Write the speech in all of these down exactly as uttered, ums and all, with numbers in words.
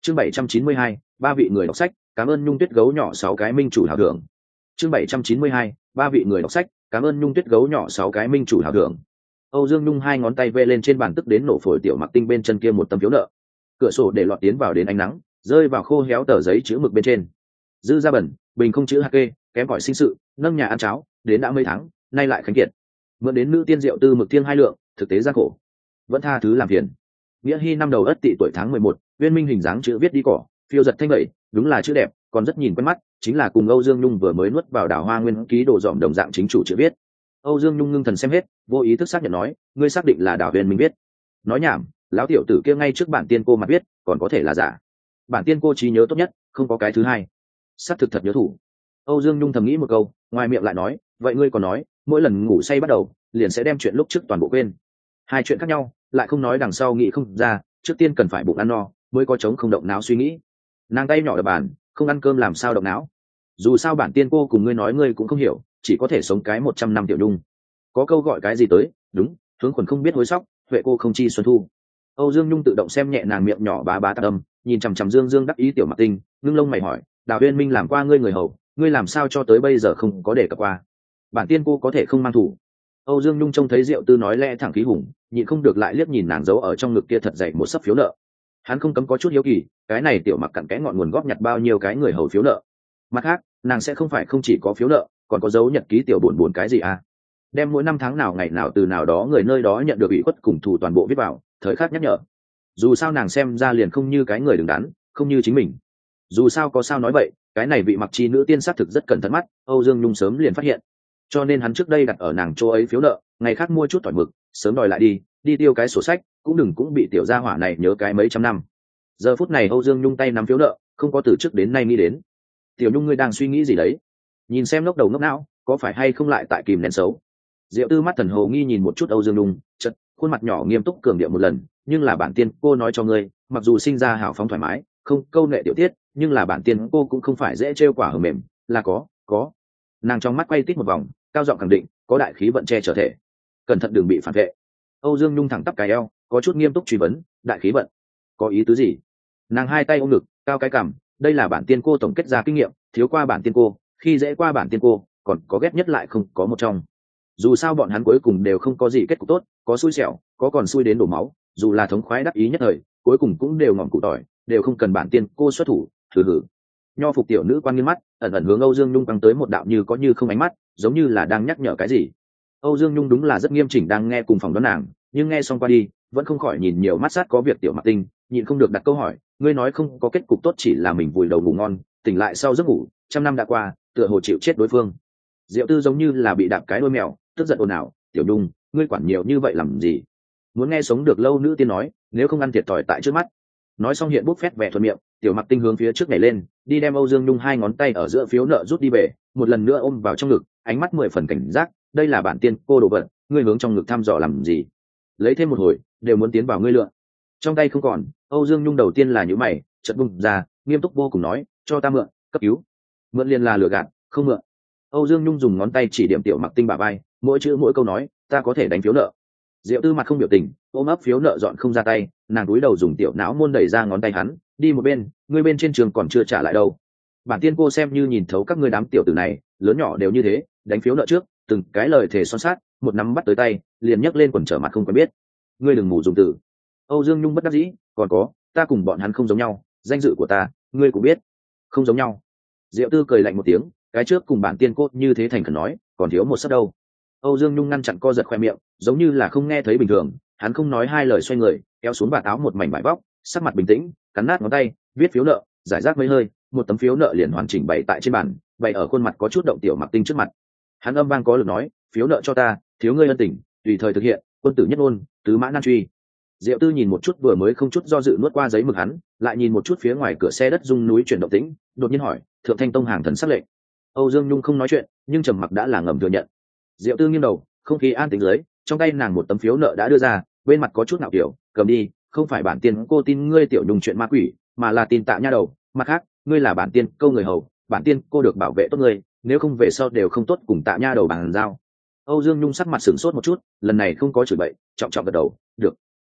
chương bảy trăm chín mươi hai, ba vị người đọc sách, cảm ơn Nhung Tuyết gấu nhỏ sáu cái minh chủ hào thưởng. chương bảy trăm chín mươi hai, ba vị người đọc sách, cảm ơn Nhung Tuyết gấu nhỏ sáu cái minh chủ hào thưởng. Âu Dương Nhung hai ngón tay vê lên trên bàn tức đến nổ phổi tiểu Mặc Tinh bên chân kia một tấm phiếu nợ. Cửa sổ để lọt tiến vào đến ánh nắng, rơi vào khô héo tờ giấy chữ mực bên trên. Dư ra bẩn, bình không chữ hạt kê, kém cỏi sinh sự, nâng nhà ăn cháo, đến đã mấy tháng, nay lại khánh kiệt. Mượn đến nữ tiên rượu tư mực thiêng hai lượng, thực tế gian khổ. Vẫn tha thứ làm phiền. Nghĩa Hy năm đầu Ất Tỵ tuổi tháng mười một, Uyên Minh hình dáng chữ viết đi cỏ, phiêu giật thanh vậy, đúng là chữ đẹp, còn rất nhìn quen mắt, chính là cùng Âu Dương Nhung vừa mới nuốt vào Đào Hoa Nguyên ký đồ dọn đồng dạng chính chủ chữ viết. Âu Dương Nhung ngưng thần xem hết, vô ý thức xác nhận nói, ngươi xác định là Đào Uyên Minh viết. Nói nhảm, lão tiểu tử kia ngay trước bản tiên cô mặt viết, còn có thể là giả. Bản tiên cô trí nhớ tốt nhất, không có cái thứ hai. Xác thực thật nhớ thủ. Âu Dương Nhung thầm nghĩ một câu, ngoài miệng lại nói, vậy ngươi còn nói, mỗi lần ngủ say bắt đầu, liền sẽ đem chuyện lúc trước toàn bộ quên. Hai chuyện khác nhau, lại không nói đằng sau nghĩ không ra, trước tiên cần phải bụng ăn no, mới có chống không động não suy nghĩ. Nàng tay nhỏ đập bàn, không ăn cơm làm sao động não. Dù sao bản tiên cô cùng ngươi nói ngươi cũng không hiểu, chỉ có thể sống cái một trăm năm tiểu Nhung. Có câu gọi cái gì tới, đúng, hướng khuẩn không biết hối sóc, huệ cô không chi xuân thu. Âu Dương Nhung tự động xem nhẹ nàng miệng nhỏ bá bá tạc âm, nhìn chằm chằm Dương Dương đắc ý tiểu Mặc Tinh, ngưng lông mày hỏi, Đào Uyên Minh làm qua ngươi người hầu, ngươi làm sao cho tới bây giờ không có đề cập qua? Bản tiên cô có thể không mang thủ. Âu Dương Nhung trông thấy Diệu Tư nói lẽ thẳng khí hùng, nhịn không được lại liếc nhìn nàng giấu ở trong ngực kia thật dày một sấp phiếu nợ. Hắn không cấm có chút hiếu kỳ, cái này tiểu Mặc cặn kẽ ngọn nguồn góp nhặt bao nhiêu cái người hầu phiếu nợ. Mặt khác, nàng sẽ không phải không chỉ có phiếu nợ, còn có dấu nhật ký tiểu buồn buồn cái gì à? Đem mỗi năm tháng nào ngày nào từ nào đó người nơi đó nhận được ủy khuất cùng thủ toàn bộ viết vào, thời khắc nhắc nhở. Dù sao nàng xem ra liền không như cái người đứng đắn, không như chính mình. Dù sao có sao nói vậy, cái này vị Mặc chi nữ tiên xác thực rất cẩn thận mắt, Âu Dương Nhung sớm liền phát hiện. Cho nên hắn trước đây đặt ở nàng chỗ ấy phiếu nợ, ngày khác mua chút tỏi mực, sớm đòi lại đi, đi tiêu cái sổ sách, cũng đừng cũng bị tiểu gia hỏa này nhớ cái mấy trăm năm. Giờ phút này Âu Dương Nhung tay nắm phiếu nợ, không có từ trước đến nay nghĩ đến. Tiểu Nhung ngươi đang suy nghĩ gì đấy? Nhìn xem lốc đầu ngốc não, có phải hay không lại tại kìm nén xấu? Diệu Tư mắt thần hồ nghi nhìn một chút Âu Dương Nhung, chợt khuôn mặt nhỏ nghiêm túc cường điệu một lần, nhưng là bản tiên cô nói cho ngươi, mặc dù sinh ra hào phóng thoải mái, không câu nệ tiểu tiết, nhưng là bản tiên cô cũng không phải dễ trêu quả hờ mềm, là có, có. Nàng trong mắt quay tít một vòng, cao giọng khẳng định, có đại khí vận che trở thể, cẩn thận đừng bị phản vệ. Âu Dương Nhung thẳng tắp cái eo, có chút nghiêm túc truy vấn, đại khí vận, có ý tứ gì? Nàng hai tay ôm ngực, cao cái cằm, đây là bản tiên cô tổng kết ra kinh nghiệm, thiếu qua bản tiên cô, khi dễ qua bản tiên cô, còn có ghét nhất lại không có một trong. Dù sao bọn hắn cuối cùng đều không có gì kết cục tốt, có xui xẻo, có còn xui đến đổ máu, dù là thống khoái đắc ý nhất thời, cuối cùng cũng đều ngỏm củ tỏi, đều không cần bản tiên cô xuất thủ. Thử hử. Nho phục tiểu nữ quan nghiêng mắt, ẩn ẩn hướng Âu Dương Nhung căng tới một đạo như có như không ánh mắt, giống như là đang nhắc nhở cái gì. Âu Dương Nhung đúng là rất nghiêm chỉnh đang nghe cùng phòng đoán nàng, nhưng nghe xong qua đi, vẫn không khỏi nhìn nhiều mắt sát có việc tiểu Mặc Tinh, nhịn không được đặt câu hỏi, ngươi nói không có kết cục tốt chỉ là mình vùi đầu ngủ ngon, tỉnh lại sau giấc ngủ, trăm năm đã qua, tựa hồ chịu chết đối phương. Diệu Tư giống như là bị đạp cái đuôi mèo, tức giận ồn ào, tiểu Nhung, ngươi quản nhiều như vậy làm gì? Muốn nghe sống được lâu nữ tiên nói, nếu không ăn thiệt thòi tại trước mắt. Nói xong hiện bút phét vẻ thuận miệng, tiểu Mặc Tinh hướng phía trước nhảy lên, đi đem Âu Dương Nhung hai ngón tay ở giữa phiếu nợ rút đi về, một lần nữa ôm vào trong ngực, ánh mắt mười phần cảnh giác, đây là bản tiên cô đồ vật, ngươi hướng trong ngực thăm dò làm gì? Lấy thêm một hồi, đều muốn tiến vào ngươi lựa. Trong tay không còn, Âu Dương Nhung đầu tiên là nhíu mày, chợt bung ra, nghiêm túc vô cùng nói, cho ta mượn, cấp cứu. Mượn liền là lừa gạt, không mượn. Âu Dương Nhung dùng ngón tay chỉ điểm tiểu Mặc Tinh bả vai, mỗi chữ mỗi câu nói, ta có thể đánh phiếu nợ. Diệu Tư mặt không biểu tình, ôm ấp phiếu nợ dọn không ra tay, nàng cúi đầu dùng tiểu não môn đẩy ra ngón tay hắn, đi một bên, ngươi bên trên trường còn chưa trả lại đâu. Bản tiên cô xem như nhìn thấu các ngươi đám tiểu tử này, lớn nhỏ đều như thế, đánh phiếu nợ trước, từng cái lời thề son sát, một nắm bắt tới tay, liền nhấc lên quần trở mặt không quen biết. Ngươi đừng mù dùng từ. Âu Dương Nhung bất đắc dĩ, còn có, ta cùng bọn hắn không giống nhau, danh dự của ta, ngươi cũng biết, không giống nhau. Diệu Tư cười lạnh một tiếng, cái trước cùng bản tiên cô như thế thành khẩn nói, còn thiếu một sấp đâu. Âu Dương Nhung ngăn chặn co giật khoe miệng, giống như là không nghe thấy bình thường, hắn không nói hai lời xoay người, kéo xuống vạt áo một mảnh vải vóc, sắc mặt bình tĩnh, cắn nát ngón tay, viết phiếu nợ, giải rác mấy hơi, một tấm phiếu nợ liền hoàn chỉnh bày tại trên bàn, bày ở khuôn mặt có chút động tiểu Mặc Tinh trước mặt. Hắn âm vang có lực nói, phiếu nợ cho ta, thiếu ngươi ân tình, tùy thời thực hiện, quân tử nhất ngôn, tứ mã nan truy. Diệu Tư nhìn một chút vừa mới không chút do dự nuốt qua giấy mực hắn, lại nhìn một chút phía ngoài cửa xe đất rung núi chuyển động tĩnh, đột nhiên hỏi, thượng thanh tông hàng thần sắc lệnh. Âu Dương Nhung không nói chuyện, nhưng trầm mặc đã là ngầm thừa nhận. Diệu Tư nghiêng đầu, không khí an tĩnh dưới, trong tay nàng một tấm phiếu nợ đã đưa ra, bên mặt có chút nạo kiểu, cầm đi, không phải bản tiên cô tin ngươi tiểu Nhung chuyện ma quỷ, mà là tin Tạ Nha Đầu, mặt khác, ngươi là bản tiên câu người hầu, bản tiên cô được bảo vệ tốt ngươi, nếu không về sau đều không tốt cùng Tạ Nha Đầu bàn giao. Âu Dương Nhung sắc mặt sửng sốt một chút, lần này không có chửi bậy, trọng trọng gật đầu, được.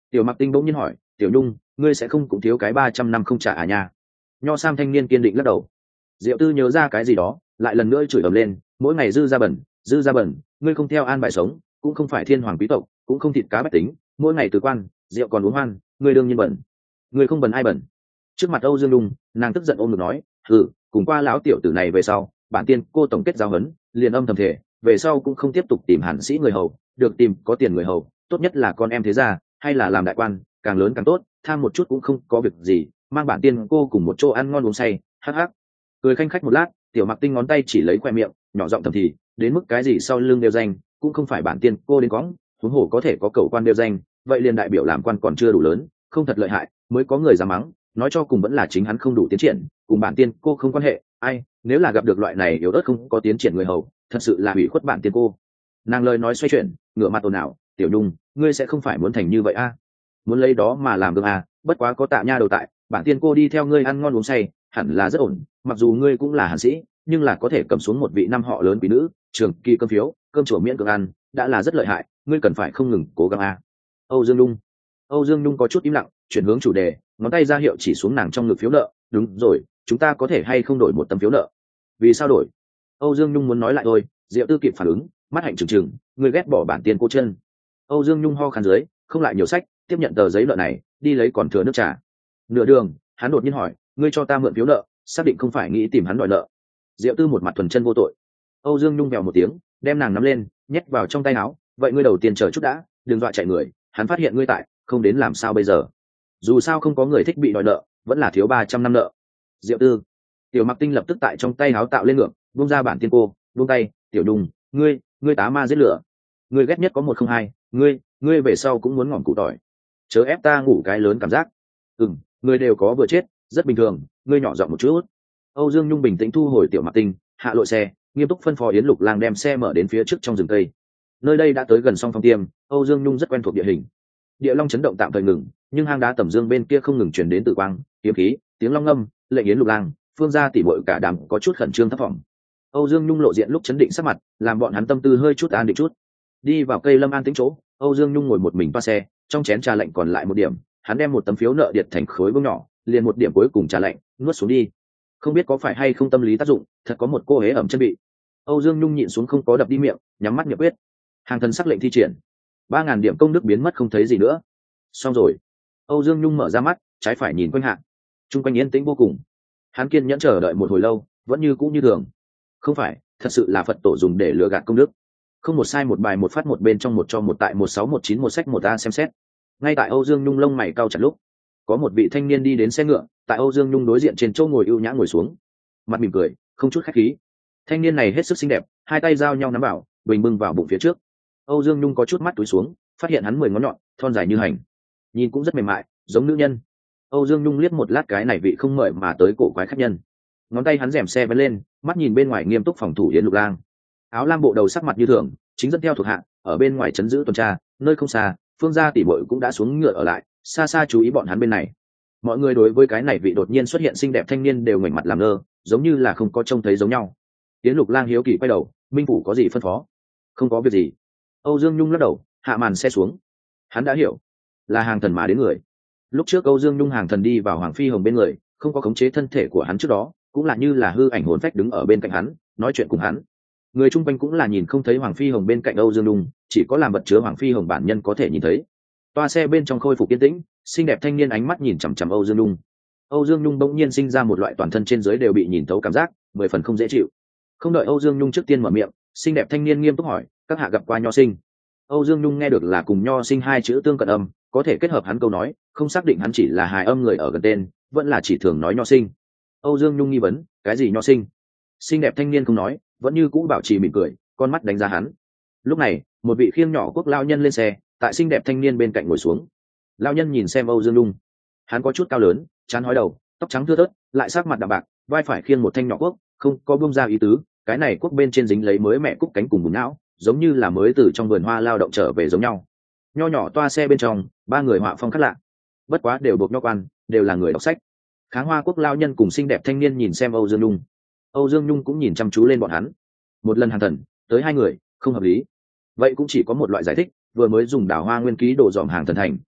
Tiểu Mặc Tinh bỗng nhiên hỏi, tiểu nhung ngươi sẽ không cũng thiếu cái ba trăm năm không trả à nha? Nho sam thanh niên kiên định lắc đầu. Diệu Tư nhớ ra cái gì đó, lại lần nữa chửi ầm lên, mỗi ngày dư ra bẩn, dư ra bẩn, ngươi không theo an bài sống, cũng không phải thiên hoàng quý tộc, cũng không thịt cá bách tính, mỗi ngày từ quan, rượu còn uống hoan, ngươi đương nhiên bẩn. Ngươi không bẩn ai bẩn? Trước mặt Âu Dương Lung, nàng tức giận ôm ngực nói, ừ, cùng qua lão tiểu tử này về sau, bản tiên cô tổng kết giáo huấn, liền âm thầm thể, về sau cũng không tiếp tục tìm hàn sĩ người hầu, được tìm có tiền người hầu, tốt nhất là con em thế gia, hay là làm đại quan, càng lớn càng tốt, tham một chút cũng không có việc gì, mang bản tiên cô cùng một chỗ ăn ngon uống say, hắc hắc. Cười khanh khách một lát, Tiểu Mặc Tinh ngón tay chỉ lấy khoe miệng, nhỏ giọng thầm thì, đến mức cái gì sau lưng đeo danh, cũng không phải bản tiên cô đến quõng, huống hồ có thể có cầu quan đeo danh, vậy liền đại biểu làm quan còn chưa đủ lớn, không thật lợi hại, mới có người dám mắng, nói cho cùng vẫn là chính hắn không đủ tiến triển, cùng bản tiên cô không quan hệ, ai, nếu là gặp được loại này yếu ớt không có tiến triển người hầu, thật sự là hủy khuất bản tiên cô. Nàng lời nói xoay chuyển, ngửa mặt ồn ào, tiểu nhung ngươi sẽ không phải muốn thành như vậy a? Muốn lấy đó mà làm được à? Bất quá có Tạ nha đầu tại, bản tiên cô đi theo ngươi ăn ngon uống say, hẳn là rất ổn, mặc dù ngươi cũng là hàn sĩ, nhưng là có thể cầm xuống một vị năm họ lớn quý nữ, trường kỳ cơm phiếu, cơm chùa miễn cưỡng ăn, đã là rất lợi hại, ngươi cần phải không ngừng cố gắng a. Âu Dương Nhung. Âu Dương Nhung có chút im lặng, chuyển hướng chủ đề, ngón tay ra hiệu chỉ xuống nàng trong ngực phiếu nợ, đúng rồi, chúng ta có thể hay không đổi một tấm phiếu nợ? Vì sao đổi? Âu Dương Nhung muốn nói lại thôi, Diệu Tư kịp phản ứng, mắt hạnh trừng trừng, ngươi ghét bỏ bản tiên cô chân. Âu Dương Nhung ho khan dưới, không lại nhiều sách, tiếp nhận tờ giấy nợ này, đi lấy còn thừa nước trà. Nửa đường, hắn đột nhiên hỏi, ngươi cho ta mượn phiếu nợ, xác định không phải nghĩ tìm hắn đòi nợ? Diệu Tư một mặt thuần chân vô tội. Âu Dương Nhung vèo một tiếng, đem nàng nắm lên, nhét vào trong tay áo, vậy ngươi đầu tiên chờ chút đã, đừng dọa chạy người, hắn phát hiện ngươi tại, không đến làm sao bây giờ? Dù sao không có người thích bị đòi nợ, vẫn là thiếu ba trăm năm nợ. Diệu Tư. Tiểu Mặc Tinh lập tức tại trong tay áo tạo lên ngược, buông ra bản tiên cô, buông tay, tiểu đùng, ngươi, ngươi tá ma giết lửa. Ngươi ghét nhất có một không hai, ngươi, ngươi về sau cũng muốn ngỏm cụ tỏi. Chớ ép ta ngủ cái lớn cảm giác. Ừm, ngươi đều có vừa chết, rất bình thường, ngươi nhỏ giọng một chút. Âu Dương Nhung bình tĩnh thu hồi Tiểu Mặc Tinh, hạ lội xe, nghiêm túc phân phó Yến Lục Lang đem xe mở đến phía trước trong rừng cây. Nơi đây đã tới gần song phong tiêm, Âu Dương Nhung rất quen thuộc địa hình. Địa long chấn động tạm thời ngừng, nhưng hang đá tầm dương bên kia không ngừng truyền đến tự quang, kiếm khí, tiếng long ngâm, lệnh Yến Lục Lang, Phương gia tỷ muội cả đám có chút khẩn trương thấp vọng. Âu Dương Nhung lộ diện lúc chấn định sắc mặt, làm bọn hắn tâm tư hơi chút an định chút. Đi vào cây lâm an tĩnh chỗ, Âu Dương Nhung ngồi một mình qua xe, trong chén trà lạnh còn lại một điểm, hắn đem một tấm phiếu nợ điệt thành khối bông nhỏ, liền một điểm cuối cùng trà lạnh, nuốt xuống đi. Không biết có phải hay không tâm lý tác dụng, thật có một cô hế ẩm chân bị. Âu Dương Nhung nhịn xuống không có đập đi miệng, nhắm mắt nhập quyết. Hàng thần sắc lệnh thi triển, ba ngàn điểm công đức biến mất không thấy gì nữa. Xong rồi. Âu Dương Nhung mở ra mắt, trái phải nhìn quanh hạ. Trung quanh yên tĩnh vô cùng. Hắn kiên nhẫn chờ đợi một hồi lâu, vẫn như cũ như thường. Không phải, thật sự là Phật tổ dùng để lừa gạt công đức. Không một sai một bài một phát một bên trong một cho một tại một sáu một chín một sách một a xem xét. Ngay tại Âu Dương Nhung lông mày cau chặt lúc, có một vị thanh niên đi đến xe ngựa, tại Âu Dương Nhung đối diện trên chỗ ngồi ưu nhã ngồi xuống, mặt mỉm cười, không chút khách khí. Thanh niên này hết sức xinh đẹp, hai tay giao nhau nắm bảo, bình bưng vào bụng phía trước. Âu Dương Nhung có chút mắt túi xuống, phát hiện hắn mười ngón nhọn, thon dài như hành, nhìn cũng rất mềm mại, giống nữ nhân. Âu Dương Nhung liếc một lát cái này vị không mời mà tới cổ quái khách nhân, ngón tay hắn rèm xe vén lên, mắt nhìn bên ngoài nghiêm túc phòng thủ Yến Lục Lang. Áo lam bộ đầu sắc mặt như thường, chính dẫn theo thuộc hạ ở bên ngoài chấn giữ tuần tra, nơi không xa, Phương gia tỷ muội cũng đã xuống ngựa ở lại, xa xa chú ý bọn hắn bên này. Mọi người đối với cái này vị đột nhiên xuất hiện xinh đẹp thanh niên đều ngoảnh mặt làm ngơ, giống như là không có trông thấy giống nhau. Yến Lục Lang hiếu kỳ quay đầu, minh phủ có gì phân phó? Không có việc gì. Âu Dương Nhung lắc đầu, hạ màn xe xuống. Hắn đã hiểu, là hàng thần mà đến người. Lúc trước Âu Dương Nhung hàng thần đi vào Hoàng Phi Hồng bên người, không có khống chế thân thể của hắn trước đó, cũng là như là hư ảnh hồn phách đứng ở bên cạnh hắn, nói chuyện cùng hắn. Người chung quanh cũng là nhìn không thấy Hoàng Phi Hồng bên cạnh Âu Dương Nhung, chỉ có làm vật chứa Hoàng Phi Hồng bản nhân có thể nhìn thấy. Toa xe bên trong khôi phục yên tĩnh, xinh đẹp thanh niên ánh mắt nhìn chằm chằm Âu Dương Nhung. Âu Dương Nhung bỗng nhiên sinh ra một loại toàn thân trên dưới đều bị nhìn thấu cảm giác, mười phần không dễ chịu. Không đợi Âu Dương Nhung trước tiên mở miệng, xinh đẹp thanh niên nghiêm túc hỏi, các hạ gặp qua Nho Sinh? Âu Dương Nhung nghe được là cùng Nho Sinh hai chữ tương cận âm, có thể kết hợp hắn câu nói, không xác định hắn chỉ là hài âm người ở gần tên, vẫn là chỉ thường nói Nho Sinh. Âu Dương Nhung nghi vấn, cái gì Nho Sinh? Xinh đẹp thanh niên không nói, vẫn như cũ bảo trì mỉm cười, con mắt đánh giá hắn. Lúc này, một vị khiêng nhỏ quốc lao nhân lên xe, tại xinh đẹp thanh niên bên cạnh ngồi xuống. Lao nhân nhìn xem Âu Dương Nhung, hắn có chút cao lớn, trán hói đầu, tóc trắng thưa thớt, lại sắc mặt đạm bạc, vai phải khiêng một thanh nhỏ quốc, không có buông ra ý tứ, cái này quốc bên trên dính lấy mới mẹ cúc cánh cùng bùn não, giống như là mới từ trong vườn hoa lao động trở về giống nhau. Nho nhỏ toa xe bên trong, ba người họa phong khác lạ, bất quá đều buộc nho quan, đều là người đọc sách. Kháng Hoa quốc lao nhân cùng xinh đẹp thanh niên nhìn xem Âu Dương Nhung, Âu Dương Nhung cũng nhìn chăm chú lên bọn hắn. Một lần hàng thần tới hai người, không hợp lý. Vậy cũng chỉ có một loại giải thích, vừa mới dùng đảo hoa nguyên ký đồ dòm hàng thần thành,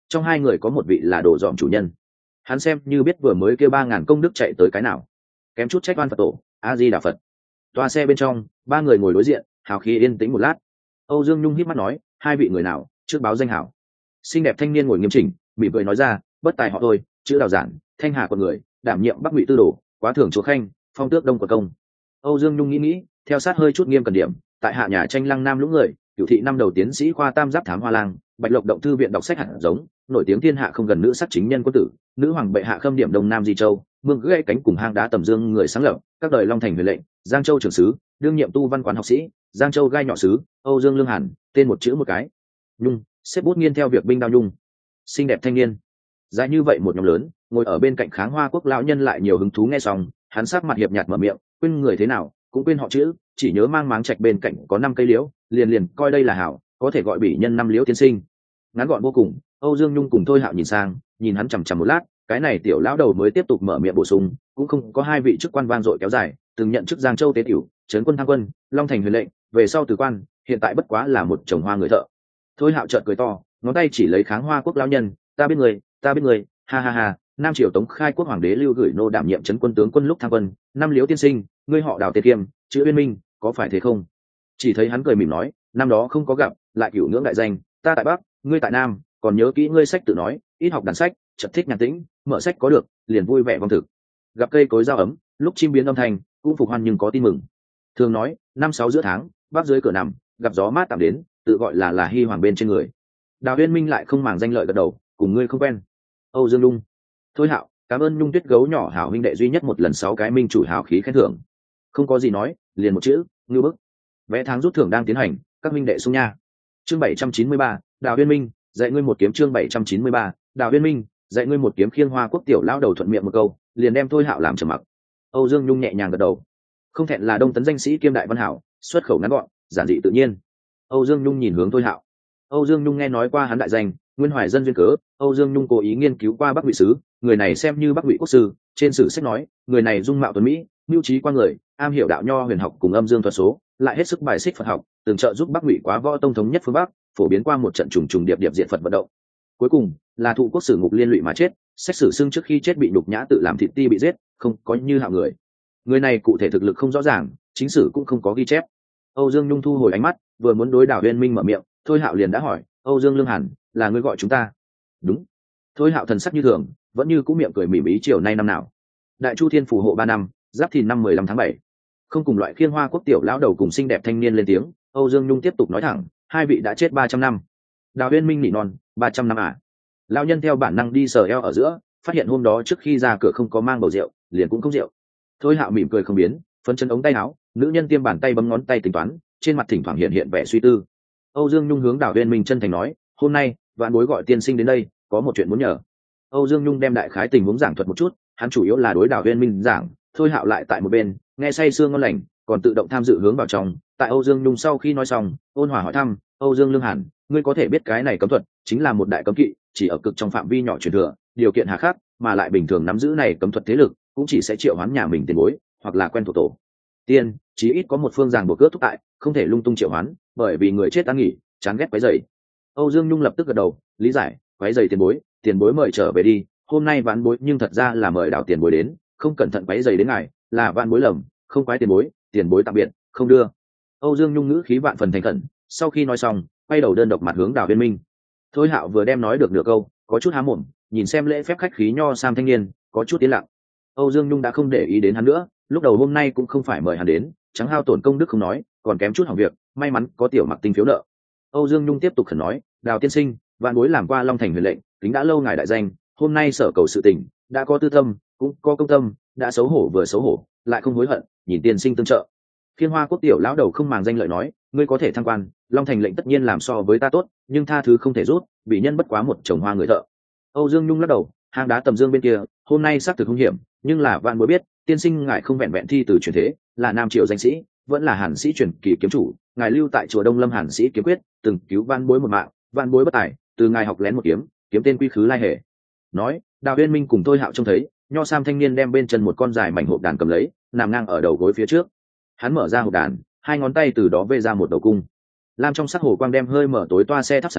trong hai người có một vị là đồ dòm chủ nhân. Hắn xem như biết vừa mới kêu ba ngàn công đức chạy tới cái nào, kém chút trách oan Phật tổ, a di đà Phật. Toa xe bên trong, ba người ngồi đối diện, hào khí yên tĩnh một lát. Âu Dương Nhung híp mắt nói, hai vị người nào, trước báo danh hảo. Xinh đẹp thanh niên ngồi nghiêm chỉnh, mỉm cười nói ra, bất tài họ thôi, chữ Đào Giản, Thanh Hà con người, đảm nhiệm Bắc Ngụy tư đồ, quá thưởng chúa khanh, phong tước đông của công. Âu Dương Nhung nghĩ nghĩ, theo sát hơi chút nghiêm cần điểm, tại hạ nhà tranh lăng nam lũng người, cửu thị năm đầu tiến sĩ khoa tam giáp thám hoa lang, Bạch Lộc động thư viện đọc sách hạt giống, nổi tiếng thiên hạ không gần nữ sắc chính nhân quân tử, nữ hoàng bệ hạ khâm điểm đông nam di châu, mương gãy cánh cùng hang đá tầm dương người sáng lập, các đời long thành huyền lệnh, Giang Châu trưởng sứ, đương nhiệm tu văn quán học sĩ, Giang Châu gai nhỏ sứ, Âu Dương Lương Hàn, tên một chữ một cái. Nhung, xếp bút nghiên theo việc binh đao nhung. Xinh đẹp thanh niên. Dài như vậy một nhóm lớn, ngồi ở bên cạnh Kháng Hoa quốc lão nhân lại nhiều hứng thú nghe xong, hắn sắc mặt hiệp nhạt mở miệng, quên người thế nào, cũng quên họ chữ, chỉ nhớ mang máng trạch bên cạnh có năm cây liễu, liền liền coi đây là hảo, có thể gọi bỉ nhân năm liễu tiên sinh. Ngắn gọn vô cùng. Âu Dương Nhung cùng Thôi Hạo nhìn sang, nhìn hắn chằm chằm một lát, cái này tiểu lão đầu mới tiếp tục mở miệng bổ sung, cũng không có hai vị chức quan vang dội kéo dài, từng nhận chức Giang Châu tế tiểu, trấn quân tham quân, long thành huyền lệnh, về sau từ quan, hiện tại bất quá là một trồng hoa người thợ. Thôi Hạo chợt cười to, ngón tay chỉ lấy Kháng Hoa quốc lão nhân, ta biết người, ta biết người, ha ha ha, Nam triều Tống khai quốc hoàng đế Lưu gửi nô đảm nhiệm trấn quân tướng quân lúc tham quân, năm liễu tiên sinh, ngươi họ Đào Tề Kiêm, chữ Uyên Minh, có phải thế không? Chỉ thấy hắn cười mỉm nói, năm đó không có gặp, lại cửu ngưỡng đại danh, ta tại Bắc, ngươi tại Nam, còn nhớ kỹ ngươi sách tự nói, ít học đàn sách, chợt thích nhàn tĩnh, mở sách có được, liền vui vẻ vong thực. Gặp cây cối dao ấm, lúc chim biến âm thanh, cũng phục hoan nhưng có tin mừng. Thường nói, năm sáu giữa tháng, Bắc dưới cửa nằm, gặp gió mát tạm đến, tự gọi là là hy hoàng bên trên người. Đào Uyên Minh lại không màng danh lợi gật đầu, cùng ngươi không quen. Âu Dương Nhung. Thôi Hạo, cảm ơn Nhung Tuyết gấu nhỏ hảo huynh đệ duy nhất một lần sáu cái minh chủ hào khí khen thưởng. Không có gì nói, liền một chữ, ngư bức. Vẽ tháng rút thưởng đang tiến hành, các minh đệ xung nha. Chương bảy trăm chín mươi ba, Đào Uyên Minh, dạy ngươi một kiếm. Chương bảy trăm chín mươi ba, Đào Uyên Minh, dạy ngươi một kiếm. Khiêng Hoa quốc tiểu lão đầu thuận miệng một câu, liền đem Thôi Hạo làm trầm mặc. Âu Dương Nhung nhẹ nhàng gật đầu. Không thẹn là Đông tấn danh sĩ kiêm đại văn hảo, xuất khẩu ngắn gọn, giản dị tự nhiên. Âu Dương Nhung nhìn hướng Thôi Hạo. Âu Dương Nhung nghe nói qua hắn đại danh, Nguyên Hoài dân duyên cớ, Âu Dương Nhung cố ý nghiên cứu qua Bắc Ngụy sứ, người này xem như Bắc Ngụy quốc sư, trên sử sách nói, người này dung mạo tuấn mỹ, mưu trí qua người, am hiểu đạo nho huyền học cùng âm dương thuật số, lại hết sức bài xích Phật học, từng trợ giúp Bắc Ngụy quá võ tông thống nhất phương Bắc, phổ biến qua một trận trùng trùng điệp điệp diện Phật vận động. Cuối cùng, là thụ quốc sử ngục liên lụy mà chết, sách sử xưng trước khi chết bị nhục nhã tự làm thịt ti bị giết, không có như hạng người. Người này cụ thể thực lực không rõ ràng, chính sử cũng không có ghi chép. Âu Dương Nhung thu hồi ánh mắt, vừa muốn đối Đào Uyên Minh mở miệng, Thôi Hạo liền đã hỏi, Âu Dương Lương Hàn, là ngươi gọi chúng ta? Đúng. Thôi Hạo thần sắc như thường, vẫn như cũ miệng cười mỉm ý chiều nay năm nào. Đại Chu Thiên phù hộ ba năm, Giáp Thìn năm mười lăm tháng bảy. Không cùng loại Khiêng Hoa quốc tiểu lão đầu cùng xinh đẹp thanh niên lên tiếng, Âu Dương Nhung tiếp tục nói thẳng, hai vị đã chết ba trăm năm. Đào Uyên Minh nỉ non, ba trăm năm à? Lão nhân theo bản năng đi sờ eo ở giữa, phát hiện hôm đó trước khi ra cửa không có mang bầu rượu, liền cũng không rượu. Thôi Hạo mỉm cười không biến, phấn chân ống tay áo, nữ nhân tiêm bàn tay bấm ngón tay tính toán, trên mặt thỉnh thoảng hiện hiện vẻ suy tư. Âu Dương Nhung hướng Đào Uyên Minh chân thành nói, hôm nay vạn bối gọi tiên sinh đến đây, có một chuyện muốn nhờ. Âu Dương Nhung đem đại khái tình huống giảng thuật một chút, hắn chủ yếu là đối Đào Uyên Minh giảng, Thôi Hạo lại tại một bên nghe say sương ngon lành, còn tự động tham dự hướng vào trong. Tại Âu Dương Nhung sau khi nói xong, ôn hòa hỏi thăm, Âu Dương Lương Hàn, ngươi có thể biết cái này cấm thuật chính là một đại cấm kỵ, chỉ ở cực trong phạm vi nhỏ truyền thừa, điều kiện hà khắc, mà lại bình thường nắm giữ này cấm thuật thế lực cũng chỉ sẽ triệu hoán nhà mình tiền bối hoặc là quen thuộc tổ tiên, chí ít có một phương ràng buộc cướp thúc tại, không thể lung tung triệu hoán, bởi vì người chết an nghỉ, chán ghét quấy rầy. Âu Dương Nhung lập tức gật đầu, lý giải, quấy rầy tiền bối, tiền bối mời trở về đi, hôm nay vãn bối nhưng thật ra là mời Đào tiền bối đến, không cẩn thận quấy rầy đến ngài, là vãn bối lầm, không quái tiền bối, tiền bối tạm biệt, không đưa. Âu Dương Nhung ngữ khí vạn phần thành khẩn, sau khi nói xong, quay đầu đơn độc mặt hướng Đào Uyên Minh. Thôi Hạo vừa đem nói được nửa câu, có chút há mồm, nhìn xem lễ phép khách khí nho sam thanh niên, có chút tiến lặng. Âu Dương Nhung đã không để ý đến hắn nữa, lúc đầu hôm nay cũng không phải mời hắn đến, chẳng hao tổn công đức không nói, còn kém chút hỏng việc, may mắn có tiểu Mặc Tinh phiếu nợ. Âu Dương Nhung tiếp tục khẩn nói, Đào tiên sinh, vạn bối làm qua Long Thành huyền lệnh, tính đã lâu ngài đại danh, hôm nay sở cầu sự tình, đã có tư tâm, cũng có công tâm, đã xấu hổ vừa xấu hổ, lại không hối hận, nhìn tiên sinh tương trợ. Khiêng Hoa quốc tiểu lão đầu không màng danh lợi nói, ngươi có thể thăng quan, Long Thành lệnh tất nhiên làm so với ta tốt, nhưng tha thứ không thể rút, bị nhân bất quá một chồng hoa người thợ. Âu Dương Nhung lắc đầu, hang đá tầm dương bên kia, hôm nay xác thực hung hiểm, nhưng là vạn bối biết, tiên sinh ngài không vẹn vẹn thi từ truyền thế, là nam triều danh sĩ, vẫn là hàn sĩ truyền kỳ kiếm chủ, ngài lưu tại chùa Đông Lâm hàn sĩ kiếm quyết, từng cứu vạn bối một mạng, vạn bối bất tài, từ ngài học lén một kiếm, kiếm tên quy khứ lai hề. Nói, Đào Uyên Minh cùng Thôi Hạo trông thấy, nho sam thanh niên đem bên chân một con dài mảnh hộp đàn cầm lấy, nằm ngang ở đầu gối phía trước. Hắn mở ra hộp đàn, hai ngón tay từ đó vê ra một đầu cung. Lam trong sắc hồ quang đem hơi mở tối toa xe thắp sáng,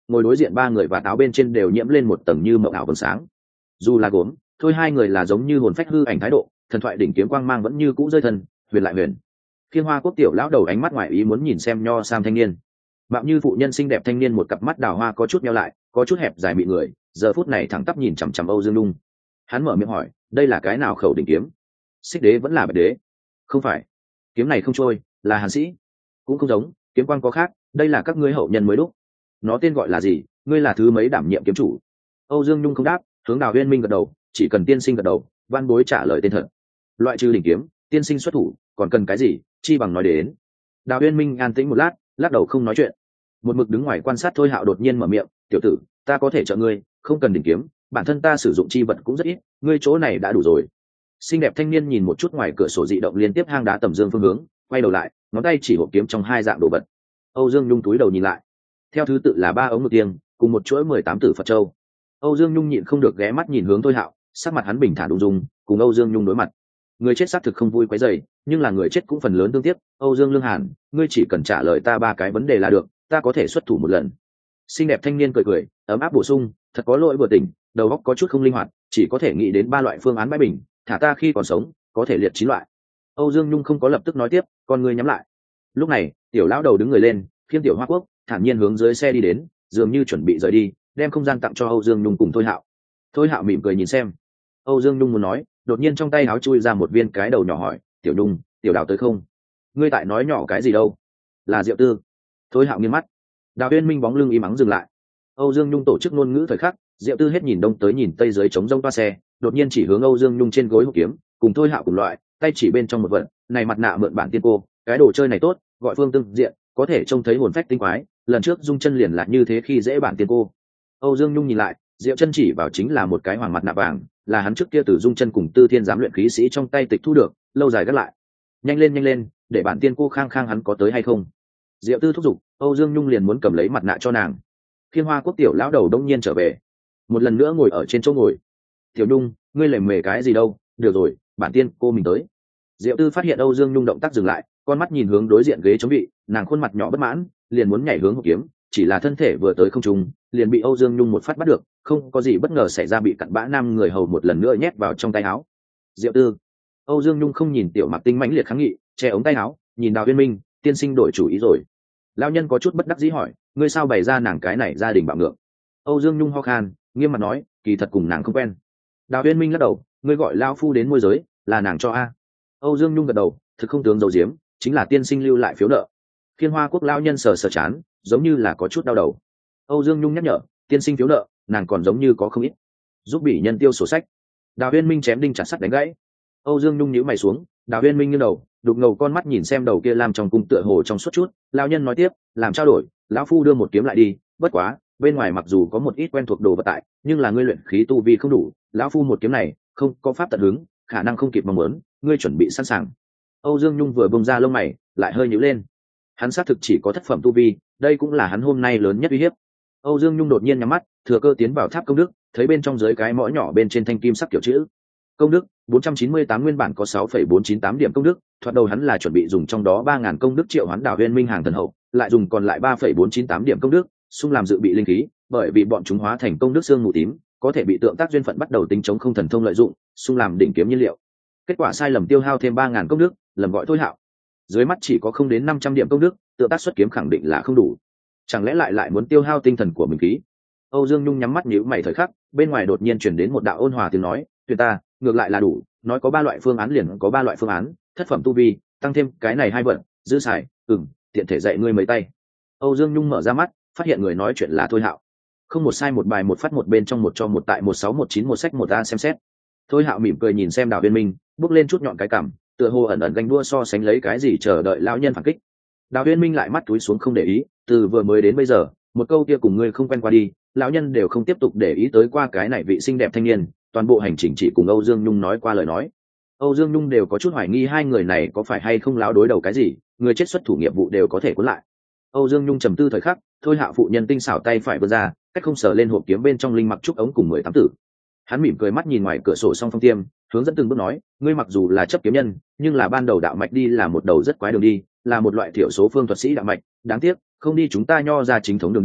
ngồi đối diện ba người và áo bên trên đều nhiễm lên một tầng như mộng ảo vầng sáng. Dù là gốm thôi, hai người là giống như hồn phách hư ảnh thái độ, thần thoại đỉnh kiếm quang mang vẫn như cũ rơi thần, huyền lại huyền. Khiên Hoa Quốc tiểu lão đầu ánh mắt ngoài ý muốn nhìn xem nho sam thanh niên. Mạo như phụ nhân xinh đẹp thanh niên một cặp mắt đào hoa có chút nheo lại, có chút hẹp dài mị người, giờ phút này thẳng tắp nhìn chằm chằm Âu Dương Nhung. Hắn mở miệng hỏi, đây là cái nào khẩu đỉnh kiếm? Xích đế vẫn là bạch đế? Không phải, kiếm này không trôi, là hàn sĩ. Cũng không giống, kiếm quang có khác, đây là các ngươi hậu nhân mới đúc. Nó tên gọi là gì, ngươi là thứ mấy đảm nhiệm kiếm chủ? Âu Dương Nhung không đáp, hướng Đào Uyên Minh gật đầu, chỉ cần tiên sinh gật đầu, văn bối trả lời tên thật. Loại trừ đỉnh kiếm, tiên sinh xuất thủ, còn cần cái gì, chi bằng nói đến. Đào Uyên Minh an tĩnh một lát, lắc đầu không nói chuyện. Một mực đứng ngoài quan sát Thôi Hạo đột nhiên mở miệng, tiểu tử, ta có thể trợ ngươi, không cần đỉnh kiếm, bản thân ta sử dụng chi vật cũng rất ít, ngươi chỗ này đã đủ rồi. Xinh đẹp thanh niên nhìn một chút ngoài cửa sổ dị động liên tiếp hang đá tầm dương phương hướng, quay đầu lại, ngón tay chỉ hộp kiếm trong hai dạng đồ vật. Âu Dương Nhung túi đầu nhìn lại, theo thứ tự là ba ống ngực tiêng cùng một chuỗi mười tám tử Phật châu. Âu Dương Nhung nhịn không được ghé mắt nhìn hướng Thôi Hạo, sắc mặt hắn bình thản ung dung, cùng Âu Dương Nhung đối mặt. Người chết xác thực không vui quấy rầy, nhưng là người chết cũng phần lớn tương tiếc. Âu Dương Lương Hàn, ngươi chỉ cần trả lời ta ba cái vấn đề là được, ta có thể xuất thủ một lần. Xinh đẹp thanh niên cười cười, ấm áp bổ sung, thật có lỗi vừa tỉnh, đầu óc có chút không linh hoạt, chỉ có thể nghĩ đến ba loại phương án bãi bình, thả ta khi còn sống, có thể liệt chín loại. Âu Dương Nhung không có lập tức nói tiếp, con ngươi nhắm lại. Lúc này, tiểu lão đầu đứng người lên, khiêng tiểu Hoa Quốc, thản nhiên hướng dưới xe đi đến, dường như chuẩn bị rời đi, đem không gian tặng cho Âu Dương Nhung cùng Thôi Hạo. Thôi Hạo mỉm cười nhìn xem. Âu Dương Nhung muốn nói, đột nhiên trong tay áo chui ra một viên cái đầu nhỏ hỏi, tiểu Nhung, tiểu Đào tới không? Ngươi tại nói nhỏ cái gì đâu? Là Diệu Tư. Thôi Hạo nghiêng mắt. Đào Uyên Minh bóng lưng im ắng dừng lại. Âu Dương Nhung tổ chức ngôn ngữ thời khắc, Diệu Tư hết nhìn đông tới nhìn tây dưới trống rông toa xe, đột nhiên chỉ hướng Âu Dương Nhung trên gối hộp kiếm, cùng Thôi Hạo cùng loại, tay chỉ bên trong một vật, này mặt nạ mượn bản tiên cô, cái đồ chơi này tốt, gọi phương tương diện, có thể trông thấy hồn phách tinh quái, lần trước Dung Chân liền là như thế khi dễ bản tiên cô. Âu Dương Nhung nhìn lại, Diệu Chân chỉ vào chính là một cái hoàng mặt nạ vàng, là hắn trước kia từ Dung Chân cùng Tư Thiên giám luyện khí sĩ trong tay tịch thu được, lâu dài gác lại. Nhanh lên nhanh lên, để bản tiên cô khang khang hắn có tới hay không? Diệu Tư thúc giục, Âu Dương Nhung liền muốn cầm lấy mặt nạ cho nàng. Khiên Hoa Quốc tiểu lão đầu đông nhiên trở về, một lần nữa ngồi ở trên chỗ ngồi. Tiểu Nhung, ngươi lề mề cái gì đâu? Được rồi, bản tiên cô mình tới. Diệu Tư phát hiện Âu Dương Nhung động tác dừng lại, con mắt nhìn hướng đối diện ghế chống vị, nàng khuôn mặt nhỏ bất mãn, liền muốn nhảy hướng hộp kiếm, chỉ là thân thể vừa tới không trung, liền bị Âu Dương Nhung một phát bắt được, không có gì bất ngờ xảy ra, bị cặn bã nam người hầu một lần nữa nhét vào trong tay áo. Diệu Tư. Âu Dương Nhung không nhìn tiểu Mặc Tinh mãnh liệt kháng nghị, che ống tay áo, nhìn Đào Uyên Minh, tiên sinh đổi chủ ý rồi. Lão nhân có chút bất đắc dĩ hỏi, ngươi sao bày ra nàng cái này gia đình bạo ngược? Âu Dương Nhung ho khan, nghiêm mặt nói, kỳ thật cùng nàng không quen. Đào Uyên Minh lắc đầu, ngươi gọi lão phu đến môi giới, là nàng cho a. Âu Dương Nhung gật đầu, thực không tướng dầu diếm, chính là tiên sinh lưu lại phiếu nợ. Khiên Hoa Quốc lão nhân sờ sờ chán, giống như là có chút đau đầu. Âu Dương Nhung nhắc nhở, tiên sinh phiếu nợ, nàng còn giống như có không ít. Giúp bị nhân tiêu sổ sách. Đào Uyên Minh chém đinh chặt sắt đánh gãy. Âu Dương Nhung nhíu mày xuống, Đào Uyên Minh nghiêng đầu, đục ngầu con mắt nhìn xem đầu kia làm trong cung tựa hồ trong suốt chút. Lão nhân nói tiếp, làm trao đổi, lão phu đưa một kiếm lại đi, bất quá, bên ngoài mặc dù có một ít quen thuộc đồ vật tại, nhưng là ngươi luyện khí tu vi không đủ, lão phu một kiếm này không có pháp tận hứng, khả năng không kịp mong muốn, ngươi chuẩn bị sẵn sàng. Âu Dương Nhung vừa bông ra lông mày, lại hơi nhíu lên. Hắn xác thực chỉ có thất phẩm tu vi, đây cũng là hắn hôm nay lớn nhất uy hiếp. Âu Dương Nhung đột nhiên nhắm mắt, thừa cơ tiến vào tháp công đức, thấy bên trong dưới cái mõ nhỏ bên trên thanh kim sắc kiểu chữ. Công đức bốn trăm chín mươi tám, nguyên bản có sáu phẩy bốn chín tám điểm công đức, thoạt đầu hắn là chuẩn bị dùng trong đó ba nghìn công đức triệu hoán Đào Uyên Minh hàng thần hậu, lại dùng còn lại ba phẩy bốn chín tám điểm công đức, xung làm dự bị linh khí, bởi vì bọn chúng hóa thành công đức xương mù tím, có thể bị tượng tác duyên phận bắt đầu tính chống không thần thông lợi dụng, xung làm đỉnh kiếm nhiên liệu. Kết quả sai lầm tiêu hao thêm ba nghìn công đức, lầm gọi Thôi Hạo. Dưới mắt chỉ có không đến năm trăm điểm công đức, tượng tác xuất kiếm khẳng định là không đủ. Chẳng lẽ lại lại muốn tiêu hao tinh thần của mình khí? Âu Dương Nhung nhắm mắt nhíu mày thời khắc, bên ngoài đột nhiên truyền đến một đạo ôn hòa tiếng nói, "Tuyệt ta, ngược lại là đủ, nói có ba loại phương án liền có ba loại phương án, thất phẩm tu vi, tăng thêm cái này hai vận, dư xài, ừm, tiện thể dạy ngươi mấy tay." Âu Dương Nhung mở ra mắt, phát hiện người nói chuyện là Thôi Hạo. Không một sai một bài một phát một bên trong một cho một tại một sáu một chín một sách một a xem xét. Thôi Hạo mỉm cười nhìn xem Đào Uyên Minh, bước lên chút nhọn cái cằm, tựa hồ ẩn ẩn ganh đua so sánh lấy cái gì chờ đợi lão nhân phản kích. Đào Uyên Minh lại mắt túi xuống không để ý, từ vừa mới đến bây giờ, một câu kia cùng ngươi không quen qua đi, lão nhân đều không tiếp tục để ý tới qua cái này vị xinh đẹp thanh niên, toàn bộ hành trình chỉ cùng Âu Dương Nhung nói qua lời nói. Âu Dương Nhung đều có chút hoài nghi hai người này có phải hay không láo đối đầu cái gì, người chết xuất thủ nghiệp vụ đều có thể cuốn lại. Âu Dương Nhung trầm tư thời khắc, Thôi Hạo phụ nhân tinh xảo tay phải vươn ra, cách không sờ lên hộp kiếm bên trong linh mặc trúc ống cùng mười tám tử. Hắn mỉm cười mắt nhìn ngoài cửa sổ song phong tiêm, hướng dẫn từng bước nói, ngươi mặc dù là chấp kiếm nhân, nhưng là ban đầu đạo mạch đi là một đầu rất quái đường đi, là một loại thiểu số phương thuật sĩ đạo mạch, đáng tiếc, không đi chúng ta nho ra chính thống đường đi,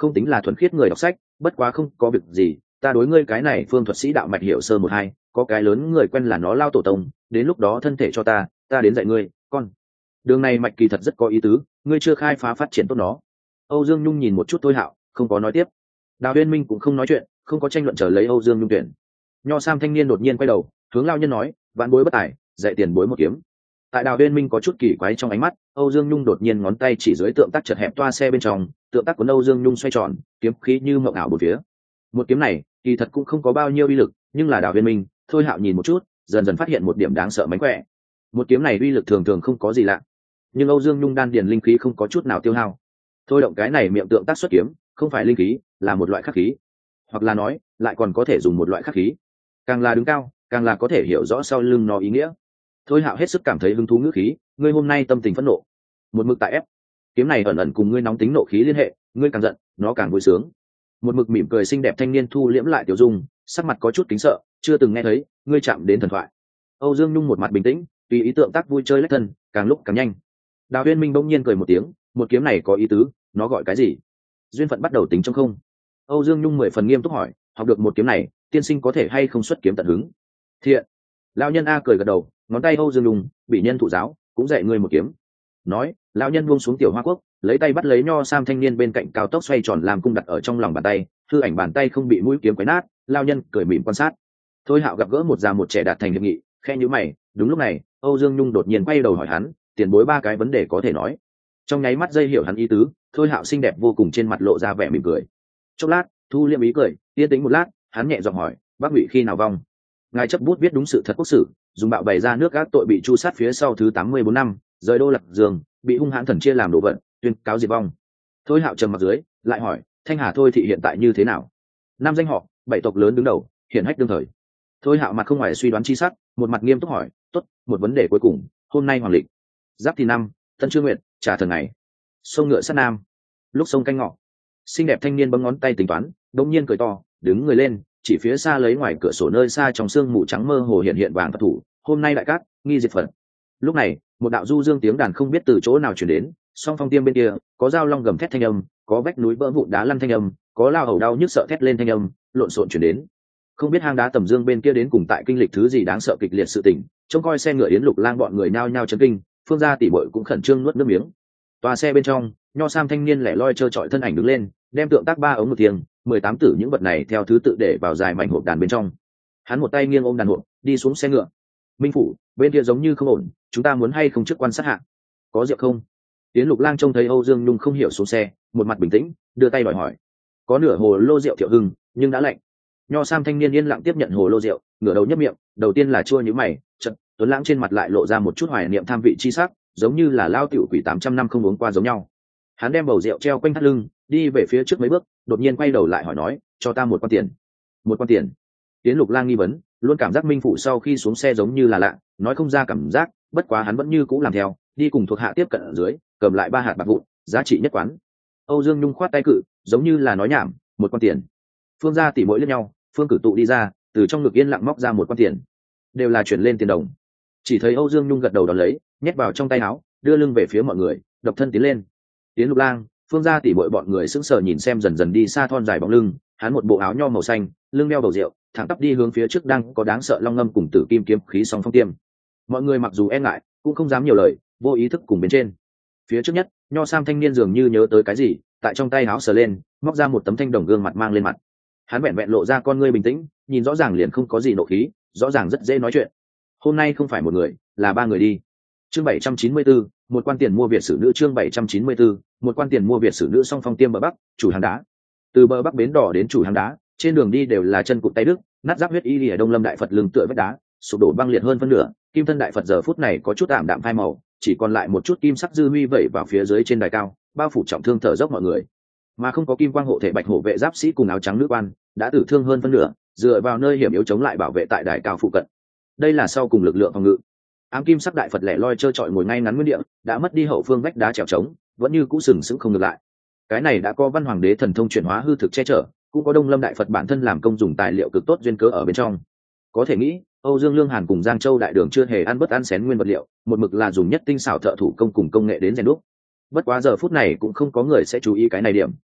không tính là thuần khiết người đọc sách, bất quá không có việc gì, ta đối ngươi cái này phương thuật sĩ đạo mạch hiểu sơ một hai, có cái lớn người quen là nó lao tổ tông, đến lúc đó thân thể cho ta, ta đến dạy ngươi, con. Đường này mạch kỳ thật rất có ý tứ, ngươi chưa khai phá phát triển tốt nó. Âu Dương Nhung nhìn một chút Thôi Hạo, không có nói tiếp. Đào Uyên Minh cũng không nói chuyện, không có tranh luận chờ lấy Âu Dương Nhung tuyển. Nho Sam thanh niên đột nhiên quay đầu, hướng lao nhân nói, vạn bối bất tài, dạy tiền bối một kiếm. Tại Đào Uyên Minh có chút kỳ quái trong ánh mắt, Âu Dương Nhung đột nhiên ngón tay chỉ dưới tượng tác chật hẹp toa xe bên trong, tượng tác của Âu Dương Nhung xoay tròn, kiếm khí như mộng ảo bốn phía. Một kiếm này, kỳ thật cũng không có bao nhiêu uy lực, nhưng là Đào Uyên Minh, Thôi Hạo nhìn một chút, dần dần phát hiện một điểm đáng sợ mánh khỏe. Một kiếm này uy lực thường thường không có gì lạ, nhưng Âu Dương Nhung đan điền linh khí không có chút nào tiêu hao. Thôi động cái này miệng tượng tác xuất kiếm, không phải linh khí, là một loại khắc khí, hoặc là nói, lại còn có thể dùng một loại khắc khí. Càng là đứng cao, càng là có thể hiểu rõ sau lưng nó ý nghĩa. Thôi Hạo hết sức cảm thấy hứng thú ngữ khí, ngươi hôm nay tâm tình phẫn nộ, một mực tại ép. Kiếm này ẩn ẩn cùng ngươi nóng tính nộ khí liên hệ, ngươi càng giận, nó càng vui sướng. Một mực mỉm cười xinh đẹp thanh niên thu liễm lại tiểu dung, sắc mặt có chút kính sợ, chưa từng nghe thấy, ngươi chạm đến thần thoại. Âu Dương Nhung một mặt bình tĩnh, tùy ý tượng tác vui chơi lách thân, càng lúc càng nhanh. Đào Uyên Minh bỗng nhiên cười một tiếng, một kiếm này có ý tứ, nó gọi cái gì? Duyên phận bắt đầu tính trong không. Âu Dương Nhung mười phần nghiêm túc hỏi, học được một kiếm này, tiên sinh có thể hay không xuất kiếm tận hứng? Thiện. Lão nhân a cười gật đầu, ngón tay Âu Dương Nhung, bị nhân thụ giáo, cũng dạy ngươi một kiếm. Nói, lão nhân buông xuống tiểu hoa quốc, lấy tay bắt lấy Nho Sam thanh niên bên cạnh cao tốc xoay tròn làm cung đặt ở trong lòng bàn tay, hư ảnh bàn tay không bị mũi kiếm quấy nát. Lão nhân cười mỉm quan sát. Thôi Hạo gặp gỡ một già một trẻ đạt thành hiệp nghị, khe nhíu mày. Đúng lúc này, Âu Dương Nhung đột nhiên quay đầu hỏi hắn, tiền bối ba cái vấn đề có thể nói. Trong nháy mắt dây hiểu hắn ý tứ, Thôi Hạo xinh đẹp vô cùng trên mặt lộ ra vẻ mỉm cười. Chốc lát, thu liêm ý cười, yên tĩnh một lát, hắn nhẹ giọng hỏi, bác Ngụy khi nào vong? Ngài chấp bút viết đúng sự thật quốc sử, dùng bạo bày ra nước gác tội bị chu sát phía sau thứ tám mươi bốn năm, rời đô Lạc Dương, bị hung hãn thần chia làm đồ vận, tuyên cáo diệt vong. Thôi Hạo trầm mặt dưới, lại hỏi, Thanh Hà Thôi thị hiện tại như thế nào? Năm danh họ, bảy tộc lớn đứng đầu, hiển hách đương thời. Thôi Hạo mặt không ngoài suy đoán chi sắc, một mặt nghiêm túc hỏi, tốt, một vấn đề cuối cùng, hôm nay hoàng lịch, giáp thì năm, tân trương nguyện, trả thần ngày, sông ngựa sát nam, lúc sông canh ngọ. Xinh đẹp thanh niên bấm ngón tay tính toán, đột nhiên cười to, đứng người lên, chỉ phía xa lấy ngoài cửa sổ nơi xa trong sương mù trắng mơ hồ hiện hiện vàng Phật thủ, hôm nay đại cát, nghi diệt Phật. Lúc này, một đạo du dương tiếng đàn không biết từ chỗ nào truyền đến, song phong tiêm bên kia, có dao long gầm thét thanh âm, có vách núi vỡ vụn đá lăn thanh âm, có lao hầu đau nhức sợ thét lên thanh âm, lộn xộn truyền đến. Không biết hang đá tầm dương bên kia đến cùng tại kinh lịch thứ gì đáng sợ kịch liệt sự tình, trông coi xe ngựa Yến Lục Lang bọn người nhao nhao chấn kinh, Phương gia tỷ muội cũng khẩn trương nuốt nước miếng. Toa xe bên trong, Nho Sam thanh niên lẻ loi trơ trọi thân ảnh đứng lên, đem tượng tác ba ống một tiếng, mười tám tử những vật này theo thứ tự để vào dài mảnh hộp đàn bên trong. Hắn một tay nghiêng ôm đàn hộp, đi xuống xe ngựa. Minh phủ, bên kia giống như không ổn, chúng ta muốn hay không trước quan sát hạ? Có rượu không? Yến Lục Lang trông thấy Âu Dương Nhung không hiểu xuống xe, một mặt bình tĩnh, đưa tay đòi hỏi. Có nửa hồ lô rượu Thiệu Hưng, nhưng đã lạnh. Nho Sam thanh niên yên lặng tiếp nhận hồ lô rượu, ngửa đầu nhấp miệng, đầu tiên là chua như mày, chợt Tuấn Lãng trên mặt lại lộ ra một chút hoài niệm tham vị chi sắc, giống như là lao tiểu quỷ tám trăm năm không uống qua giống nhau. Hắn đem bầu rượu treo quanh thắt lưng, đi về phía trước mấy bước, đột nhiên quay đầu lại hỏi nói, cho ta một quan tiền. Một quan tiền. Tiến Lục Lang nghi vấn, luôn cảm giác Minh phụ sau khi xuống xe giống như là lạ, nói không ra cảm giác, bất quá hắn vẫn như cũ làm theo, đi cùng thuộc hạ tiếp cận ở dưới, cầm lại ba hạt bạc vụn, giá trị nhất quán. Âu Dương Nhung khoát tay cự, giống như là nói nhảm, một quan tiền. Phương gia tỷ muội liếc nhau, Phương Cử Tụ đi ra, từ trong ngực yên lặng móc ra một quan tiền, đều là chuyển lên tiền đồng. Chỉ thấy Âu Dương Nhung gật đầu đón lấy, nhét vào trong tay áo, đưa lưng về phía mọi người, độc thân tiến lên. Tiến Lục Lang, Phương gia tỷ muội bọn người sững sờ nhìn xem dần dần đi xa thon dài bóng lưng, hắn một bộ áo nho màu xanh, lưng đeo bầu rượu, thẳng tắp đi hướng phía trước đang có đáng sợ long ngâm cùng tử kim kiếm khí song phong tiêm. Mọi người mặc dù e ngại, cũng không dám nhiều lời, vô ý thức cùng bên trên. Phía trước nhất, Nho Sam thanh niên dường như nhớ tới cái gì, tại trong tay áo sờ lên, móc ra một tấm thanh đồng gương mặt mang lên mặt. Hắn vẹn vẹn lộ ra con ngươi bình tĩnh, nhìn rõ ràng liền không có gì nộ khí, rõ ràng rất dễ nói chuyện. Hôm nay không phải một người, là ba người đi. Chương bảy trăm chín mươi tư, một quan tiền mua Việt sử nữ. Chương bảy trăm chín mươi tư, một quan tiền mua Việt sử nữ. Song phong tiêm bờ bắc, chủ hàng đá. Từ bờ bắc bến đỏ đến chủ hàng đá, trên đường đi đều là chân cụt tay đứt, nát giáp huyết y lìa Đông Lâm đại Phật lưng tựa vách đá, sụp đổ băng liệt hơn phân nửa, kim thân đại Phật giờ phút này có chút ảm đạm phai màu, chỉ còn lại một chút kim sắc dư huy vẩy vào phía dưới trên đài cao, bao phủ trọng thương thở dốc mọi người. Mà không có kim quang hộ thể bạch hổ vệ giáp sĩ cùng áo trắng nữ quan, đã tử thương hơn phân nửa, dựa vào nơi hiểm yếu chống lại bảo vệ tại đài cao phụ cận. Đây là sau cùng lực lượng phòng ngự. Ám kim sắc đại Phật lẻ loi trơ trọi ngồi ngay ngắn nguyên địa, đã mất đi hậu phương vách đá trèo trống, vẫn như cũ sừng sững không ngược lại. Cái này đã có Văn Hoàng đế thần thông chuyển hóa hư thực che chở, cũng có Đông Lâm đại Phật bản thân làm công dùng tài liệu cực tốt duyên cớ ở bên trong. Có thể nghĩ, Âu Dương Lương Hàn cùng Giang Châu đại đường chưa hề ăn bất ăn xén nguyên vật liệu, một mực là dùng nhất tinh xảo thợ thủ công cùng công nghệ đến rèn đúc. Bất quá giờ phút này cũng không có người sẽ chú ý cái này điểm,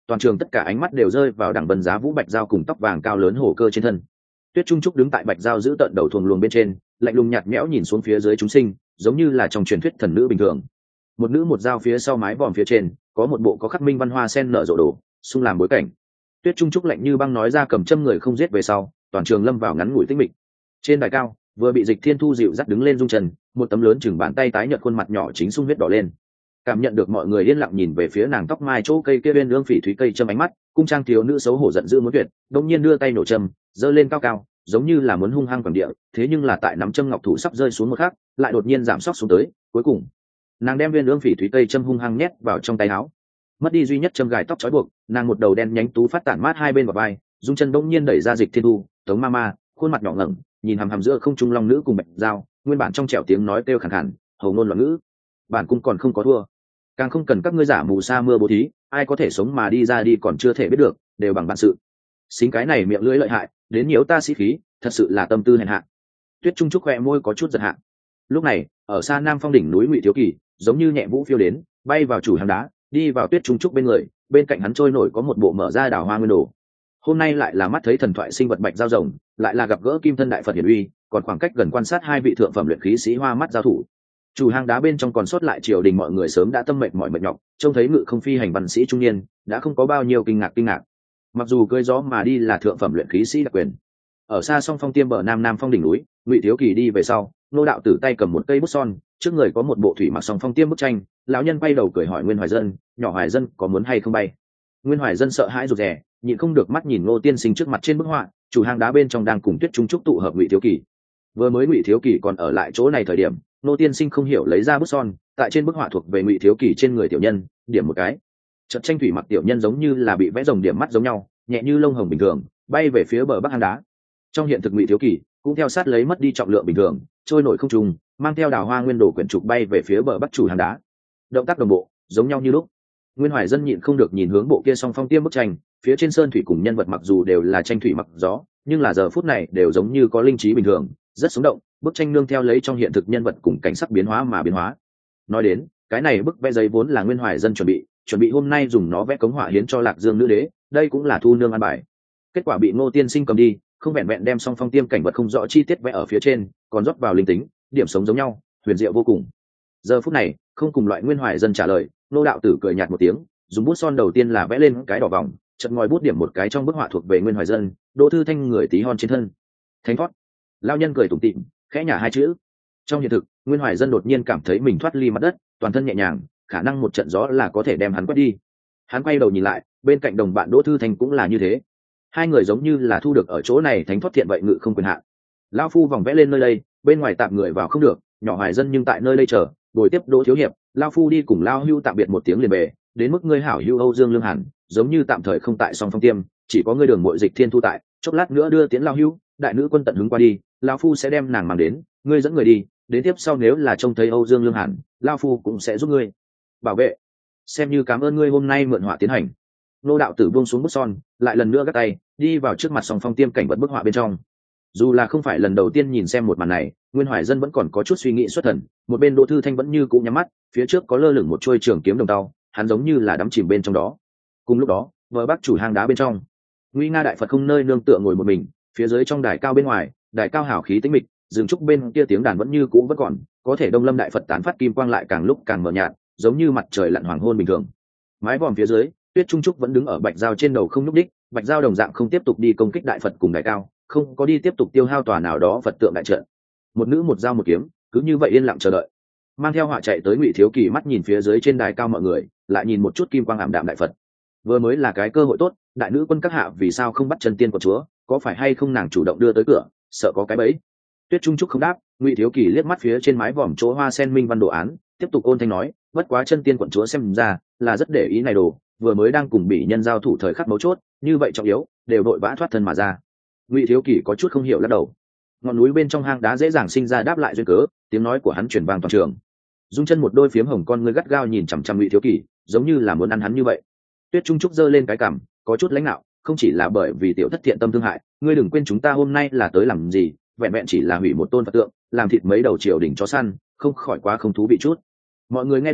toàn trường tất cả ánh mắt đều rơi vào đằng bần giá vũ bạch dao cùng tóc vàng cao lớn hổ cơ trên thân. Tuyết Trung Trúc đứng tại bạch dao giữ tận đầu thuồng luồng bên trên, lạnh lùng nhạt nhẽo nhìn xuống phía dưới chúng sinh, giống như là trong truyền thuyết thần nữ bình thường. Một nữ một dao phía sau mái vòm phía trên có một bộ có khắc minh văn hoa sen nở rộ đồ xung làm bối cảnh. Tuyết Trung Trúc lạnh như băng nói ra cầm châm người không giết về sau, toàn trường lâm vào ngắn ngủi tĩnh mịch. Trên đài cao vừa bị Dịch Thiên Thu dịu dắt đứng lên dung trần, một tấm lớn chừng bàn tay tái nhợt khuôn mặt nhỏ chính sung huyết đỏ lên. Cảm nhận được mọi người yên lặng nhìn về phía nàng tóc mai chỗ cây kia bên lương phỉ thúy cây châm ánh mắt, cung trang thiếu nữ xấu hổ giận dữ muốn tuyệt, đột nhiên đưa tay nổ châm, giơ lên cao cao, giống như là muốn hung hăng quẳng địa, thế nhưng là tại nắm châm ngọc thủ sắp rơi xuống một khắc, lại đột nhiên giảm sóc xuống tới, cuối cùng nàng đem viên lương phỉ thúy cây châm hung hăng nhét vào trong tay áo. Mất đi duy nhất châm gài tóc trói buộc, nàng một đầu đen nhánh tú phát tản mát hai bên vào vai, dung chân bỗng nhiên đẩy ra Dịch Thiên Thu, Tống Mama, khuôn mặt nhỏ ngẩng, nhìn hằm hằm giữa không trung long nữ cùng bạch dao, nguyên bản trong trẻo tiếng nói kêu khàn khàn, hầu ngôn loạn ngữ. Bản cung còn không có thua, càng không cần các ngươi giả mù sa mưa bố thí, ai có thể sống mà đi ra đi còn chưa thể biết được, đều bằng bản sự. Xính cái này miệng lưỡi lợi hại, đến nhiễu ta sĩ khí, thật sự là tâm tư hèn hạ. Tuyết Trung Trúc khẽ môi có chút giật hạ. Lúc này, ở xa Nam Phong đỉnh núi Ngụy Thiếu Kỳ, giống như nhẹ vũ phiêu đến, bay vào chủ hang đá, đi vào Tuyết Trung Trúc bên người, bên cạnh hắn trôi nổi có một bộ mở ra đào hoa nguyên đồ. Hôm nay lại là mắt thấy thần thoại sinh vật bạch giao rồng, lại là gặp gỡ kim thân đại Phật hiển uy, còn khoảng cách gần quan sát hai vị thượng phẩm luyện khí sĩ hoa mắt giao thủ. Chủ hang đá bên trong còn sót lại triều đình mọi người sớm đã tâm mệt mỏi mệt nhọc, trông thấy ngự không phi hành văn sĩ trung niên, đã không có bao nhiêu kinh ngạc kinh ngạc. Mặc dù cưỡi gió mà đi là thượng phẩm luyện khí sĩ đặc quyền. Ở xa song phong tiêm bờ nam nam phong đỉnh núi, Ngụy Thiếu Kỳ đi về sau, nô đạo tử tay cầm một cây bút son, trước người có một bộ thủy mặc song phong tiêm bức tranh, lão nhân quay đầu cười hỏi Nguyên Hoài Dân, nhỏ Hoài Dân có muốn hay không bay? Nguyên Hoài Dân sợ hãi rụt rè, nhịn không được mắt nhìn Ngô tiên sinh trước mặt trên bức họa, chủ hang đá bên trong đang cùng Tuyết Trung Trúc tụ hợp Ngụy Thiếu Kỳ. Vừa mới Ngụy Thiếu Kỳ còn ở lại chỗ này thời điểm, Ngô tiên sinh không hiểu lấy ra bút son, tại trên bức họa thuộc về Ngụy Thiếu Kỳ trên người tiểu nhân, điểm một cái. Trận tranh thủy mặc tiểu nhân giống như là bị vẽ rồng điểm mắt giống nhau, nhẹ như lông hồng bình thường, bay về phía bờ bắc hang đá. Trong hiện thực Ngụy Thiếu Kỳ cũng theo sát lấy mất đi trọng lượng bình thường, trôi nổi không trung, mang theo đào hoa nguyên đồ quyển trục bay về phía bờ bắc chủ hang đá. Động tác đồng bộ, giống nhau như lúc. Nguyên Hoài Dân nhịn không được nhìn hướng bộ kia song phong tiêm bức tranh, phía trên sơn thủy cùng nhân vật mặc dù đều là tranh thủy mặc gió, nhưng là giờ phút này đều giống như có linh trí bình thường, rất sống động. Bức tranh nương theo lấy trong hiện thực nhân vật cùng cảnh sắc biến hóa mà biến hóa. Nói đến, cái này bức vẽ giấy vốn là Nguyên Hoài Dân chuẩn bị, chuẩn bị hôm nay dùng nó vẽ cống hỏa hiến cho Lạc Dương nữ đế, đây cũng là thu nương an bài. Kết quả bị Ngô tiên sinh cầm đi, không vẹn vẹn đem song phong tiêm cảnh vật không rõ chi tiết vẽ ở phía trên, còn rót vào linh tính, điểm sống giống nhau, huyền diệu vô cùng. Giờ phút này, không cùng loại Nguyên Hoài Dân trả lời, nô đạo tử cười nhạt một tiếng, dùng bút son đầu tiên là vẽ lên cái đỏ vòng, chợt ngòi bút điểm một cái trong bức họa thuộc về Nguyên Hoài Dân, Đỗ Thư Thanh người tí hon trên thân. Thánh thoát. Lao nhân cười tủm tỉm, khẽ nhả hai chữ. Trong hiện thực, Nguyên Hoài Dân đột nhiên cảm thấy mình thoát ly mặt đất, toàn thân nhẹ nhàng, khả năng một trận gió là có thể đem hắn quét đi. Hắn quay đầu nhìn lại, bên cạnh đồng bạn Đỗ Thư Thanh cũng là như thế. Hai người giống như là thu được ở chỗ này thánh thoát thiện vậy ngự không quyền hạn. Lão phu vòng vẽ lên nơi đây, bên ngoài tạm người vào không được, nhỏ Hoài Dân nhưng tại nơi đây chờ, buổi tiếp Đỗ thiếu hiệp, Lão phu đi cùng Lão hưu tạm biệt một tiếng liền về, đến mức ngươi hảo hưu Âu Dương Lương Hàn, giống như tạm thời không tại song phong tiêm, chỉ có ngươi đường muội Dịch Thiên Thu tại, chốc lát nữa đưa tiến Lão hưu, đại nữ quân tận hứng qua đi, Lão phu sẽ đem nàng mang đến, ngươi dẫn người đi, đến tiếp sau nếu là trông thấy Âu Dương Lương Hàn, Lão phu cũng sẽ giúp ngươi bảo vệ. Xem như cảm ơn ngươi hôm nay mượn họa tiến hành. Nô đạo tử buông xuống bút son, lại lần nữa gắt tay, đi vào trước mặt song phong tiêm cảnh vật bức họa bên trong. Dù là không phải lần đầu tiên nhìn xem một màn này, Nguyên Hoài Dân vẫn còn có chút suy nghĩ xuất thần, một bên Đỗ Thư Thanh vẫn như cũ nhắm mắt, phía trước có lơ lửng một chuôi trường kiếm đồng tàu, hắn giống như là đắm chìm bên trong đó. Cùng lúc đó, vợ bắc chủ hang đá bên trong, Nguy Nga đại Phật không nơi nương tựa ngồi một mình, phía dưới trong đài cao bên ngoài, đài cao hào khí tĩnh mịch, dừng trúc bên kia tiếng đàn vẫn như cũ vẫn còn, có thể Đông Lâm đại Phật tán phát kim quang lại càng lúc càng mờ nhạt, giống như mặt trời lặn hoàng hôn bình thường. Mái vòm phía dưới, Tuyết Trung Trúc vẫn đứng ở bạch dao trên đầu không nhúc đích, bạch dao đồng dạng không tiếp tục đi công kích đại Phật cùng đài cao, không có đi tiếp tục tiêu hao tòa nào đó Phật tượng đại trận. Một nữ một dao một kiếm, cứ như vậy yên lặng chờ đợi. Mang theo họa chạy tới Ngụy Thiếu Kỳ mắt nhìn phía dưới trên đài cao mọi người, lại nhìn một chút kim quang ảm đạm đại Phật. Vừa mới là cái cơ hội tốt, đại nữ quân các hạ vì sao không bắt chân tiên của chúa, có phải hay không nàng chủ động đưa tới cửa, sợ có cái bẫy. Tuyết Trung Trúc không đáp, Ngụy Thiếu Kỳ liếc mắt phía trên mái vòm chỗ hoa sen minh văn đồ án, tiếp tục ôn thanh nói, bất quá chân tiên quận chúa xem ra là rất để ý này đồ, vừa mới đang cùng bị nhân giao thủ thời khắc mấu chốt, như vậy trọng yếu, đều đội vã thoát thân mà ra. Ngụy Thiếu Kỳ có chút không hiểu lắc đầu. Ngọn núi bên trong hang đá dễ dàng sinh ra đáp lại duyên cớ, tiếng nói của hắn truyền vang toàn trường. Dung chân một đôi phiếm hồng con ngươi gắt gao nhìn chằm chằm Ngụy Thiếu Kỳ, giống như là muốn ăn hắn như vậy. Tuyết Trung Trúc giơ lên cái cằm, có chút lãnh nạo, không chỉ là bởi vì tiểu thất thiện tâm thương hại, ngươi đừng quên chúng ta hôm nay là tới làm gì, vẹn vẹn chỉ là hủy một tôn Phật tượng, làm thịt mấy đầu triều đình chó săn, không khỏi quá không thú vị chút. Mọi người nghe được,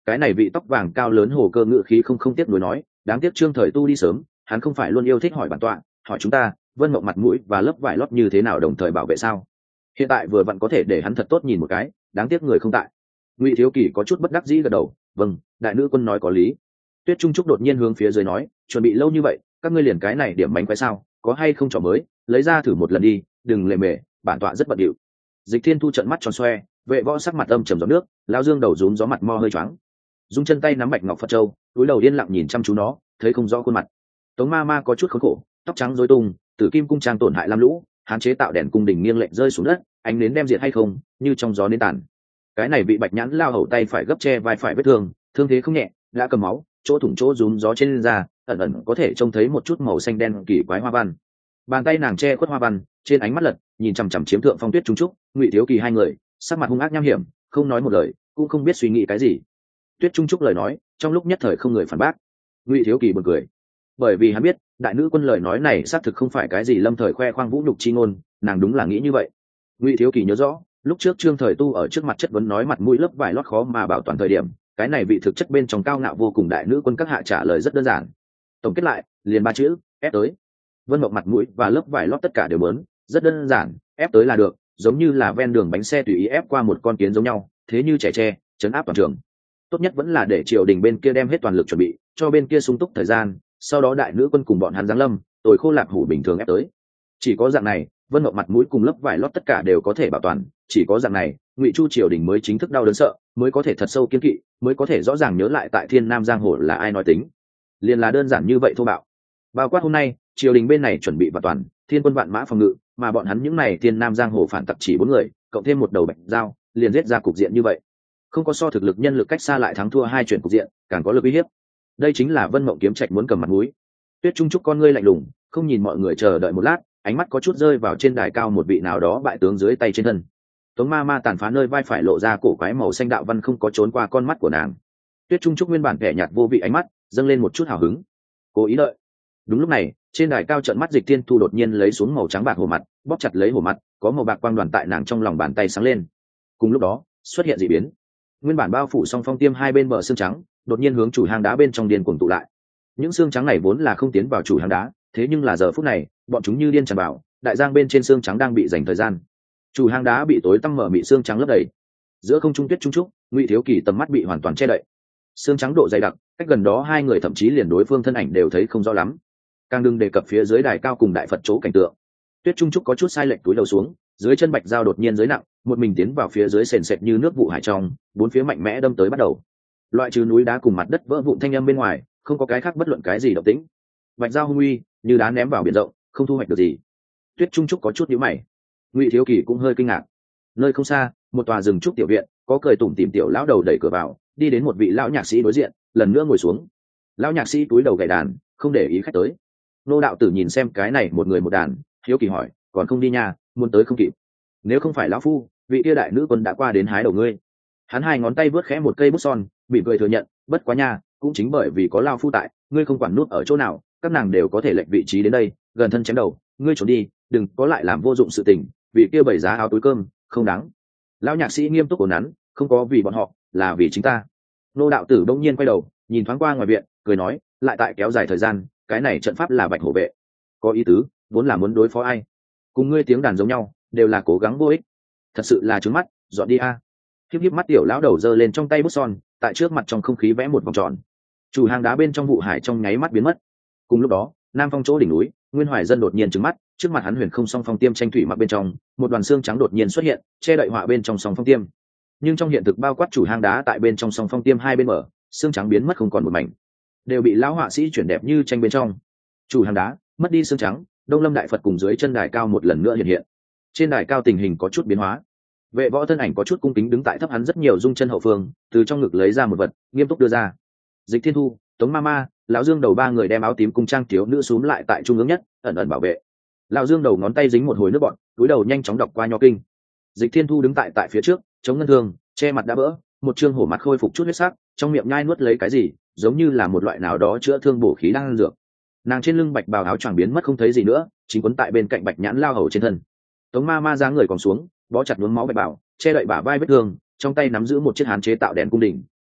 Cái này vị tóc vàng cao lớn hồ cơ ngự khí không không tiếc nuối nói, đáng tiếc Trương Thời Tu đi sớm, hắn không phải luôn yêu thích hỏi bản tọa, hỏi chúng ta Vân Mộng mặt mũi và lớp vải lót như thế nào đồng thời bảo vệ sao? Hiện tại vừa vặn có thể để hắn thật tốt nhìn một cái, đáng tiếc người không tại. Ngụy Thiếu Kỳ có chút bất đắc dĩ gật đầu, vâng, đại nữ quân nói có lý. Tuyết Trung Trúc đột nhiên hướng phía dưới nói, chuẩn bị lâu như vậy, các ngươi liền cái này điểm bánh quái sao, có hay không trò mới, lấy ra thử một lần đi, đừng lề mề, bản tọa rất bận điệu. Dịch Thiên Thu trợn mắt tròn xoe, vệ võ sắc mặt âm trầm gió nước, lão Dương đầu rúm gió mặt mo hơi choáng. Dung chân tay nắm bạch ngọc Phật châu, túi đầu yên lặng nhìn chăm chú nó, thấy không rõ khuôn mặt. Tống ma ma có chút khốn khổ, tóc trắng rối tung, tử kim cung trang tổn hại lam lũ, hán chế tạo đèn cung đình nghiêng lệnh rơi xuống đất, ánh nến đem diệt hay không, như trong gió nến tàn. Cái này bị bạch nhãn lao hầu tay phải gấp che vai phải vết thương, thương thế không nhẹ, đã cầm máu, chỗ thủng chỗ rúm gió trên da, ẩn ẩn có thể trông thấy một chút màu xanh đen kỳ quái hoa văn. Bàn tay nàng che khuất hoa văn, trên ánh mắt lật, nhìn chằm chằm chiếm thượng phong Tuyết Trung Trúc, Ngụy Thiếu Kỳ hai người, sắc mặt hung ác nham hiểm, không nói một lời, cũng không biết suy nghĩ cái gì. Tuyết Trung Trúc lời nói, trong lúc nhất thời không người phản bác. Ngụy Thiếu Kỳ buồn cười, bởi vì hắn biết, đại nữ quân lời nói này xác thực không phải cái gì lâm thời khoe khoang vũ nhục chi ngôn, nàng đúng là nghĩ như vậy. Ngụy Thiếu Kỳ nhớ rõ, lúc trước Trương Thời Tu ở trước mặt chất vấn nói mặt mũi lớp vải lót khó mà bảo toàn thời điểm, cái này vị thực chất bên trong cao ngạo vô cùng đại nữ quân các hạ trả lời rất đơn giản. Tổng kết lại, liền ba chữ, ép tới. Vân Mộng mặt mũi và lớp vải lót tất cả đều mớn, rất đơn giản, ép tới là được, giống như là ven đường bánh xe tùy ý ép qua một con kiến giống nhau, thế như trẻ tre, chấn áp toàn trường. Tốt nhất vẫn là để triều đình bên kia đem hết toàn lực chuẩn bị, cho bên kia sung túc thời gian, sau đó đại nữ quân cùng bọn hắn giáng lâm, tôi khô lạc hủ bình thường ép tới. Chỉ có dạng này, Vân Mộng mặt mũi cùng lớp vải lót tất cả đều có thể bảo toàn, chỉ có dạng này, Ngụy Chu triều đình mới chính thức đau đớn sợ, mới có thể thật sâu kiên kỵ, mới có thể rõ ràng nhớ lại tại Thiên Nam giang hồ là ai nói tính. Liền là đơn giản như vậy thô bạo. Bao quát hôm nay, triều đình bên này chuẩn bị và toàn, thiên quân vạn mã phòng ngự, mà bọn hắn những này Thiên Nam giang hồ phản tặc chỉ bốn người, cộng thêm một đầu bạch dao, liền giết ra cục diện như vậy. Không có so thực lực nhân lực cách xa lại thắng thua hai chuyển cục diện, càng có lực uy hiếp. Đây chính là Vân Mộng kiếm trạch muốn cầm mặt mũi. Tuyết Trung Trúc con ngươi lạnh lùng, không nhìn mọi người chờ đợi một lát, ánh mắt có chút rơi vào trên đài cao một vị nào đó bại tướng dưới tay trên thân. Tống ma ma tàn phá nơi vai phải lộ ra cổ quái màu xanh đạo văn không có trốn qua con mắt của nàng. Tuyết Trung Trúc nguyên bản vẻ nhạt vô vị ánh mắt dâng lên một chút hào hứng, cố ý đợi. Đúng lúc này, trên đài cao trận mắt Dịch Thiên Thu đột nhiên lấy xuống màu trắng bạc hồ mặt, bóp chặt lấy hồ mặt, có màu bạc quang đoàn tại nàng trong lòng bàn tay sáng lên. Cùng lúc đó, xuất hiện dị biến. Nguyên bản bao phủ song phong tiêm hai bên bờ xương trắng, đột nhiên hướng chủ hang đá bên trong điên cuồng tụ lại. Những xương trắng này vốn là không tiến vào chủ hang đá, thế nhưng là giờ phút này, bọn chúng như điên tràn vào, đại giang bên trên xương trắng đang bị dành thời gian. Chủ hang đá bị tối tăm mở mị xương trắng lấp đầy. Giữa không trung Tuyết Trung Trúc, Ngụy Thiếu Kỳ tầm mắt bị hoàn toàn che đậy. Xương trắng độ dày đặc, cách gần đó hai người thậm chí liền đối phương thân ảnh đều thấy không rõ lắm. Càng đừng đề cập phía dưới đài cao cùng đại Phật chỗ cảnh tượng. Tuyết Trung Trúc có chút sai lệch túi đầu xuống, dưới chân bạch dao đột nhiên dưới nặng, một mình tiến vào phía dưới sền sệt như nước vụ hải trong, bốn phía mạnh mẽ đâm tới bắt đầu. Loại trừ núi đá cùng mặt đất vỡ vụn thanh âm bên ngoài, không có cái khác bất luận cái gì động tĩnh. Bạch dao hung uy, như đá ném vào biển rộng, không thu hoạch được gì. Tuyết Trung Trúc có chút nhíu mày. Ngụy Thiếu Kỳ cũng hơi kinh ngạc. Nơi không xa, một tòa rừng trúc tiểu viện, có cười tủm tỉm tiểu lão đầu đẩy cửa vào, đi đến một vị lão nhạc sĩ đối diện, lần nữa ngồi xuống. Lão nhạc sĩ túi đầu gảy đàn, không để ý khách tới. Nô đạo tử nhìn xem cái này một người một đàn, hiếu kỳ hỏi, còn không đi nha, muốn tới không kịp. Nếu không phải lão phu, vị kia đại nữ quân đã qua đến hái đầu ngươi. Hắn hai ngón tay vớt khẽ một cây bút son, bị cười thừa nhận, bất quá nha, cũng chính bởi vì có lão phu tại, ngươi không quản nút ở chỗ nào, các nàng đều có thể lệnh vị trí đến đây, gần thân chém đầu, ngươi trốn đi, đừng có lại làm vô dụng sự tình, vị kia bày giá áo túi cơm, không đáng. Lão nhạc sĩ nghiêm túc ổn nắn, không có vì bọn họ, là vì chính ta. Nô đạo tử bỗng nhiên quay đầu, nhìn thoáng qua ngoài viện, cười nói, lại tại kéo dài thời gian, cái này trận pháp là bạch hổ vệ, có ý tứ, vốn là muốn đối phó ai, cùng ngươi tiếng đàn giống nhau, đều là cố gắng vô ích, thật sự là trướng mắt, dọn đi a. À. Hiếp hiếp mắt tiểu lão đầu giơ lên trong tay bút son, tại trước mặt trong không khí vẽ một vòng tròn. Chủ hang đá bên trong vụ hải trong nháy mắt biến mất. Cùng lúc đó, nam phong chỗ đỉnh núi, Nguyên Hoài Dân đột nhiên trừng mắt, trước mặt hắn huyền không song phong tiêm tranh thủy mặc bên trong, một đoàn xương trắng đột nhiên xuất hiện, che đậy họa bên trong song phong tiêm. Nhưng trong hiện thực bao quát chủ hang đá tại bên trong song phong tiêm hai bên mở, xương trắng biến mất không còn một mảnh, đều bị lão họa sĩ chuyển đẹp như tranh bên trong. Chủ hang đá mất đi xương trắng, Đông Lâm đại Phật cùng dưới chân đài cao một lần nữa hiện hiện. Trên đài cao tình hình có chút biến hóa. Vệ võ thân ảnh có chút cung kính đứng tại thấp hắn rất nhiều dung chân hậu phương, từ trong ngực lấy ra một vật, nghiêm túc đưa ra. Dịch Thiên Thu, Tống ma ma, lão Dương đầu ba người đem áo tím cung trang thiếu nữ xúm lại tại trung ương nhất, ẩn ẩn bảo vệ. Lão Dương đầu ngón tay dính một hồi nước bọn, cúi đầu nhanh chóng đọc qua nho kinh. Dịch Thiên Thu đứng tại tại phía trước, chống ngân thương, che mặt đã vỡ, một trương hổ mặt khôi phục chút huyết sắc, trong miệng nhai nuốt lấy cái gì, giống như là một loại nào đó chữa thương bổ khí đang ăn dược. Nàng trên lưng bạch bào áo choàng biến mất không thấy gì nữa, chính quấn tại bên cạnh bạch nhãn lao hầu trên thân. Tống ma ma dáng người còn xuống, bó chặt nhuốm máu bạch bào, che đậy bả vai vết thương, trong tay nắm giữ một chiếc hán chế tạo đèn cung đình,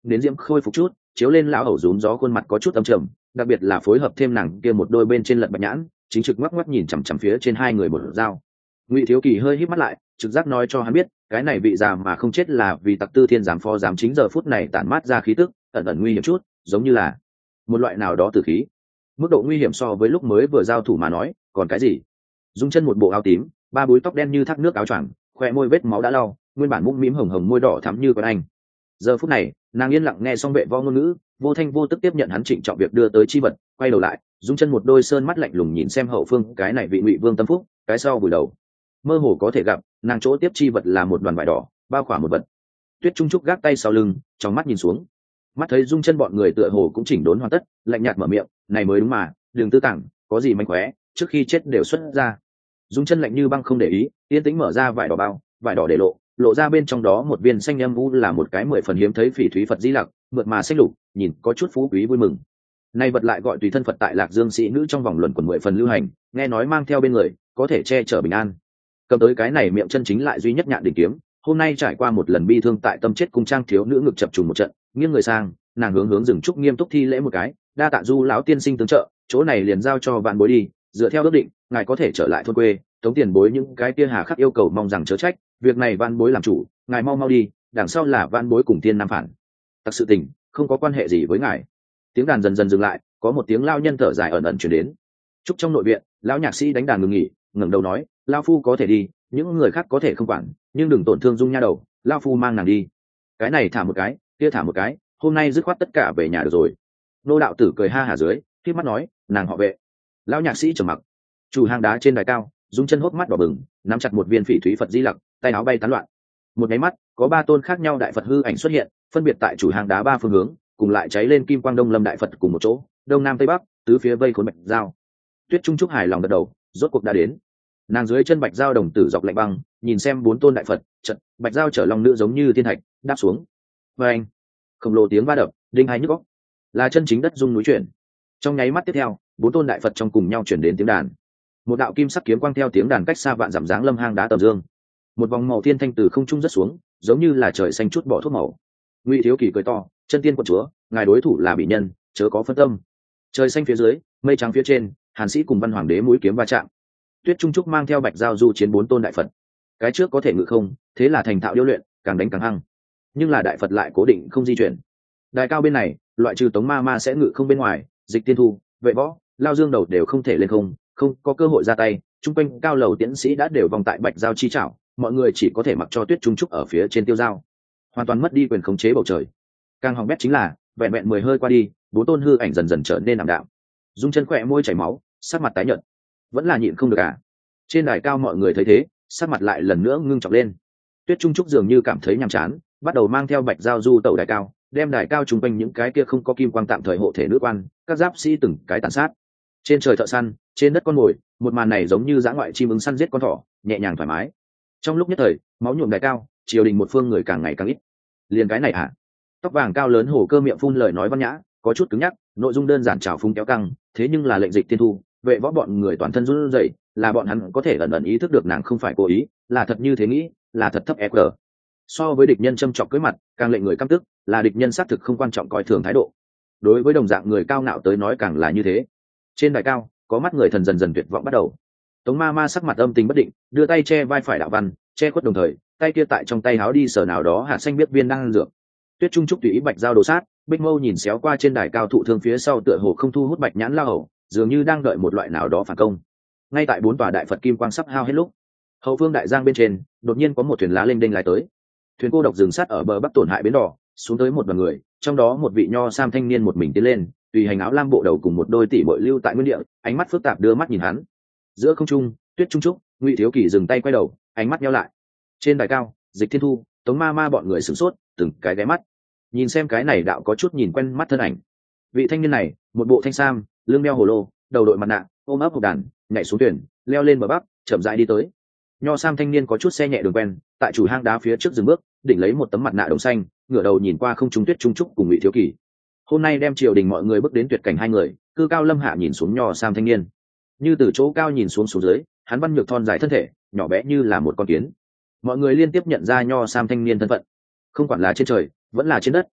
đến diễm khôi phục chút chiếu lên lão hầu rún gió khuôn mặt có chút âm trầm, đặc biệt là phối hợp thêm nàng kia một đôi bên trên lật bạch nhãn chính trực ngoắc ngoắc nhìn chằm chằm phía trên hai người một dao. Ngụy Thiếu Kỳ hơi híp mắt lại, trực giác nói cho hắn biết cái này vị già mà không chết là vì tặc tư thiên giám phó giám chính giờ phút này tản mát ra khí tức ẩn ẩn nguy hiểm chút, giống như là một loại nào đó tử khí. Mức độ nguy hiểm so với lúc mới vừa giao thủ mà nói còn cái gì. Dung Chân một bộ áo tím, ba búi tóc đen như thác nước áo choàng, khoe môi vết máu đã lau, nguyên bản mũm mĩm hồng hồng môi đỏ thắm như con anh. Giờ phút này nàng yên lặng nghe xong vệ võ ngôn ngữ, vô thanh vô tức tiếp nhận hắn trịnh trọng việc đưa tới chi vật, quay đầu lại Dung Chân một đôi sơn mắt lạnh lùng nhìn xem hậu phương cái này vị Ngụy Vương tâm phúc, cái sau vùi đầu mơ hồ có thể gặp nàng chỗ tiếp chi vật là một đoàn vải đỏ bao khỏa một vật. Tuyết Trung Trúc gác tay sau lưng, trong mắt nhìn xuống, mắt thấy Dung Chân bọn người tựa hồ cũng chỉnh đốn hoàn tất, lạnh nhạt mở miệng, này mới đúng mà, đừng tư tàng, có gì mánh khóe trước khi chết đều xuất ra. Dung Chân lạnh như băng không để ý, yên tĩnh mở ra vải đỏ bao, vải đỏ để lộ lộ ra bên trong đó một viên xanh âm u là một cái mười phần hiếm thấy phỉ thúy Phật Di Lặc, mượt mà xanh lục, nhìn có chút phú quý vui mừng. Nay vật lại gọi tùy thân Phật tại Lạc Dương sĩ nữ trong vòng luận quần mười phần lưu hành, nghe nói mang theo bên người có thể che chở bình an. Cầm tới cái này miệng chân chính lại duy nhất nhạn đỉnh kiếm, hôm nay trải qua một lần bi thương tại tâm chết cung trang thiếu nữ ngực chập trùng một trận, nghiêng người sang, nàng hướng hướng dừng trúc nghiêm túc thi lễ một cái, đa tạ Du lão tiên sinh tương trợ, chỗ này liền giao cho vạn bối đi, dựa theo ước định ngài có thể trở lại thôn quê tống tiền bối những cái kia hà khắc yêu cầu, mong rằng chớ trách, việc này vạn bối làm chủ, ngài mau mau đi, đằng sau là vạn bối cùng tiên nam phản thật sự tình không có quan hệ gì với ngài. Tiếng đàn dần dần dừng lại, có một tiếng lao nhân thở dài ẩn ẩn chuyển đến. Trúc trong nội viện lão nhạc sĩ đánh đàn ngừng nghỉ, ngẩng đầu nói, lao phu có thể đi, những người khác có thể không quản, nhưng đừng tổn thương Dung nha đầu, lao phu mang nàng đi. Cái này thả một cái, kia thả một cái, hôm nay dứt khoát tất cả về nhà được rồi. Nô đạo tử cười ha hả dưới, khi mắt nói, nàng họ Vệ. Lão nhạc sĩ trầm mặc. Chủ hang đá trên đài cao, Dung chân hốc mắt đỏ bừng, nắm chặt một viên phỉ thúy Phật Di Lặc, tay áo bay tán loạn. Một cái mắt, có ba tôn khác nhau đại Phật hư ảnh xuất hiện, phân biệt tại chủ hang đá ba phương hướng, cùng lại cháy lên kim quang đông lâm đại Phật cùng một chỗ, đông nam tây bắc, tứ phía vây khốn bạch dao. Tuyết Trung Trúc hài lòng gật đầu, rốt cuộc đã đến. Nàng dưới chân bạch dao đồng tử dọc lạnh băng, nhìn xem bốn tôn đại Phật, chợt bạch dao chở long nữ giống như thiên thạch đáp xuống. Và anh, khổng lồ tiếng va đập, đinh hai nhức óc, là chân chính đất rung núi chuyển. Trong nháy mắt tiếp theo, bốn tôn đại Phật trong cùng nhau chuyển đến tiếng đàn. Một đạo kim sắc kiếm quang theo tiếng đàn cách xa vạn dặm dáng lâm hang đá tầm dương. Một vòng màu thiên thanh từ không trung rớt xuống, giống như là trời xanh chút bỏ thuốc màu. Ngụy Thiếu Kỳ cười to, chân tiên quận chúa, ngài đối thủ là bị nhân, chớ có phân tâm. Trời xanh phía dưới, mây trắng phía trên, Hàn Sĩ cùng Văn Hoàng đế mũi kiếm va chạm. Tuyết Trung Trúc mang theo bạch dao du chiến bốn tôn đại Phật. Cái trước có thể ngự không, thế là thành thạo điêu luyện, càng đánh càng hăng. Nhưng là đại Phật lại cố định không di chuyển. Đài cao bên này, loại trừ Tống Ma Ma sẽ ngự không bên ngoài, Dịch Tiên Thu, Vệ Võ, Lao Dương đầu đều không thể lên không, không có cơ hội ra tay. Trung quanh cao lầu tiến sĩ đã đều vòng tại bạch dao chi chảo, mọi người chỉ có thể mặc cho Tuyết Trung Trúc ở phía trên tiêu dao, hoàn toàn mất đi quyền khống chế bầu trời. Càng hỏng bét chính là, vẹn vẹn mười hơi qua đi, bốn tôn hư ảnh dần dần trở nên ảm đạm. Dung chân khỏe môi chảy máu, sắc mặt tái nhợt, vẫn là nhịn không được à. Trên đài cao mọi người thấy thế, sắc mặt lại lần nữa ngưng trọng lên. Tuyết Trung Trúc dường như cảm thấy nhàm chán, bắt đầu mang theo bạch dao du tẩu đài cao, đem đài cao chung quanh những cái kia không có kim quang tạm thời hộ thể nữ quan, các giáp sĩ từng cái tàn sát. Trên trời thợ săn, trên đất con mồi, một màn này giống như dã ngoại chim ưng săn giết con thỏ, nhẹ nhàng thoải mái. Trong lúc nhất thời, máu nhuộm đài cao, triều đình một phương người càng ngày càng ít. Liền cái này hả? Tóc vàng cao lớn hổ cơ miệng phun lời nói văn nhã, có chút cứng nhắc, nội dung đơn giản trào phúng kéo căng, thế nhưng là lệnh Dịch Tiên Thu, Vệ Võ bọn người toàn thân run rẩy, là bọn hắn có thể ẩn ẩn ý thức được nàng không phải cố ý, là thật như thế nghĩ, là thật thấp e quy. So với địch nhân châm chọc cưỡi mặt, càng lệnh người căm tức, là địch nhân xác thực không quan trọng coi thường thái độ. Đối với đồng dạng người cao ngạo tới nói càng là như thế. Trên đài cao, có mắt người thần dần dần tuyệt vọng bắt đầu. Tống Ma Ma sắc mặt âm tình bất định, đưa tay che vai phải đạo văn, che khuất đồng thời, tay kia tại trong tay háo đi sờ nào đó hạt xanh biết viên đang ăn dược. Tuyết Trung Trúc tùy ý bạch dao đồ sát, Bích Mâu nhìn xéo qua trên đài cao thụ thương phía sau tựa hồ không thu hút bạch nhãn lao hầu, dường như đang đợi một loại nào đó phản công. Ngay tại bốn tòa đại Phật kim quang sắp hao hết lúc, hậu phương đại giang bên trên đột nhiên có một thuyền lá lênh đênh lái tới. Thuyền cô độc dừng sát ở bờ bắc tổn hại bến đỏ, xuống tới một đoàn người, trong đó một vị nho sam thanh niên một mình tiến lên, tùy hành áo lam bộ đầu cùng một đôi tỷ muội lưu tại nguyên địa, ánh mắt phức tạp đưa mắt nhìn hắn. Giữa không trung, Tuyết Trung Trúc, Ngụy Thiếu Kỳ dừng tay quay đầu, ánh mắt nheo lại. Trên đài cao, Dịch Thiên Thu, Tống Ma Ma bọn người sửng sốt, từng cái ghé mắt nhìn xem cái này đạo có chút nhìn quen mắt thân ảnh. Vị thanh niên này, một bộ thanh sam, lưng đeo hồ lô, đầu đội mặt nạ, ôm ấp hộp đàn, nhảy xuống thuyền, leo lên bờ bắc, chậm rãi đi tới. Nho sam thanh niên có chút xe nhẹ đường quen, tại chủ hang đá phía trước dừng bước, đỉnh lấy một tấm mặt nạ đồng xanh, ngửa đầu nhìn qua không trung Tuyết Trung Trúc cùng Ngụy Thiếu Kỳ. Hôm nay đem triều đình mọi người bước đến tuyệt cảnh hai người, cư cao lâm hạ nhìn xuống nho sam thanh niên, như từ chỗ cao nhìn xuống xuống dưới, hắn văn nhược thon dài thân thể, nhỏ bé như là một con kiến. Mọi người liên tiếp nhận ra nho sam thanh niên thân phận, không quản là trên trời vẫn là trên đất,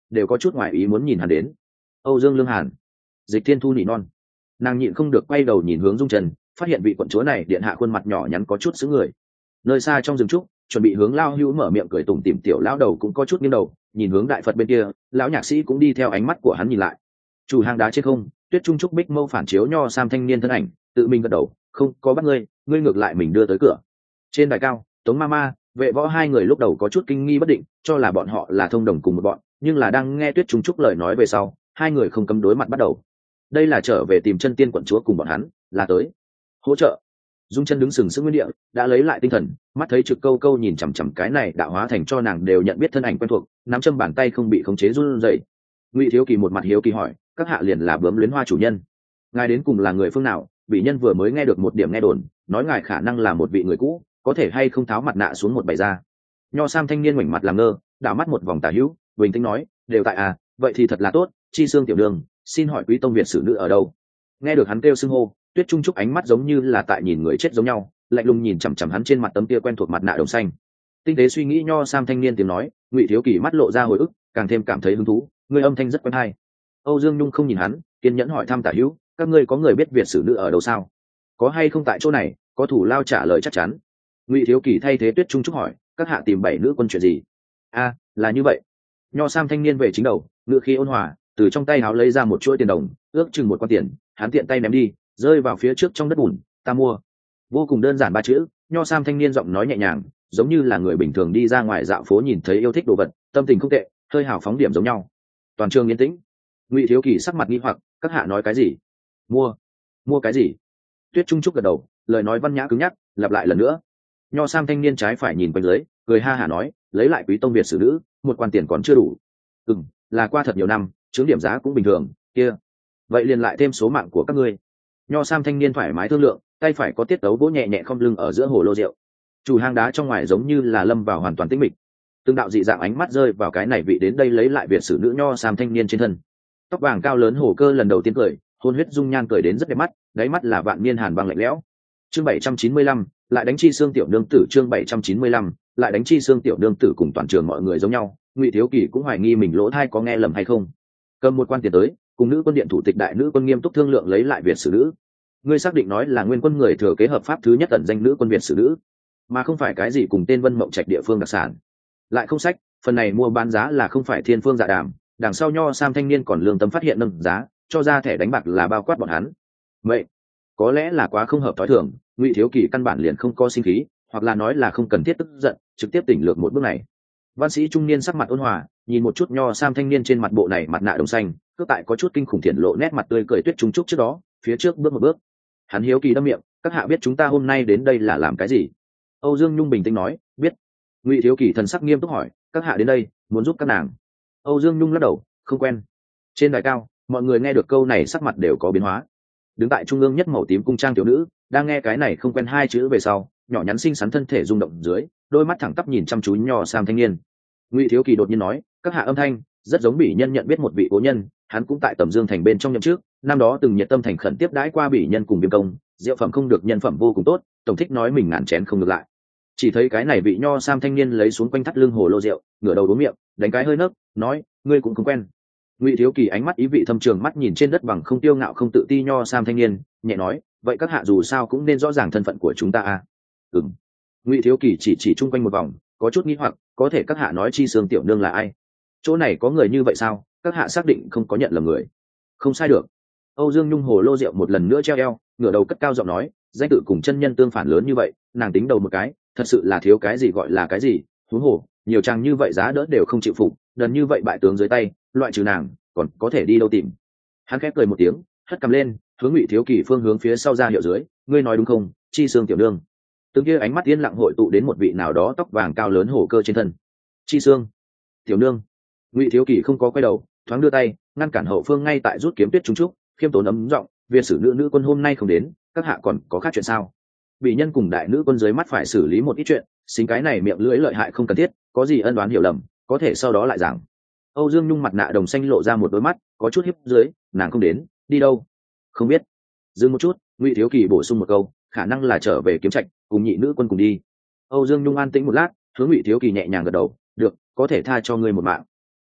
đều có chút ngoại ý muốn nhìn hắn đến. Âu Dương Lương Hàn, Dịch Thiên Thu nỉ non. Nàng nhịn không được quay đầu nhìn hướng Dung Trần, phát hiện vị quận chúa này điện hạ khuôn mặt nhỏ nhắn có chút sững người. Nơi xa trong rừng trúc, chuẩn bị hướng Lao Hữu mở miệng cười tủm tỉm tiểu lão đầu cũng có chút nghiêng đầu, nhìn hướng đại Phật bên kia, lão nhạc sĩ cũng đi theo ánh mắt của hắn nhìn lại. Chủ hang đá trên không, Tuyết Trung Trúc bích mâu phản chiếu nho sam thanh niên thân ảnh, tự mình gật đầu, không có bắt ngươi, ngươi ngược lại mình đưa tới cửa. Trên đài cao, Tống Mama, Vệ Võ hai người lúc đầu có chút kinh nghi bất định, cho là bọn họ là thông đồng cùng một bọn, nhưng là đang nghe Tuyết Trung Trúc lời nói về sau, hai người không cấm đối mặt bắt đầu. Đây là trở về tìm chân tiên quận chúa cùng bọn hắn, là tới hỗ trợ. Dung Chân đứng sừng sững nguyên địa, đã lấy lại tinh thần, mắt thấy Trực Câu Câu nhìn chằm chằm cái này đạo hóa thành cho nàng đều nhận biết thân ảnh quen thuộc, nắm châm bàn tay không bị khống chế run rẩy. Ngụy Thiếu Kỳ một mặt hiếu kỳ hỏi, các hạ liền là bướm luyến hoa chủ nhân, ngài đến cùng là người phương nào? Bị nhân vừa mới nghe được một điểm nghe đồn, nói ngài khả năng là một vị người cũ, có thể hay không tháo mặt nạ xuống một bày ra. Nho sam thanh niên ngoảnh mặt làm ngơ, đảo mắt một vòng tả hữu, bình tĩnh nói, đều tại à, vậy thì thật là tốt. Chi Xương tiểu đường, xin hỏi quý tông việt sử nữ ở đâu? Nghe được hắn kêu xưng hô, Tuyết Trung Trúc ánh mắt giống như là tại nhìn người chết giống nhau, lạnh lùng nhìn chằm chằm hắn trên mặt tấm kia quen thuộc mặt nạ đồng xanh. Tinh tế suy nghĩ nho sam thanh niên tiếng nói, Ngụy Thiếu Kỳ mắt lộ ra hồi ức, càng thêm cảm thấy hứng thú, người âm thanh rất quen hay. Âu Dương Nhung không nhìn hắn, kiên nhẫn hỏi thăm tả hữu, các ngươi có người biết việt sử nữ ở đâu sao? Có hay không tại chỗ này? Có thủ lao trả lời chắc chắn. Ngụy Thiếu Kỳ thay thế Tuyết Trung Trúc hỏi, các hạ tìm bảy nữ quân chuyện gì? A, là như vậy. Nho sam thanh niên về chính đầu, ngựa khí ôn hòa, từ trong tay áo lấy ra một chuỗi tiền đồng, ước chừng một quan tiền, hắn tiện tay ném đi, rơi vào phía trước trong đất bùn, ta mua. Vô cùng đơn giản ba chữ, nho sam thanh niên giọng nói nhẹ nhàng, giống như là người bình thường đi ra ngoài dạo phố nhìn thấy yêu thích đồ vật, tâm tình không tệ, hơi hào phóng điểm giống nhau. Toàn trường yên tĩnh. Ngụy Thiếu Kỳ sắc mặt nghi hoặc, các hạ nói cái gì? Mua? Mua cái gì? Tuyết Trung Trúc gật đầu, lời nói văn nhã cứng nhắc, lặp lại lần nữa. Nho sam thanh niên trái phải nhìn quanh dưới, cười ha hả nói, lấy lại quý tông việt sử nữ, một quan tiền còn chưa đủ. Ừm, là qua thật nhiều năm, chứng điểm giá cũng bình thường, kia. Vậy liền lại thêm số mạng của các ngươi. Nho sam thanh niên thoải mái thương lượng, tay phải có tiết tấu vỗ nhẹ nhẹ không lưng ở giữa hồ lô rượu. Chủ hang đá trong ngoài giống như là lâm vào hoàn toàn tĩnh mịch. Từng đạo dị dạng ánh mắt rơi vào cái này vị đến đây lấy lại việt sử nữ nho sam thanh niên trên thân. Tóc vàng cao lớn hổ cơ lần đầu tiên cười, hôn huyết dung nhan cười đến rất đẹp mắt, đáy mắt là vạn niên hàn băng lạnh lẽo. Chương bảy trăm chín mươi lăm, lại đánh Chi Xương tiểu nương tử. Chương bảy trăm chín mươi lăm, lại đánh Chi Xương tiểu nương tử. Cùng toàn trường mọi người giống nhau, Ngụy Thiếu Kỳ cũng hoài nghi mình lỗ tai có nghe lầm hay không. Cầm một quan tiền tới, cùng nữ quân điện thủ tịch đại nữ quân nghiêm túc thương lượng lấy lại việt sử nữ. Ngươi xác định nói là nguyên quân người thừa kế hợp pháp thứ nhất ẩn danh nữ quân việt sử nữ, mà không phải cái gì cùng tên Vân Mộng Trạch địa phương đặc sản. Lại không sách, phần này mua bán giá là không phải thiên phương dạ đàm, đằng sau nho sam thanh niên còn lương tâm phát hiện nâng giá, cho ra thẻ đánh bạc là bao quát bọn hắn. Vậy, có lẽ là quá không hợp thói thường, Ngụy Thiếu Kỳ căn bản liền không có sinh khí, hoặc là nói là không cần thiết tức giận, trực tiếp tỉnh lược một bước này. Văn sĩ trung niên sắc mặt ôn hòa, nhìn một chút nho sam thanh niên trên mặt bộ này mặt nạ đồng xanh, cướp tại có chút kinh khủng thiện lộ nét mặt tươi cười Tuyết Trung Trúc trước đó, phía trước bước một bước. Hắn hiếu kỳ đâm miệng, các hạ biết chúng ta hôm nay đến đây là làm cái gì? Âu Dương Nhung bình tĩnh nói, biết. Ngụy Thiếu Kỳ thần sắc nghiêm túc hỏi, các hạ đến đây muốn giúp các nàng? Âu Dương Nhung lắc đầu, không quen. Trên đài cao, mọi người nghe được câu này sắc mặt đều có biến hóa. Đứng tại trung ương nhất màu tím cung trang tiểu nữ, đang nghe cái này không quen hai chữ về sau, nhỏ nhắn xinh xắn thân thể rung động dưới, đôi mắt thẳng tắp nhìn chăm chú nho sam thanh niên. Ngụy Thiếu Kỳ đột nhiên nói, các hạ âm thanh rất giống Bỉ Nhân nhận biết một vị cố nhân, hắn cũng tại Tầm Dương thành bên trong nhậm trước, năm đó từng nhiệt tâm thành khẩn tiếp đãi qua Bỉ Nhân cùng Viêm Công, rượu phẩm không được, nhân phẩm vô cùng tốt, tổng thích nói mình ngàn chén không được lại. Chỉ thấy cái này vị nho sam thanh niên lấy xuống quanh thắt lưng hồ lô rượu, ngửa đầu uống miệng, đánh cái hơi nấc, nói, ngươi cũng không quen. Ngụy Thiếu Kỳ ánh mắt ý vị thâm trường mắt nhìn trên đất bằng không tiêu ngạo không tự ti nho sam thanh niên, nhẹ nói, vậy các hạ dù sao cũng nên rõ ràng thân phận của chúng ta à? Ừm. Ngụy Thiếu Kỳ chỉ chỉ chung quanh một vòng, có chút nghi hoặc, có thể các hạ nói Chi Xương tiểu nương là ai? Chỗ này có người như vậy sao? Các hạ xác định không có nhận lầm người? Không sai được. Âu Dương Nhung hồ lô rượu một lần nữa treo eo, ngửa đầu cất cao giọng nói, danh tự cùng chân nhân tương phản lớn như vậy, nàng tính đầu một cái, thật sự là thiếu cái gì gọi là cái gì, huống hồ, nhiều trang như vậy giá đỡ đều không chịu phục, đần như vậy bại tướng dưới tay, loại trừ nàng, còn có thể đi đâu tìm? Hắn khép cười một tiếng, hất cầm lên, hướng Ngụy Thiếu Kỳ phương hướng phía sau ra hiệu dưới, ngươi nói đúng không, Chi Xương tiểu nương? Từng kia ánh mắt yên lặng hội tụ đến một vị nào đó tóc vàng cao lớn hổ cơ trên thân. Chi Xương tiểu nương. Ngụy Thiếu Kỳ không có quay đầu, thoáng đưa tay ngăn cản hậu phương ngay tại rút kiếm Tuyết Trung Trúc, khiêm tốn ấm giọng, việt sử nữ nữ quân hôm nay không đến, các hạ còn có khác chuyện sao? Bị nhân cùng đại nữ quân dưới mắt phải xử lý một ít chuyện, xính cái này miệng lưỡi lợi hại không cần thiết, có gì ân đoán hiểu lầm, có thể sau đó lại giảng. Âu Dương Nhung mặt nạ đồng xanh lộ ra một đôi mắt, có chút hiếp dưới, nàng không đến, đi đâu? Không biết. Dừng một chút, Ngụy Thiếu Kỳ bổ sung một câu, khả năng là trở về kiếm trạch, cùng nhị nữ quân cùng đi. Âu Dương Nhung an tĩnh một lát, hướng Ngụy Thiếu Kỳ nhẹ nhàng gật đầu, được, có thể tha cho ngươi một mạng.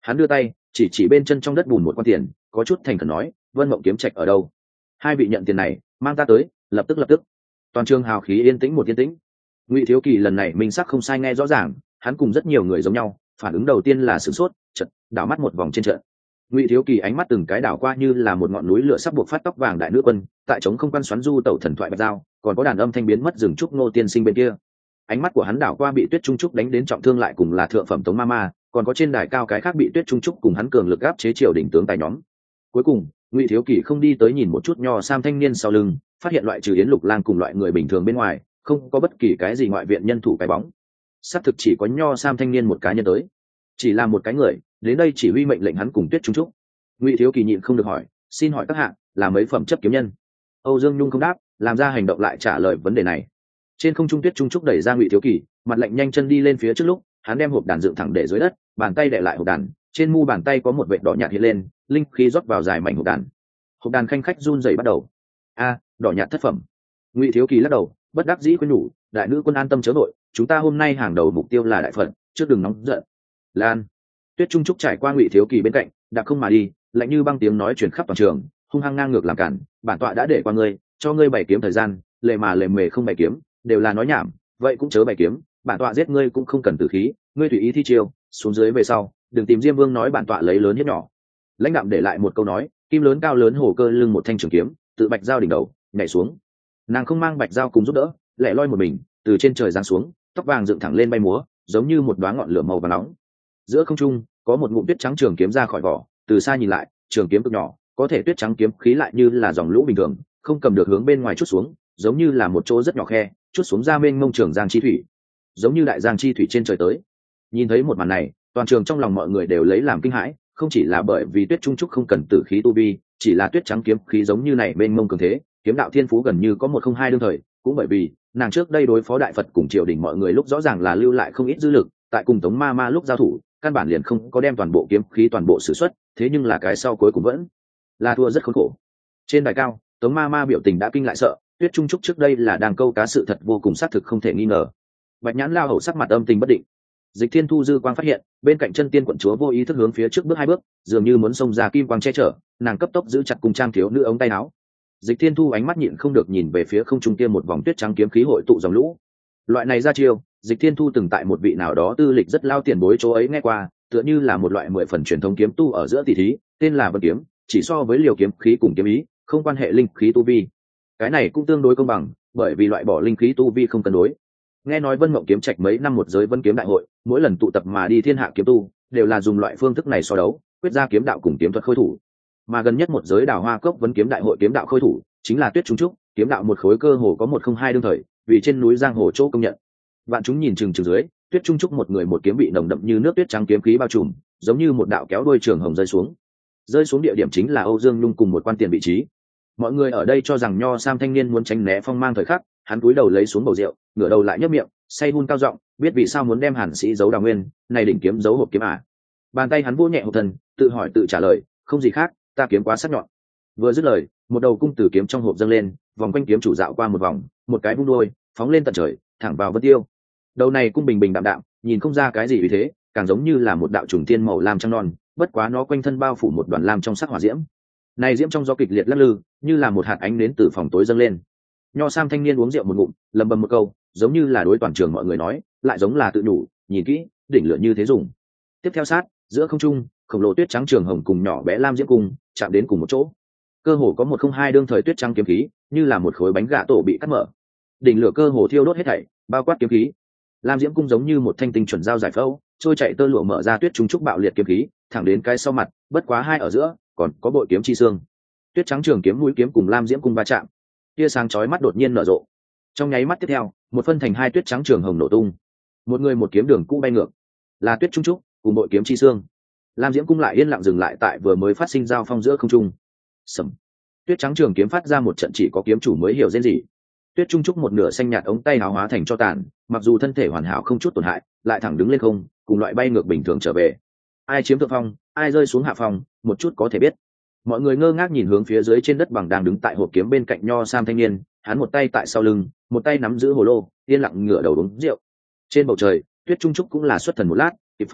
Hắn đưa tay chỉ chỉ bên chân trong đất bùn một quan tiền, có chút thành khẩn nói, Vân Mộng kiếm trạch ở đâu? Hai vị nhận tiền này, mang ta tới, lập tức lập tức. Toàn trường hào khí yên tĩnh một yên tĩnh. Ngụy Thiếu Kỳ lần này minh sắc không sai nghe rõ ràng, hắn cùng rất nhiều người giống nhau, phản ứng đầu tiên là sửng sốt, chợt đảo mắt một vòng trên trận. Ngụy Thiếu Kỳ ánh mắt từng cái đảo qua như là một ngọn núi lửa sắp buộc phát tóc vàng đại nữ quân, tại trống không quan xoắn du tẩu thần thoại bạch dao, còn có đàn âm thanh biến mất rừng trúc Ngô tiên sinh bên kia. Ánh mắt của hắn đảo qua bị Tuyết Trung Trúc đánh đến trọng thương lại cùng là thượng phẩm Tống Ma Ma, còn có trên đài cao cái khác bị Tuyết Trung Trúc cùng hắn cường lực áp chế triều đỉnh tướng tài nhóm. Cuối cùng, Ngụy Thiếu Kỳ không đi tới nhìn một chút nho sam thanh niên sau lưng, phát hiện loại trừ Yến Lục Lang cùng loại người bình thường bên ngoài, không có bất kỳ cái gì ngoại viện nhân thủ cái bóng. Xác thực chỉ có nho sam thanh niên một cá nhân tới, chỉ là một cái người đến đây chỉ huy mệnh lệnh hắn cùng Tuyết Trung Trúc. Ngụy Thiếu Kỳ nhịn không được hỏi, xin hỏi các hạng là mấy phẩm chấp kiếm nhân? Âu Dương Nhung không đáp, làm ra hành động lại trả lời vấn đề này. Trên không trung Tuyết Trung Trúc đẩy ra Ngụy Thiếu Kỳ, mặt lạnh nhanh chân đi lên phía trước lúc, hắn đem hộp đàn dựng thẳng để dưới đất, bàn tay đè lại hộp đàn, trên mu bàn tay có một vệt đỏ nhạt hiện lên, linh khí rót vào dài mảnh hộp đàn. Hộp đàn khanh khách run rẩy bắt đầu. A, đỏ nhạt thất phẩm. Ngụy Thiếu Kỳ lắc đầu, bất đắc dĩ khuyên nhủ, đại nữ quân an tâm chớ vội, chúng ta hôm nay hàng đầu mục tiêu là đại phật, trước đừng nóng giận. Lan. Tuyết Trung Trúc trải qua Ngụy Thiếu Kỳ bên cạnh, đạp không mà đi, lạnh như băng tiếng nói truyền khắp toàn trường, hung hăng ngang ngược làm cản, bản tọa đã để qua ngươi, cho ngươi bảy kiếm thời gian, lề mà lề mề không bảy kiếm, đều là nói nhảm, vậy cũng chớ bảy kiếm, bản tọa giết ngươi cũng không cần tử khí, ngươi tùy ý thi chiêu, xuống dưới về sau, đừng tìm Diêm Vương nói bản tọa lấy lớn hiếp nhỏ. Lãnh đạm để lại một câu nói, kim lớn cao lớn hổ cơ lưng một thanh trường kiếm, tự bạch dao đỉnh đầu, nhảy xuống. Nàng không mang bạch dao cùng giúp đỡ, lẻ loi một mình, từ trên trời giáng xuống, tóc vàng dựng thẳng lên bay múa, giống như một đóa ngọn lửa màu vàng nóng. Giữa không trung, có một ngụm tuyết trắng trường kiếm ra khỏi vỏ, từ xa nhìn lại, trường kiếm cực nhỏ, có thể tuyết trắng kiếm khí lại như là dòng lũ bình thường, không cầm được hướng bên ngoài chút xuống, giống như là một chỗ rất nhỏ khe, chút xuống ra mênh mông trường giang chi thủy, giống như đại giang chi thủy trên trời tới. Nhìn thấy một màn này, toàn trường trong lòng mọi người đều lấy làm kinh hãi, không chỉ là bởi vì Tuyết Trung Trúc không cần tử khí tu vi, chỉ là tuyết trắng kiếm khí giống như này mênh mông cường thế, kiếm đạo thiên phú gần như có một không hai đương thời, cũng bởi vì nàng trước đây đối phó đại Phật cùng triều đình mọi người lúc rõ ràng là lưu lại không ít dư lực, tại cùng Tống Ma Ma lúc giao thủ, căn bản liền không có đem toàn bộ kiếm khí toàn bộ sử xuất, thế nhưng là cái sau cuối cùng vẫn là thua rất khốn khổ. Trên đài cao, Tống Ma Ma biểu tình đã kinh lại sợ, Tuyết Trung Trúc trước đây là đang câu cá sự thật vô cùng xác thực không thể nghi ngờ. Bạch Nhãn Lao hầu sắc mặt âm tình bất định. Dịch Thiên Thu dư quang phát hiện, bên cạnh chân tiên quận chúa vô ý thức hướng phía trước bước hai bước, dường như muốn xông ra kim quang che chở, nàng cấp tốc giữ chặt cùng trang thiếu nữ ống tay áo. Dịch Thiên Thu ánh mắt nhịn không được nhìn về phía không trung kia một vòng tuyết trắng kiếm khí hội tụ dòng lũ. Loại này ra chiêu, Dịch Thiên Thu từng tại một vị nào đó tư lịch rất lao tiền bối chỗ ấy nghe qua, tựa như là một loại mười phần truyền thống kiếm tu ở giữa tỷ thí, tên là Vân kiếm, chỉ so với liều kiếm khí cùng kiếm ý, không quan hệ linh khí tu vi. Cái này cũng tương đối công bằng, bởi vì loại bỏ linh khí tu vi không cân đối. Nghe nói Vân Mộng kiếm trạch mấy năm một giới Vân kiếm đại hội, mỗi lần tụ tập mà đi thiên hạ kiếm tu, đều là dùng loại phương thức này so đấu, quyết ra kiếm đạo cùng kiếm thuật khôi thủ. Mà gần nhất một giới Đào Hoa Cốc Vân kiếm đại hội kiếm đạo khôi thủ, chính là Tuyết Trung Trúc, kiếm đạo một khối cơ hồ có một không hai đương thời, vì trên núi giang hồ chỗ công nhận. Vạn chúng nhìn chừng chừng dưới, Tuyết Trung Trúc một người một kiếm bị nồng đậm như nước tuyết trắng kiếm khí bao trùm, giống như một đạo kéo đuôi trường hồng rơi xuống. Rơi xuống địa điểm chính là Âu Dương Nhung cùng một quan tiền vị trí. Mọi người ở đây cho rằng nho sam thanh niên muốn tránh né phong mang thời khắc, hắn cúi đầu lấy xuống bầu rượu, ngửa đầu lại nhấp miệng, say hun cao giọng, biết vì sao muốn đem Hàn Sĩ giấu Đào Nguyên, này đỉnh kiếm giấu hộp kiếm à? Bàn tay hắn vỗ nhẹ hộp thân, tự hỏi tự trả lời, không gì khác, ta kiếm quá sắc nhọn. Vừa dứt lời, một đầu cung từ kiếm trong hộp dâng lên, vòng quanh kiếm chủ dạo qua một vòng, một cái vung đuôi, phóng lên tận trời, thẳng vào Vân Tiêu. Đầu này cung bình bình đạm đạm, nhìn không ra cái gì vì thế, càng giống như là một đạo trùng tiên màu lam trăng non, bất quá nó quanh thân bao phủ một đoàn lam trong sắc hỏa diễm. Này diễm trong gió kịch liệt lắc lư, như là một hạt ánh nến từ phòng tối dâng lên. Nho sam thanh niên uống rượu một ngụm, lầm bầm một câu, giống như là đối toàn trường mọi người nói, lại giống là tự đủ, nhìn kỹ, đỉnh lửa như thế dùng. Tiếp theo sát, giữa không trung, khổng lồ tuyết trắng trường hồng cùng nhỏ bé lam diễm cung chạm đến cùng một chỗ. Cơ hồ có một không hai đương thời tuyết trắng kiếm khí, như là một khối bánh gà tổ bị cắt mở. Đỉnh lửa cơ hồ thiêu đốt hết thảy, bao quát kiếm khí. Lam diễm cung giống như một thanh tinh chuẩn dao giải phẫu, trôi chạy tơ lụa mở ra tuyết trung trúc bạo liệt kiếm khí, thẳng đến cái sau mặt, bất quá hai ở giữa, còn có bội kiếm chi xương. Tuyết trắng trường kiếm mũi kiếm cùng lam diễm cung va chạm, tia sáng chói mắt đột nhiên nở rộ. Trong nháy mắt tiếp theo, một phân thành hai tuyết trắng trường hồng nổ tung. Một người một kiếm đường cũ bay ngược, là tuyết trung trúc cùng bội kiếm chi xương. Lam diễm cung lại yên lặng dừng lại tại vừa mới phát sinh giao phong giữa không trung. Sầm. Tuyết trắng trường kiếm phát ra một trận chỉ có kiếm chủ mới hiểu rên gì. Tuyết trung trúc một nửa xanh nhạt ống tay áo hóa thành cho tàn, mặc dù thân thể hoàn hảo không chút tổn hại, lại thẳng đứng lên không, cùng loại bay ngược bình thường trở về. Ai chiếm thượng phong, ai rơi xuống hạ phong, một chút có thể biết. Mọi người ngơ ngác nhìn hướng phía dưới trên đất bằng đang đứng tại hộp kiếm bên cạnh nho sam thanh niên, hắn một tay tại sau lưng, một tay nắm giữ hồ lô, yên lặng ngửa đầu uống rượu. Trên bầu trời, Tuyết trung trúc cũng là xuất thần một lát, kịp phản ứng,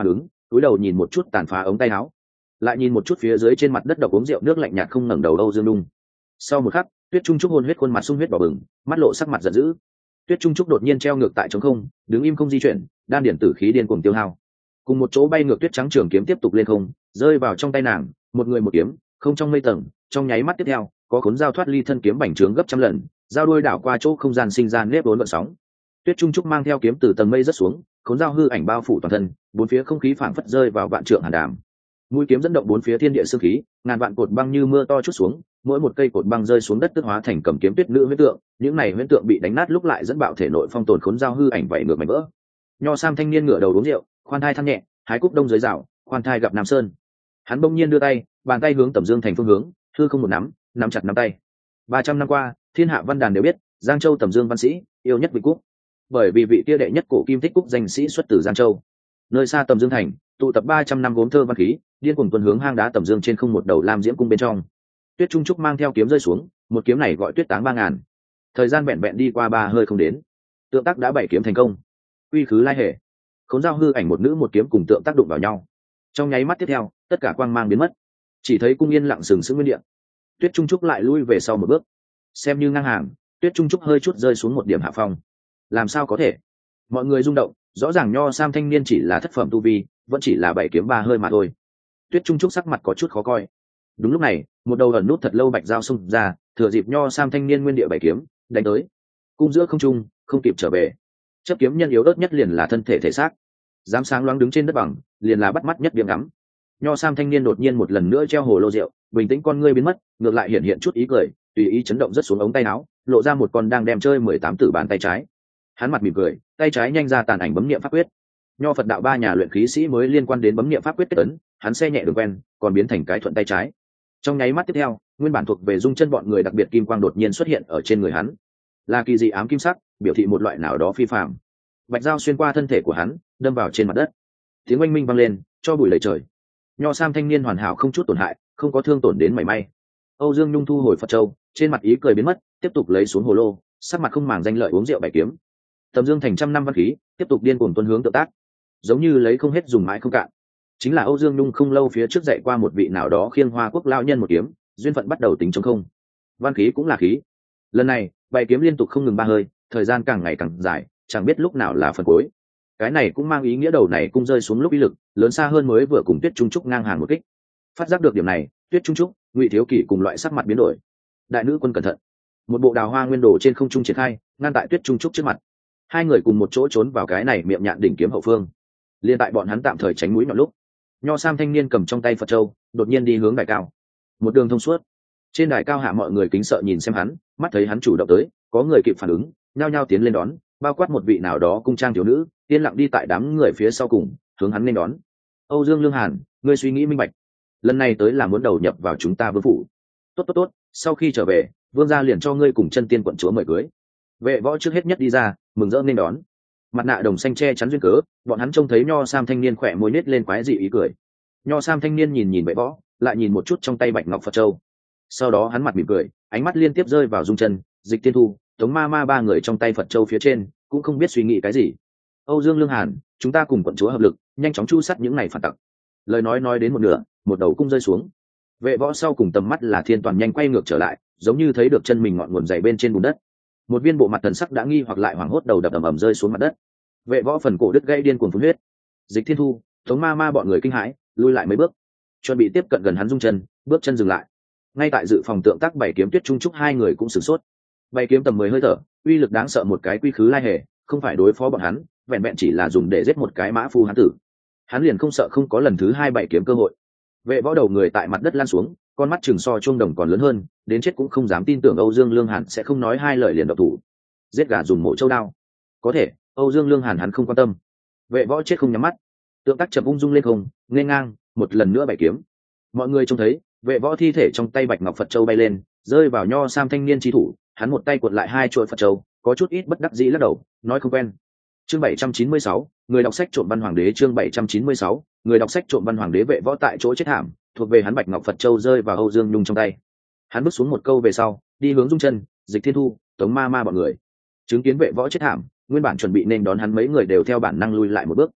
cúi đầu nhìn một chút tàn phá ống tay áo, lại nhìn một chút phía dưới trên mặt đất độc uống rượu nước lạnh nhạt không ngẩng đầu Âu Dương Nhung. Sau một khắc, Tuyết Trung Trúc hôn huyết khuôn mặt sung huyết đỏ bừng, mắt lộ sắc mặt giận dữ. Tuyết Trung Trúc đột nhiên treo ngược tại trống không, đứng im không di chuyển, đan điển tử khí điên cuồng tiêu hao. Cùng một chỗ bay ngược tuyết trắng trường kiếm tiếp tục lên không, rơi vào trong tay nàng, một người một kiếm, không trong mây tầng, trong nháy mắt tiếp theo, có khốn dao thoát ly thân kiếm bành trướng gấp trăm lần, dao đuôi đảo qua chỗ không gian sinh ra nếp vốn gợn sóng. Tuyết Trung Trúc mang theo kiếm từ tầng mây rất xuống, khốn dao hư ảnh bao phủ toàn thân, bốn phía không khí phảng phất rơi vào vạn trượng hàn đàm. Mũi kiếm dẫn động bốn phía thiên địa sương khí, ngàn vạn cột băng như mưa to chút xuống, mỗi một cây cột băng rơi xuống đất tức hóa thành cầm kiếm tuyết nữ huyễn tượng, những này huyễn tượng bị đánh nát lúc lại dẫn bạo thể nội phong tồn khốn dao hư ảnh vậy ngược mảnh vỡ. Nho Sam thanh niên ngửa đầu uống rượu, khoan thai than nhẹ, hái cúc đông dưới rào, khoan thai gặp Nam Sơn. Hắn bỗng nhiên đưa tay, bàn tay hướng Tầm Dương thành phương hướng, hư không một nắm, nắm chặt nắm tay. Ba trăm năm qua, thiên hạ văn đàn đều biết, Giang Châu Tầm Dương văn sĩ yêu nhất vị cúc, bởi vì vị kia đệ nhất cổ kim thích cúc danh sĩ xuất từ Giang Châu. Nơi xa Tầm Dương thành, tụ tập ba trăm năm gốm thơ văn khí, điên cuồng tuần hướng hang đá Tầm Dương trên không một đầu lam diễm cung bên trong. Tuyết Trung Trúc mang theo kiếm rơi xuống, một kiếm này gọi tuyết táng ba ngàn. Thời gian vẹn vẹn đi qua ba hơi không đến, tượng tác đã bảy kiếm thành công. Uy khứ lai hệ, khốn dao hư ảnh một nữ một kiếm cùng tượng tác đụng vào nhau. Trong nháy mắt tiếp theo, tất cả quang mang biến mất, chỉ thấy cung yên lặng sừng sững nguyên địa. Tuyết Trung Trúc lại lui về sau một bước, xem như ngang hàng. Tuyết Trung Trúc hơi chút rơi xuống một điểm hạ phong. Làm sao có thể? Mọi người rung động, rõ ràng Nho Sam thanh niên chỉ là thất phẩm tu vi, vẫn chỉ là bảy kiếm ba hơi mà thôi. Tuyết Trung Trúc sắc mặt có chút khó coi. Đúng lúc này, một đầu ẩn nút thật lâu bạch dao xung ra, thừa dịp Nho Sam thanh niên nguyên địa bảy kiếm đánh tới. Cung giữa không trung, không kịp trở về. Chấp kiếm nhân yếu ớt nhất liền là thân thể thể xác, dám sáng loáng đứng trên đất bằng, liền là bắt mắt nhất điểm ngắm. Nho Sam thanh niên đột nhiên một lần nữa treo hồ lô rượu, bình tĩnh con ngươi biến mất, ngược lại hiện hiện chút ý cười, tùy ý chấn động rất xuống ống tay áo, lộ ra một con đang đem chơi mười tám tử bàn tay trái. Hắn mặt mỉm cười, tay trái nhanh ra tàn ảnh bấm niệm pháp quyết. Nho Phật đạo ba nhà luyện khí sĩ mới liên quan đến bấm niệm pháp quyết kết ấn, hắn xe nhẹ đường quen, còn biến thành cái thuận tay trái. Trong nháy mắt tiếp theo, nguyên bản thuộc về dung chân bọn người đặc biệt kim quang đột nhiên xuất hiện ở trên người hắn, là kỳ dị ám kim sắc, biểu thị một loại nào đó phi phàm. Bạch dao xuyên qua thân thể của hắn, đâm vào trên mặt đất. Tiếng oanh minh vang lên, cho bụi lầy trời. Nho Sam thanh niên hoàn hảo không chút tổn hại, không có thương tổn đến mảy may. Âu Dương Nhung thu hồi Phật châu, trên mặt ý cười biến mất, tiếp tục lấy xuống hồ lô, sắc mặt không màng danh lợi uống rượu bảy kiếm. Tầm Dương thành trăm năm văn khí, tiếp tục điên cuồng tuân hướng tự tác, giống như lấy không hết dùng mãi không cạn. Chính là Âu Dương Nhung không lâu phía trước dạy qua một vị nào đó khiêng hoa quốc lao nhân một kiếm, duyên phận bắt đầu tính chống không. Văn khí cũng là khí. Lần này, bảy kiếm liên tục không ngừng ba hơi, thời gian càng ngày càng dài, chẳng biết lúc nào là phần cuối. Cái này cũng mang ý nghĩa đầu này cung rơi xuống lúc ý lực lớn xa hơn mới vừa cùng Tuyết Trung Trúc ngang hàng một kích. Phát giác được điểm này, Tuyết Trung Trúc, Ngụy Thiếu Kỷ cùng loại sắc mặt biến đổi. Đại nữ quân cẩn thận. Một bộ đào hoa nguyên đồ trên không trung triển khai, ngăn tại Tuyết Trung Trúc trước mặt. Hai người cùng một chỗ trốn vào cái này miệng nhạn đỉnh kiếm hậu phương. Liên tại bọn hắn tạm thời tránh mũi nhọn lúc, Nho Sam thanh niên cầm trong tay Phật châu, đột nhiên đi hướng đài cao. Một đường thông suốt. Trên đài cao hạ mọi người kính sợ nhìn xem hắn, mắt thấy hắn chủ động tới, có người kịp phản ứng, nhao nhao tiến lên đón, bao quát một vị nào đó cung trang thiếu nữ, yên lặng đi tại đám người phía sau cùng, hướng hắn nên đón. Âu Dương Lương Hàn, ngươi suy nghĩ minh bạch, lần này tới là muốn đầu nhập vào chúng ta vương phủ. Tốt tốt tốt, sau khi trở về, vương gia liền cho ngươi cùng chân tiên quận chúa mời cưới. Vệ võ trước hết nhất đi ra, mừng rỡ nên đón. Mặt nạ đồng xanh che chắn duyên cớ, bọn hắn trông thấy Nho Sam thanh niên khỏe môi nết lên quái dị ý cười. Nho Sam thanh niên nhìn nhìn vệ võ, lại nhìn một chút trong tay bạch ngọc Phật châu. Sau đó hắn mặt mỉm cười, ánh mắt liên tiếp rơi vào Dung Chân, Dịch Tiên Thu, Tống Ma Ma ba người trong tay Phật châu phía trên, cũng không biết suy nghĩ cái gì. Âu Dương Lương Hàn, chúng ta cùng quận chúa hợp lực, nhanh chóng chu sát những này phản tặc. Lời nói nói đến một nửa, một đầu cung rơi xuống. Vệ võ sau cùng tầm mắt là Thiên Toàn nhanh quay ngược trở lại, giống như thấy được chân mình ngọn nguồn dày bên trên bùn đất. Một viên bộ mặt thần sắc đã nghi hoặc lại hoảng hốt đầu đập ầm ầm rơi xuống mặt đất. Vệ võ phần cổ đứt gãy điên cuồng phun huyết. Dịch Thiên Thu, Tống Ma Ma bọn người kinh hãi, lui lại mấy bước, chuẩn bị tiếp cận gần hắn Dung Chân, bước chân dừng lại. Ngay tại dự phòng tượng tác bảy kiếm Tuyết Trung Trúc hai người cũng sửng sốt. Bảy kiếm tầm mười hơi thở, uy lực đáng sợ một cái quy khứ lai hề, không phải đối phó bọn hắn, vẹn vẹn chỉ là dùng để giết một cái mã phu hắn tử. Hắn liền không sợ không có lần thứ hai bảy kiếm cơ hội. Vệ võ đầu người tại mặt đất lan xuống, con mắt chừng so chuông đồng còn lớn hơn, đến chết cũng không dám tin tưởng Âu Dương Lương Hàn sẽ không nói hai lời liền độc thủ. Giết gà dùng mổ châu đao. Có thể, Âu Dương Lương Hàn hắn không quan tâm. Vệ võ chết không nhắm mắt, tượng tác chậm ung dung lên không, nghênh ngang, một lần nữa bảy kiếm. Mọi người trông thấy, vệ võ thi thể trong tay bạch ngọc Phật châu bay lên, rơi vào Nho Sam thanh niên chí thủ, hắn một tay cuộn lại hai chuỗi Phật châu, có chút ít bất đắc dĩ lắc đầu, nói không quen. Chương bảy trăm chín mươi sáu, người đọc sách trộm văn hoàng đế. Chương bảy trăm chín mươi sáu, người đọc sách trộm văn hoàng đế. Vệ võ tại chỗ chết thảm, thuộc về hắn bạch ngọc Phật châu rơi vào Âu Dương Nhung trong tay. Hắn bước xuống một câu về sau, đi hướng Dung Chân, Dịch Thiên Thu, Tống Ma Ma bọn người. Chứng kiến vệ võ chết thảm, nguyên bản chuẩn bị nên đón hắn mấy người đều theo bản năng lui lại một bước.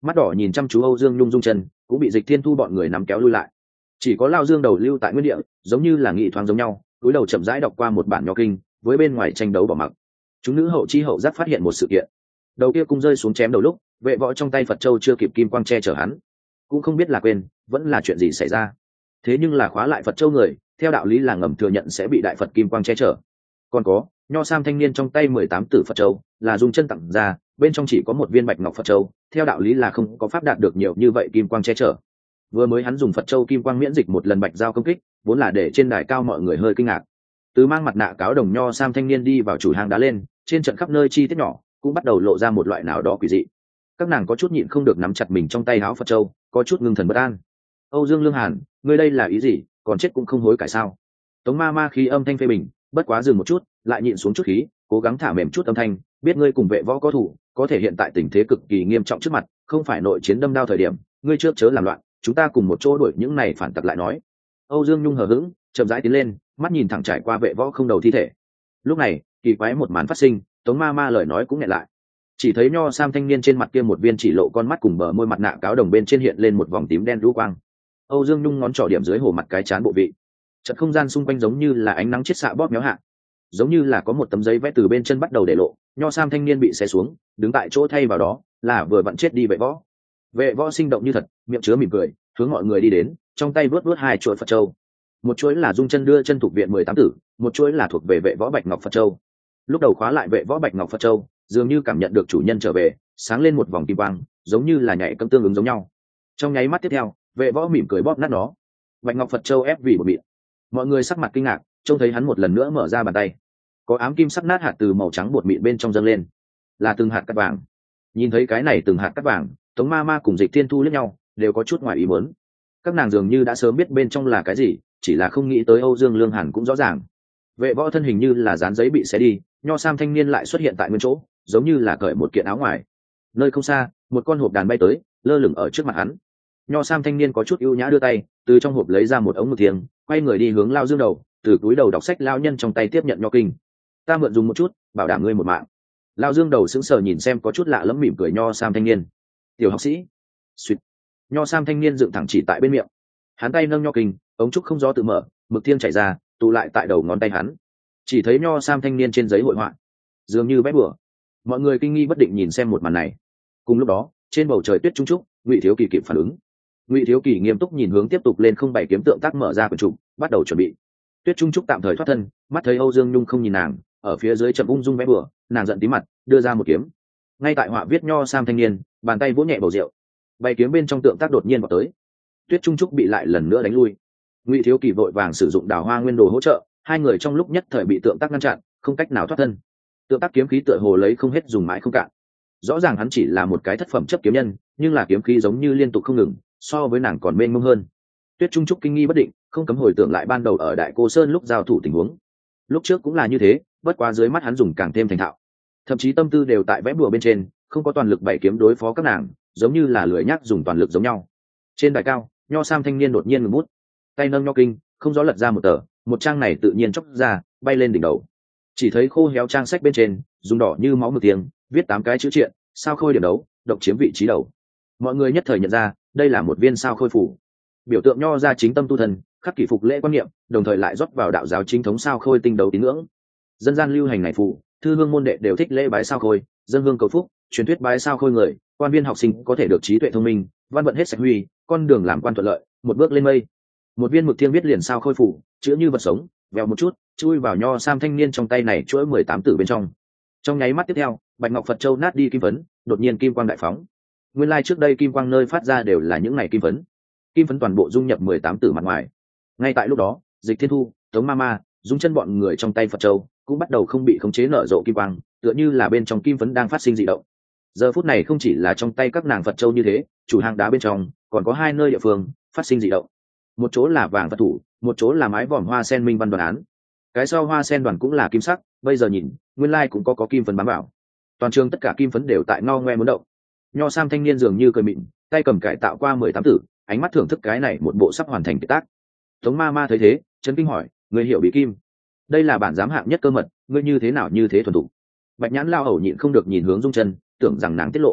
mắt đỏ nhìn chăm chú Âu Dương Nhung rung chân, cũng bị Dịch Thiên Thu bọn người nắm kéo lui lại. Chỉ có Lao Dương đầu lưu tại nguyên địa, giống như là nghị thoáng giống nhau, cúi đầu chậm rãi đọc qua một bản nho kinh, với bên ngoài tranh đấu bỏ mặc. Chúng nữ hậu chi hậu giác phát hiện một sự kiện. Đầu kia cung rơi xuống chém đầu lúc, vệ võ trong tay Phật Châu chưa kịp kim quang che chở hắn, cũng không biết là quên, vẫn là chuyện gì xảy ra. Thế nhưng là khóa lại Phật Châu người, theo đạo lý là ngầm thừa nhận sẽ bị đại Phật kim quang che chở. Còn có, nho sam thanh niên trong tay mười tám tử Phật Châu, là dùng chân tặng ra, bên trong chỉ có một viên bạch ngọc Phật Châu, theo đạo lý là không có pháp đạt được nhiều như vậy kim quang che chở. Vừa mới hắn dùng Phật Châu kim quang miễn dịch một lần bạch giao công kích, vốn là để trên đài cao mọi người hơi kinh ngạc. Từ mang mặt nạ cáo đồng nho sam thanh niên đi vào chủ hàng đá lên, trên trận khắp nơi chi tiết nhỏ cũng bắt đầu lộ ra một loại nào đó quỷ dị. Các nàng có chút nhịn không được nắm chặt mình trong tay áo Phật Châu, có chút ngưng thần bất an. Âu Dương Lương Hàn, ngươi đây là ý gì, còn chết cũng không hối cải sao? Tống ma ma khí âm thanh phê bình, bất quá dừng một chút, lại nhịn xuống chút khí, cố gắng thả mềm chút âm thanh, biết ngươi cùng vệ võ có thủ, có thể hiện tại tình thế cực kỳ nghiêm trọng trước mặt, không phải nội chiến đâm đao thời điểm, ngươi trước chớ làm loạn, chúng ta cùng một chỗ đuổi những này phản tặc lại nói. Âu Dương Nhung hờ hững, chậm rãi tiến lên, mắt nhìn thẳng trải qua vệ võ không đầu thi thể. Lúc này, kỳ quái một màn phát sinh, Tống ma ma lời nói cũng nhẹ lại. Chỉ thấy nho sam thanh niên trên mặt kia một viên chỉ lộ con mắt cùng bờ môi mặt nạ cáo đồng bên trên hiện lên một vòng tím đen lũ quang. Âu Dương Nhung ngón trỏ điểm dưới hổ mặt cái chán bộ vị. Trận không gian xung quanh giống như là ánh nắng chiết xạ bóp méo hạ, giống như là có một tấm giấy vẽ từ bên chân bắt đầu để lộ, nho sam thanh niên bị xé xuống, đứng tại chỗ thay vào đó là vừa vặn chết đi vệ võ. Vệ võ sinh động như thật, miệng chứa mỉm cười, hướng mọi người đi đến, trong tay vớt vớt hai chuỗi Phật Châu. Một chuỗi là dung chân đưa chân thuộc viện mười tám tử, một chuỗi là thuộc về vệ võ bạch ngọc Phật Châu. Lúc đầu khóa lại vệ võ bạch ngọc Phật Châu, dường như cảm nhận được chủ nhân trở về, sáng lên một vòng kim quang, giống như là nhảy cấm tương ứng giống nhau. Trong nháy mắt tiếp theo, vệ võ mỉm cười bóp nát nó. Bạch ngọc Phật Châu ép vì một mịn. Mọi người sắc mặt kinh ngạc, trông thấy hắn một lần nữa mở ra bàn tay, có ám kim sắc nát hạt từ màu trắng bột mịn bên trong dâng lên, là từng hạt cát vàng. Nhìn thấy cái này từng hạt cát vàng, Tống ma ma cùng Dịch Thiên Thu liếc nhau, đều có chút ngoài ý muốn. Các nàng dường như đã sớm biết bên trong là cái gì, chỉ là không nghĩ tới Âu Dương Lương Hàn cũng rõ ràng. Vệ võ thân hình như là dán giấy bị xé đi, nho sam thanh niên lại xuất hiện tại nguyên chỗ, giống như là cởi một kiện áo ngoài. Nơi không xa, một con hộp đàn bay tới, lơ lửng ở trước mặt hắn. Nho sam thanh niên có chút ưu nhã đưa tay, từ trong hộp lấy ra một ống mực thiêng, quay người đi hướng Lao Dương đầu, từ túi đầu đọc sách lao nhân trong tay tiếp nhận nho kinh. Ta mượn dùng một chút, bảo đảm ngươi một mạng. Lao Dương đầu sững sờ nhìn xem có chút lạ lẫm mỉm cười nho sam thanh niên. Tiểu học sĩ. Xuyệt. Nho sam thanh niên dựng thẳng chỉ tại bên miệng. Hắn tay nâng nho kinh, ống trúc không gió tự mở, mực thiêng chảy ra, tụ lại tại đầu ngón tay hắn. Chỉ thấy nho sam thanh niên trên giấy hội họa, dường như vẽ bừa. Mọi người kinh nghi bất định nhìn xem một màn này. Cùng lúc đó, trên bầu trời tuyết trung trúc, Ngụy Thiếu Kỳ kịp phản ứng. Ngụy Thiếu Kỳ nghiêm túc nhìn hướng tiếp tục lên không bảy kiếm tượng tác mở ra quyển trục, bắt đầu chuẩn bị. Tuyết trung trúc tạm thời thoát thân, mắt thấy Âu Dương Nhung không nhìn nàng, ở phía dưới chậm ung dung vẽ bừa, nàng giận tí mặt, đưa ra một kiếm. Ngay tại họa viết nho sam thanh niên, bàn tay vỗ nhẹ bầu rượu, bảy kiếm bên trong tượng tác đột nhiên vào tới. Tuyết trung trúc bị lại lần nữa đánh lui. Ngụy Thiếu Kỳ vội vàng sử dụng đào hoa nguyên đồ hỗ trợ, hai người trong lúc nhất thời bị tượng tác ngăn chặn, không cách nào thoát thân. Tượng tác kiếm khí tựa hồ lấy không hết dùng mãi không cạn. Rõ ràng hắn chỉ là một cái thất phẩm chấp kiếm nhân, nhưng là kiếm khí giống như liên tục không ngừng, so với nàng còn mênh mông hơn. Tuyết trung trúc kinh nghi bất định, không cấm hồi tưởng lại ban đầu ở Đại Cô Sơn lúc giao thủ tình huống. Lúc trước cũng là như thế, bất quá dưới mắt hắn dùng càng thêm thành thạo, thậm chí tâm tư đều tại vẽ bùa bên trên, không có toàn lực bảy kiếm đối phó các nàng, giống như là lười nhác dùng toàn lực giống nhau. Trên đài cao, nho sam thanh niên đột nhiên ngừng bút, tay nâng nho kinh, không gió lật ra một tờ, một trang này tự nhiên chốc ra, bay lên đỉnh đầu. Chỉ thấy khô héo trang sách bên trên, dùng đỏ như máu mực tiếng, viết tám cái chữ triện, sao khôi điểm đấu, độc chiếm vị trí đầu. Mọi người nhất thời nhận ra, đây là một viên sao khôi phủ. Biểu tượng nho ra chính tâm tu thần, khắc kỷ phục lễ quan niệm, đồng thời lại rót vào đạo giáo chính thống sao khôi tinh đấu tín ngưỡng. Dân gian lưu hành này phù, thư hương môn đệ đều thích lễ bái sao khôi, dân hương cầu phúc, truyền thuyết bái sao khôi người, quan viên học sinh có thể được trí tuệ thông minh, văn vận hết sạch huy, con đường làm quan thuận lợi, một bước lên mây. Một viên mực thiêng viết liền sao khôi phủ, chữa như vật sống, vèo một chút, chui vào nho sam thanh niên trong tay này chuỗi mười tám tử bên trong. Trong nháy mắt tiếp theo, bạch ngọc Phật Châu nát đi kim phấn, đột nhiên kim quang đại phóng. Nguyên lai trước đây kim quang nơi phát ra đều là những ngày kim phấn. Kim phấn toàn bộ dung nhập mười tám tử mặt ngoài. Ngay tại lúc đó, Dịch Thiên Thu, Tống ma ma, dung chân bọn người trong tay Phật Châu cũng bắt đầu không bị khống chế nở rộ kim quang, tựa như là bên trong kim phấn đang phát sinh dị động. Giờ phút này không chỉ là trong tay các nàng Phật Châu như thế, chủ hang đá bên trong còn có hai nơi địa phương phát sinh dị động. Một chỗ là vàng Phật thủ, một chỗ là mái vòm hoa sen minh văn đoàn án. Cái sau hoa sen đoàn cũng là kim sắc, bây giờ nhìn, nguyên lai cũng có có kim phấn bám vào. Toàn trường tất cả kim phấn đều tại ngao ngoe muốn động. Nho sam thanh niên dường như cười mịn, tay cầm cải tạo qua mười tám tử, ánh mắt thưởng thức cái này một bộ sắp hoàn thành kiệt tác. Tống ma ma thấy thế, chấn kinh hỏi, người hiểu bí kim? Đây là bản giám hạng nhất cơ mật, ngươi như thế nào như thế thuần thục? Bạch nhãn lao hầu nhịn không được nhìn hướng dung chân, tưởng rằng nàng tiết lộ.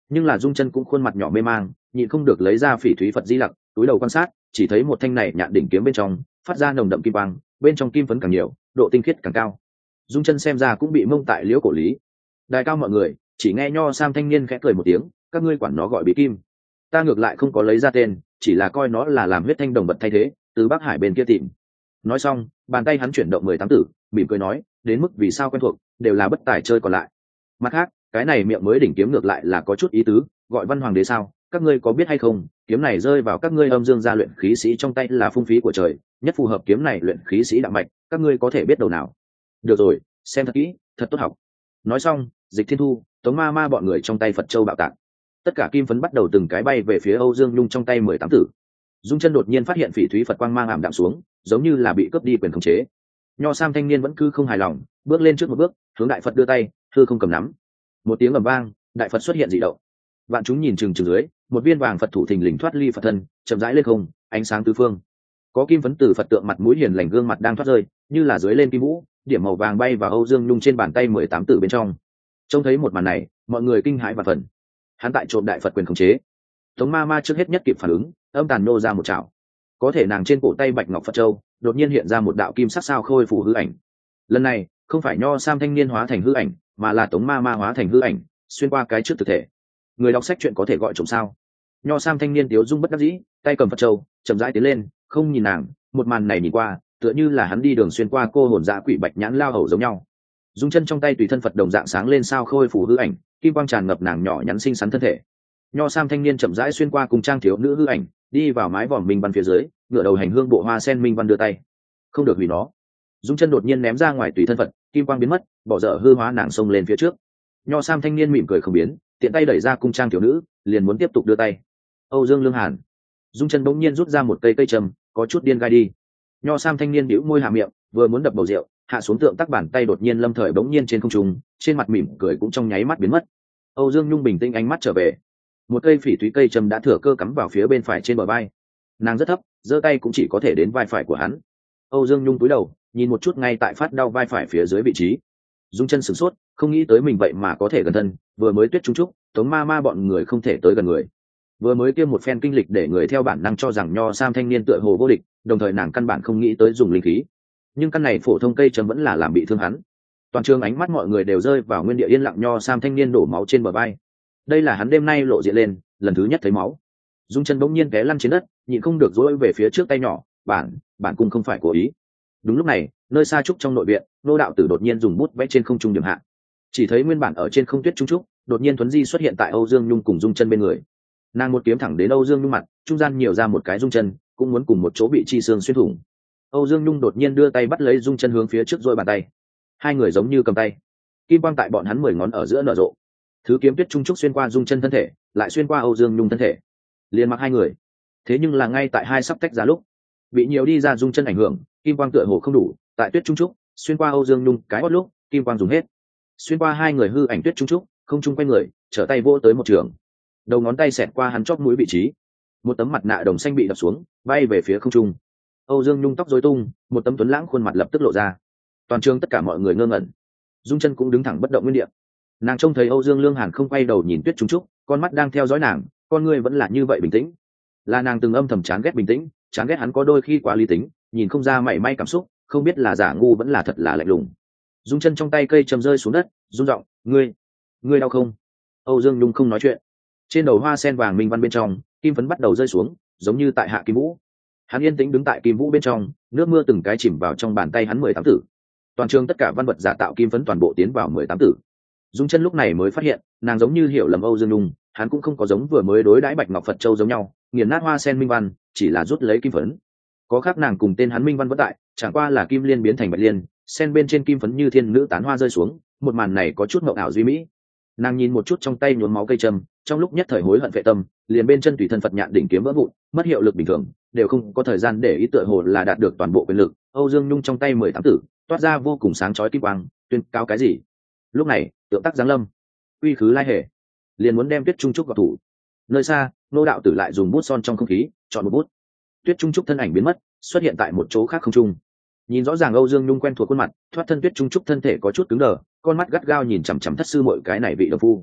Nhưng là Dung Chân cũng khuôn mặt nhỏ mê mang, nhịn không được lấy ra Phỉ Thúy Phật Di Lặc, túi đầu quan sát, chỉ thấy một thanh này nhạn đỉnh kiếm bên trong phát ra nồng đậm kim quang, bên trong kim phấn càng nhiều, độ tinh khiết càng cao. Dung Chân xem ra cũng bị mông tại liễu cổ lý. Đại cao mọi người, chỉ nghe Nho Sam thanh niên khẽ cười một tiếng, các ngươi quản nó gọi bí kim, ta ngược lại không có lấy ra tên, chỉ là coi nó là làm huyết thanh đồng vật thay thế, từ Bắc Hải bên kia tìm. Nói xong, bàn tay hắn chuyển động mười tám tử, mỉm cười nói, đến mức vì sao quen thuộc, đều là bất tài chơi còn lại. Mặt khác, cái này miệng mới đỉnh kiếm ngược lại là có chút ý tứ, gọi Văn Hoàng đế sao, các ngươi có biết hay không, kiếm này rơi vào các ngươi âm dương gia luyện khí sĩ trong tay là phung phí của trời, nhất phù hợp kiếm này luyện khí sĩ đạo mạch, các ngươi có thể biết đầu nào. Được rồi, xem thật kỹ, thật tốt học. Nói xong, Dịch Thiên Thu, Tống Ma Ma bọn người trong tay Phật Châu bạo tạc, tất cả kim phấn bắt đầu từng cái bay về phía Âu Dương Nhung trong tay mười tám tử. Dung Chân đột nhiên phát hiện Phỉ Thúy Phật quang mang ảm đạm xuống, giống như là bị cướp đi quyền khống chế. Nho Sam thanh niên vẫn cứ không hài lòng, bước lên trước một bước, hướng đại Phật đưa tay, hư không cầm nắm. Một tiếng ầm vang, đại Phật xuất hiện dị động. Vạn chúng nhìn chừng chừng dưới, một viên vàng Phật thủ thình lình thoát ly Phật thân, chậm rãi lên không, ánh sáng tứ phương. Có kim phấn từ Phật tượng mặt mũi hiền lành gương mặt đang thoát rơi, như là dưới lên kim vũ, điểm màu vàng bay vào Âu Dương Nhung trên bàn tay mười tám tử bên trong. Trông thấy một màn này, mọi người kinh hãi và phần. Hắn tại trộm đại Phật quyền khống chế. Tống Ma Ma trước hết nhất kịp phản ứng, âm tàn nô ra một chảo. Có thể nàng trên cổ tay bạch ngọc Phật châu, đột nhiên hiện ra một đạo kim sắc sao khôi phù hư ảnh. Lần này, không phải Nho Sam thanh niên hóa thành hư ảnh, mà là Tống Ma Ma hóa thành hư ảnh, xuyên qua cái trước thực thể. Người đọc sách chuyện có thể gọi trộm sao? Nho Sam thanh niên tiếu dung bất đắc dĩ, tay cầm Phật châu, chậm rãi tiến lên, không nhìn nàng, một màn này nhìn qua, tựa như là hắn đi đường xuyên qua cô hồn dã quỷ bạch nhãn lao hầu giống nhau. Dung Chân trong tay tùy thân Phật đồng dạng sáng lên sao khôi phù hư ảnh, kim quang tràn ngập nàng nhỏ nhắn xinh xắn thân thể. Nho Sam thanh niên chậm rãi xuyên qua cùng trang thiếu nữ hư ảnh, đi vào mái vòm minh văn phía dưới, ngựa đầu hành hương bộ hoa sen minh văn đưa tay, không được hủy nó. Dung Chân đột nhiên ném ra ngoài tùy thân Phật, kim quang biến mất, bỏ dở hư hóa nàng xông lên phía trước. Nho Sam thanh niên mỉm cười không biến, tiện tay đẩy ra cung trang thiếu nữ, liền muốn tiếp tục đưa tay. Âu Dương Lương Hàn. Dung Chân bỗng nhiên rút ra một cây cây trầm, có chút điên gai đi. Nho Sam thanh niên bĩu môi hạ miệng, vừa muốn đập bầu rượu, hạ xuống tượng tắc bàn tay đột nhiên lâm thời bỗng nhiên trên không trung, trên mặt mỉm cười cũng trong nháy mắt biến mất. Âu Dương Nhung bình tĩnh ánh mắt trở về. Một cây phỉ thúy cây trầm đã thừa cơ cắm vào phía bên phải trên bờ vai. Nàng rất thấp, giơ tay cũng chỉ có thể đến vai phải của hắn. Âu Dương Nhung cúi đầu, nhìn một chút ngay tại phát đau vai phải phía dưới vị trí. Dung Chân sửng sốt, không nghĩ tới mình vậy mà có thể gần thân, vừa mới Tuyết Trung Trúc, Tống Ma Ma bọn người không thể tới gần người. Vừa mới kia một phen kinh lịch để người theo bản năng cho rằng Nho Sam thanh niên tựa hồ vô địch, đồng thời nàng căn bản không nghĩ tới dùng linh khí. Nhưng căn này phổ thông cây trầm vẫn là làm bị thương hắn. Toàn trường ánh mắt mọi người đều rơi vào nguyên địa yên lặng Nho Sam thanh niên đổ máu trên bờ vai. Đây là hắn đêm nay lộ diện lên, lần thứ nhất thấy máu. Dung Chân bỗng nhiên té lăn trên đất, nhịn không được dỗi về phía trước tay nhỏ, bản, bản cung không phải cố ý. Đúng lúc này, nơi xa trúc trong nội viện, nô đạo tử đột nhiên dùng bút vẽ trên không trung điểm hạ. Chỉ thấy nguyên bản ở trên không Tuyết Trung Trúc, đột nhiên thuấn di xuất hiện tại Âu Dương Nhung cùng Dung Chân bên người. Nàng một kiếm thẳng đến Âu Dương Nhung mặt, trung gian nhiều ra một cái Dung Chân, cũng muốn cùng một chỗ bị chi xương xuyên thủng. Âu Dương Nhung đột nhiên đưa tay bắt lấy Dung Chân hướng phía trước dội bàn tay. Hai người giống như cầm tay. Kim quang tại bọn hắn mười ngón ở giữa nở rộ. Thứ kiếm Tuyết Trung Trúc xuyên qua Dung Chân thân thể, lại xuyên qua Âu Dương Nhung thân thể. Liên mặc hai người. Thế nhưng là ngay tại hai sắp tách ra lúc, bị nhiều đi ra Dung Chân ảnh hưởng, kim quang tựa hồ không đủ, tại Tuyết Trung Trúc xuyên qua Âu Dương Nhung cái hót lúc, kim quang dùng hết. Xuyên qua hai người hư ảnh Tuyết Trung Trúc, không trung quay người, trở tay vỗ tới một trường. Đầu ngón tay xẹt qua hắn chóp mũi vị trí. Một tấm mặt nạ đồng xanh bị đập xuống, bay về phía không trung. Âu Dương Nhung tóc rối tung, một tấm tuấn lãng khuôn mặt lập tức lộ ra. Toàn trường tất cả mọi người ngơ ngẩn. Dung Chân cũng đứng thẳng bất động nguyên địa. Nàng trông thấy Âu Dương Lương Hàn không quay đầu nhìn Tuyết Trung Trúc, con mắt đang theo dõi nàng, con người vẫn là như vậy bình tĩnh. Là nàng từng âm thầm chán ghét bình tĩnh, chán ghét hắn có đôi khi quá lý tính, nhìn không ra mảy may cảm xúc, không biết là giả ngu vẫn là thật là lạnh lùng. Dung Chân trong tay cây châm rơi xuống đất, rung giọng, "Ngươi, ngươi đau không?" Âu Dương Nhung không nói chuyện. Trên đầu hoa sen vàng minh văn bên trong, kim phấn bắt đầu rơi xuống, giống như tại hạ kim vũ. Hắn yên tĩnh đứng tại kim vũ bên trong, nước mưa từng cái chìm vào trong bàn tay hắn mười tám tử. Toàn trường tất cả văn vật giả tạo kim phấn toàn bộ tiến vào mười tám tử. Dung Chân lúc này mới phát hiện, nàng giống như hiểu lầm Âu Dương Nhung, hắn cũng không có giống vừa mới đối đãi Bạch Ngọc Phật Châu giống nhau, nghiền nát hoa sen minh văn, chỉ là rút lấy kim phấn. Có khác nàng cùng tên hắn minh văn vẫn tại, chẳng qua là kim liên biến thành bạch liên, sen bên trên kim phấn như thiên nữ tán hoa rơi xuống, một màn này có chút mộng ảo duy mỹ. Nàng nhìn một chút trong tay nhuốm máu cây châm, trong lúc nhất thời hối hận vệ tâm, liền bên chân tùy thân Phật nhạn đỉnh kiếm vỡ vụn, mất hiệu lực bình thường, đều không có thời gian để ý tựa hồ là đạt được toàn bộ quyền lực. Âu Dương Nhung trong tay mười tám tử, toát ra vô cùng sáng chói kim quang, tuyên cao cái gì? Lúc này, tượng tác giáng lâm, uy khứ lai hề, liền muốn đem Tuyết Trung Trúc gặp thủ. Nơi xa, nô đạo tử lại dùng bút son trong không khí, chọn một bút. Tuyết Trung Trúc thân ảnh biến mất, xuất hiện tại một chỗ khác không trung. Nhìn rõ ràng Âu Dương Nhung quen thuộc khuôn mặt, thoát thân Tuyết Trung Trúc thân thể có chút cứng đờ, con mắt gắt gao nhìn chằm chằm thất sư muội cái này vị đồng phu.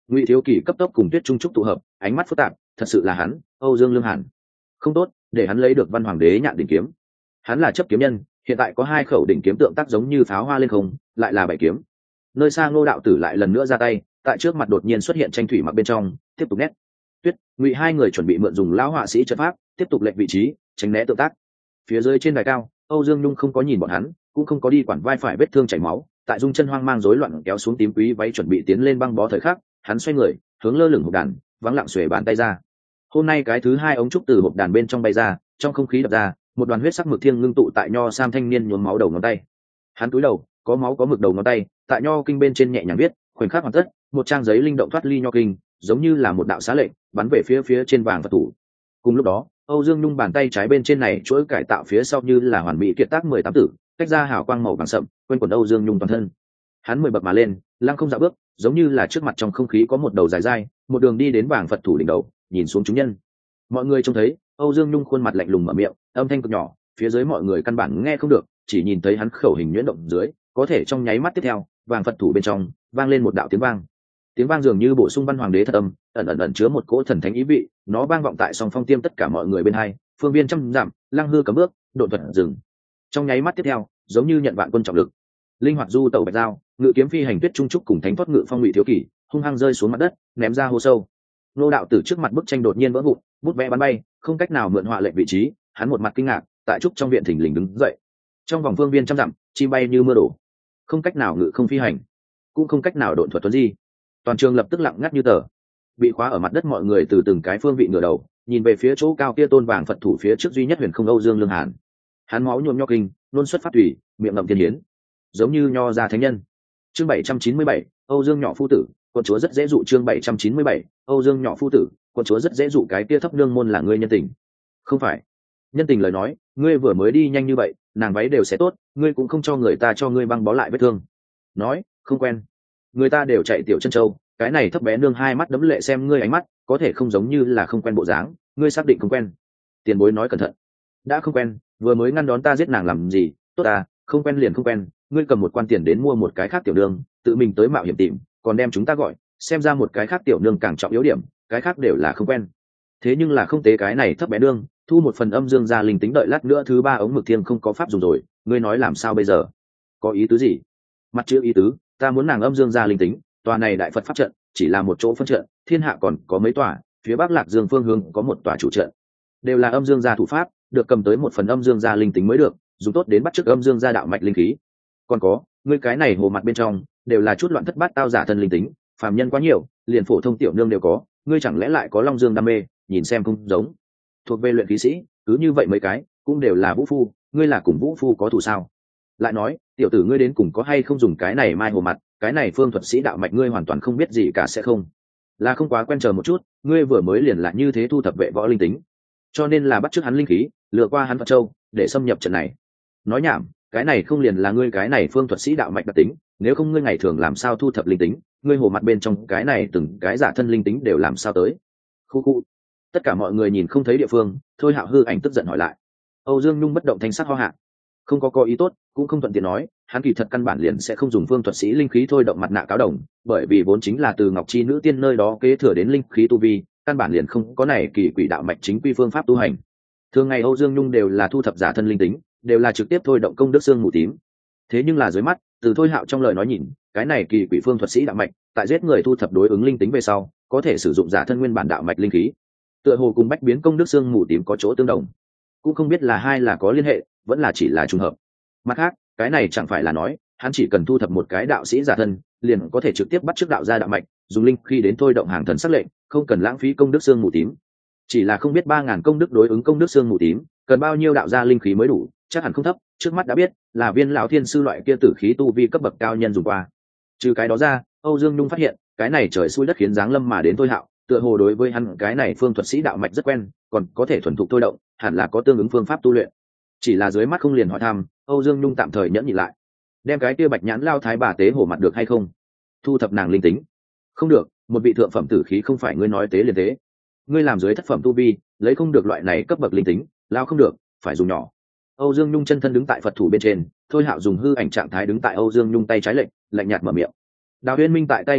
Ngụy Thiếu Kỳ cấp tốc cùng Tuyết Trung Trúc tụ hợp, ánh mắt phức tạp, thật sự là hắn, Âu Dương Lương Hàn. Không tốt, để hắn lấy được Văn Hoàng đế nhạn đỉnh kiếm. Hắn là chấp kiếm nhân, hiện tại có hai khẩu đỉnh kiếm tượng tác giống như pháo hoa lên không, lại là bảy kiếm. Nơi xa Ngô đạo tử lại lần nữa ra tay, tại trước mặt đột nhiên xuất hiện tranh thủy mặc bên trong, tiếp tục nét. Tuyết, Ngụy hai người chuẩn bị mượn dùng lão họa sĩ trận pháp, tiếp tục lệnh vị trí, tránh né tượng tác. Phía dưới trên đài cao, Âu Dương Nhung không có nhìn bọn hắn, cũng không có đi quản vai phải vết thương chảy máu, tại dung chân hoang mang rối loạn kéo xuống tím quý váy chuẩn bị tiến lên băng bó thời khắc, hắn xoay người, hướng lơ lửng hộp đàn, vắng lặng xuề bàn tay ra. Hôm nay cái thứ hai ống trúc từ hộp đàn bên trong bay ra, trong không khí đập ra, một đoàn huyết sắc mực thiêng ngưng tụ tại nho sam thanh niên nhuốm máu đầu ngón tay. Hắn cúi đầu, có máu có mực đầu ngón tay, tại nho kinh bên trên nhẹ nhàng viết, khoảnh khắc hoàn tất, một trang giấy linh động thoát ly nho kinh, giống như là một đạo xá lệnh, bắn về phía phía trên vàng Phật thủ. Cùng lúc đó, Âu Dương Nhung bàn tay trái bên trên này chuỗi cải tạo phía sau như là hoàn mỹ kiệt tác mười tám tử, cách ra hào quang màu vàng sậm, quanh quần Âu Dương Nhung toàn thân. Hắn mười bậc mà lên, lăng không dạo bước, giống như là trước mặt trong không khí có một đầu dài dai, một đường đi đến vàng Phật thủ đỉnh đầu, nhìn xuống chúng nhân. Mọi người trông thấy, Âu Dương Nhung khuôn mặt lạnh lùng mở miệng, âm thanh cực nhỏ, phía dưới mọi người căn bản nghe không được, chỉ nhìn thấy hắn khẩu hình nhuyễn động dưới, có thể trong nháy mắt tiếp theo, vàng Phật thủ bên trong vang lên một đạo tiếng vang. Tiếng vang dường như bổ sung Văn Hoàng đế thật âm, ẩn ẩn ẩn chứa một cỗ thần thánh ý vị, nó vang vọng tại song phong tiêm tất cả mọi người bên hai, phương viên trăm dặm, lăng hư cấm bước, độ thuật dừng. Trong nháy mắt tiếp theo, giống như nhận vạn quân trọng lực, linh hoạt du tẩu bạch dao, ngự kiếm phi hành Tuyết Trung Trúc cùng thánh thoát ngự phong Ngụy Thiếu Kỳ, hung hăng rơi xuống mặt đất, ném ra hố sâu. Nô đạo tử trước mặt bức tranh đột nhiên vỡ vụn, bút vẽ bắn bay, không cách nào mượn họa lệnh vị trí, hắn một mặt kinh ngạc, tại trúc trong viện thình lình đứng dậy. Trong vòng phương viên trăm dặm, chim bay như mưa đổ, không cách nào ngự không phi hành, cũng không cách nào độn thuật tuấn di. Toàn trường lập tức lặng ngắt như tờ. Bị khóa ở mặt đất mọi người từ từng cái phương vị ngửa đầu, nhìn về phía chỗ cao kia tôn vàng Phật thủ phía trước duy nhất huyền không Âu Dương Lương Hàn. Hắn máu nhuộm nho kinh, luôn xuất phát thủy, miệng ngậm thiên hiến, giống như nho gia thánh nhân. Chương bảy trăm chín mươi bảy, Âu Dương nhỏ phu tử, quận chúa rất dễ dụ. Chương bảy trăm chín mươi bảy, Âu Dương nhỏ phu tử, quận chúa rất dễ dụ. Cái kia thấp nương môn là ngươi nhân tình. Không phải. Nhân tình lời nói, ngươi vừa mới đi nhanh như vậy, nàng váy đều sẽ tốt, ngươi cũng không cho người ta cho ngươi băng bó lại vết thương. Nói, không quen. Người ta đều chạy tiểu chân châu, cái này thấp bé nương hai mắt đấm lệ xem ngươi ánh mắt, có thể không giống như là không quen bộ dáng, ngươi xác định không quen. Tiền bối nói cẩn thận. Đã không quen, vừa mới ngăn đón ta giết nàng làm gì, tốt à, không quen liền không quen, ngươi cầm một quan tiền đến mua một cái khác tiểu nương, tự mình tới mạo hiểm tìm, còn đem chúng ta gọi, xem ra một cái khác tiểu nương càng trọng yếu điểm, cái khác đều là không quen. Thế nhưng là không tế cái này thấp bé nương, thu một phần âm dương gia linh tính, đợi lát nữa thứ ba ống mực thiêng không có pháp dùng rồi, ngươi nói làm sao bây giờ? Có ý tứ gì? Mặt chữ ý tứ, ta muốn nàng âm dương gia linh tính, tòa này đại Phật pháp trận chỉ là một chỗ phân trận, thiên hạ còn có mấy tòa, phía bắc Lạc Dương phương hướng có một tòa chủ trận, đều là âm dương gia thủ pháp, được cầm tới một phần âm dương gia linh tính mới được, dùng tốt đến bắt chước âm dương gia đạo mạch linh khí. Còn có, ngươi cái này hồ mặt bên trong đều là chút loạn thất bát tao giả thân linh tính, phàm nhân quá nhiều, liền phổ thông tiểu nương đều có, ngươi chẳng lẽ lại có long dương đam mê, nhìn xem không giống. Thuộc về luyện khí sĩ, cứ như vậy mấy cái, cũng đều là vũ phu, ngươi là cùng vũ phu có thù sao? Lại nói, tiểu tử ngươi đến cùng có hay không dùng cái này mai hồ mặt, cái này phương thuật sĩ đạo mạch ngươi hoàn toàn không biết gì cả sẽ không? Là không quá quen chờ một chút, ngươi vừa mới liền là như thế thu thập vệ võ linh tính, cho nên là bắt chước hắn linh khí, lừa qua hắn Phật Châu, để xâm nhập trận này. Nói nhảm, cái này không liền là ngươi cái này phương thuật sĩ đạo mạch đặc tính, nếu không ngươi ngày thường làm sao thu thập linh tính, ngươi hồ mặt bên trong cái này từng cái giả thân linh tính đều làm sao tới? Khu khu. Tất cả mọi người nhìn không thấy địa phương, Thôi Hạo hư ảnh tức giận hỏi lại. Âu Dương Nhung bất động thanh sắc ho hạ, không có có ý tốt, cũng không thuận tiện nói, hắn kỳ thật căn bản liền sẽ không dùng phương thuật sĩ linh khí thôi động mặt nạ cáo đồng, bởi vì vốn chính là từ Ngọc Chi nữ tiên nơi đó kế thừa đến linh khí tu vi, căn bản liền không có này kỳ quỷ đạo mạch chính quy phương pháp tu hành. Thường ngày Âu Dương Nhung đều là thu thập giả thân linh tính, đều là trực tiếp thôi động công đức xương mù tím. Thế nhưng là dưới mắt, từ Thôi Hạo trong lời nói nhìn, cái này kỳ quỷ phương thuật sĩ đạo mạch, tại giết người thu thập đối ứng linh tính về sau, có thể sử dụng giả thân nguyên bản đạo mạch linh khí. Tựa hồ cùng bách biến công đức xương mù tím có chỗ tương đồng, cũng không biết là hai là có liên hệ, vẫn là chỉ là trùng hợp. Mặt khác, cái này chẳng phải là nói, hắn chỉ cần thu thập một cái đạo sĩ giả thân, liền có thể trực tiếp bắt chước đạo gia đạo mạch, dùng linh khi đến thôi động hàng thần sắc lệnh, không cần lãng phí công đức xương mù tím. Chỉ là không biết ba ngàn công đức đối ứng công đức xương mù tím, cần bao nhiêu đạo gia linh khí mới đủ, chắc hẳn không thấp, trước mắt đã biết, là viên lão thiên sư loại kia tử khí tu vi cấp bậc cao nhân dùng qua. Trừ cái đó ra, Âu Dương Nhung phát hiện, cái này trời xui đất khiến dáng lâm mà đến Thôi Hạo, tựa hồ đối với hắn cái này phương thuật sĩ đạo mạch rất quen, còn có thể thuần thục thôi động, hẳn là có tương ứng phương pháp tu luyện. Chỉ là dưới mắt không liền hỏi thăm, Âu Dương Nhung tạm thời nhẫn nhịn lại. Đem cái kia bạch nhãn lao thái bà tế hổ mặt được hay không? Thu thập nàng linh tính. Không được, một vị thượng phẩm tử khí không phải ngươi nói tế liền tế. Ngươi làm dưới thất phẩm tu vi, lấy không được loại này cấp bậc linh tính, lao không được, phải dùng nhỏ. Âu Dương Nhung chân thân đứng tại Phật thủ bên trên, Thôi Hạo dùng hư ảnh trạng thái đứng tại Âu Dương Nhung tay trái lệnh, lạnh nhạt mở miệng. Đào Uyên Minh tại tay phải lệnh,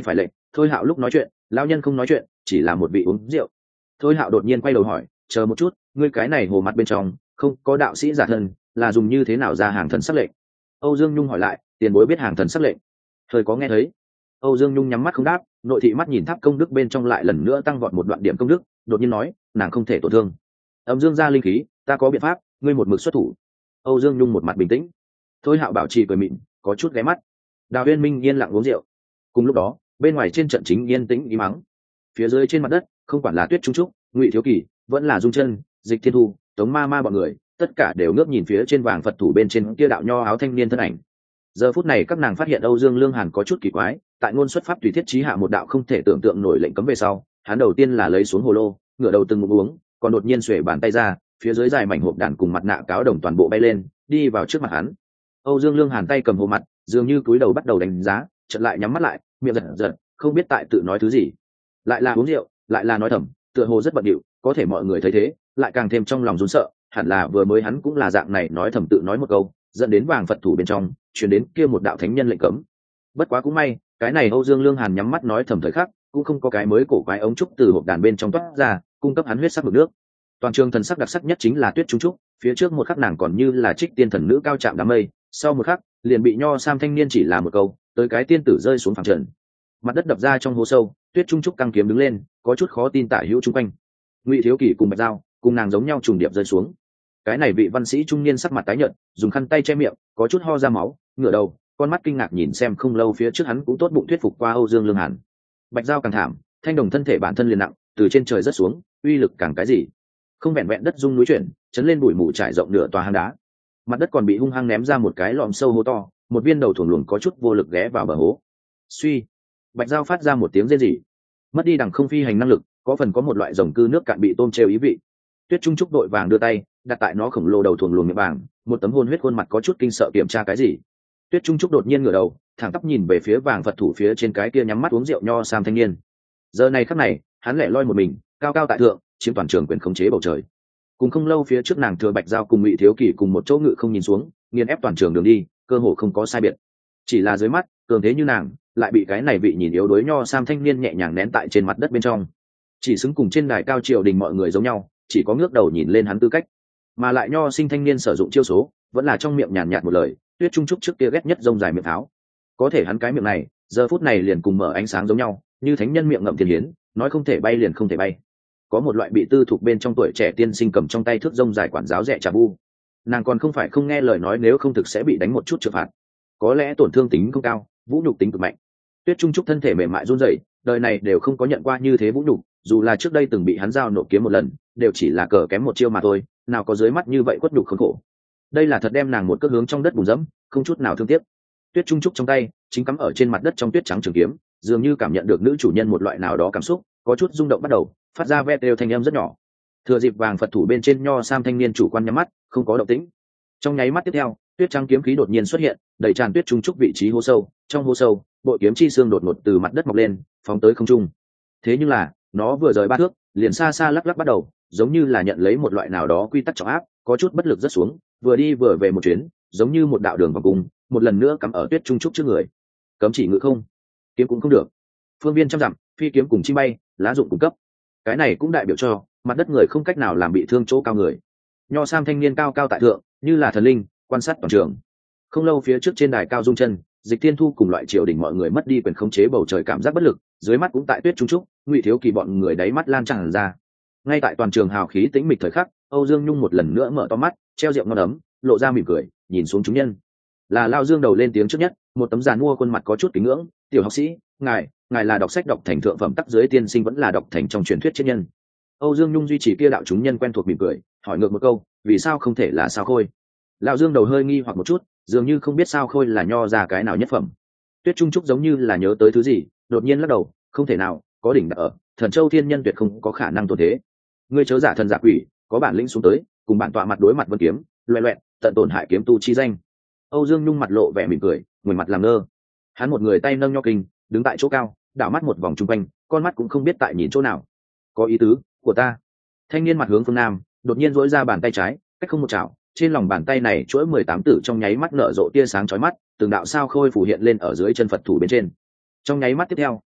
Thôi Hạo lúc nói chuyện lão nhân không nói chuyện, chỉ là một vị uống rượu. Thôi Hạo đột nhiên quay đầu hỏi, chờ một chút, ngươi cái này hồ mặt bên trong không có đạo sĩ giả thân, là dùng như thế nào ra hàng thần sắc lệnh? Âu Dương Nhung hỏi lại, tiền bối biết hàng thần sắc lệnh? Thời có nghe thấy. Âu Dương Nhung nhắm mắt không đáp, nội thị mắt nhìn tháp công đức bên trong lại lần nữa tăng vọt một đoạn điểm công đức, đột nhiên nói, nàng không thể tổn thương âm dương gia linh khí, ta có biện pháp, ngươi một mực xuất thủ. Âu Dương Nhung một mặt bình tĩnh. Thôi Hạo bảo trì cười mịn, có chút ghé mắt. Đào Uyên Minh yên lặng uống rượu. Cùng lúc đó, bên ngoài trên trận chính yên tĩnh ý mắng. Phía dưới trên mặt đất, không quản là Tuyết Trung Trúc, Ngụy Thiếu Kỳ, vẫn là Dung Chân, Dịch Thiên Thu, Tống Ma Ma bọn người, tất cả đều ngước nhìn phía trên vàng Phật thủ bên trên kia đạo nho áo thanh niên thân ảnh. Giờ phút này các nàng phát hiện Âu Dương Lương Hàn có chút kỳ quái, tại ngôn xuất pháp tùy thiết trí hạ một đạo không thể tưởng tượng nổi lệnh cấm về sau, hắn đầu tiên là lấy xuống hồ lô, ngửa đầu từng ngụm uống, còn đột nhiên xuề bàn tay ra, phía dưới dài mảnh hộp đàn cùng mặt nạ cáo đồng toàn bộ bay lên, đi vào trước mặt hắn. Âu Dương Lương Hàn tay cầm hồ mặt, dường như cúi đầu bắt đầu đánh giá, chợt lại nhắm mắt lại, miệng giật giật, không biết tại tự nói thứ gì. Lại là uống rượu, lại là nói thầm, tựa hồ rất bận rộn, có thể mọi người thấy thế, lại càng thêm trong lòng run sợ, hẳn là vừa mới hắn cũng là dạng này nói thầm tự nói một câu, dẫn đến vàng Phật thủ bên trong truyền đến kia một đạo thánh nhân lệnh cấm. Bất quá cũng may, cái này Âu Dương Lương Hàn nhắm mắt nói thầm thời khắc, cũng không có cái mới cổ quái ống trúc từ hộp đàn bên trong toát ra, cung cấp hắn huyết sắc mực nước. Toàn trường thần sắc đặc sắc nhất chính là Tuyết Trung Trúc, phía trước một khắc nàng còn như là trích tiên thần nữ cao chạm đám mây, sau một khắc liền bị nho sam thanh niên chỉ là một câu, tới cái tiên tử rơi xuống phẳng trần. Mặt đất đập ra trong hố sâu, Tuyết Trung Trúc căng kiếm đứng lên, có chút khó tin tả hữu chung quanh. Ngụy Thiếu Kỳ cùng Bạch Giao, cùng nàng giống nhau trùng điệp rơi xuống. Cái này vị văn sĩ trung niên sắc mặt tái nhợt, dùng khăn tay che miệng, có chút ho ra máu, ngửa đầu, con mắt kinh ngạc nhìn xem không lâu phía trước hắn cũng tốt bụng thuyết phục qua Âu Dương Lương Hàn. Bạch Giao càng thảm, thanh đồng thân thể bản thân liền nặng, từ trên trời rất xuống, uy lực càng cái gì. Không vẹn vẹn đất rung núi chuyển, chấn lên bụi mù trải rộng nửa tòa hang đá. Mặt đất còn bị hung hăng ném ra một cái lom sâu hố to, một viên đầu thuồng luồng có chút vô lực ghé vào bờ hố. Suy, Bạch Giao phát ra một tiếng rên rỉ. Mất đi đằng không phi hành năng lực, có phần có một loại rồng cư nước cạn bị tôm treo ý vị. Tuyết Trung Trúc đội vàng đưa tay đặt tại nó khổng lồ đầu thuồng luồng miệng vàng, một tấm hôn huyết khuôn mặt có chút kinh sợ kiểm tra cái gì. Tuyết Trung Trúc đột nhiên ngửa đầu, thẳng tắp nhìn về phía vàng Phật thủ phía trên cái kia nhắm mắt uống rượu nho sam thanh niên. Giờ này khắc này, hắn lẻ loi một mình, cao cao tại thượng, chiếm toàn trường quyền khống chế bầu trời. Cùng không lâu phía trước nàng thừa Bạch Giao cùng Ngụy Thiếu Kỳ cùng một chỗ ngự không nhìn xuống, nghiền ép toàn trường đường đi, cơ hồ không có sai biệt. Chỉ là dưới mắt, cường thế như nàng, lại bị cái này vị nhìn yếu đuối nho sam thanh niên nhẹ nhàng nén tại trên mặt đất bên trong. Chỉ xứng cùng trên đài cao triều đình mọi người giống nhau, chỉ có ngước đầu nhìn lên hắn tư cách. Mà lại nho sinh thanh niên sử dụng chiêu số, vẫn là trong miệng nhàn nhạt một lời, Tuyết Trung Trúc trước kia ghét nhất rông dài miệng tháo. Có thể hắn cái miệng này, giờ phút này liền cùng mở ánh sáng giống nhau, như thánh nhân miệng ngậm thiên hiến, nói không thể bay liền không thể bay. Có một loại bị tư thuộc bên trong tuổi trẻ tiên sinh cầm trong tay thước rông dài quản giáo rẻ trà bu. Nàng còn không phải không nghe lời nói, nếu không thực sẽ bị đánh một chút trừng phạt. Có lẽ tổn thương tính không cao, vũ nhục tính cực mạnh. Tuyết Trung Trúc thân thể mềm mại run rẩy, đời này đều không có nhận qua như thế vũ nhục, dù là trước đây từng bị hắn giao nộp kiếm một lần, đều chỉ là cờ kém một chiêu mà thôi, nào có dưới mắt như vậy quất nhục khốn khổ. Đây là thật đem nàng một cước hướng trong đất bùn dẫm, không chút nào thương tiếc. Tuyết Trung Trúc trong tay chính cắm ở trên mặt đất trong tuyết trắng trường kiếm, dường như cảm nhận được nữ chủ nhân một loại nào đó cảm xúc, có chút rung động bắt đầu, phát ra ve đều thanh âm rất nhỏ. Thừa dịp vàng Phật thủ bên trên nho sam thanh niên chủ quan nhắm mắt, không có động tĩnh. Trong nháy mắt tiếp theo, tuyết trắng kiếm khí đột nhiên xuất hiện, đẩy tràn Tuyết Trung Trúc vị trí hố sâu, trong hố sâu, bội kiếm chi xương đột ngột từ mặt đất mọc lên, phóng tới không trung. Thế nhưng là, nó vừa rời ba thước, liền xa xa lắc lắc bắt đầu, giống như là nhận lấy một loại nào đó quy tắc trọng áp, có chút bất lực rất xuống, vừa đi vừa về một chuyến, giống như một đạo đường vòng cung, một lần nữa cắm ở Tuyết Trung Trúc trước người. Cấm chỉ ngự không, kiếm cũng không được. Phương viên trăm dặm, phi kiếm cùng chim bay, lá dụng cung cấp. Cái này cũng đại biểu cho mặt đất người không cách nào làm bị thương chỗ cao người. Nho sam thanh niên cao cao tại thượng, như là thần linh, quan sát toàn trường. Không lâu phía trước trên đài cao Dung Chân, Dịch Thiên Thu cùng loại triều đình mọi người mất đi quyền khống chế bầu trời cảm giác bất lực, dưới mắt cũng tại Tuyết Trung Trúc, Ngụy Thiếu Kỳ bọn người đáy mắt lan tràn ra. Ngay tại toàn trường hào khí tĩnh mịch thời khắc, Âu Dương Nhung một lần nữa mở to mắt, treo rượu ngon ấm, lộ ra mỉm cười, nhìn xuống chúng nhân. Là Lao Dương đầu lên tiếng trước nhất, một tấm giàn mua khuôn mặt có chút kính ngưỡng, "Tiểu học sĩ, ngài, ngài là đọc sách đọc thành thượng phẩm tắc dưới tiên sinh vẫn là đọc thành trong truyền thuyết triết nhân?" Âu Dương Nhung duy trì kia đạo chúng nhân quen thuộc mỉm cười, hỏi ngược một câu, "Vì sao không thể là Sao Khôi?" Lão Dương đầu hơi nghi hoặc một chút, dường như không biết Sao Khôi là nho ra cái nào nhất phẩm. Tuyết Trung Trúc giống như là nhớ tới thứ gì, đột nhiên lắc đầu, "Không thể nào, có đỉnh đặt ở, Thần Châu thiên nhân tuyệt không có khả năng tồn thế. Ngươi chớ giả thần giả quỷ, có bản lĩnh xuống tới, cùng bản tọa mặt đối mặt vân kiếm, loẹt loẹt, tận tổn hại kiếm tu chi danh." Âu Dương Nhung mặt lộ vẻ mỉm cười, ngẩng mặt làm ngơ. Hắn một người tay nâng nho kinh, đứng tại chỗ cao, đảo mắt một vòng chung quanh, con mắt cũng không biết tại nhìn chỗ nào. "Có ý tứ của ta." Thanh niên mặt hướng phương nam, đột nhiên duỗi ra bàn tay trái, cách không một chảo, trên lòng bàn tay này chuỗi mười tám tử trong nháy mắt nở rộ tia sáng chói mắt, từng đạo sao khôi phủ hiện lên ở dưới chân Phật thủ bên trên. Trong nháy mắt tiếp theo,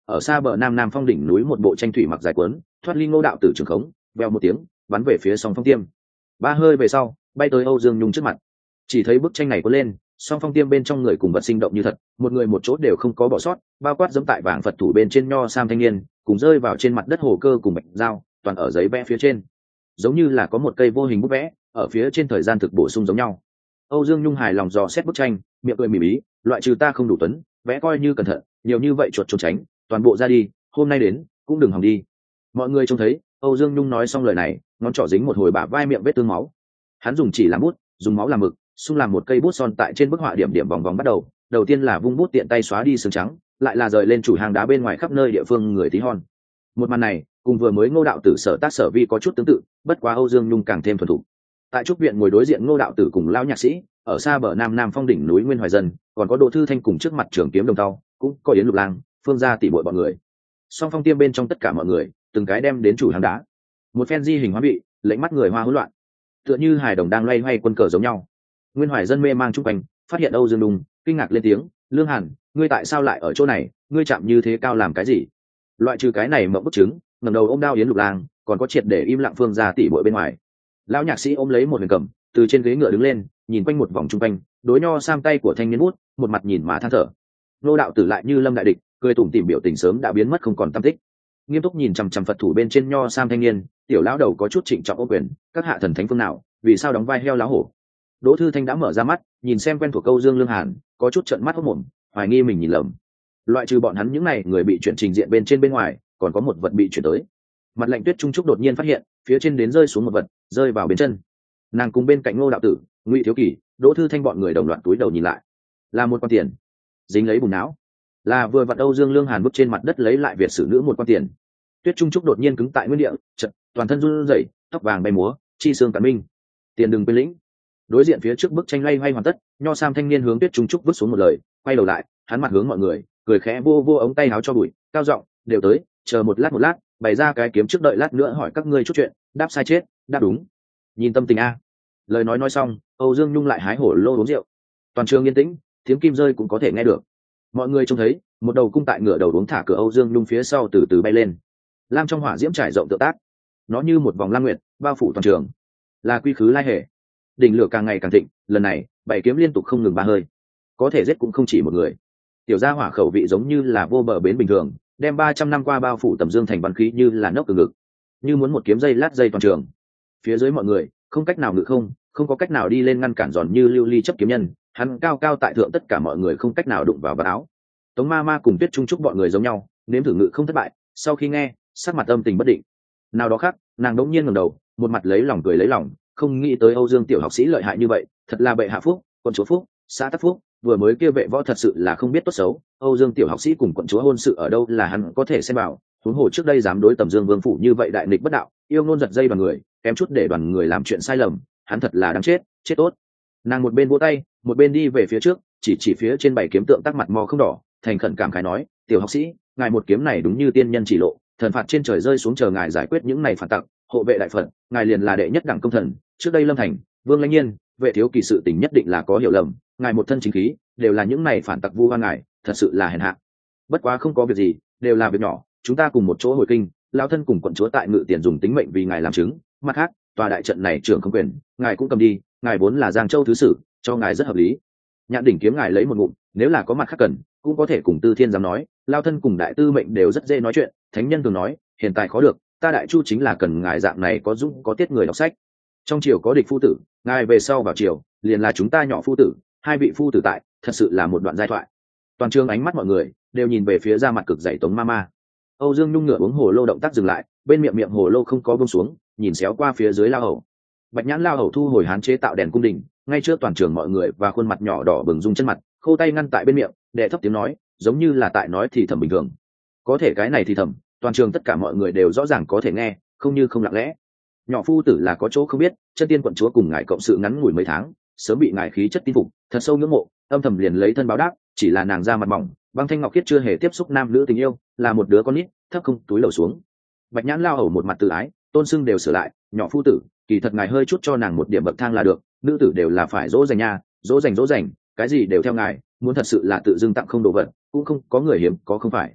ở xa bờ nam nam phong đỉnh núi một bộ tranh thủy mặc dài quấn thoát ly Ngô đạo tử trường khống, veo một tiếng bắn về phía song phong tiêm. Ba hơi về sau bay tới Âu Dương Nhung trước mặt. Chỉ thấy bức tranh này có lên, song phong tiêm bên trong người cùng vật sinh động như thật, một người một chỗ đều không có bỏ sót, bao quát dẫm tại vàng Phật thủ bên trên nho sam thanh niên cùng rơi vào trên mặt đất hồ cơ cùng bạch dao, toàn ở giấy vẽ phía trên, giống như là có một cây vô hình bút vẽ ở phía trên thời gian thực bổ sung giống nhau. Âu Dương Nhung hài lòng dò xét bức tranh, miệng cười mỉm ý, loại trừ ta không đủ tuấn, vẽ coi như cẩn thận, nhiều như vậy chuột trốn tránh, toàn bộ ra đi, hôm nay đến cũng đừng hòng đi. Mọi người trông thấy Âu Dương Nhung nói xong lời này, ngón trỏ dính một hồi bả vai miệng vết tương máu. Hắn dùng chỉ làm bút, dùng máu làm mực, xung làm một cây bút son tại trên bức họa điểm điểm vòng vòng bắt đầu. Đầu tiên là vung bút tiện tay xóa đi sương trắng, lại là rời lên chủ hàng đá bên ngoài khắp nơi địa phương người tí hon. Một màn này cùng vừa mới Ngô đạo tử sở tác sở vi có chút tương tự, bất quá Âu Dương Nhung càng thêm thuần thục. Tại trúc viện ngồi đối diện Ngô đạo tử cùng lão nhạc sĩ, ở xa bờ nam nam phong đỉnh núi Nguyên Hoài Dân, còn có Đỗ Thư Thanh cùng trước mặt trường kiếm đồng tàu, cũng có Yến Lục Lang, Phương gia tỷ muội bọn người. Song phong tiêm bên trong tất cả mọi người, từng cái đem đến chủ hàng đá. Một phen di hình hóa bị, lệnh mắt người hoa hỗn loạn, tựa như hài đồng đang loay hoay quân cờ giống nhau. Nguyên Hoài Dân mê mang chung quanh, phát hiện Âu Dương Đùng, kinh ngạc lên tiếng, Lương Hàn, ngươi tại sao lại ở chỗ này, ngươi chạm như thế cao làm cái gì? Loại trừ cái này mộng bức chứng, ngẩng đầu ôm đao Yến Lục Lang, còn có triệt để im lặng Phương gia tỷ muội bên ngoài. Lão nhạc sĩ ôm lấy một huyền cầm, từ trên ghế ngựa đứng lên, nhìn quanh một vòng chung quanh, đối nho sam tay của thanh niên bút, một mặt nhìn mà than thở. Nô đạo tử lại như lâm đại địch, cười tủm tỉm biểu tình sớm đã biến mất không còn tăm tích. Nghiêm túc nhìn chằm chằm Phật thủ bên trên nho sam thanh niên, tiểu lão đầu có chút trịnh trọng ô quyền, các hạ thần thánh phương nào, vì sao đóng vai heo láo hổ? Đỗ Thư Thanh đã mở ra mắt, nhìn xem quen thuộc Âu Dương Lương Hàn, có chút trợn mắt hốt mồm, hoài nghi mình nhìn lầm. Loại trừ bọn hắn những này người bị chuyển trình diện bên trên bên ngoài, còn có một vật bị chuyển tới. Mặt Lạnh Tuyết Trung Trúc đột nhiên phát hiện, phía trên đến rơi xuống một vật, rơi vào bên chân. Nàng cùng bên cạnh Ngô đạo tử, Ngụy Thiếu Kỳ, Đỗ Thư Thanh bọn người đồng loạt túi đầu nhìn lại, là một quan tiền, dính lấy bùn não, là vừa vặn Âu Dương Lương Hàn bước trên mặt đất lấy lại Việt sử nữ một quan tiền. Tuyết Trung Trúc đột nhiên cứng tại nguyên địa, chợt toàn thân run rẩy, tóc vàng bay múa, chi xương cản minh. Tiền đừng quên lĩnh. Đối diện phía trước bức tranh loay hoay hoàn tất, nho sam thanh niên hướng Tuyết Trung Trúc vứt xuống một lời, quay đầu lại, hắn mặt hướng mọi người, cười khẽ vô vô ống tay áo cho bụi, cao giọng, đều tới, chờ một lát một lát, bày ra cái kiếm trước đợi lát nữa hỏi các ngươi chút chuyện, đáp sai chết, đáp đúng. Nhìn tâm tình a. Lời nói nói xong, Âu Dương Nhung lại hái hổ lô uống rượu. Toàn trường yên tĩnh, tiếng kim rơi cũng có thể nghe được. Mọi người trông thấy, một đầu cung tại ngựa đầu uống thả cửa Âu Dương Nhung phía sau từ từ bay lên. Lam trong hỏa diễm trải rộng tự tác, nó như một vòng lam nguyệt, bao phủ toàn trường. Là quy khứ lai hệ. Đỉnh lửa càng ngày càng thịnh, lần này, bảy kiếm liên tục không ngừng ba hơi. Có thể giết cũng không chỉ một người. Tiểu gia hỏa khẩu vị giống như là vô bờ bến bình thường, đem ba trăm năm qua bao phủ tầm dương thành văn khí như là nốc từ ngực, như muốn một kiếm dây lát dây toàn trường. Phía dưới mọi người, không cách nào ngự không, không có cách nào đi lên ngăn cản giòn như lưu ly chấp kiếm nhân, hắn cao cao tại thượng, tất cả mọi người không cách nào đụng vào vào áo. Tống ma ma cùng Tuyết Trung Trúc bọn người giống nhau, nếm thử ngự không thất bại, sau khi nghe, sắc mặt âm tình bất định. Nào đó khác, nàng đống nhiên ngẩng đầu, một mặt lấy lòng cười lấy lòng, không nghĩ tới Âu Dương tiểu học sĩ lợi hại như vậy, thật là bệ hạ phúc, quận chúa phúc, xã tắc phúc, vừa mới kia vệ võ thật sự là không biết tốt xấu, Âu Dương tiểu học sĩ cùng quận chúa hôn sự ở đâu là hắn có thể xem vào, huống hồ trước đây dám đối tầm Dương vương phủ như vậy đại nghịch bất đạo, yêu ngôn giật dây đoàn người, kém chút để đoàn người làm chuyện sai lầm, hắn thật là đáng chết, chết tốt. Nàng một bên vỗ tay, một bên đi về phía trước, chỉ chỉ phía trên bảy kiếm tượng tắc mặt mò không đỏ, thành khẩn cảm khái nói, tiểu học sĩ, ngài một kiếm này đúng như tiên nhân chỉ lộ, thần phạt trên trời rơi xuống chờ ngài giải quyết những này phản tặc, hộ vệ đại phật, ngài liền là đệ nhất đẳng công thần, trước đây Lâm Thành, Vương Lãnh Nhiên, vệ thiếu kỳ sự tình nhất định là có hiểu lầm, ngài một thân chính khí, đều là những này phản tặc vu oan ngài, thật sự là hèn hạ. Bất quá không có việc gì, đều là việc nhỏ, chúng ta cùng một chỗ hồi kinh, lão thân cùng quận chúa tại ngự tiền dùng tính mệnh vì ngài làm chứng, mặt khác, tòa đại trận này trưởng không quyền, ngài cũng cầm đi, ngài vốn là Giang Châu thứ sử, cho ngài rất hợp lý. Nhạn đỉnh kiếm ngài lấy một ngụm, nếu là có mặt khác cần, cũng có thể cùng Tư Thiên dám nói, lao thân cùng đại tư mệnh đều rất dễ nói chuyện, thánh nhân thường nói, hiện tại khó được, ta đại chu chính là cần ngài dạng này có dũng có tiết người đọc sách. Trong triều có địch phu tử, ngài về sau vào triều, liền là chúng ta nhỏ phu tử, hai vị phu tử tại, thật sự là một đoạn giai thoại. Toàn trường ánh mắt mọi người đều nhìn về phía ra mặt cực dày Tống Mama. Âu Dương Nhung ngửa uống hồ lô động tác dừng lại, bên miệng miệng hồ lô không có buông xuống, nhìn xéo qua phía dưới lao hầu. Bạch nhãn lao hầu thu hồi hán chế tạo đèn cung đình, ngay trước toàn trường mọi người và khuôn mặt nhỏ đỏ bừng rung chân mặt, khô tay ngăn tại bên miệng, đệ thấp tiếng nói, giống như là tại nói thì thầm bình thường. Có thể cái này thì thầm, toàn trường tất cả mọi người đều rõ ràng có thể nghe, không như không lặng lẽ. Nhỏ phu tử là có chỗ không biết, chân tiên quận chúa cùng ngài cộng sự ngắn ngủi mấy tháng, sớm bị ngài khí chất tin phục, thật sâu ngưỡng mộ, âm thầm liền lấy thân báo đáp, chỉ là nàng ra mặt mỏng, băng thanh ngọc khiết chưa hề tiếp xúc nam nữ tình yêu, là một đứa con nít, thấp không túi lầu xuống. Bạch nhãn lao hầu một mặt tự ái, tôn sưng đều sửa lại, nhỏ phu tử, kỳ thật ngài hơi chút cho nàng một điểm bậc thang là được, nữ tử đều là phải dỗ dành nha, dỗ dành dỗ dành, cái gì đều theo ngài, muốn thật sự là tự dưng tặng không đồ vật, cũng không có người hiếm có không phải.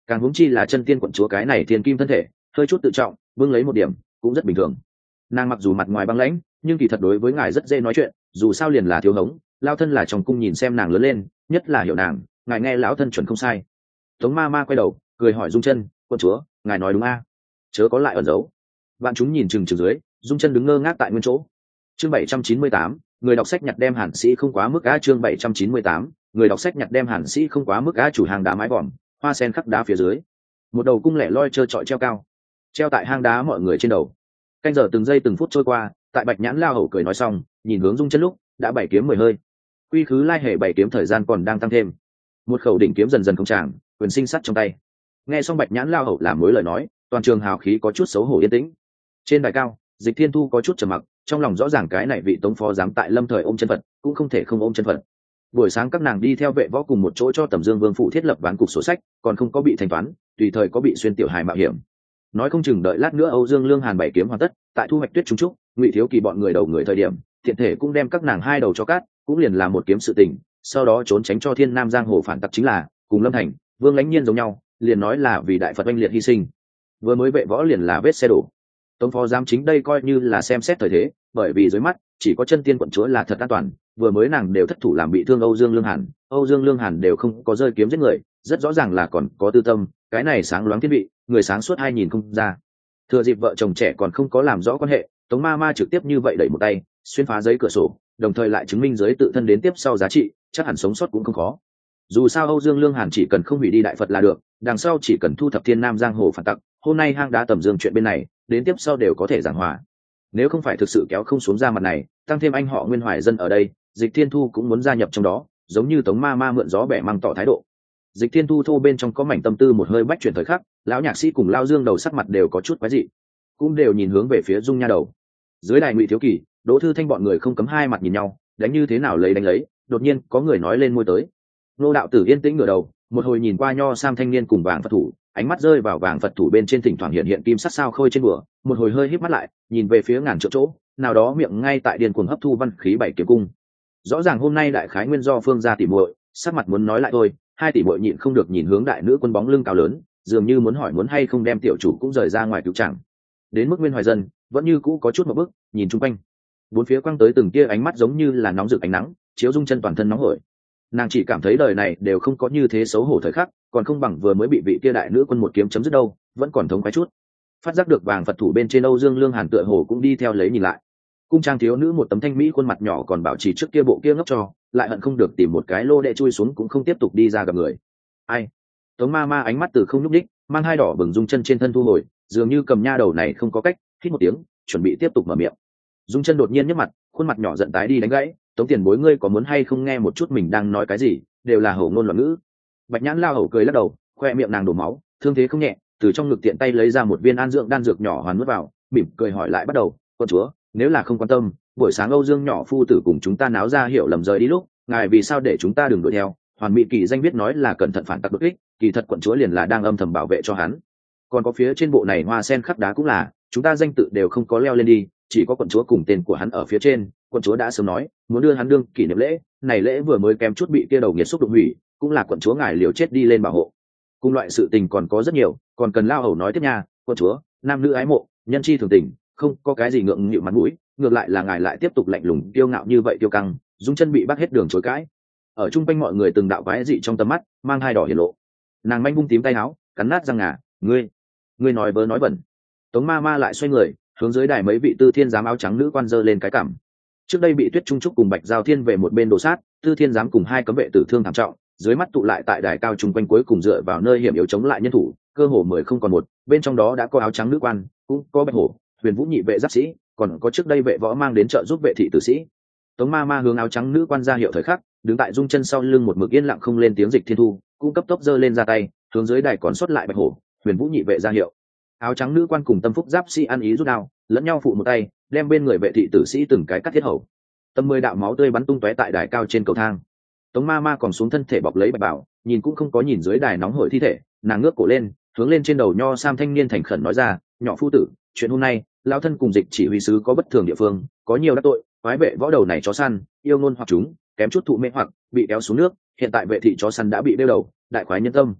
càng huống chi là chân tiên quận chúa cái này thiên kim thân thể hơi chút tự trọng bưng lấy một điểm cũng rất bình thường. Nàng mặc dù mặt ngoài băng lãnh nhưng kỳ thật đối với ngài rất dễ nói chuyện, dù sao liền là thiếu hống, lao thân là trong cung nhìn xem nàng lớn lên, nhất là hiểu nàng, ngài nghe lão thân chuẩn không sai. Tống ma ma quay đầu cười hỏi Dung Chân, quận chúa ngài nói đúng a? Chớ có lại ẩn giấu. Bạn chúng nhìn chừng chừng dưới, Dung Chân đứng ngơ ngác tại nguyên chỗ. Chương bảy trăm chín mươi tám, người đọc sách nhặt đem hàn sĩ không quá mức a. Chương bảy trăm chín mươi tám, người đọc sách nhặt đem hàn sĩ không quá mức a. Chủ hàng đá mái vòm, hoa sen khắc đá phía dưới, một đầu cung lẻ loi trơ trọi treo cao, treo tại hang đá mọi người trên đầu. Canh giờ từng giây từng phút trôi qua, tại Bạch Nhãn lao hầu cười nói xong, nhìn hướng Dung Chân lúc đã bảy kiếm mười hơi. Quy khứ lai hệ bảy kiếm thời gian còn đang tăng thêm. Một khẩu đỉnh kiếm dần dần không tràng, quyền sinh sắt trong tay. Nghe xong Bạch Nhãn lao hầu làm mối lời nói, toàn trường hào khí có chút xấu hổ yên tĩnh. Trên đài cao, Dịch Thiên Thu có chút trầm mặc, trong lòng rõ ràng cái này vị tống phó giám tại lâm thời ôm chân Phật, cũng không thể không ôm chân Phật. Buổi sáng các nàng đi theo vệ võ cùng một chỗ cho Tầm Dương Vương phụ thiết lập ván cục sổ sách, còn không có bị thanh toán, tùy thời có bị xuyên tiểu hài mạo hiểm. Nói không chừng đợi lát nữa Âu Dương Lương Hàn bảy kiếm hoàn tất, tại thu hoạch tuyết trung trúc, Ngụy Thiếu Kỳ bọn người đầu người thời điểm, thiện thể cũng đem các nàng hai đầu cho cát, cũng liền là một kiếm sự tình, sau đó trốn tránh cho Thiên Nam giang hồ phản tặc chính là, cùng Lâm Thành, Vương Lãnh Nhiên giống nhau, liền nói là vì đại Phật oanh liệt hy sinh. Vừa mới vệ võ liền là vết xe đổ. Tống phó giám chính đây coi như là xem xét thời thế, bởi vì dưới mắt chỉ có chân tiên quận chúa là thật an toàn, vừa mới nàng đều thất thủ làm bị thương Âu Dương Lương Hàn, Âu Dương Lương Hàn đều không có rơi kiếm giết người, rất rõ ràng là còn có tư tâm, cái này sáng loáng thiên vị, người sáng suốt hai nhìn không ra. Thừa dịp vợ chồng trẻ còn không có làm rõ quan hệ, Tống ma ma trực tiếp như vậy đẩy một tay xuyên phá giấy cửa sổ, đồng thời lại chứng minh giới tự thân đến tiếp sau giá trị, chắc hẳn sống sót cũng không khó. Dù sao Âu Dương Lương Hàn chỉ cần không hủy đi đại Phật là được, đằng sau chỉ cần thu thập Thiên Nam giang hồ phản tặc, hôm nay hang đá Tầm Dương chuyện bên này đến tiếp sau đều có thể giảng hòa. Nếu không phải thực sự kéo không xuống ra mặt này, tăng thêm anh họ Nguyên Hoài Dân ở đây, Dịch Thiên Thu cũng muốn gia nhập trong đó, giống như Tống ma ma mượn gió bẻ măng tỏ thái độ. Dịch Thiên Thu thô bên trong có mảnh tâm tư một hơi bách chuyển thời khắc, lão nhạc sĩ cùng Lao Dương đầu sắc mặt đều có chút quái dị, cũng đều nhìn hướng về phía Dung Nha đầu. Dưới đài Ngụy Thiếu Kỳ, Đỗ Thư Thanh bọn người không cấm hai mặt nhìn nhau, đánh như thế nào lấy đánh lấy, đột nhiên có người nói lên môi tới. Nô đạo tử yên tĩnh ngửa đầu, một hồi nhìn qua nho sam thanh niên cùng vàng Phật thủ, ánh mắt rơi vào vàng Phật thủ bên trên thỉnh thoảng hiện hiện kim sắc sao khôi trên bửa, một hồi hơi híp mắt lại, nhìn về phía ngàn chỗ chỗ, nào đó miệng ngay tại điền cuồng hấp thu văn khí bảy kiếm cung. Rõ ràng hôm nay đại khái nguyên do Phương gia tỉ muội, sắc mặt muốn nói lại thôi, hai tỷ muội nhịn không được nhìn hướng đại nữ quân bóng lưng cao lớn, dường như muốn hỏi muốn hay không đem tiểu chủ cũng rời ra ngoài cứu chẳng. Đến mức Nguyên Hoài Dân vẫn như cũ có chút một bước, nhìn chung quanh, bốn phía quăng tới từng tia ánh mắt giống như là nóng rực ánh nắng, chiếu Dung Chân toàn thân nóng hổi. Nàng chỉ cảm thấy đời này đều không có như thế xấu hổ thời khắc, còn không bằng vừa mới bị vị kia đại nữ quân một kiếm chấm dứt đâu, vẫn còn thống khoái chút. Phát giác được vàng Phật thủ bên trên Âu Dương Lương Hàn tựa hồ cũng đi theo lấy nhìn lại. Cung trang thiếu nữ một tấm thanh mỹ khuôn mặt nhỏ còn bảo trì trước kia bộ kia ngốc cho, lại hận không được tìm một cái lô đệ chui xuống cũng không tiếp tục đi ra gặp người. Ai? Tống ma ma ánh mắt từ không nhúc đích, mang hai đỏ bừng Dung Chân trên thân thu hồi, dường như cầm nha đầu này không có cách, hít một tiếng, chuẩn bị tiếp tục mở miệng. Dung Chân đột nhiên nhếch mặt, khuôn mặt nhỏ giận tái đi đánh gãy, Tống tiền bối ngươi có muốn hay không nghe một chút mình đang nói cái gì, đều là hổ ngôn loạn ngữ. Bạch Nhãn lao hầu cười lắc đầu, khoe miệng nàng đổ máu, thương thế không nhẹ, từ trong ngực tiện tay lấy ra một viên an dưỡng đan dược nhỏ hoàn nuốt vào, mỉm cười hỏi lại bắt đầu, con chúa, nếu là không quan tâm, buổi sáng Âu Dương nhỏ phu tử cùng chúng ta náo ra hiểu lầm rời đi lúc, ngài vì sao để chúng ta đừng đuổi theo? Hoàn Mỹ Kỳ danh biết nói là cẩn thận phản tặc bất ích, kỳ thật quận chúa liền là đang âm thầm bảo vệ cho hắn. Còn có phía trên bộ này hoa sen khắc đá cũng là, chúng ta danh tự đều không có leo lên đi, chỉ có quận chúa cùng tên của hắn ở phía trên. Quận chúa đã sớm nói muốn đưa hắn đương kỷ niệm lễ, này lễ vừa mới kém chút bị kia đầu nghiệt xúc đụng hủy, cũng là quận chúa ngài liều chết đi lên bảo hộ. Cùng loại sự tình còn có rất nhiều, còn cần lao hầu nói tiếp nha. Quận chúa, nam nữ ái mộ, nhân chi thường tình, không có cái gì ngượng nghịu mặt mũi, ngược lại là ngài lại tiếp tục lạnh lùng kiêu ngạo như vậy kiêu căng. Dung Chân bị bác hết đường chối cãi, ở chung quanh mọi người từng đạo quái dị trong tầm mắt mang hai đỏ hiển lộ. Nàng manh bung tím tay áo, cắn nát răng ngà, ngươi ngươi nói vớ nói bẩn. Tống ma ma lại xoay người hướng dưới đài mấy vị tư thiên giám áo trắng nữ quan dơ lên cái cảm. Trước đây bị Tuyết Trung Trúc cùng Bạch Giao Thiên về một bên đổ sát, tư thiên giám cùng hai cấm vệ tử thương thảm trọng, dưới mắt tụ lại tại đài cao chung quanh cuối cùng dựa vào nơi hiểm yếu chống lại nhân thủ, cơ hồ mười không còn một, bên trong đó đã có áo trắng nữ quan, cũng có Bạch Hổ, Huyền Vũ nhị vệ giáp sĩ, còn có trước đây vệ võ mang đến trợ giúp vệ thị tử sĩ. Tống ma ma hướng áo trắng nữ quan ra hiệu thời khắc, đứng tại Dung Chân sau lưng một mực yên lặng không lên tiếng Dịch Thiên Thu, cũng cấp tốc giơ lên ra tay, hướng dưới đài còn xuất lại Bạch Hổ, Huyền Vũ nhị vệ ra hiệu. Áo trắng nữ quan cùng Tâm Phúc giáp sĩ ăn ý rút đao, lẫn nhau phụ một tay, đem bên người vệ thị tử sĩ từng cái cắt thiết hầu. Tâm mười đạo máu tươi bắn tung tóe tại đài cao trên cầu thang. Tống ma ma còn xuống thân thể bọc lấy Bạch Bảo, nhìn cũng không có nhìn dưới đài nóng hổi thi thể, nàng ngước cổ lên, hướng lên trên đầu nho sam thanh niên thành khẩn nói ra, nhỏ phu tử, chuyện hôm nay lão thân cùng Dịch chỉ huy sứ có bất thường địa phương, có nhiều đắc tội, phái vệ võ đầu này chó săn yêu ngôn hoặc chúng, kém chút thụ mê hoặc bị kéo xuống nước, hiện tại vệ thị chó săn đã bị đeo đầu, đại khoái nhân tâm.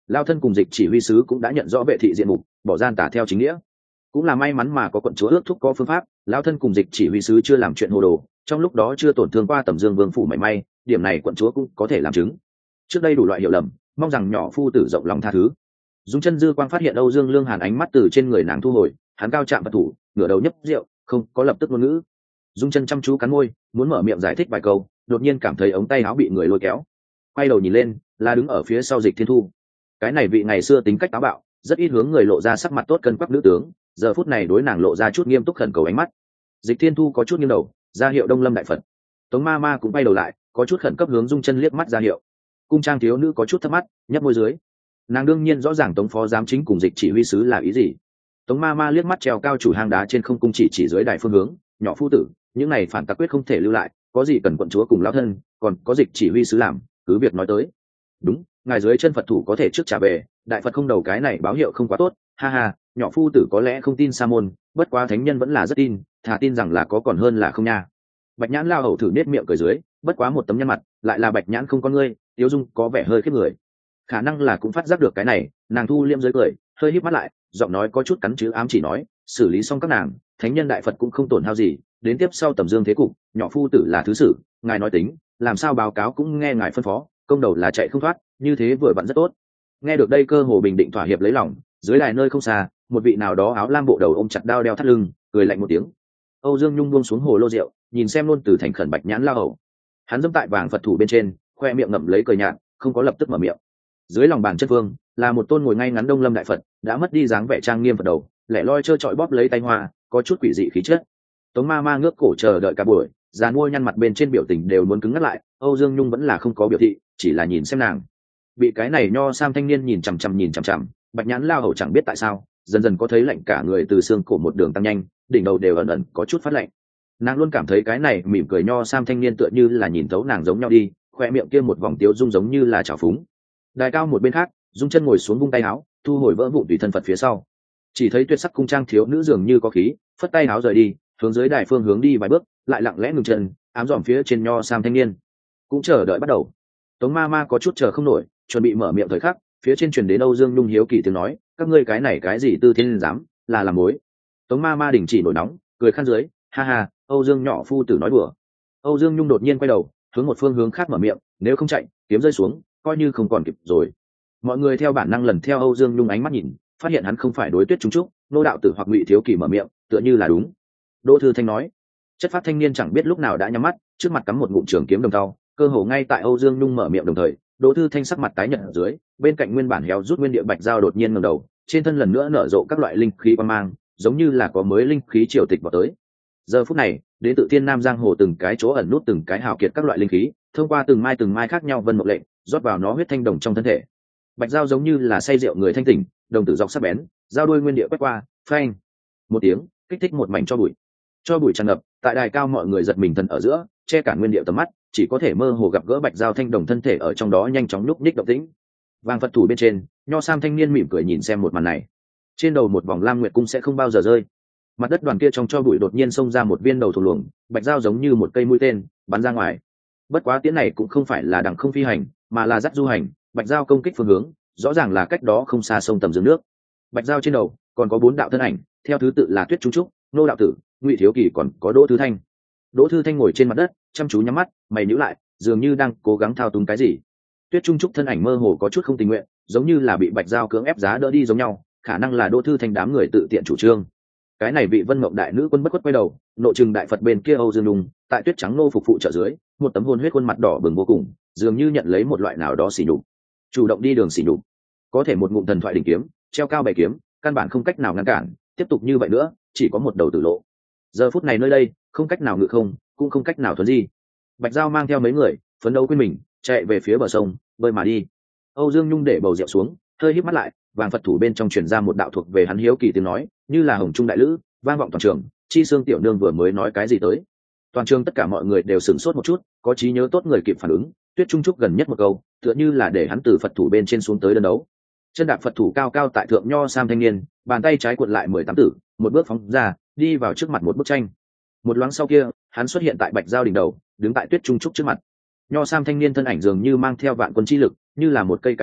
Lao thân cùng dịch chỉ huy sứ cũng đã nhận rõ vệ thị diện mục, bỏ gian tả theo chính nghĩa. Cũng là may mắn mà có quận chúa ước thúc có phương pháp, Lao thân cùng dịch chỉ huy sứ chưa làm chuyện hồ đồ, trong lúc đó chưa tổn thương qua Tầm Dương Vương phủ mảy may, điểm này quận chúa cũng có thể làm chứng. Trước đây đủ loại hiểu lầm, mong rằng nhỏ phu tử rộng lòng tha thứ. Dung chân dư quang phát hiện Âu Dương Lương Hàn ánh mắt từ trên người nàng thu hồi, hắn cao chạm vật thủ, ngửa đầu nhấp rượu, không có lập tức ngôn ngữ. Dung chân chăm chú cắn môi, muốn mở miệng giải thích vài câu, đột nhiên cảm thấy ống tay áo bị người lôi kéo, quay đầu nhìn lên, là đứng ở phía sau Dịch Thiên Thu. Cái này vị ngày xưa tính cách táo bạo, rất ít hướng người lộ ra sắc mặt tốt cân quắc nữ tướng, giờ phút này đối nàng lộ ra chút nghiêm túc khẩn cầu ánh mắt. Dịch Thiên Thu có chút nghiêng đầu, ra hiệu Đông Lâm đại Phật. Tống ma ma cũng quay đầu lại, có chút khẩn cấp hướng Dung chân liếc mắt ra hiệu. Cung trang thiếu nữ có chút thấp mắt, nhấp môi dưới. Nàng đương nhiên rõ ràng Tống phó giám chính cùng Dịch chỉ huy sứ là ý gì. Tống ma ma liếc mắt treo cao chủ hang đá trên không cung chỉ chỉ dưới đài phương hướng, nhỏ phu tử, những này phản tặc quyết không thể lưu lại, có gì cần quận chúa cùng lão thân, còn có Dịch chỉ huy sứ làm, cứ việc nói tới. Đúng, ngài dưới chân Phật thủ có thể trước trả về, đại Phật không đầu cái này báo hiệu không quá tốt, ha ha, nhỏ phu tử có lẽ không tin sa môn, bất quá thánh nhân vẫn là rất tin, thà tin rằng là có còn hơn là không nha. Bạch nhãn lao hầu thử nết miệng cười dưới, bất quá một tấm nhăn mặt, lại là bạch nhãn không con ngươi, Tiếu Dung có vẻ hơi khiếp người. Khả năng là cũng phát giác được cái này, nàng thu liêm dưới cười, hơi híp mắt lại, giọng nói có chút cắn chữ ám chỉ nói, xử lý xong các nàng, thánh nhân đại Phật cũng không tổn hao gì, đến tiếp sau Tầm Dương thế cục, nhỏ phu tử là thứ sử, ngài nói tính, làm sao báo cáo cũng nghe ngài phân phó, công đầu là chạy không thoát, như thế vừa vặn rất tốt. Nghe được đây cơ hồ bình định thỏa hiệp lấy lòng, dưới đài nơi không xa, một vị nào đó áo lam bộ đầu ôm chặt đao đeo thắt lưng, cười lạnh một tiếng. Âu Dương Nhung buông xuống hồ lô rượu, nhìn xem luôn từ thành khẩn bạch nhãn lao hầu. Hắn dẫm tại vàng Phật thủ bên trên, khoe miệng ngậm lấy cười nhạt, không có lập tức mở miệng. Dưới lòng bàn chân vương là một tôn ngồi ngay ngắn Đông Lâm đại Phật, đã mất đi dáng vẻ trang nghiêm Phật đầu, lẻ loi trơ trọi bóp lấy tay hoa, có chút quỷ dị khí chất. Tống ma ma ngước cổ chờ đợi cả buổi, dàn mua nhăn mặt bên trên biểu tình đều muốn cứng ngắt lại, Âu Dương Nhung vẫn là không có biểu thị, chỉ là nhìn xem nàng. Bị cái này nho sam thanh niên nhìn chằm chằm nhìn chằm chằm, bạch nhãn lao hầu chẳng biết tại sao, dần dần có thấy lạnh cả người từ xương cổ một đường tăng nhanh, đỉnh đầu đều ẩn ẩn có chút phát lạnh. Nàng luôn cảm thấy cái này mỉm cười nho sam thanh niên tựa như là nhìn thấu nàng giống nhau đi, khoe miệng kia một vòng tiếu dung giống như là trào phúng. Đài cao một bên khác, Dung chân ngồi xuống vung tay áo, thu hồi vỡ vụn tùy thân Phật phía sau, chỉ thấy tuyệt sắc cung trang thiếu nữ dường như có khí, phất tay áo rời đi, hướng dưới đài phương hướng đi vài bước, lại lặng lẽ ngừng chân, ám dòm phía trên nho sam thanh niên, cũng chờ đợi bắt đầu. Tống ma ma có chút chờ không nổi, chuẩn bị mở miệng thời khắc, phía trên truyền đến Âu Dương Nhung hiếu kỳ tiếng nói, các ngươi cái này cái gì tư thiên dám, là làm mối. Tống ma ma đình chỉ nổi nóng, cười khăn dưới, ha ha, Âu Dương nhỏ phu tử nói đùa. Âu Dương Nhung đột nhiên quay đầu, hướng một phương hướng khác mở miệng, nếu không chạy, kiếm rơi xuống, coi như không còn kịp rồi. Mọi người theo bản năng lần theo Âu Dương Nhung ánh mắt nhìn, phát hiện hắn không phải đối Tuyết Trung Trúc, nô đạo tử hoặc Ngụy Thiếu Kỳ mở miệng, tựa như là đúng. Đỗ Thư Thanh nói, chất phát thanh niên chẳng biết lúc nào đã nhắm mắt, trước mặt cắm một ngụm trường kiếm đồng thau, cơ hồ ngay tại Âu Dương Nhung mở miệng đồng thời, Đỗ Thư Thanh sắc mặt tái nhợt ở dưới, bên cạnh nguyên bản héo rút nguyên địa bạch dao đột nhiên ngẩng đầu, trên thân lần nữa nở rộ các loại linh khí quang mang, giống như là có mới linh khí triều tịch vào tới. Giờ phút này, đến tự Thiên Nam giang hồ từng cái chỗ ẩn nút từng cái hào kiệt các loại linh khí, thông qua từng mai từng mai khác nhau vân mộng lệnh, rót vào nó huyết thanh đồng trong thân thể. Bạch dao giống như là say rượu người thanh tỉnh, đồng tử dọc sắc bén, dao đuôi nguyên địa quét qua, phanh một tiếng, kích thích một mảnh cho bụi. Cho bụi tràn ngập, tại đài cao mọi người giật mình thần ở giữa, che cả nguyên địa tầm mắt, chỉ có thể mơ hồ gặp gỡ bạch dao thanh đồng thân thể ở trong đó nhanh chóng núp ních động tĩnh. Vàng Phật thủ bên trên, nho sam thanh niên mỉm cười nhìn xem một màn này. Trên đầu một vòng lam nguyệt cung sẽ không bao giờ rơi. Mặt đất đoàn kia trong cho bụi đột nhiên xông ra một viên đầu thù luồng, bạch dao giống như một cây mũi tên bắn ra ngoài. Bất quá tiễn này cũng không phải là đằng không phi hành, mà là dắt du hành, bạch dao công kích phương hướng, rõ ràng là cách đó không xa sông tầm dương nước. Bạch dao trên đầu còn có bốn đạo thân ảnh, theo thứ tự là Tuyết Trung Trúc, nô đạo tử, Ngụy Thiếu Kỳ, còn có Đỗ Thư Thanh. Đỗ Thư Thanh ngồi trên mặt đất, chăm chú nhắm mắt, mày nhíu lại, dường như đang cố gắng thao túng cái gì. Tuyết Trung Trúc thân ảnh mơ hồ có chút không tình nguyện, giống như là bị bạch dao cưỡng ép giá đỡ đi giống nhau, khả năng là Đỗ Thư Thanh đám người tự tiện chủ trương. Cái này vị Vân Mộng đại nữ quân bất khuất quay đầu, nội trừng đại Phật bên kia Âu Dương Đùng, tại Tuyết Trắng nô phục phụ trợ dưới, một tấm hôn huyết khuôn mặt đỏ bừng vô cùng, dường như nhận lấy một loại nào đó xỉ nhục. Chủ động đi đường xỉ nhục. Có thể một ngụm thần thoại đỉnh kiếm, treo cao bày kiếm, căn bản không cách nào ngăn cản, tiếp tục như vậy nữa, chỉ có một đầu tử lộ. Giờ phút này nơi đây, không cách nào ngự không, cũng không cách nào thuần di. Bạch Dao mang theo mấy người, phấn đấu quên mình, chạy về phía bờ sông, bơi mà đi. Âu Dương Nhung để bầu rượu xuống, hơi híp mắt lại, vàng Phật thủ bên trong truyền ra một đạo thuộc về hắn hiếu kỳ tiếng nói, như là hồng trung đại lữ, vang vọng toàn trường. Chi Xương tiểu nương vừa mới nói cái gì tới? Toàn trường tất cả mọi người đều sửng sốt một chút, có trí nhớ tốt người kịp phản ứng. Tuyết Trung Trúc gần nhất một câu, tựa như là để hắn từ Phật thủ bên trên xuống tới đơn đấu. Chân đạp Phật thủ cao cao tại thượng nho sam thanh niên, bàn tay trái cuộn lại mười tám tử, một bước phóng ra, đi vào trước mặt một bức tranh. Một loáng sau kia, hắn xuất hiện tại Bạch Dao đỉnh đầu, đứng tại Tuyết Trung Trúc trước mặt. Nho sam thanh niên thân ảnh dường như mang theo vạn quân chi lực, như là một cây cái đinh,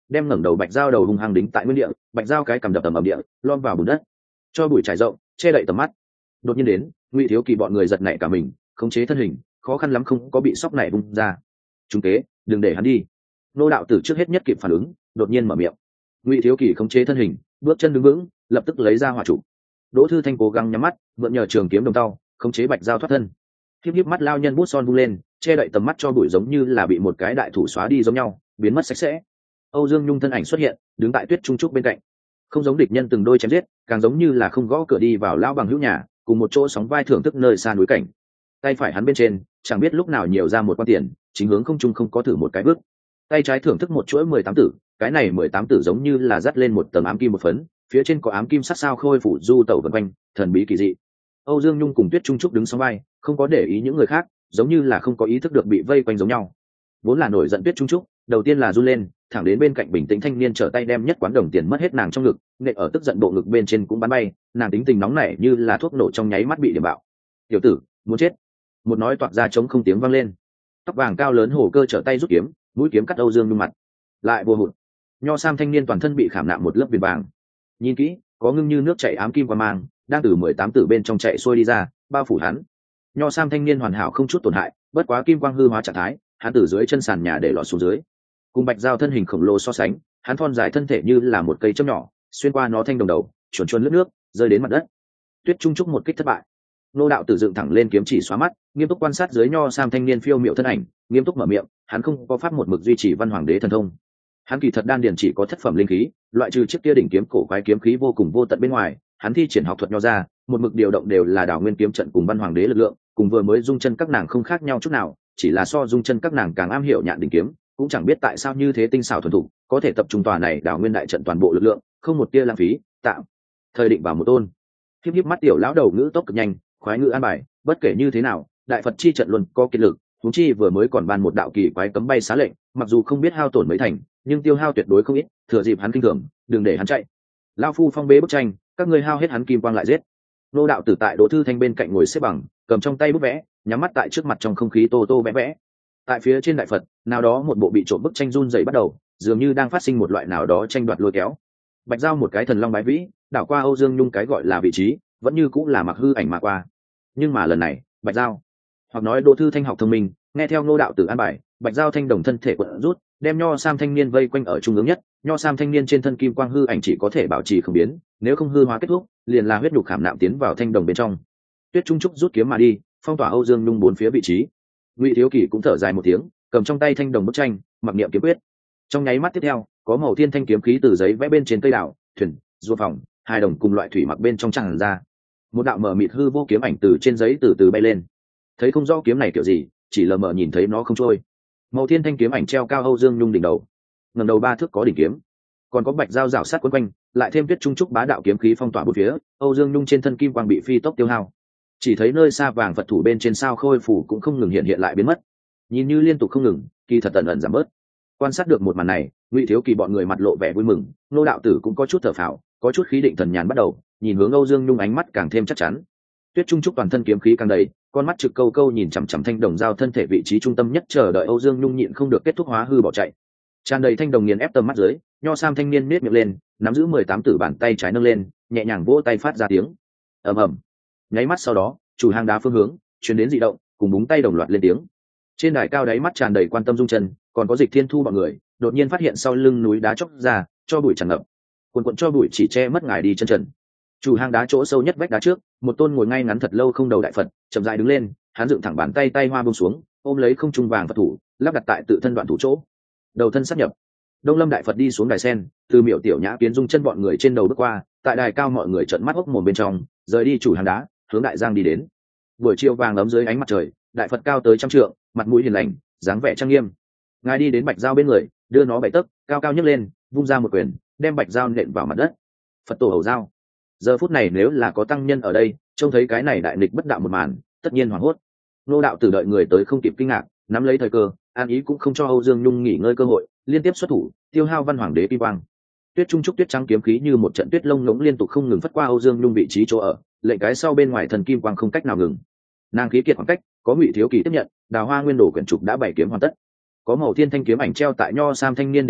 đem ngẩng đầu bạch dao đầu hung hăng đính tại nguyên địa, bạch dao cái cầm đập tầm ầm địa lom vào bùn đất, cho bụi trải rộng che đậy tầm mắt. Đột nhiên đến, Ngụy Thiếu Kỳ bọn người giật nảy cả mình, khống chế thân hình khó khăn lắm không có bị sóc này bung ra. Chúng kế, đừng để hắn đi. Nô đạo tử trước hết nhất kịp phản ứng, đột nhiên mở miệng. Ngụy Thiếu Kỳ khống chế thân hình, bước chân đứng vững, lập tức lấy ra hỏa trụ. Đỗ Thư Thanh cố gắng nhắm mắt, mượn nhờ trường kiếm đồng tao, khống chế bạch dao thoát thân. Khiếp khiếp mắt lao nhân bút son vung lên, che đậy tầm mắt cho bụi giống như là bị một cái đại thủ xóa đi giống nhau, biến mất sạch sẽ. Âu Dương Nhung thân ảnh xuất hiện, đứng tại Tuyết Trung Trúc bên cạnh. Không giống địch nhân từng đôi chém giết, càng giống như là không gõ cửa đi vào lao bằng hữu nhà, cùng một chỗ sóng vai thưởng thức nơi xa núi cảnh. Tay phải hắn bên trên, chẳng biết lúc nào nhiều ra một quan tiền, chính hướng không trung không có thử một cái bước. Tay trái thưởng thức một chuỗi mười tám tử, cái này mười tám tử giống như là dắt lên một tầng ám kim một phấn, phía trên có ám kim sắc sao khôi phủ du tẩu vần quanh, thần bí kỳ dị. Âu Dương Nhung cùng Tuyết Trung Trúc đứng song vai, không có để ý những người khác, giống như là không có ý thức được bị vây quanh giống nhau. Vốn là nổi giận Tuyết Trung Trúc, đầu tiên là run lên, thẳng đến bên cạnh bình tĩnh thanh niên trở tay đem nhất quán đồng tiền mất hết nàng trong ngực, nệ ở tức giận bộ ngực bên trên cũng bắn bay, nàng tính tình nóng nảy như là thuốc nổ trong nháy mắt bị điểm bạo. Tiểu tử, muốn chết! Một nói toạc ra trống không tiếng vang lên. Tóc vàng cao lớn hổ cơ trở tay rút kiếm, mũi kiếm cắt Âu Dương Nhung mặt. Lại vô hụt. Nho sam thanh niên toàn thân bị khảm nạm một lớp viền vàng. Nhìn kỹ, có ngưng như nước chảy ám kim qua mang, đang từ mười tám tử bên trong chạy xuôi đi ra, bao phủ hắn. Nho sam thanh niên hoàn hảo không chút tổn hại, bất quá kim quang hư hóa trạng thái, hắn từ dưới chân sàn nhà để lọt xuống dưới. Cùng bạch dao thân hình khổng lồ so sánh, hắn thon dài thân thể như là một cây châm nhỏ, xuyên qua nó thanh đồng đầu, chuồn chuồn lướt nước, rơi đến mặt đất. Tuyết Trung Trúc một kích thất bại. Nô đạo tử dựng thẳng lên kiếm chỉ xóa mắt, nghiêm túc quan sát dưới nho sam thanh niên phiêu miệu thân ảnh, nghiêm túc mở miệng, hắn không có pháp một mực duy trì văn hoàng đế thần thông. Hắn kỳ thật đan điền chỉ có thất phẩm linh khí, loại trừ chiếc kia đỉnh kiếm cổ quái kiếm khí vô cùng vô tận bên ngoài, hắn thi triển học thuật nho ra, một mực điều động đều là đảo nguyên kiếm trận cùng văn hoàng đế lực lượng, cùng vừa mới dung chân các nàng không khác nhau chút nào, chỉ là so dung chân các nàng càng am hiểu nhạn đỉnh kiếm, cũng chẳng biết tại sao như thế tinh xảo thuần thủ, có thể tập trung tòa này đảo nguyên đại trận toàn bộ lực lượng, không một tia lãng phí, tạo thời định vào một tôn. Khiếp khiếp mắt tiểu lão đầu ngữ tốc cực nhanh, khoái ngữ an bài, bất kể như thế nào, đại Phật chi trận luôn có kiệt lực, huống chi vừa mới còn ban một đạo kỳ quái cấm bay xá lệnh, mặc dù không biết hao tổn mấy thành, nhưng tiêu hao tuyệt đối không ít, thừa dịp hắn kinh thường, đừng để hắn chạy. Lão phu phong bế bức tranh, các ngươi hao hết hắn kim quang lại giết. Nô đạo tử tại Đỗ Thư Thanh bên cạnh ngồi xếp bằng, cầm trong tay bút vẽ, nhắm mắt tại trước mặt trong không khí tô tô vẽ vẽ. Tại phía trên đại Phật, nào đó một bộ bị trộm bức tranh run rẩy bắt đầu, dường như đang phát sinh một loại nào đó tranh đoạt lôi kéo. Bạch Giao một cái thần long bái vĩ, đảo qua Âu Dương Nhung cái gọi là vị trí, vẫn như cũng là mặc hư ảnh mà qua. Nhưng mà lần này, Bạch Giao, hoặc nói Đỗ Thư Thanh học thông minh, nghe theo Ngô đạo tử an bài, Bạch Giao thanh đồng thân thể quận rút, đem nho sam thanh niên vây quanh ở trung ương nhất, nho sam thanh niên trên thân kim quang hư ảnh chỉ có thể bảo trì không biến, nếu không hư hóa kết thúc, liền là huyết nhục khảm nạm tiến vào thanh đồng bên trong. Tuyết Trung Trúc rút kiếm mà đi, phong tỏa Âu Dương Nhung bốn phía vị trí. Ngụy Thiếu Kỳ cũng thở dài một tiếng, cầm trong tay thanh đồng bức tranh, mặc niệm kiếm quyết. Trong nháy mắt tiếp theo, có màu thiên thanh kiếm khí từ giấy vẽ bên trên cây đảo, thuyền, ruộng phòng, hai đồng cùng loại thủy mặc bên trong tràn ra. Một đạo mờ mịt hư vô kiếm ảnh từ trên giấy từ từ bay lên. Thấy không rõ kiếm này kiểu gì, chỉ lờ mờ nhìn thấy nó không trôi. Màu thiên thanh kiếm ảnh treo cao Âu Dương Nhung đỉnh đầu, ngẩng đầu ba thước có đỉnh kiếm, còn có Bạch Giao rảo sát quấn quanh, lại thêm Tuyết Trung Trúc bá đạo kiếm khí phong tỏa bốn phía, Âu Dương Nhung trên thân kim quang bị phi tốc tiêu hao. Chỉ thấy nơi xa vàng Phật thủ bên trên sao khôi phủ cũng không ngừng hiện hiện lại biến mất, nhìn như liên tục không ngừng, kỳ thật tận ẩn giảm bớt. Quan sát được một màn này, Ngụy Thiếu Kỳ bọn người mặt lộ vẻ vui mừng, Nô đạo tử cũng có chút thở phào, có chút khí định thần nhàn bắt đầu, nhìn hướng Âu Dương Nhung ánh mắt càng thêm chắc chắn. Tuyết Trung Trúc toàn thân kiếm khí càng đầy, con mắt trực câu câu nhìn chằm chằm thanh đồng giao thân thể vị trí trung tâm nhất, chờ đợi Âu Dương Nhung nhịn không được kết thúc hóa hư bỏ chạy. Tràn đầy thanh đồng nghiền ép tầm mắt dưới, nho sam thanh niên nết miệng lên, nắm giữ mười tám tử bàn tay trái nâng lên, nhẹ nhàng vỗ tay phát ra tiếng ầm ầm. Nháy mắt sau đó, chủ hang đá phương hướng truyền đến dị động, cùng búng tay đồng loạt lên tiếng. Trên đài cao đáy mắt tràn đầy quan tâm dung chân, còn có Dịch Thiên Thu bọn người, đột nhiên phát hiện sau lưng núi đá chốc ra, cho bụi tràn ngập. Cuồn cuộn cho bụi chỉ che mất ngài đi chân trần. Chủ hang đá chỗ sâu nhất vách đá trước, một tôn ngồi ngay ngắn thật lâu không đầu đại Phật, chậm rãi đứng lên, hắn dựng thẳng bàn tay tay hoa buông xuống, ôm lấy không trung vàng Phật thủ, lắp đặt tại tự thân đoạn thủ chỗ. Đầu thân sắp nhập. Đông Lâm đại Phật đi xuống đài sen, từ Miểu Tiểu Nhã Kiến dung chân bọn người trên đầu bước qua, tại đài cao mọi người trợn mắt hốc mồm bên trong, rời đi chủ hang đá, hướng đại giang đi đến. Buổi chiều vàng ấm dưới ánh mặt trời, đại Phật cao tới trăm trượng, mặt mũi hiền lành, dáng vẻ trang nghiêm. Ngài đi đến Bạch Giao bên người, đưa nó bảy tấc, cao cao nhấc lên, vung ra một quyền, đem Bạch Giao nện vào mặt đất. Phật tổ hầu giao. Giờ phút này nếu là có tăng nhân ở đây, trông thấy cái này đại nghịch bất đạo một màn, tất nhiên hoảng hốt. Nô đạo tử đợi người tới không kịp kinh ngạc, nắm lấy thời cơ, an ý cũng không cho Âu Dương Nhung nghỉ ngơi cơ hội, liên tiếp xuất thủ, tiêu hao văn hoàng đế kim quang. Tuyết Trung Trúc tuyết trắng kiếm khí như một trận tuyết lông ngỗng liên tục không ngừng phất qua Âu Dương Nhung vị trí chỗ ở, lệnh cái sau bên ngoài thần kim quang không cách nào ngừng. Nàng khí kiệt khoảng cách, có Ngụy Thiếu Kỳ tiếp nhận, Đào Hoa Nguyên Đồ quyển trục đã bảy kiếm hoàn tất. Có màu thiên thanh kiếm ảnh treo tại nho sam thanh niên đỉnh đầu,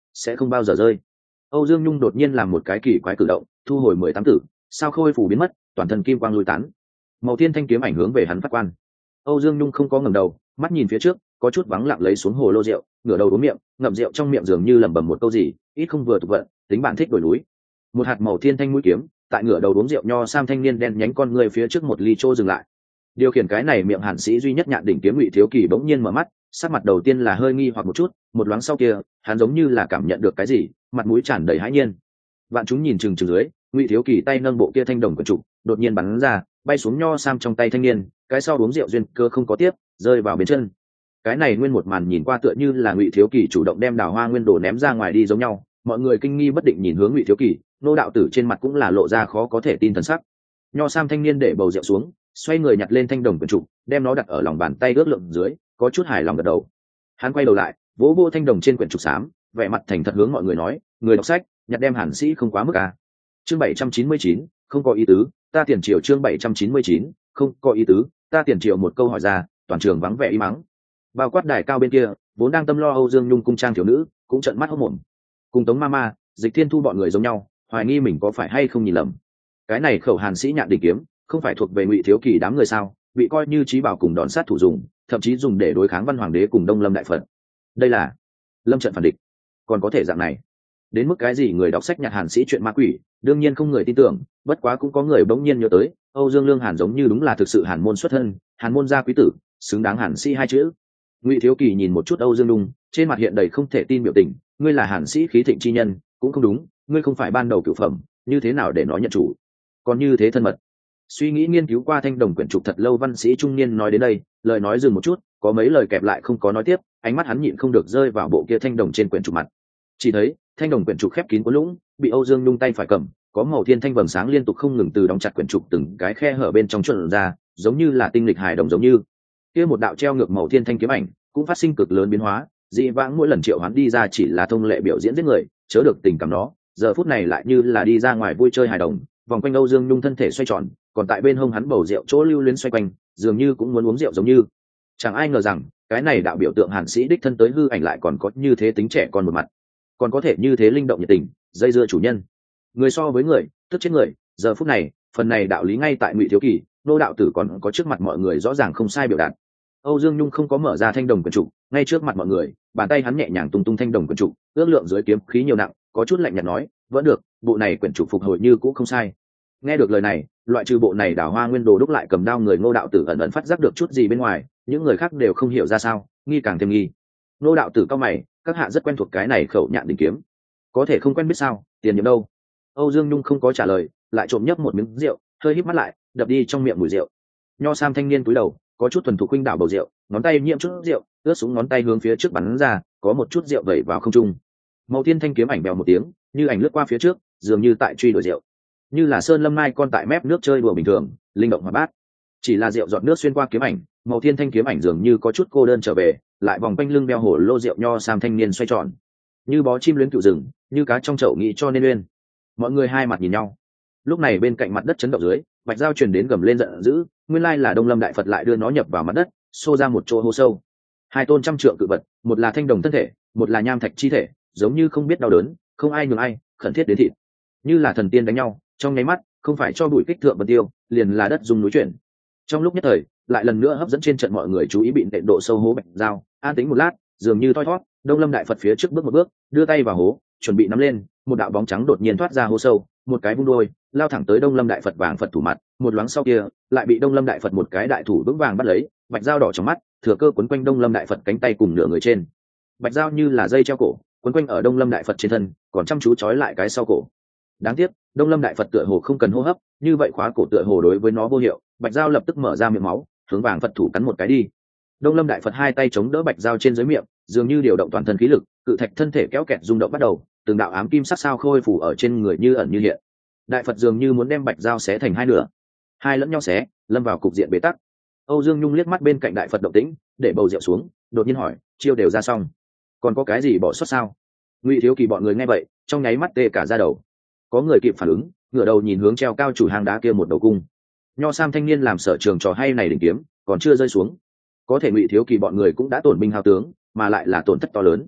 sẽ không bao giờ rơi. Âu Dương Nhung đột nhiên làm một cái kỳ quái cử động, thu hồi mười tám tử, sao khôi phủ biến mất, toàn thân kim quang lui tán. Màu thiên thanh kiếm ảnh hướng về hắn phát quan. Âu Dương Nhung không có ngẩng đầu, mắt nhìn phía trước, có chút vắng lặng lấy xuống hồ lô rượu, ngửa đầu uống miệng, ngậm rượu trong miệng dường như lẩm bẩm một câu gì, ít không vừa tục vận, tính bạn thích đổi núi. Một hạt màu thiên thanh mũi kiếm, tại ngửa đầu uống rượu nho sam thanh niên đen nhánh con người phía trước một ly trô dừng lại. Điều khiển cái này miệng hàn sĩ duy nhất nhạn đỉnh kiếm Ngụy Thiếu Kỳ bỗng nhiên mở mắt, sắc mặt đầu tiên là hơi nghi hoặc một chút, một loáng sau kia, hắn giống như là cảm nhận được cái gì, mặt mũi tràn đầy hãi nhiên. Vạn chúng nhìn chừng chừng dưới, Ngụy Thiếu Kỳ tay nâng bộ kia thanh đồng quyển trục, đột nhiên bắn ra, bay xuống nho sam trong tay thanh niên, cái sau uống rượu duyên cơ không có tiếp, rơi vào bên chân. Cái này nguyên một màn nhìn qua tựa như là Ngụy Thiếu Kỳ chủ động đem đào hoa nguyên đồ ném ra ngoài đi giống nhau, mọi người kinh nghi bất định nhìn hướng Ngụy Thiếu Kỳ, nô đạo tử trên mặt cũng là lộ ra khó có thể tin thần sắc. Nho sam thanh niên để bầu rượu xuống, xoay người nhặt lên thanh đồng quyển trục, đem nó đặt ở lòng bàn tay ước lượng dưới, có chút hài lòng gật đầu. Hắn quay đầu lại, vỗ vỗ thanh đồng trên quyển trục xám, vẻ mặt thành thật hướng mọi người nói, người đọc sách, nhặt đem hàn sĩ không quá mức à. Chương bảy trăm chín mươi chín, không có ý tứ, ta tiền triều. Chương bảy trăm chín mươi chín, không có ý tứ, ta tiền triều. Một câu hỏi ra, toàn trường vắng vẻ im mắng. Bao quát đài cao bên kia, vốn đang tâm lo Âu Dương Nhung cung trang thiếu nữ, cũng trợn mắt hốt mồm. Cùng Tống Mama, Dịch Thiên Thu bọn người giống nhau, hoài nghi mình có phải hay không nhìn lầm. Cái này khẩu hàn sĩ nhạn đỉnh kiếm, không phải thuộc về Ngụy Thiếu Kỳ đám người sao, bị coi như trí bảo cùng đòn sát thủ dùng, thậm chí dùng để đối kháng Văn Hoàng đế cùng Đông Lâm đại Phật. Đây là lâm trận phản địch, còn có thể dạng này. Đến mức cái gì người đọc sách nhặt hàn sĩ chuyện ma quỷ, đương nhiên không người tin tưởng, bất quá cũng có người bỗng nhiên nhớ tới, Âu Dương Lương Hàn giống như đúng là thực sự hàn môn xuất thân, hàn môn gia quý tử, xứng đáng hàn sĩ hai chữ. Ngụy Thiếu Kỳ nhìn một chút Âu Dương Đung, trên mặt hiện đầy không thể tin biểu tình, ngươi là hàn sĩ khí thịnh chi nhân, cũng không đúng, ngươi không phải ban đầu cửu phẩm, như thế nào để nói nhận chủ, còn như thế thân mật. Suy nghĩ nghiên cứu qua thanh đồng quyển trục thật lâu, văn sĩ trung niên nói đến đây, lời nói dừng một chút, có mấy lời kẹp lại không có nói tiếp, ánh mắt hắn nhịn không được rơi vào bộ kia thanh đồng trên quyển trục mặt. Chỉ thấy thanh đồng quyển trục khép kín cuốn lũng, bị Âu Dương Nhung tay phải cầm, có màu thiên thanh vầng sáng liên tục không ngừng từ đóng chặt quyển trục từng cái khe hở bên trong trộn ra, giống như là tinh lịch hài đồng giống như. Kia một đạo treo ngược màu thiên thanh kiếm ảnh cũng phát sinh cực lớn biến hóa, dị vãng mỗi lần triệu hoán đi ra chỉ là thông lệ biểu diễn giết người, chớ được tình cảm đó, giờ phút này lại như là đi ra ngoài vui chơi hài đồng, vòng quanh Âu Dương Nhung thân thể xoay tròn, còn tại bên hông hắn bầu rượu chỗ lưu luyến xoay quanh, dường như cũng muốn uống rượu giống như. Chẳng ai ngờ rằng cái này đạo biểu tượng hàn sĩ đích thân tới hư ảnh lại còn có như thế tính trẻ con một mặt, còn có thể như thế linh động nhiệt tình, dây dưa chủ nhân. Người so với người, tức chết người. Giờ phút này, phần này đạo lý ngay tại Ngụy Thiếu Kỳ, nô đạo tử còn có trước mặt mọi người rõ ràng không sai biểu đạt. Âu Dương Nhung không có mở ra thanh đồng quyển trục, ngay trước mặt mọi người, bàn tay hắn nhẹ nhàng tung tung thanh đồng quyển trục, ước lượng dưới kiếm khí nhiều nặng, có chút lạnh nhạt nói, vẫn được, bộ này quyển trục phục hồi như cũ không sai. Nghe được lời này, loại trừ bộ này đào hoa nguyên đồ đúc lại cầm đao người Ngô đạo tử ẩn ẩn phát giác được chút gì bên ngoài, những người khác đều không hiểu ra sao, nghi càng thêm nghi. Ngô đạo tử cao mày, các hạ rất quen thuộc cái này khẩu nhạn đỉnh kiếm, có thể không quen biết sao, tiền nhiệm đâu? Âu Dương Nhung không có trả lời, lại trộm nhấp một miếng rượu, hơi híp mắt lại, đập đi trong miệng mùi rượu. Nho sam thanh niên cúi đầu, có chút thuần thục khuynh đảo bầu rượu, ngón tay nhiễm chút rượu, ướt xuống ngón tay hướng phía trước bắn ra, có một chút rượu vẩy vào không trung. Màu thiên thanh kiếm ảnh bèo một tiếng, như ảnh lướt qua phía trước, dường như tại truy đuổi rượu, như là sơn lâm mai con tại mép nước chơi đùa bình thường, linh động hoạt bát. Chỉ là rượu giọt nước xuyên qua kiếm ảnh, màu thiên thanh kiếm ảnh dường như có chút cô đơn trở về, lại vòng quanh lưng đeo hổ lô rượu nho sam thanh niên xoay tròn, như bó chim luyến cựu rừng, như cá trong chậu nghĩ cho nên uyên. Mọi người hai mặt nhìn nhau. Lúc này bên cạnh mặt đất chấn động dưới, bạch dao truyền đến gầm lên giận dữ, nguyên lai là Đông Lâm đại Phật lại đưa nó nhập vào mặt đất, xô ra một chỗ hố sâu. Hai tôn trăm trượng cự vật, một là thanh đồng thân thể, một là nham thạch chi thể, giống như không biết đau đớn, không ai nhường ai, khẩn thiết đến thịt, như là thần tiên đánh nhau, trong nháy mắt, không phải cho bụi kích thượng vân tiêu, liền là đất rung núi chuyển. Trong lúc nhất thời, lại lần nữa hấp dẫn trên trận mọi người chú ý bị nện độ sâu hố bạch dao, an tĩnh một lát, dường như thoi thoát, Đông Lâm đại Phật phía trước bước một bước, đưa tay vào hố, chuẩn bị nắm lên, một đạo bóng trắng đột nhiên thoát ra hố sâu, một cái vung đôi, lao thẳng tới Đông Lâm đại Phật vàng Phật thủ mặt, một loáng sau kia, lại bị Đông Lâm đại Phật một cái đại thủ vững vàng bắt lấy, bạch dao đỏ trong mắt, thừa cơ quấn quanh Đông Lâm đại Phật cánh tay cùng nửa người trên. Bạch dao như là dây treo cổ, quấn quanh ở Đông Lâm đại Phật trên thân, còn chăm chú trói lại cái sau cổ. Đáng tiếc, Đông Lâm đại Phật tựa hồ không cần hô hấp, như vậy khóa cổ tựa hồ đối với nó vô hiệu, bạch dao lập tức mở ra miệng máu, hướng vàng Phật thủ cắn một cái đi. Đông Lâm đại Phật hai tay chống đỡ bạch dao trên dưới miệng, dường như điều động toàn thân khí lực, cự thạch thân thể kéo kẹt rung động bắt đầu, từng đạo ám kim sắc sao khôi phủ ở trên người như ẩn như hiện. Đại Phật dường như muốn đem bạch dao xé thành hai nửa, hai lẫn nhau xé, lâm vào cục diện bế tắc. Âu Dương Nhung liếc mắt bên cạnh đại Phật động tĩnh, để bầu rượu xuống, đột nhiên hỏi, chiêu đều ra xong, còn có cái gì bỏ sót sao? Ngụy Thiếu Kỳ bọn người nghe vậy, trong nháy mắt tê cả da đầu. Có người kịp phản ứng, ngửa đầu nhìn hướng treo cao chủ hang đá kia một đầu cung. Nho sam thanh niên làm sở trường trò hay này đỉnh kiếm, còn chưa rơi xuống. Có thể Ngụy Thiếu Kỳ bọn người cũng đã tổn binh hao tướng, mà lại là tổn thất to lớn.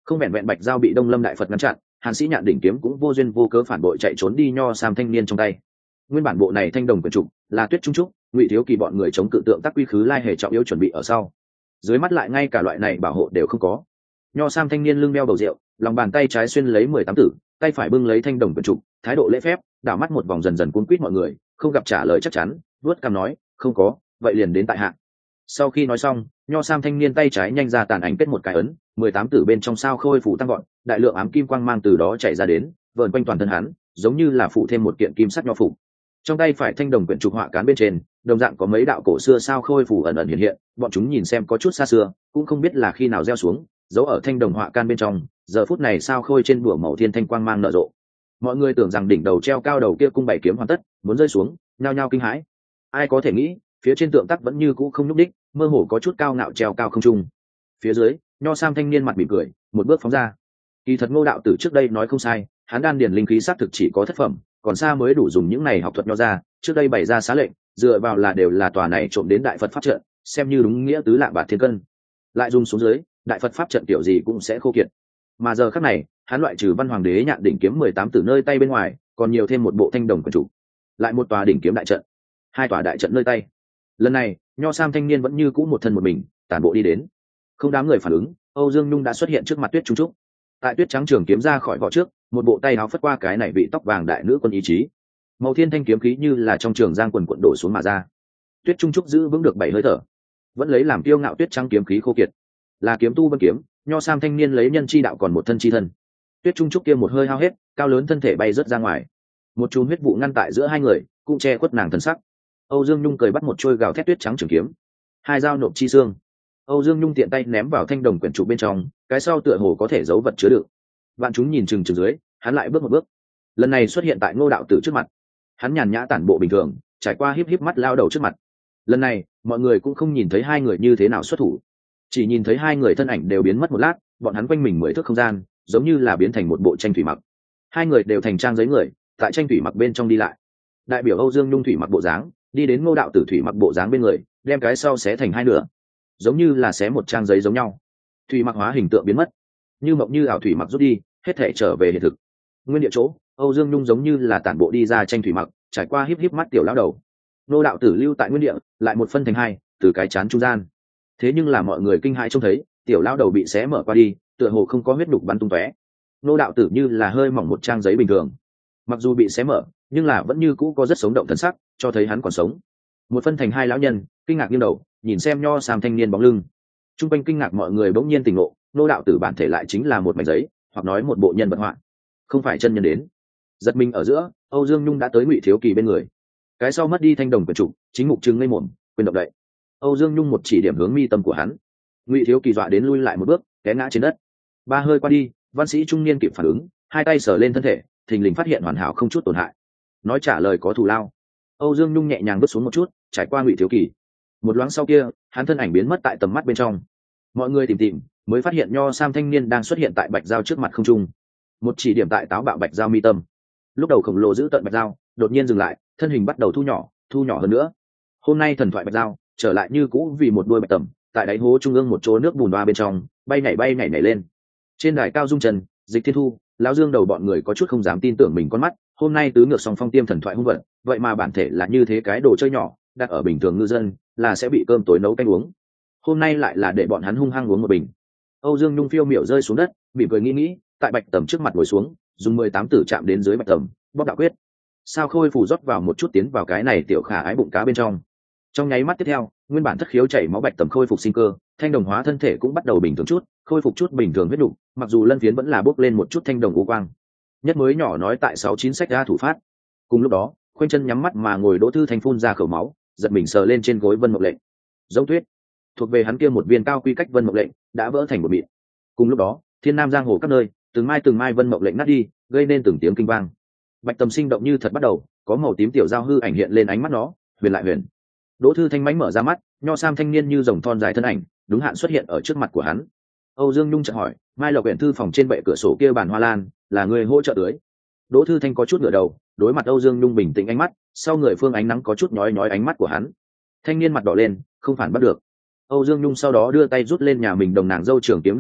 Không vẹn vẹn Bạch Giao bị Đông Lâm Đại Phật ngăn chặn, Hàn Sĩ Nhạn đỉnh kiếm cũng vô duyên vô cớ phản bội chạy trốn đi nho sam thanh niên trong tay. Nguyên bản bộ này thanh đồng quyển trục là Tuyết Trung Trúc, Ngụy Thiếu Kỳ bọn người chống cự tượng tác quy khứ lai hề trọng yếu chuẩn bị ở sau. Dưới mắt lại ngay cả loại này bảo hộ đều không có. Nho sam thanh niên lưng đeo bầu rượu, lòng bàn tay trái xuyên lấy mười tám tử, tay phải bưng lấy thanh đồng quyển trục, thái độ lễ phép, đảo mắt một vòng dần dần cuốn quýt mọi người, không gặp trả lời chắc chắn, vuốt cằm nói, không có, vậy liền đến tại hạ. Sau khi nói xong, nho sam thanh niên tay trái nhanh ra tàn ảnh kết một cái ấn, mười tám tử bên trong sao khôi phủ tăng gọn, đại lượng ám kim quang mang từ đó chảy ra đến, vờn quanh toàn thân hắn, giống như là phụ thêm một kiện kim sắt nho phủ. Trong tay phải thanh đồng quyển trục họa cán bên trên, đồng dạng có mấy đạo cổ xưa sao khôi phủ ẩn ẩn hiện hiện, bọn chúng nhìn xem có chút xa xưa, cũng không biết là khi nào gieo xuống, giấu ở thanh đồng họa can bên trong. Giờ phút này sao khôi trên bùa màu thiên thanh quang mang nở rộ. Mọi người tưởng rằng đỉnh đầu treo cao đầu kia cung bảy kiếm hoàn tất, muốn rơi xuống, nhao nhao kinh hãi. Ai có thể nghĩ, phía trên tượng tắc vẫn như cũ không nhúc đích, mơ hồ có chút cao ngạo treo cao không trung. Phía dưới, nho sam thanh niên mặt mỉm cười, một bước phóng ra. Kỳ thật Ngô đạo tử trước đây nói không sai, hắn đan điển linh khí xác thực chỉ có thất phẩm, còn xa mới đủ dùng những này học thuật nho ra. Trước đây bày ra xá lệnh, dựa vào là đều là tòa này trộm đến đại Phật pháp trận, xem như đúng nghĩa tứ lạng bạc thiên cân. Lại dùng xuống dưới, đại Phật pháp trận kiểu gì cũng sẽ khô kiệt. Mà giờ khắc này, hắn loại trừ Văn Hoàng đế nhạn đỉnh kiếm mười tám tử nơi tay bên ngoài, còn nhiều thêm một bộ thanh đồng quyển trục, lại một tòa đỉnh kiếm đại trận, hai tòa đại trận nơi tay. Lần này, nho sam thanh niên vẫn như cũ một thân một mình, tản bộ đi đến. Không đám người phản ứng, Âu Dương Nhung đã xuất hiện trước mặt Tuyết Trung Trúc. Tại tuyết trắng trường kiếm ra khỏi vỏ trước, một bộ tay áo phất qua cái này vị tóc vàng đại nữ quân ý chí. Màu thiên thanh kiếm khí như là trong trường giang quần quận đổ xuống mà ra. Tuyết Trung Trúc giữ vững được bảy hơi thở, vẫn lấy làm kiêu ngạo tuyết trắng kiếm khí khô kiệt. Là kiếm tu vân kiếm, nho sam thanh niên lấy nhân chi đạo còn một thân chi thân. Tuyết Trung Trúc kia một hơi hao hết, cao lớn thân thể bay rớt ra ngoài. Một chùm huyết vụ ngăn tại giữa hai người, cũng che khuất nàng thần sắc. Âu Dương Nhung cười bắt một trôi gào thét tuyết trắng trường kiếm, hai dao nộp chi xương. Âu Dương Nhung tiện tay ném vào thanh đồng quyển trụ bên trong, cái sau tựa hồ có thể giấu vật chứa đựng. Vạn chúng nhìn chừng chừng dưới, hắn lại bước một bước. Lần này xuất hiện tại Ngô đạo tử trước mặt. Hắn nhàn nhã tản bộ bình thường, trải qua híp híp mắt lao đầu trước mặt. Lần này, mọi người cũng không nhìn thấy hai người như thế nào xuất thủ, chỉ nhìn thấy hai người thân ảnh đều biến mất một lát, bọn hắn quanh mình mười thước không gian, giống như là biến thành một bộ tranh thủy mặc. Hai người đều thành trang giấy người, tại tranh thủy mặc bên trong đi lại. Đại biểu Âu Dương Nhung thủy mặc bộ dáng, đi đến Ngô đạo tử thủy mặc bộ dáng bên người, đem cái sau xé thành hai nửa, giống như là xé một trang giấy giống nhau. Thủy mặc hóa hình tượng biến mất, như mộng như ảo thủy mặc rút đi, hết thể trở về hiện thực. Nguyên địa chỗ, Âu Dương Nhung giống như là tản bộ đi ra tranh thủy mặc, trải qua híp híp mắt tiểu lão đầu. Ngô đạo tử lưu tại nguyên địa, lại một phân thành hai, từ cái chán trung gian. Thế nhưng là mọi người kinh hãi trông thấy, tiểu lão đầu bị xé mở qua đi, tựa hồ không có huyết đục bắn tung tóe. Ngô đạo tử như là hơi mỏng một trang giấy bình thường, mặc dù bị xé mở, nhưng là vẫn như cũ có rất sống động thần sắc, cho thấy hắn còn sống. Một phân thành hai lão nhân, kinh ngạc nghiêng đầu, nhìn xem nho sam thanh niên bóng lưng. Trung quanh kinh ngạc mọi người bỗng nhiên tỉnh ngộ, Ngô đạo tử bản thể lại chính là một mảnh giấy, hoặc nói một bộ nhân vật họa, không phải chân nhân đến. Giật mình ở giữa, Âu Dương Nhung đã tới Ngụy Thiếu Kỳ bên người. Cái sau mất đi thanh đồng quyển trục, chính mục trừng ngây mồm, quên động đậy. Âu Dương Nhung một chỉ điểm hướng mi tâm của hắn. Ngụy Thiếu Kỳ dọa đến lui lại một bước, té ngã trên đất. Ba hơi qua đi, văn sĩ trung niên kịp phản ứng, hai tay sờ lên thân thể, thình lình phát hiện hoàn hảo không chút tổn hại. Nói trả lời có thù lao. Âu Dương Nhung nhẹ nhàng bước xuống một chút, trải qua Ngụy Thiếu Kỳ. Một loáng sau kia, hắn thân ảnh biến mất tại tầm mắt bên trong. Mọi người tìm tìm, mới phát hiện nho sam thanh niên đang xuất hiện tại Bạch Giao trước mặt không trung. Một chỉ điểm tại táo bạo Bạch Giao mi tâm. Lúc đầu khổng lồ giữ tận Bạch Giao, đột nhiên dừng lại, thân hình bắt đầu thu nhỏ, thu nhỏ hơn nữa. Hôm nay thần thoại Bạch Giao trở lại như cũ vì một đuôi bạch tầm, tại đáy hố trung ương một chỗ nước bùn hoa bên trong, bay nhảy bay nhảy nhảy lên. Trên đài cao dung trần, Dịch Thiên Thu, lão Dương đầu bọn người có chút không dám tin tưởng mình con mắt, hôm nay tứ ngược song phong tiêm thần thoại hung vật, vậy mà bản thể là như thế cái đồ chơi nhỏ, đặt ở bình thường ngư dân là sẽ bị cơm tối nấu canh uống. Hôm nay lại là để bọn hắn hung hăng uống một bình. Âu Dương Nhung phiêu miểu rơi xuống đất, bị cười nghĩ nghĩ, tại bạch tầm trước mặt ngồi xuống, dùng mười tám tử chạm đến dưới bạch tầm, bóp đạo quyết. Sao khôi phủ rót vào một chút tiến vào cái này tiểu khả ái bụng cá bên trong. Trong nháy mắt tiếp theo, nguyên bản thất khiếu chảy máu bạch tầm khôi phục sinh cơ, thanh đồng hóa thân thể cũng bắt đầu bình thường chút, khôi phục chút bình thường huyết đủ, mặc dù lân phiến vẫn là bốc lên một chút thanh đồng u quang. Nhất mới nhỏ nói tại sáu chín sách ra thủ phát. Cùng lúc đó, khoanh chân nhắm mắt mà ngồi Đỗ Thư Thanh phun ra khẩu máu, giật mình sờ lên trên gối Vân Mộng Lệnh. Giống tuyết, thuộc về hắn kia một viên cao quy cách Vân Mộng Lệnh đã vỡ thành một mịn. Cùng lúc đó, thiên nam giang hồ các nơi, từng mai từng mai Vân Mộng Lệnh nát đi, gây nên từng tiếng kinh vang. Bạch tầm sinh động như thật bắt đầu, có màu tím tiểu giao hư ảnh hiện lên ánh mắt nó, huyền lại huyền. Đỗ Thư Thanh mánh mở ra mắt, nho sam thanh niên như rồng thon dài thân ảnh, đúng hạn xuất hiện ở trước mặt của hắn. Âu Dương Nhung chợt hỏi, mai lộc quyển thư phòng trên bệ cửa sổ kia bàn hoa lan, là người hỗ trợ tưới? Đỗ Thư Thanh có chút ngửa đầu, đối mặt Âu Dương Nhung bình tĩnh ánh mắt, sau người phương ánh nắng có chút nhói nhói ánh mắt của hắn. Thanh niên mặt đỏ lên, không phản bắt được. Âu Dương Nhung sau đó đưa tay rút lên nhà mình đồng nàng dâu trường kiếm đồng tàu,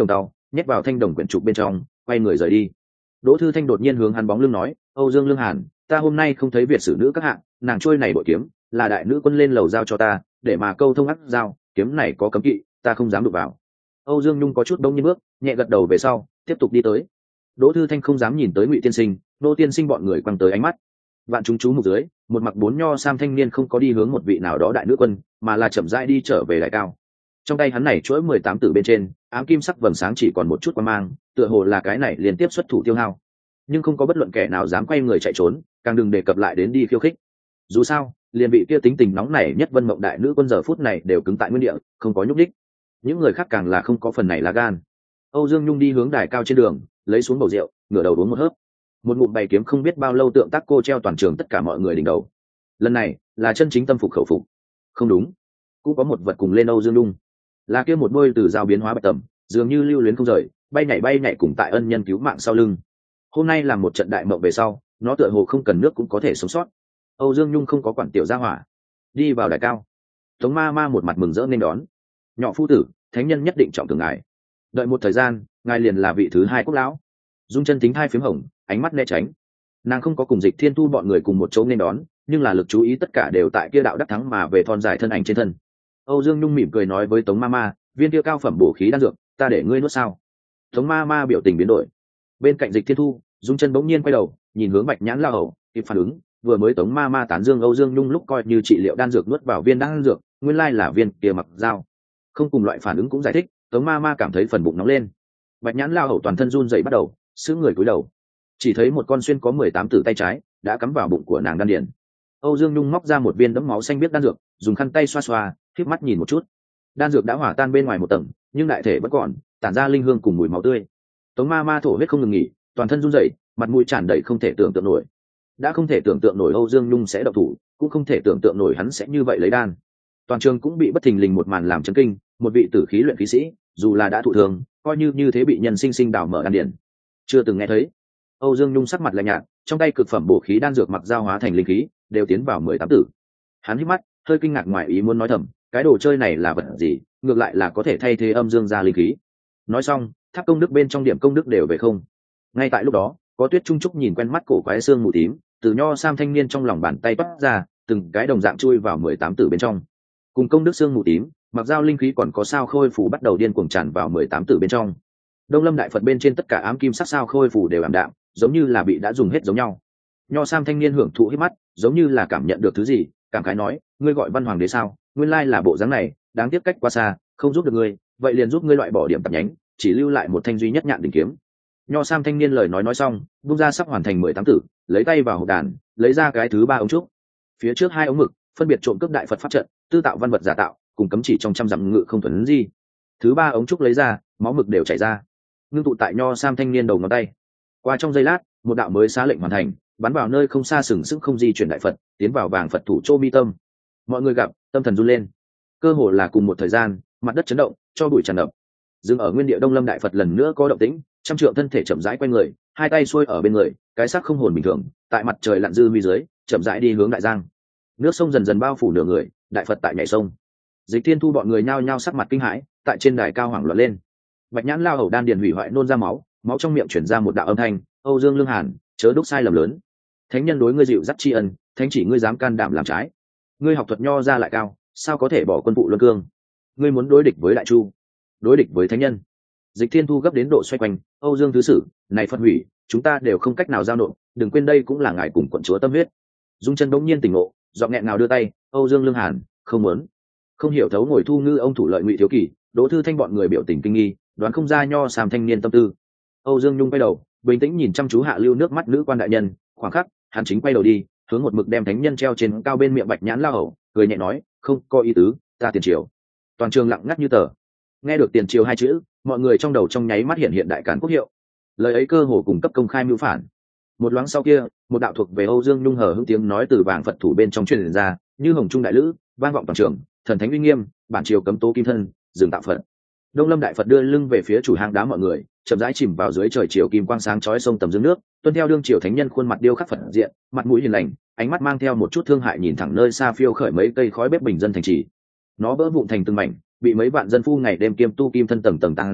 nhét vào thanh đồng quyển trục bên trong, quay người rời đi. Đỗ Thư Thanh đột nhiên hướng hắn bóng lưng nói, Âu Dương Lương Hàn, ta hôm nay không thấy Việt sử nữ các hạng, nàng trôi này bội kiếm là đại nữ quân lên lầu giao cho ta để mà câu thông ác giao, kiếm này có cấm kỵ, ta không dám đụng vào. Âu Dương Nhung có chút đông nhiên bước, nhẹ gật đầu về sau tiếp tục đi tới. Đỗ Thư Thanh không dám nhìn tới Ngụy tiên sinh, Nô tiên sinh bọn người quăng tới ánh mắt. Vạn chúng chú mục dưới, một mặc bốn nho sam thanh niên không có đi hướng một vị nào đó đại nữ quân, mà là chậm rãi đi trở về đại cao. Trong tay hắn này chuỗi mười tám tử bên trên, ám kim sắc vầng sáng chỉ còn một chút quang mang, tựa hồ là cái này liên tiếp xuất thủ tiêu hao. Nhưng không có bất luận kẻ nào dám quay người chạy trốn, càng đừng đề cập lại đến đi khiêu khích. Dù sao, liền vị kia tính tình nóng nảy nhất Vân Mộng đại nữ quân giờ phút này đều cứng tại nguyên địa, không có nhúc đích. Những người khác càng là không có phần này lá gan. Âu Dương Nhung đi hướng đài cao trên đường, lấy xuống bầu rượu, ngửa đầu uống một hớp. Một ngụm bày kiếm không biết bao lâu tượng tác cô treo toàn trường tất cả mọi người đỉnh đầu. Lần này là chân chính tâm phục khẩu phục. Không đúng, cũng có một vật cùng lên Âu Dương Nhung, là kia một đôi từ giao biến hóa bạch tầm, dường như lưu luyến không rời, bay nhảy bay nhảy cùng tại ân nhân cứu mạng sau lưng. Hôm nay làm một trận đại mộng về sau, nó tựa hồ không cần nước cũng có thể sống sót. Âu Dương Nhung không có quản tiểu gia hỏa, đi vào đài cao. Tống ma ma một mặt mừng rỡ nên đón, nhỏ phu tử, thánh nhân nhất định trọng thưởng ngài. Đợi một thời gian, ngài liền là vị thứ hai quốc lão. Dung chân tính hai phím hồng, ánh mắt né tránh. Nàng không có cùng Dịch Thiên Thu bọn người cùng một chỗ nên đón, nhưng là lực chú ý tất cả đều tại kia đạo đắc thắng mà về thon dài thân ảnh trên thân. Âu Dương Nhung mỉm cười nói với Tống ma ma, viên kia cao phẩm bổ khí đan dược, ta để ngươi nuốt sao? Tống ma ma biểu tình biến đổi. Bên cạnh Dịch Thiên Thu, Dung chân bỗng nhiên quay đầu, nhìn hướng Bạch Nhãn La Hầu, kịp phản ứng, vừa mới Tống ma ma tán dương Âu Dương Nhung lúc coi như trị liệu đan dược nuốt vào viên đan dược, nguyên lai là viên kia mặc dao. Không cùng loại phản ứng cũng giải thích, Tống ma ma cảm thấy phần bụng nóng lên. Bạch Nhãn La Hầu toàn thân run rẩy bắt đầu, sững người cúi đầu. Chỉ thấy một con xuyên có mười tám tử tay trái đã cắm vào bụng của nàng đan điền. Âu Dương Nhung móc ra một viên đẫm máu xanh biếc đan dược, dùng khăn tay xoa xoa, khép mắt nhìn một chút. Đan dược đã hỏa tan bên ngoài một tầng, nhưng đại thể vẫn còn tản ra linh hương cùng mùi máu tươi. Tống ma ma thổ huyết không ngừng nghỉ, toàn thân run rẩy, mặt mũi tràn đầy không thể tưởng tượng nổi. Đã không thể tưởng tượng nổi Âu Dương Nhung sẽ độc thủ, cũng không thể tưởng tượng nổi hắn sẽ như vậy lấy đan. Toàn trường cũng bị bất thình lình một màn làm chấn kinh, một vị tử khí luyện khí sĩ, dù là đã thụ thường, coi như như thế bị nhân sinh sinh đào mở đan điền, chưa từng nghe thấy. Âu Dương Nhung sắc mặt lạnh nhạt, trong tay cực phẩm bổ khí đan dược mặc giao hóa thành linh khí, đều tiến vào mười tám tử. Hắn hít mắt, hơi kinh ngạc ngoài ý muốn nói thầm, cái đồ chơi này là vật gì, ngược lại là có thể thay thế âm dương gia linh khí. Nói xong, tháp công đức bên trong điểm công đức đều về không. Ngay tại lúc đó, có Tuyết Trung Trúc nhìn quen mắt cổ quái xương mù tím, từ nho sam thanh niên trong lòng bàn tay bắt ra, từng cái đồng dạng chui vào mười tám tử bên trong. Cùng công đức xương mù tím, mặc giao linh khí còn có sao khôi phủ bắt đầu điên cuồng tràn vào mười tám tử bên trong. Đông Lâm đại Phật bên trên tất cả ám kim sắc sao khôi phủ đều ảm đạm, giống như là bị đã dùng hết giống nhau. Nho sam thanh niên hưởng thụ hít mắt, giống như là cảm nhận được thứ gì, cảm khái nói, ngươi gọi Văn Hoàng đế sao? Nguyên lai là bộ dáng này, đáng tiếc cách quá xa, không giúp được ngươi, vậy liền giúp ngươi loại bỏ điểm tạp nhánh, chỉ lưu lại một thanh duy nhất nhạn đỉnh kiếm. Nho sam thanh niên lời nói nói xong, bung ra sắp hoàn thành mười tám tử, lấy tay vào hộp đàn, lấy ra cái thứ ba ống trúc. Phía trước hai ống mực, phân biệt trộm cướp đại Phật pháp trận, tư tạo văn vật giả tạo, cùng cấm chỉ trong trăm dặm ngự không thuần gì. Thứ ba ống trúc lấy ra, máu mực đều chảy ra, ngưng tụ tại nho sam thanh niên đầu ngón tay. Qua trong giây lát, một đạo mới xá lệnh hoàn thành, bắn vào nơi không xa sừng sững không di chuyển đại Phật, tiến vào vàng Phật thủ Chô Mi Tâm. Mọi người gặp, tâm thần run lên. Cơ hồ là cùng một thời gian, mặt đất chấn động, cho bụi tràn ngập. Dừng ở nguyên địa Đông Lâm đại Phật lần nữa có động tĩnh, trăm trượng thân thể chậm rãi quay người, hai tay xuôi ở bên người, cái xác không hồn bình thường, tại mặt trời lặn dư huy dưới, chậm rãi đi hướng đại giang. Nước sông dần dần bao phủ nửa người, đại Phật tại nhảy sông. Dịch Thiên Thu bọn người nhao nhao sắc mặt kinh hãi, tại trên đài cao hoảng loạn lên. Bạch Nhãn Lao Hầu đan điền hủy hoại nôn ra máu, máu trong miệng chuyển ra một đạo âm thanh, Âu Dương Lương Hàn, chớ đúc sai lầm lớn. Thánh nhân đối ngươi dịu dắt tri ân, thánh chỉ ngươi dám can đảm làm trái. Ngươi học thuật nho ra lại cao, sao có thể bỏ quân vụ luân cương? Ngươi muốn đối địch với đại chu, đối địch với thánh nhân. Dịch Thiên Thu gấp đến độ xoay quanh, Âu Dương thứ sử, này Phật hủy, chúng ta đều không cách nào giao nộp, đừng quên đây cũng là ngài cùng quận chúa tâm huyết. Dung chân bỗng nhiên tỉnh ngộ, giọng nghẹn ngào đưa tay, Âu Dương Lương Hàn, không muốn. Không hiểu thấu ngồi thu ngư ông thủ lợi Ngụy Thiếu Kỳ, Đỗ Thư Thanh bọn người biểu tình kinh nghi, đoán không ra nho sam thanh niên tâm tư. Âu Dương Nhung quay đầu, bình tĩnh nhìn chăm chú hạ lưu nước mắt nữ quan đại nhân, khoảng khắc, hắn chính quay đầu đi, hướng một mực đem thánh nhân treo trên cao bên miệng Bạch Nhãn Lao Hầu, cười nhẹ nói, không có ý tứ, ta tiền triều. Toàn trường lặng ngắt như tờ. Nghe được tiền triều hai chữ, mọi người trong đầu trong nháy mắt hiện hiện đại cán quốc hiệu. Lời ấy cơ hồ cung cấp công khai mưu phản. Một loáng sau kia, một đạo thuộc về Âu Dương Nhung hờ hững tiếng nói từ vàng Phật thủ bên trong truyền ra, như hồng trung đại lữ, vang vọng toàn trường, thần thánh uy nghiêm, bản triều cấm tố kim thân, dừng tạo Phật. Đông Lâm đại Phật đưa lưng về phía chủ hang đá mọi người, chậm rãi chìm vào dưới trời chiều kim quang sáng chói sông tầm dương nước, tuân theo đương triều thánh nhân khuôn mặt điêu khắc Phật diện, mặt mũi hiền lành, ánh mắt mang theo một chút thương hại nhìn thẳng nơi xa phiêu khởi mấy cây khói bếp bình dân thành trì. Nó vỡ vụn thành từng mảnh, bị mấy vạn dân phu ngày đêm kiêm tu kim thân tầng tầng tăng dã,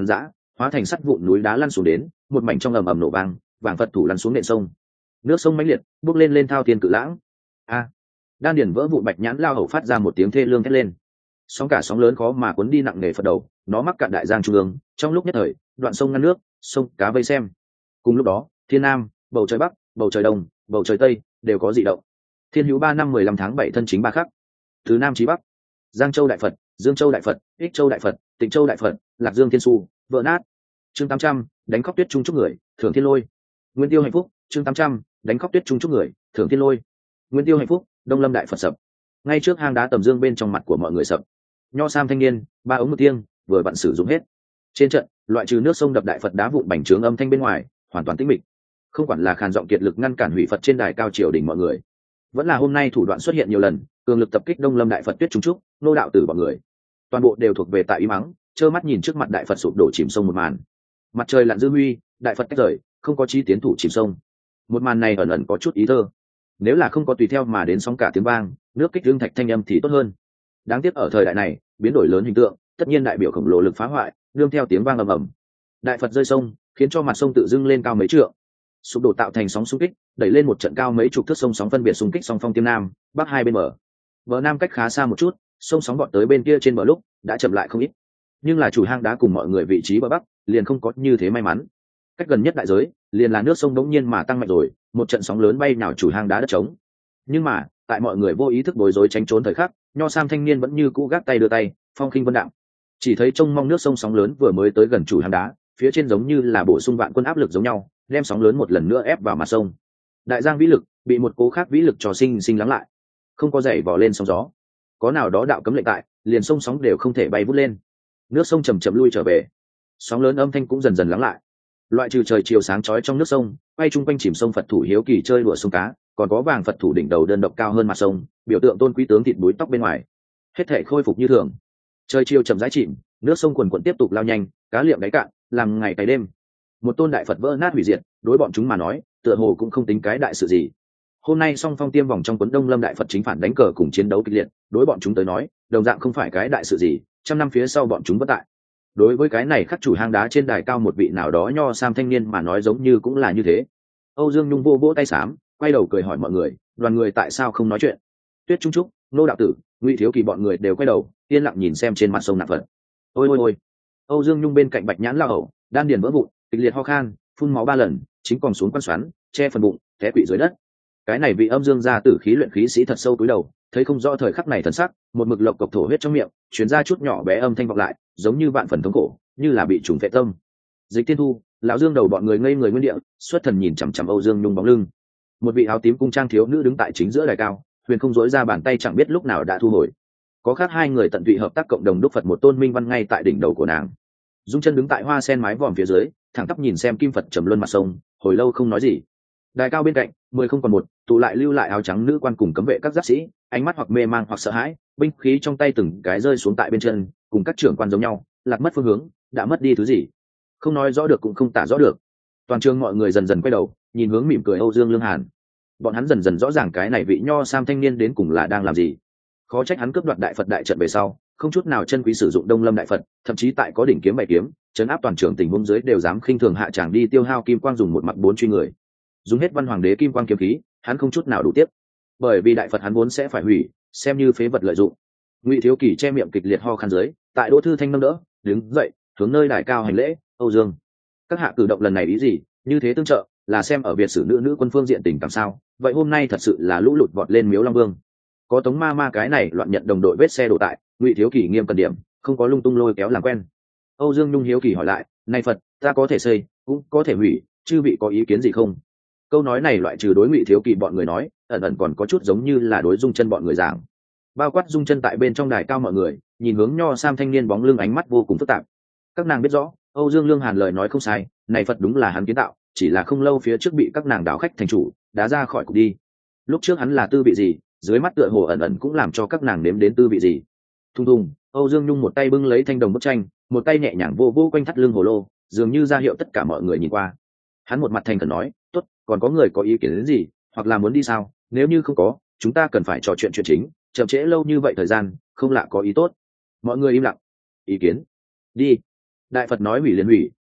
hóa thành sắt vụn núi đá lăn xuống đến, một mảnh trong ầm ầm nổ vang, vàng Phật thủ lăn xuống nền sông. Nước sông mãnh liệt, bốc lên lên thao thiên cự lãng. A! Đan điền vỡ vụn, bạch nhãn lao hầu phát ra một tiếng thê lương thét lên. Sóng cả sóng lớn khó mà cuốn đi nặng nề Phật đầu, nó mắc cạn đại giang trung ương, trong lúc nhất thời, đoạn sông ngăn nước, sông cá vây xem. Cùng lúc đó, thiên nam, bầu trời bắc, bầu trời đông, bầu trời tây đều có dị động. Thiên hữu ba năm mười lăm tháng bảy thân chính ba khắc. Từ nam chí bắc, Giang Châu đại Phật, Dương Châu đại Phật, Ích Châu đại Phật, Tịnh Châu đại Phật, Lạc Dương thiên su, vỡ nát. Chương tám trăm, đánh khóc tuyết trung chúc người, thưởng thiên lôi. Nguyên tiêu hạnh phúc, chương tám trăm, đánh khóc tuyết trung chúc người, thưởng thiên lôi. Nguyên tiêu hạnh phúc, Đông Lâm đại Phật sập. Ngay trước hang đá tầm dương bên trong mặt của mọi người sập. Nho sam thanh niên, ba ống một tiêng, vừa vặn sử dụng hết. Trên trận, loại trừ nước sông đập đại Phật đá vụn bành trướng âm thanh bên ngoài, hoàn toàn tĩnh mịch. Không quản là khàn giọng kiệt lực ngăn cản hủy Phật trên đài cao triều đỉnh mọi người, vẫn là hôm nay thủ đoạn xuất hiện nhiều lần, cường lực tập kích Đông Lâm đại Phật tuyết trung trúc, nô đạo tử bọn người, toàn bộ đều thuộc về tại ý mắng, trơ mắt nhìn trước mặt đại Phật sụp đổ chìm sông một màn. Mặt trời lặn dư huy, đại Phật tách rời, không có chí tiến thủ chìm sông. Một màn này ẩn ẩn có chút ý thơ. Nếu là không có tùy theo mà đến sóng cả tiếng vang, nước kích dương thạch thanh âm thì tốt hơn. Đáng tiếc ở thời đại này, biến đổi lớn hình tượng, tất nhiên đại biểu khổng lồ lực phá hoại, nương theo tiếng vang ầm ầm. Đại Phật rơi sông, khiến cho mặt sông tự dưng lên cao mấy trượng. Sụp đổ tạo thành sóng xung kích, đẩy lên một trận cao mấy chục thước sông sóng phân biệt xung kích song phong tiêm nam, bắc hai bên bờ. Bờ nam cách khá xa một chút, sông sóng bọn tới bên kia trên bờ lúc đã chậm lại không ít. Nhưng là chủ hang đá cùng mọi người vị trí bờ bắc, liền không có như thế may mắn. Cách gần nhất đại giới, liền là nước sông đống nhiên mà tăng mạnh rồi, một trận sóng lớn bay nào chủ hang đá đất trống. Nhưng mà, tại mọi người vô ý thức bối rối tránh trốn thời khắc, nho sam thanh niên vẫn như cũ gác tay đưa tay, phong khinh vân đạm. Chỉ thấy trông mong nước sông sóng lớn vừa mới tới gần chủ hang đá, phía trên giống như là bổ sung vạn quân áp lực giống nhau, đem sóng lớn một lần nữa ép vào mặt sông. Đại giang vĩ lực bị một cố khác vĩ lực trò sinh sinh lắng lại, không có dậy vò lên sóng gió, có nào đó đạo cấm lệnh tại, liền sông sóng đều không thể bay vút lên. Nước sông chầm chậm lui trở về, sóng lớn âm thanh cũng dần dần lắng lại. Loại trừ trời chiều sáng chói trong nước sông, quay chung quanh chìm sông Phật thủ hiếu kỳ chơi đùa sông cá, còn có vàng Phật thủ đỉnh đầu đơn độc cao hơn mặt sông, biểu tượng tôn quý tướng thịt búi tóc bên ngoài, hết thể khôi phục như thường. Trời chiều chậm rãi chìm, nước sông quần quần tiếp tục lao nhanh, cá liệm đáy cạn, làm ngày cày đêm. Một tôn đại Phật vỡ nát hủy diệt, đối bọn chúng mà nói, tựa hồ cũng không tính cái đại sự gì. Hôm nay song phong tiêm vòng trong quấn Đông Lâm đại Phật chính phản đánh cờ cùng chiến đấu kịch liệt, đối bọn chúng tới nói, đồng dạng không phải cái đại sự gì, trăm năm phía sau bọn chúng bất tại. Đối với cái này khắc chủ hang đá trên đài cao một vị nào đó nho sam thanh niên mà nói giống như cũng là như thế. Âu Dương Nhung vô vỗ tay xám, quay đầu cười hỏi mọi người, đoàn người tại sao không nói chuyện? Tuyết Trung Trúc, Nô đạo tử, Ngụy Thiếu Kỳ bọn người đều quay đầu, yên lặng nhìn xem trên mặt sông nạp Phật. Ôi ôi ôi! Âu Dương Nhung bên cạnh bạch nhãn lao hầu, đan điền vỡ vụn, kịch liệt ho khan, phun máu ba lần, chính còn xuống quan xoắn, che phần bụng, té quỵ dưới đất. Cái này vị âm dương gia tử khí luyện khí sĩ thật sâu túi đầu, thấy không rõ thời khắc này thần sắc, một mực lộc cộc thổ huyết trong miệng, truyền ra chút nhỏ bé âm thanh vọng lại, giống như vạn phần thống khổ, như là bị trùng phệ tâm. Dịch Tiên Thu, lão Dương đầu bọn người ngây người nguyên địa, xuất thần nhìn chằm chằm Âu Dương Nhung bóng lưng. Một vị áo tím cung trang thiếu nữ đứng tại chính giữa đài cao, huyền không dối ra bàn tay chẳng biết lúc nào đã thu hồi. Có khác hai người tận tụy hợp tác cộng đồng đúc Phật một tôn minh văn ngay tại đỉnh đầu của nàng. Dung Chân đứng tại hoa sen mái vòm phía dưới, thẳng tắp nhìn xem kim Phật trầm luân mặt sông, hồi lâu không nói gì. Đài cao bên cạnh, mười không còn một, tụ lại lưu lại áo trắng nữ quan cùng cấm vệ các giáp sĩ, ánh mắt hoặc mê mang hoặc sợ hãi, binh khí trong tay từng cái rơi xuống tại bên chân, cùng các trưởng quan giống nhau, lạc mất phương hướng, đã mất đi thứ gì, không nói rõ được cũng không tả rõ được. Toàn trường mọi người dần dần quay đầu, nhìn hướng mỉm cười Âu Dương Lương Hàn. Bọn hắn dần dần rõ ràng cái này vị nho sam thanh niên đến cùng là đang làm gì. Khó trách hắn cướp đoạt đại Phật đại trận về sau, không chút nào chân quý sử dụng Đông Lâm đại Phật, thậm chí tại có đỉnh kiếm bảy kiếm, chấn áp toàn trường tình huống dưới đều dám khinh thường hạ tràng đi tiêu hao kim quang dùng một mặt bốn truy người. Dùng hết văn hoàng đế kim quang kiếm khí, hắn không chút nào đủ tiếp. Bởi vì đại Phật hắn vốn sẽ phải hủy, xem như phế vật lợi dụng. Ngụy Thiếu Kỳ che miệng kịch liệt ho khan dưới, tại Đỗ Thư Thanh nâng đỡ, đứng dậy, hướng nơi đài cao hành lễ. Âu Dương, các hạ cử động lần này ý gì? Như thế tương trợ, là xem ở Việt sử nữ nữ quân phương diện tình cảm sao? Vậy hôm nay thật sự là lũ lụt vọt lên Miếu Long Vương. Có Tống ma ma cái này loạn nhận đồng đội vết xe đổ tại, Ngụy Thiếu Kỳ nghiêm cẩn điểm, không có lung tung lôi kéo làm quen. Âu Dương Nhung hiếu kỳ hỏi lại, này Phật, ta có thể xây, cũng có thể hủy, chư vị có ý kiến gì không? Câu nói này loại trừ đối Ngụy Thiếu Kỳ bọn người nói, ẩn ẩn còn có chút giống như là đối Dung Chân bọn người giảng. Bao quát Dung Chân tại bên trong đài cao mọi người, nhìn hướng nho sam thanh niên bóng lưng ánh mắt vô cùng phức tạp. Các nàng biết rõ, Âu Dương Lương Hàn lời nói không sai, này Phật đúng là hắn kiến tạo, chỉ là không lâu phía trước bị các nàng đảo khách thành chủ, đá ra khỏi cục đi. Lúc trước hắn là tư vị gì, dưới mắt tựa hồ ẩn ẩn cũng làm cho các nàng nếm đến tư vị gì. Thùng thùng, Âu Dương Nhung một tay bưng lấy thanh đồng bức tranh, một tay nhẹ nhàng vô vô quanh thắt lưng hồ lô, dường như ra hiệu tất cả mọi người nhìn qua. Hắn một mặt thành khẩn nói, tốt, còn có người có ý kiến đến gì, hoặc là muốn đi sao? Nếu như không có, chúng ta cần phải trò chuyện chuyện chính, chậm trễ lâu như vậy thời gian, không lạ có ý tốt. Mọi người im lặng. Ý kiến? Đi. Đại Phật nói hủy liền hủy,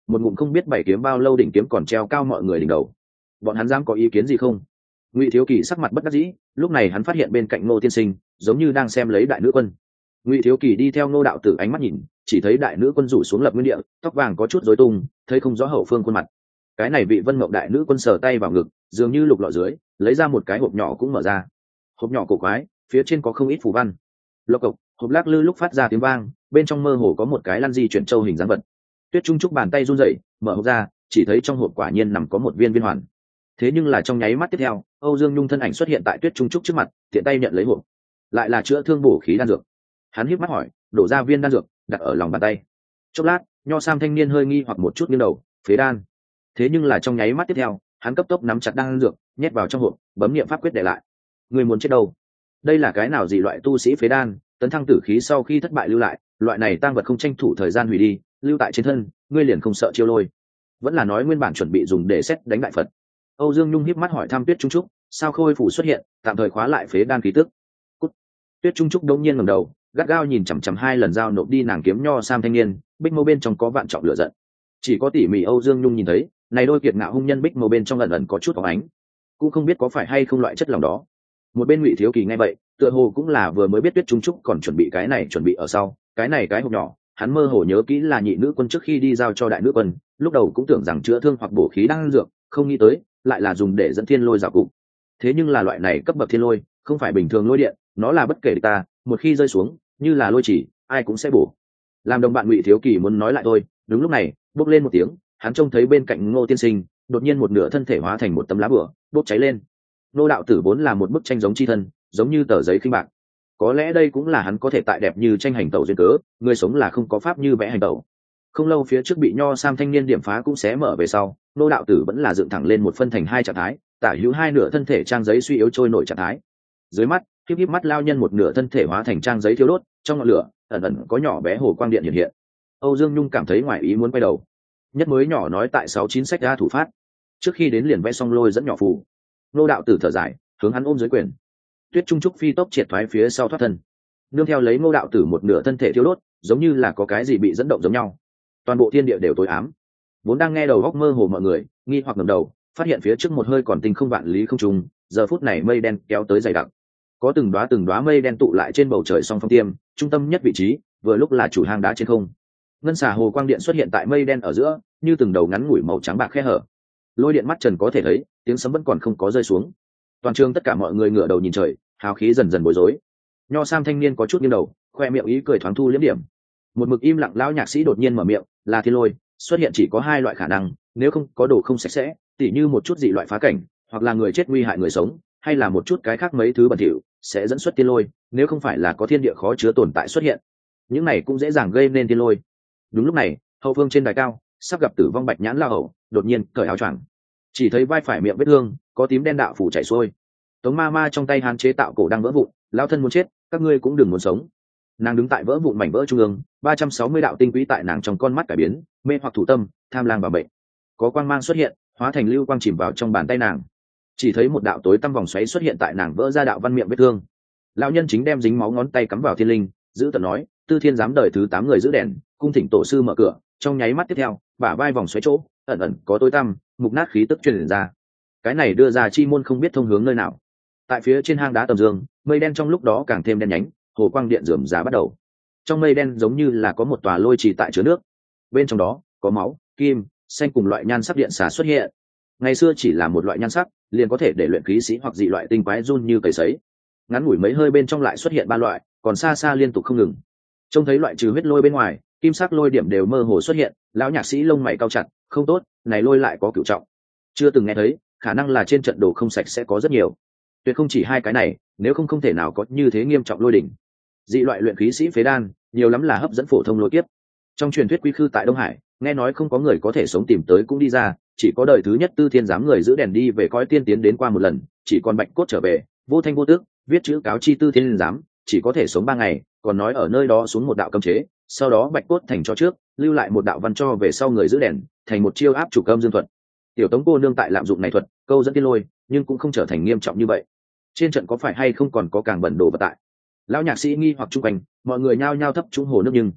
một ngụm không biết bảy kiếm bao lâu đỉnh kiếm còn treo cao mọi người đỉnh đầu. Bọn hắn dám có ý kiến gì không? Ngụy Thiếu Kỳ sắc mặt bất đắc dĩ, lúc này hắn phát hiện bên cạnh Ngô tiên sinh giống như đang xem lấy đại nữ quân. Ngụy Thiếu Kỳ đi theo Ngô đạo tử ánh mắt nhìn, chỉ thấy đại nữ quân rủ xuống lập nguyên địa, tóc vàng có chút rối tung, thấy không rõ hậu phương khuôn mặt. Cái này vị Vân Mộng đại nữ quân sờ tay vào ngực, dường như lục lọi dưới, lấy ra một cái hộp nhỏ cũng mở ra. Hộp nhỏ cổ quái, phía trên có không ít phù văn. Lộc cộc, hộp lắc lư lúc phát ra tiếng vang, bên trong mơ hồ có một cái lăn di chuyển châu hình dáng vật. Tuyết Trung Trúc bàn tay run rẩy, mở hộp ra, chỉ thấy trong hộp quả nhiên nằm có một viên viên hoàn. Thế nhưng là trong nháy mắt tiếp theo, Âu Dương Nhung thân ảnh xuất hiện tại Tuyết Trung Trúc trước mặt, tiện tay nhận lấy hộp. Lại là chữa thương bổ khí đan dược. Hắn híp mắt hỏi, đổ ra viên đan dược, đặt ở lòng bàn tay. Chốc lát, Nho Sam thanh niên hơi nghi hoặc một chút nghiêng đầu, phế đan. Thế nhưng là trong nháy mắt tiếp theo, hắn cấp tốc nắm chặt đan dược, nhét vào trong hộp, bấm niệm pháp quyết để lại. Người muốn chết đâu? Đây là cái nào dị loại tu sĩ phế đan, tấn thăng tử khí sau khi thất bại lưu lại, loại này tang vật không tranh thủ thời gian hủy đi, lưu tại trên thân, ngươi liền không sợ chiêu lôi? Vẫn là nói nguyên bản chuẩn bị dùng để xét đánh đại Phật? Âu Dương Nhung híp mắt hỏi thăm Tuyết Trung Trúc, sao khôi phủ xuất hiện, tạm thời khóa lại phế đan khí tức. Cút. Tuyết Trung Trúc đống nhiên ngẩng đầu, gắt gao nhìn chằm chằm hai lần giao nộp đi nàng kiếm Nho Sam thanh niên, bích mâu bên trong có vạn trọng lửa giận. Chỉ có tỉ mỉ Âu Dương Nhung nhìn thấy, này đôi kiệt ngạo hung nhân bích mâu bên trong ẩn ẩn có chút phóng ánh, cũng không biết có phải hay không loại chất lòng đó. Một bên Ngụy Thiếu Kỳ nghe vậy, tựa hồ cũng là vừa mới biết Tuyết Trung Trúc còn chuẩn bị cái này chuẩn bị ở sau, cái này cái hộp nhỏ, hắn mơ hồ nhớ kỹ là nhị nữ quân trước khi đi giao cho đại nữ quân, lúc đầu cũng tưởng rằng chữa thương hoặc bổ khí đang dược, không nghĩ tới lại là dùng để dẫn thiên lôi dạo cục. Thế nhưng là loại này cấp bậc thiên lôi, không phải bình thường lôi điện, nó là bất kể ta, một khi rơi xuống, như là lôi chỉ, ai cũng sẽ bổ. Làm đồng bạn Ngụy Thiếu Kỳ muốn nói lại thôi, đúng lúc này, bốc lên một tiếng, hắn trông thấy bên cạnh Ngô tiên sinh, đột nhiên một nửa thân thể hóa thành một tấm lá bửa, bốc cháy lên. Nô đạo tử vốn là một bức tranh giống chi thân, giống như tờ giấy khinh bạc. Có lẽ đây cũng là hắn có thể tại đẹp như tranh hành tẩu duyên cớ, người sống là không có pháp như vẽ hành tẩu. Không lâu phía trước bị Nho Sam thanh niên điểm phá cũng xé mở về sau, nô đạo tử vẫn là dựng thẳng lên một phân thành hai trạng thái, tả hữu hai nửa thân thể trang giấy suy yếu trôi nổi trạng thái. Dưới mắt, híp híp mắt lao nhân một nửa thân thể hóa thành trang giấy thiêu đốt, trong ngọn lửa ẩn ẩn có nhỏ bé hồ quang điện hiện hiện. Âu Dương Nhung cảm thấy ngoài ý muốn quay đầu. Nhất mới nhỏ nói tại sáu chín sách ra thủ phát, trước khi đến liền vẽ xong lôi dẫn nhỏ phù. Nô đạo tử thở dài, hướng hắn ôm dưới quyền. Tuyết Trung Trúc phi tốc triệt thoái phía sau thoát thân, nương theo lấy Ngô đạo tử một nửa thân thể thiêu đốt, giống như là có cái gì bị dẫn động giống nhau. Toàn bộ thiên địa đều tối ám. Vốn đang nghe đầu góc mơ hồ mọi người, nghi hoặc ngẩng đầu, phát hiện phía trước một hơi còn tinh không vạn lý không trùng, giờ phút này mây đen kéo tới dày đặc. Có từng đóa từng đóa mây đen tụ lại trên bầu trời song phong tiêm, trung tâm nhất vị trí, vừa lúc là chủ hang đá trên không. Ngân xà hồ quang điện xuất hiện tại mây đen ở giữa, như từng đầu ngắn ngủi màu trắng bạc khe hở. Lôi điện mắt trần có thể thấy, tiếng sấm vẫn còn không có rơi xuống. Toàn trường tất cả mọi người ngửa đầu nhìn trời, hào khí dần dần bối rối. Nho Sam thanh niên có chút nghiêng đầu, khoe miệng ý cười thoáng thu liếm điểm. Một mực im lặng lão nhạc sĩ đột nhiên mở miệng, là thiên lôi, xuất hiện chỉ có hai loại khả năng, nếu không có đồ không sạch sẽ, tỉ như một chút dị loại phá cảnh, hoặc là người chết nguy hại người sống, hay là một chút cái khác mấy thứ bẩn thỉu, sẽ dẫn xuất thiên lôi, nếu không phải là có thiên địa khó chứa tồn tại xuất hiện. Những này cũng dễ dàng gây nên thiên lôi. Đúng lúc này, hậu phương trên đài cao, sắp gặp tử vong Bạch Nhãn La Hầu, đột nhiên cởi áo choàng. Chỉ thấy vai phải miệng vết thương, có tím đen đạo phủ chảy xuôi. Tống ma ma trong tay hắn chế tạo cổ đang vỡ vụn, lão thân muốn chết, các ngươi cũng đừng muốn sống. Nàng đứng tại vỡ vụn mảnh vỡ trung ương, ba trăm sáu mươi đạo tinh quý tại nàng trong con mắt cải biến, mê hoặc thủ tâm, tham lang và bệnh. Có quang mang xuất hiện, hóa thành lưu quang chìm vào trong bàn tay nàng. Chỉ thấy một đạo tối tăm vòng xoáy xuất hiện tại nàng vỡ ra đạo văn miệng vết thương. Lão nhân chính đem dính máu ngón tay cắm vào thiên linh, giữ tận nói, Tư Thiên giám đời thứ tám người giữ đèn, cung thỉnh tổ sư mở cửa. Trong nháy mắt tiếp theo, bả vai vòng xoáy chỗ, ẩn ẩn có tối tăm, mục nát khí tức truyền ra. Cái này đưa ra chi môn không biết thông hướng nơi nào. Tại phía trên hang đá tầm dương, mây đen trong lúc đó càng thêm đen nhánh, hồ quang điện rườm rà bắt đầu. Trong mây đen giống như là có một tòa lôi trì tại chứa nước, bên trong đó có máu, kim, xanh cùng loại nhan sắc điện xà xuất hiện. Ngày xưa chỉ là một loại nhan sắc, liền có thể để luyện khí sĩ hoặc dị loại tinh quái run như cầy sấy. Ngắn ngủi mấy hơi bên trong lại xuất hiện ba loại, còn xa xa liên tục không ngừng. Trông thấy loại trừ huyết lôi bên ngoài, kim sắc lôi điểm đều mơ hồ xuất hiện. Lão nhạc sĩ lông mày cau chặt, không tốt, này lôi lại có cửu trọng. Chưa từng nghe thấy, khả năng là trên trận đồ không sạch sẽ có rất nhiều. Tuyệt không chỉ hai cái này, nếu không không thể nào có như thế nghiêm trọng lôi đỉnh. Dị loại luyện khí sĩ phế đan, nhiều lắm là hấp dẫn phổ thông lôi kiếp. Trong truyền thuyết quy khư tại Đông Hải, nghe nói không có người có thể sống tìm tới cũng đi ra, chỉ có đời thứ nhất Tư Thiên giám người giữ đèn đi về cõi tiên tiến đến qua một lần, chỉ còn Bạch Cốt trở về, vô thanh vô tước, viết chữ cáo chi Tư Thiên giám, chỉ có thể sống ba ngày, còn nói ở nơi đó xuống một đạo cấm chế, sau đó Bạch Cốt thành cho trước, lưu lại một đạo văn cho về sau người giữ đèn, thành một chiêu áp chủ âm dương thuật. Tiểu Tống cô nương tại lạm dụng này thuật, câu dẫn tiên lôi, nhưng cũng không trở thành nghiêm trọng như vậy. Trên trận có phải hay không còn có càng bẩn đồ vật tại? Lão nhạc sĩ nghi hoặc chung quanh, mọi người nhao nhao thấp trung hồ nước nhưng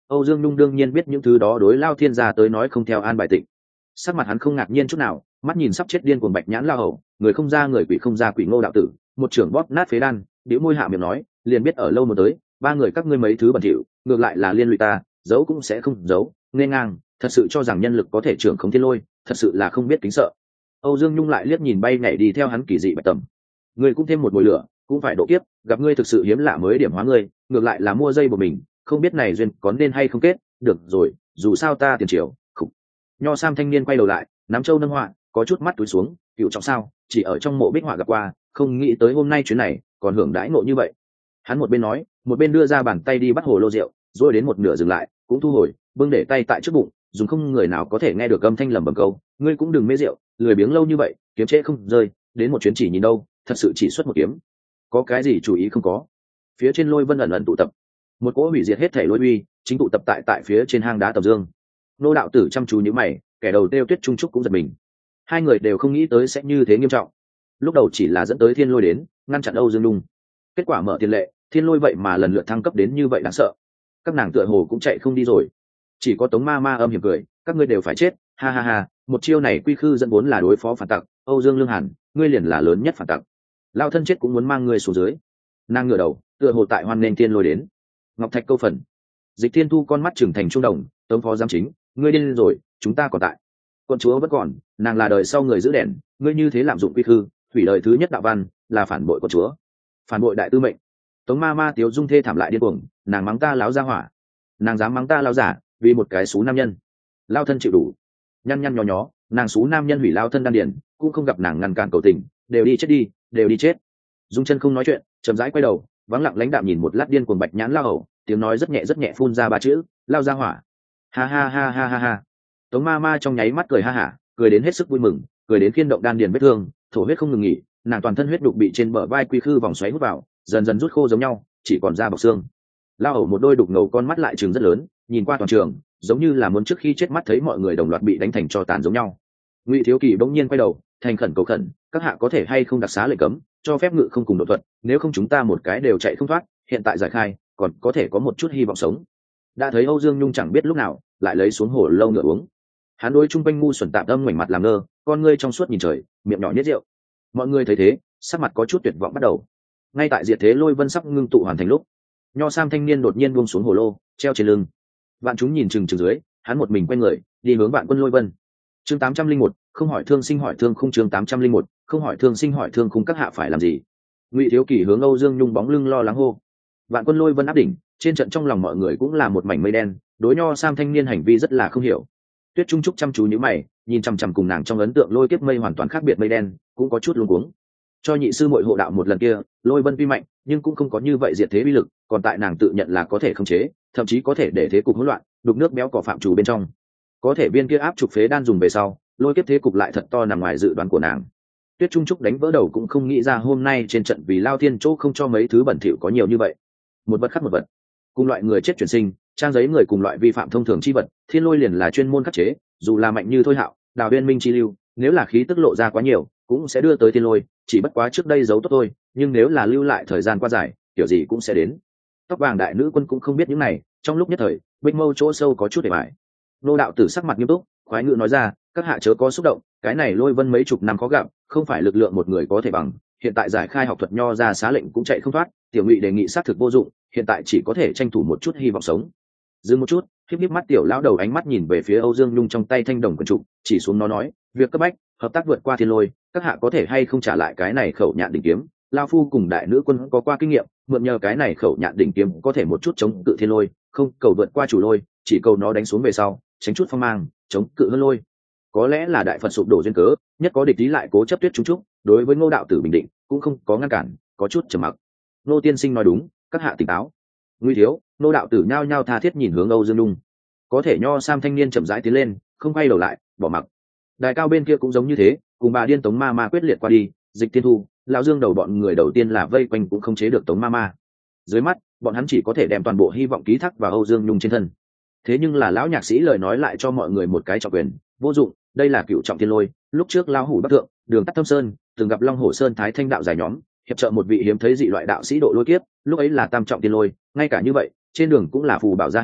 Âu Dương Nhung đương nhiên biết những thứ đó đối Lao Thiên gia tới nói không theo an bài tịnh. Sắc mặt hắn không ngạc nhiên chút nào, mắt nhìn sắp chết điên cuồng Bạch Nhãn Lao Hầu, người không ra người quỷ không ra quỷ Ngô đạo tử, một trưởng bóp nát phế đan, bĩu môi hạ miệng nói, liền biết ở lâu một tới, ba người các ngươi mấy thứ bẩn thỉu, ngược lại là liên lụy ta, giấu cũng sẽ không giấu, nghe ngang, thật sự cho rằng nhân lực có thể trưởng không thiên lôi, thật sự là không biết kính sợ. Âu Dương Nhung lại liếc nhìn bay nhảy đi theo hắn kỳ dị Bạch Tầm, người cũng thêm một mùi lửa, cũng phải độ kiếp, gặp ngươi thực sự hiếm lạ mới điểm hóa ngươi, ngược lại là mua dây của mình, không biết này duyên có nên hay không kết, được rồi, dù sao ta tiền triều. Khủ. Nho Sam thanh niên quay đầu lại, nắm châu nâng họa, có chút mắt túi xuống, cựu trọng sao, chỉ ở trong mộ bích họa gặp qua, không nghĩ tới hôm nay chuyến này còn hưởng đãi ngộ như vậy. Hắn một bên nói, một bên đưa ra bàn tay đi bắt hồ lô rượu, rồi đến một nửa dừng lại, cũng thu hồi, bưng để tay tại trước bụng, dùng không người nào có thể nghe được âm thanh lẩm bẩm câu, ngươi cũng đừng mê rượu, lười biếng lâu như vậy, kiếm trễ không rơi, đến một chuyến chỉ nhìn đâu, thật sự chỉ xuất một kiếm, có cái gì chú ý không có. Phía trên lôi vân ẩn ẩn tụ tập, một cỗ hủy diệt hết thể lôi uy, chính tụ tập tại tại phía trên hang đá tầm dương. Nô đạo tử chăm chú nhíu mày, kẻ đầu tiêu Tuyết Trung Trúc cũng giật mình. Hai người đều không nghĩ tới sẽ như thế nghiêm trọng. Lúc đầu chỉ là dẫn tới thiên lôi đến, ngăn chặn Âu Dương Nhung. Kết quả mở tiền lệ, thiên lôi vậy mà lần lượt thăng cấp đến như vậy đáng sợ. Các nàng tựa hồ cũng chạy không đi rồi. Chỉ có Tống Ma Ma âm hiểm cười, các ngươi đều phải chết, ha ha ha, một chiêu này quy khư dẫn vốn là đối phó phản tặc, Âu Dương Lương Hàn, ngươi liền là lớn nhất phản tặc. Lao thân chết cũng muốn mang ngươi xuống dưới. Nàng ngửa đầu, tựa hồ tại hoan nên thiên lôi đến. Ngọc Thạch câu phần. Dịch Thiên Thu con mắt trừng thành trung đồng, Tống phó giám chính, ngươi điên rồi, chúng ta còn tại. Quân chúa vẫn còn, nàng là đời sau người giữ đèn, ngươi như thế lạm dụng quy khư, hủy đời thứ nhất đạo văn, là phản bội quân chúa, phản bội đại tư mệnh. Tống Ma Ma tiếu dung thê thảm lại điên cuồng, nàng mắng ta láo ra hỏa, nàng dám mắng ta láo giả, vì một cái xú nam nhân. Lao thân chịu đủ. Nhăn nhăn nhó nhó, nàng xú nam nhân hủy lao thân đan điển, cũng không gặp nàng ngăn cản cầu tình, đều đi chết đi, đều đi chết. Dung Chân không nói chuyện, chậm rãi quay đầu, vắng lặng lãnh đạm nhìn một lát điên cuồng Bạch Nhãn Lao Hầu, tiếng nói rất nhẹ rất nhẹ phun ra ba chữ, lao ra hỏa. Ha ha ha ha ha ha. Tống Ma Ma trong nháy mắt cười ha hả, cười đến hết sức vui mừng, cười đến khiên động đan điền vết thương, thổ huyết không ngừng nghỉ, nàng toàn thân huyết đục bị trên bờ vai quy khư vòng xoáy hút vào, dần dần rút khô giống nhau, chỉ còn da bọc xương. Lao Hầu một đôi đục ngầu con mắt lại trừng rất lớn, nhìn qua toàn trường, giống như là muốn trước khi chết mắt thấy mọi người đồng loạt bị đánh thành tro tàn giống nhau. Ngụy Thiếu Kỳ bỗng nhiên quay đầu, thành khẩn cầu khẩn, các hạ có thể hay không đặc xá lệnh cấm, cho phép ngự không cùng độ thuật, nếu không chúng ta một cái đều chạy không thoát, hiện tại giải khai, còn có thể có một chút hy vọng sống. Đã thấy Âu Dương Nhung chẳng biết lúc nào lại lấy xuống hồ lâu ngựa uống. Hắn đối chung quanh ngu xuẩn tạm âm ngoảnh mặt làm ngơ, con ngươi trong suốt nhìn trời, miệng nhỏ nhếch rượu. Mọi người thấy thế, sắc mặt có chút tuyệt vọng bắt đầu. Ngay tại diệt thế lôi vân sắp ngưng tụ hoàn thành lúc, Nho Sam thanh niên đột nhiên buông xuống hồ lô, treo trên lưng. Vạn chúng nhìn chừng chừng dưới, hắn một mình quay người, đi hướng Vạn Quân Lôi Vân. Chương tám trăm linh một, không hỏi thương sinh hỏi thương khung chương tám trăm linh một, không hỏi thương sinh hỏi thương khung các hạ phải làm gì? Ngụy Thiếu Kỳ hướng Âu Dương Nhung bóng lưng lo lắng hô. Vạn Quân Lôi Vân áp đỉnh, trên trận trong lòng mọi người cũng là một mảnh mây đen, đối Nho Sam thanh niên hành vi rất là không hiểu. Tuyết Trung Trúc chăm chú nhíu mày, nhìn chằm chằm cùng nàng trong ấn tượng lôi kiếp mây hoàn toàn khác biệt mây đen, cũng có chút luống cuống. Cho nhị sư muội hộ đạo một lần kia, Lôi Vân tuy mạnh, nhưng cũng không có như vậy diệt thế uy lực, còn tại nàng tự nhận là có thể khống chế, thậm chí có thể để thế cục hỗn loạn, đục nước béo cỏ phạm chủ bên trong. Có thể viên kia áp trục phế đan dùng về sau, lôi kiếp thế cục lại thật to nằm ngoài dự đoán của nàng. Tuyết Trung Trúc đánh vỡ đầu cũng không nghĩ ra hôm nay trên trận vì Lao Thiên chỗ không cho mấy thứ bẩn thỉu có nhiều như vậy. Một vật khắc một vật, cùng loại người chết chuyển sinh, trang giấy người cùng loại vi phạm thông thường chi vật, thiên lôi liền là chuyên môn khắc chế, dù là mạnh như Thôi Hạo, Đào Uyên Minh chi lưu, nếu là khí tức lộ ra quá nhiều, cũng sẽ đưa tới thiên lôi, chỉ bất quá trước đây giấu tốt thôi, nhưng nếu là lưu lại thời gian quá dài, kiểu gì cũng sẽ đến. Tóc vàng đại nữ quân cũng không biết những này, trong lúc nhất thời, Bích Mâu chỗ sâu có chút để bại. Nô đạo tử sắc mặt nghiêm túc, khoái ngữ nói ra, các hạ chớ có xúc động, cái này lôi vân mấy chục năm khó gặp, không phải lực lượng một người có thể bằng, hiện tại giải khai học thuật nho ra xá lệnh cũng chạy không thoát, tiểu Ngụy đề nghị xác thực vô dụng, hiện tại chỉ có thể tranh thủ một chút hy vọng sống. Dừng một chút, híp híp mắt tiểu lão đầu ánh mắt nhìn về phía Âu Dương Nhung trong tay thanh đồng quần trụ, chỉ xuống nó nói, việc cấp bách, hợp tác vượt qua thiên lôi, các hạ có thể hay không trả lại cái này khẩu nhạn đỉnh kiếm, lão phu cùng đại nữ quân có qua kinh nghiệm, mượn nhờ cái này khẩu nhạn đỉnh kiếm có thể một chút chống cự thiên lôi, không cầu vượt qua chủ lôi, chỉ cầu nó đánh xuống về sau, tránh chút phong mang, chống cự hơn lôi. Có lẽ là đại Phật sụp đổ duyên cớ, nhất có địch ý lại cố chấp Tuyết Trung Trúc, đối với Ngô đạo tử bình định, cũng không có ngăn cản, có chút trầm mặc. Nô tiên sinh nói đúng, các hạ tỉnh táo. Nguy thiếu, Nô đạo tử nhao nhao tha thiết nhìn hướng Âu Dương Nhung. Có thể Nho Sam thanh niên chậm rãi tiến lên, không quay đầu lại, bỏ mặc. Đài cao bên kia cũng giống như thế, cùng bà điên Tống Ma Ma quyết liệt qua đi, Dịch Thiên Thu, lão Dương đầu bọn người đầu tiên là vây quanh cũng không chế được Tống Ma Ma. Dưới mắt, bọn hắn chỉ có thể đem toàn bộ hy vọng ký thác vào Âu Dương Nhung trên thân. Thế nhưng là lão nhạc sĩ lời nói lại cho mọi người một cái trọng quyền, vô dụng, đây là cựu trọng thiên lôi, lúc trước lão hủ bắc thượng, đường tắt thâm sơn, từng gặp Long Hổ Sơn Thái Thanh đạo giải nhóm, hiệp trợ một vị hiếm thấy dị loại đạo sĩ độ lôi kiếp, lúc ấy là tam trọng thiên lôi, ngay cả như vậy, trên đường cũng là phù bảo ra hết,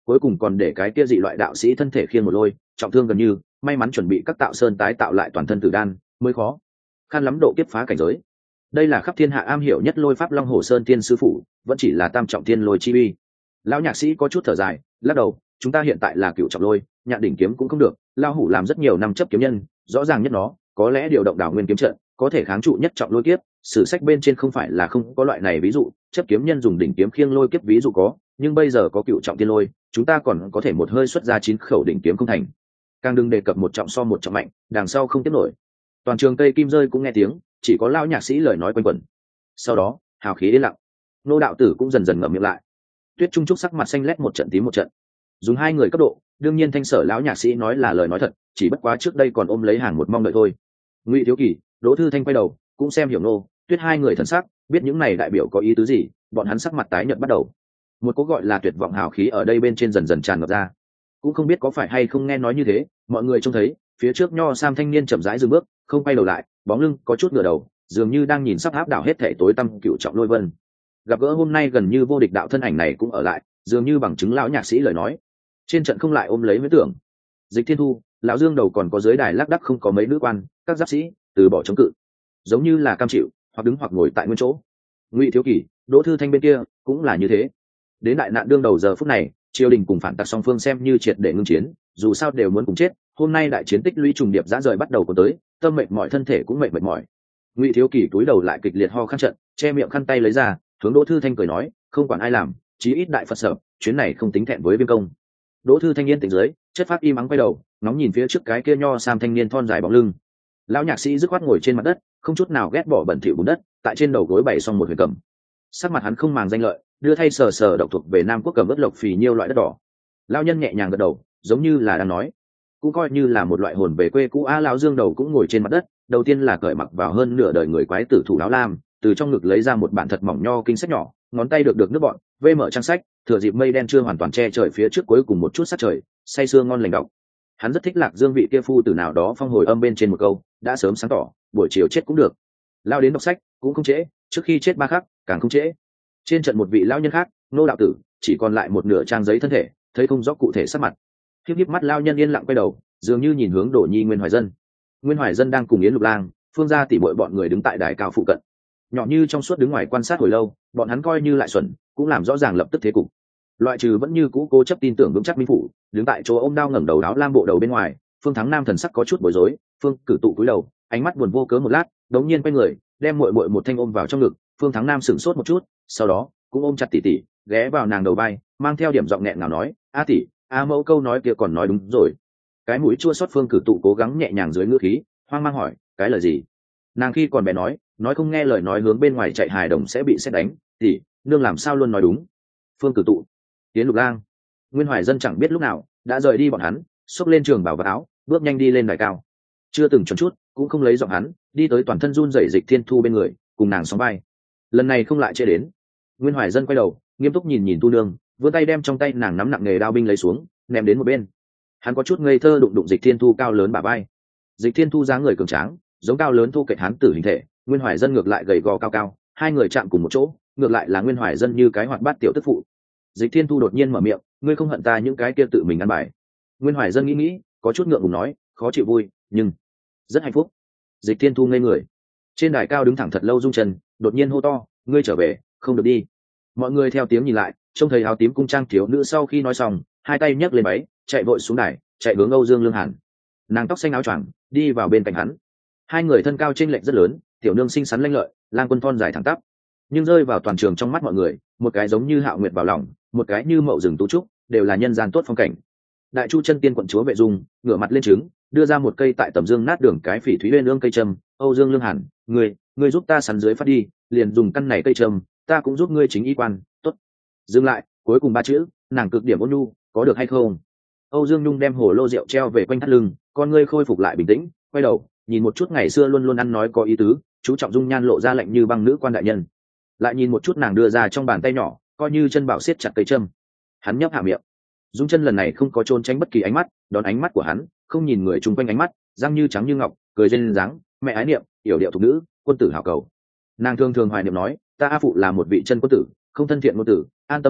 cuối cùng còn để cái kia dị loại đạo sĩ thân thể khiêng một lôi, trọng thương gần như, may mắn chuẩn bị các tạo sơn tái tạo lại toàn thân tử đan, mới khó khăn lắm độ kiếp phá cảnh giới. Đây là khắp thiên hạ am hiểu nhất lôi pháp Long Hồ Sơn tiên sư phụ, vẫn chỉ là tam trọng thiên lôi chi uy. Lão nhạc sĩ có chút thở dài, lắc đầu, chúng ta hiện tại là cựu trọng lôi, nhạn đỉnh kiếm cũng không được, lão hủ làm rất nhiều năm chấp kiếm nhân, rõ ràng nhất nó, có lẽ điều động đảo nguyên kiếm trận, có thể kháng trụ nhất trọng lôi kiếp, sử sách bên trên không phải là không có loại này ví dụ, chấp kiếm nhân dùng đỉnh kiếm khiêng lôi kiếp ví dụ có, nhưng bây giờ có cựu trọng thiên lôi, chúng ta còn có thể một hơi xuất ra chín khẩu đỉnh kiếm không thành. Càng đừng đề cập một trọng so một trọng mạnh, đằng sau không tiếp nổi. Toàn trường cây kim rơi cũng nghe tiếng, chỉ có lão nhạc sĩ lời nói quanh quẩn. Sau đó hào khí yên lặng, nô đạo tử cũng dần dần ngậm miệng lại. Tuyết Trung Trúc sắc mặt xanh lét một trận tím một trận, dùng hai người cấp độ, đương nhiên thanh sở lão nhạc sĩ nói là lời nói thật, chỉ bất quá trước đây còn ôm lấy hàng một mong đợi thôi. Ngụy Thiếu Kỳ, Đỗ Thư Thanh quay đầu, cũng xem hiểu nô Tuyết hai người thần sắc, biết những này đại biểu có ý tứ gì, bọn hắn sắc mặt tái nhợt bắt đầu. Một cố gọi là tuyệt vọng hào khí ở đây bên trên dần dần tràn ngập ra. Cũng không biết có phải hay không nghe nói như thế, mọi người trông thấy phía trước nho sam thanh niên chậm rãi dừng bước, không quay đầu lại, bóng lưng có chút ngửa đầu, dường như đang nhìn sắp áp đảo hết thể tối tăm cựu trọng lôi vân. Gặp gỡ hôm nay gần như vô địch đạo thân ảnh này cũng ở lại, dường như bằng chứng lão nhạc sĩ lời nói. Trên trận không lại ôm lấy huyễn tưởng. Dịch Thiên Thu, lão Dương đầu còn có dưới đài lác đác không có mấy nữ quan, các giáp sĩ từ bỏ chống cự, giống như là cam chịu, hoặc đứng hoặc ngồi tại nguyên chỗ. Ngụy Thiếu Kỳ, Đỗ Thư Thanh bên kia cũng là như thế. Đến đại nạn đương đầu giờ phút này, triều đình cùng phản tặc song phương xem như triệt để ngưng chiến, dù sao đều muốn cùng chết. Hôm nay đại chiến tích lũy trùng điệp dã rời bắt đầu có tới, tâm mệt mỏi thân thể cũng mệt mệt mỏi. Ngụy Thiếu Kỳ cúi đầu lại kịch liệt ho khăn trận, che miệng khăn tay lấy ra, hướng Đỗ Thư Thanh cười nói, không quản ai làm, chí ít đại Phật sợ, chuyến này không tính thẹn với Viêm công. Đỗ Thư Thanh yên tỉnh dưới, chất phát im ắng quay đầu, ngóng nhìn phía trước cái kia nho sam thanh niên thon dài bóng lưng. Lão nhạc sĩ dứt khoát ngồi trên mặt đất, không chút nào ghét bỏ bẩn thỉu bùn đất, tại trên đầu gối bày xong một huyền cầm. Sắc mặt hắn không màng danh lợi, đưa thay sờ sờ độc thuộc về Nam Quốc cầm ớt lộc phì nhiêu loại đất đỏ. Lão nhân nhẹ nhàng gật đầu, giống như là đang nói, cũng coi như là một loại hồn về quê cũ. A lão Dương đầu cũng ngồi trên mặt đất, đầu tiên là cởi mặc vào hơn nửa đời người quái tử thủ áo lam, từ trong ngực lấy ra một bản thật mỏng nho kinh sách nhỏ, ngón tay được được nước bọn, vê mở trang sách, thừa dịp mây đen chưa hoàn toàn che trời phía trước cuối cùng một chút sát trời, say sưa ngon lành đọc. Hắn rất thích Lạc Dương vị kia phu từ nào đó phong hồi âm bên trên một câu, đã sớm sáng tỏ, buổi chiều chết cũng được. Lao đến đọc sách cũng không trễ, trước khi chết ba khắc càng không trễ. Trên trận một vị lão nhân khác, nô đạo tử, chỉ còn lại một nửa trang giấy thân thể, thấy không rõ cụ thể sắc mặt. Khiếp khiếp mắt lao nhân yên lặng quay đầu, dường như nhìn hướng Đỗ Nhi Nguyên Hoài Dân. Nguyên Hoài Dân đang cùng Yến Lục Lang, Phương gia tỷ muội bọn người đứng tại đài cao phụ cận. Nhỏ như trong suốt đứng ngoài quan sát hồi lâu, bọn hắn coi như lại xuẩn, cũng làm rõ ràng lập tức thế cục. Loại trừ vẫn như cũ cố chấp tin tưởng vững chắc minh phủ, đứng tại chỗ ôm đao ngẩng đầu áo lam bộ đầu bên ngoài, Phương Thắng Nam thần sắc có chút bối rối, Phương Cử tụ cúi đầu, ánh mắt buồn vô cớ một lát, đống nhiên quay người, đem muội muội một thanh ôm vào trong ngực. Phương Thắng Nam sửng sốt một chút, sau đó cũng ôm chặt tỷ tỷ, ghé vào nàng đầu vai, mang theo điểm giọng nghẹn ngào nói, a tỷ, a mẫu câu nói kia còn nói đúng rồi. Cái mũi chua xót Phương Cử tụ cố gắng nhẹ nhàng dưới ngữ khí, hoang mang hỏi, cái lời gì? Nàng khi còn bé nói, nói không nghe lời nói hướng bên ngoài chạy hài đồng sẽ bị sét đánh, tỷ, nương làm sao luôn nói đúng. Phương Cử tụ, Tiến Lục Lang, Nguyên Hoài Dân chẳng biết lúc nào đã rời đi bọn hắn, xốc lên trường bảo và áo, bước nhanh đi lên đài cao. Chưa từng chuẩn chút, cũng không lấy giọng hắn, đi tới toàn thân run rẩy Dịch Thiên Thu bên người, cùng nàng sóng vai. Lần này không lại chê đến. Nguyên Hoài Dân quay đầu, nghiêm túc nhìn nhìn Tu Nương, vươn tay đem trong tay nàng nắm nặng nghề đao binh lấy xuống, ném đến một bên. Hắn có chút ngây thơ đụng đụng Dịch Thiên Thu cao lớn bả vai. Dịch Thiên Thu dáng người cường tráng, giống cao lớn thu kệch hán tử hình thể, Nguyên Hoài Dân ngược lại gầy gò cao cao, hai người chạm cùng một chỗ, ngược lại là Nguyên Hoài Dân như cái hoạt bát tiểu tức phụ. Dịch Thiên Thu đột nhiên mở miệng, ngươi không hận ta những cái kia tự mình ăn bài. Nguyên Hoài Dân nghĩ nghĩ, có chút ngượng ngùng nói, khó chịu vui, nhưng rất hạnh phúc. Dịch Thiên Thu ngây người, trên đài cao đứng thẳng thật lâu rung chân, đột nhiên hô to, ngươi trở về, không được đi. Mọi người theo tiếng nhìn lại, trông thấy áo tím cung trang thiếu nữ sau khi nói xong, hai tay nhấc lên váy, chạy vội xuống đài, chạy hướng Âu Dương Lương Hàn. Nàng tóc xanh áo choàng, đi vào bên cạnh hắn. Hai người thân cao chênh lệch rất lớn, tiểu nương xinh xắn lanh lợi, lang quân thon dài thẳng tắp, nhưng rơi vào toàn trường trong mắt mọi người, một cái giống như Hạo Nguyệt vào lòng, một cái như mậu rừng tú trúc, đều là nhân gian tốt phong cảnh. Đại Chu chân tiên quận chúa Vệ Dung ngửa mặt lên trứng, đưa ra một cây tại tầm dương nát đường cái phỉ thúy uyên ương cây trầm. Âu Dương Lương Hàn, ngươi, ngươi giúp ta sắn dưới phát đi, liền dùng căn này cây trầm, ta cũng giúp ngươi chính y quan, tốt. Dừng lại, cuối cùng ba chữ, nàng cực điểm ôn nhu, có được hay không? Âu Dương Nhung đem hồ lô rượu treo về quanh thắt lưng, con ngươi khôi phục lại bình tĩnh, quay đầu, nhìn một chút ngày xưa luôn luôn ăn nói có ý tứ, chú trọng dung nhan lộ ra lạnh như băng nữ quan đại nhân. Lại nhìn một chút nàng đưa ra trong bàn tay nhỏ, coi như chân bảo siết chặt cây châm. Hắn nhấp hạ miệng. Dung Chân lần này không có trốn tránh bất kỳ ánh mắt, đón ánh mắt của hắn, không nhìn người chung quanh ánh mắt, răng như trắng như ngọc, cười duyên dáng, mẹ ái niệm, yểu điệu thục nữ, quân tử hảo cầu. Nàng thường thường hoài niệm nói, ta a phụ là một vị chân quân tử, không thân thiện ngôn tử, an tâm một mạc,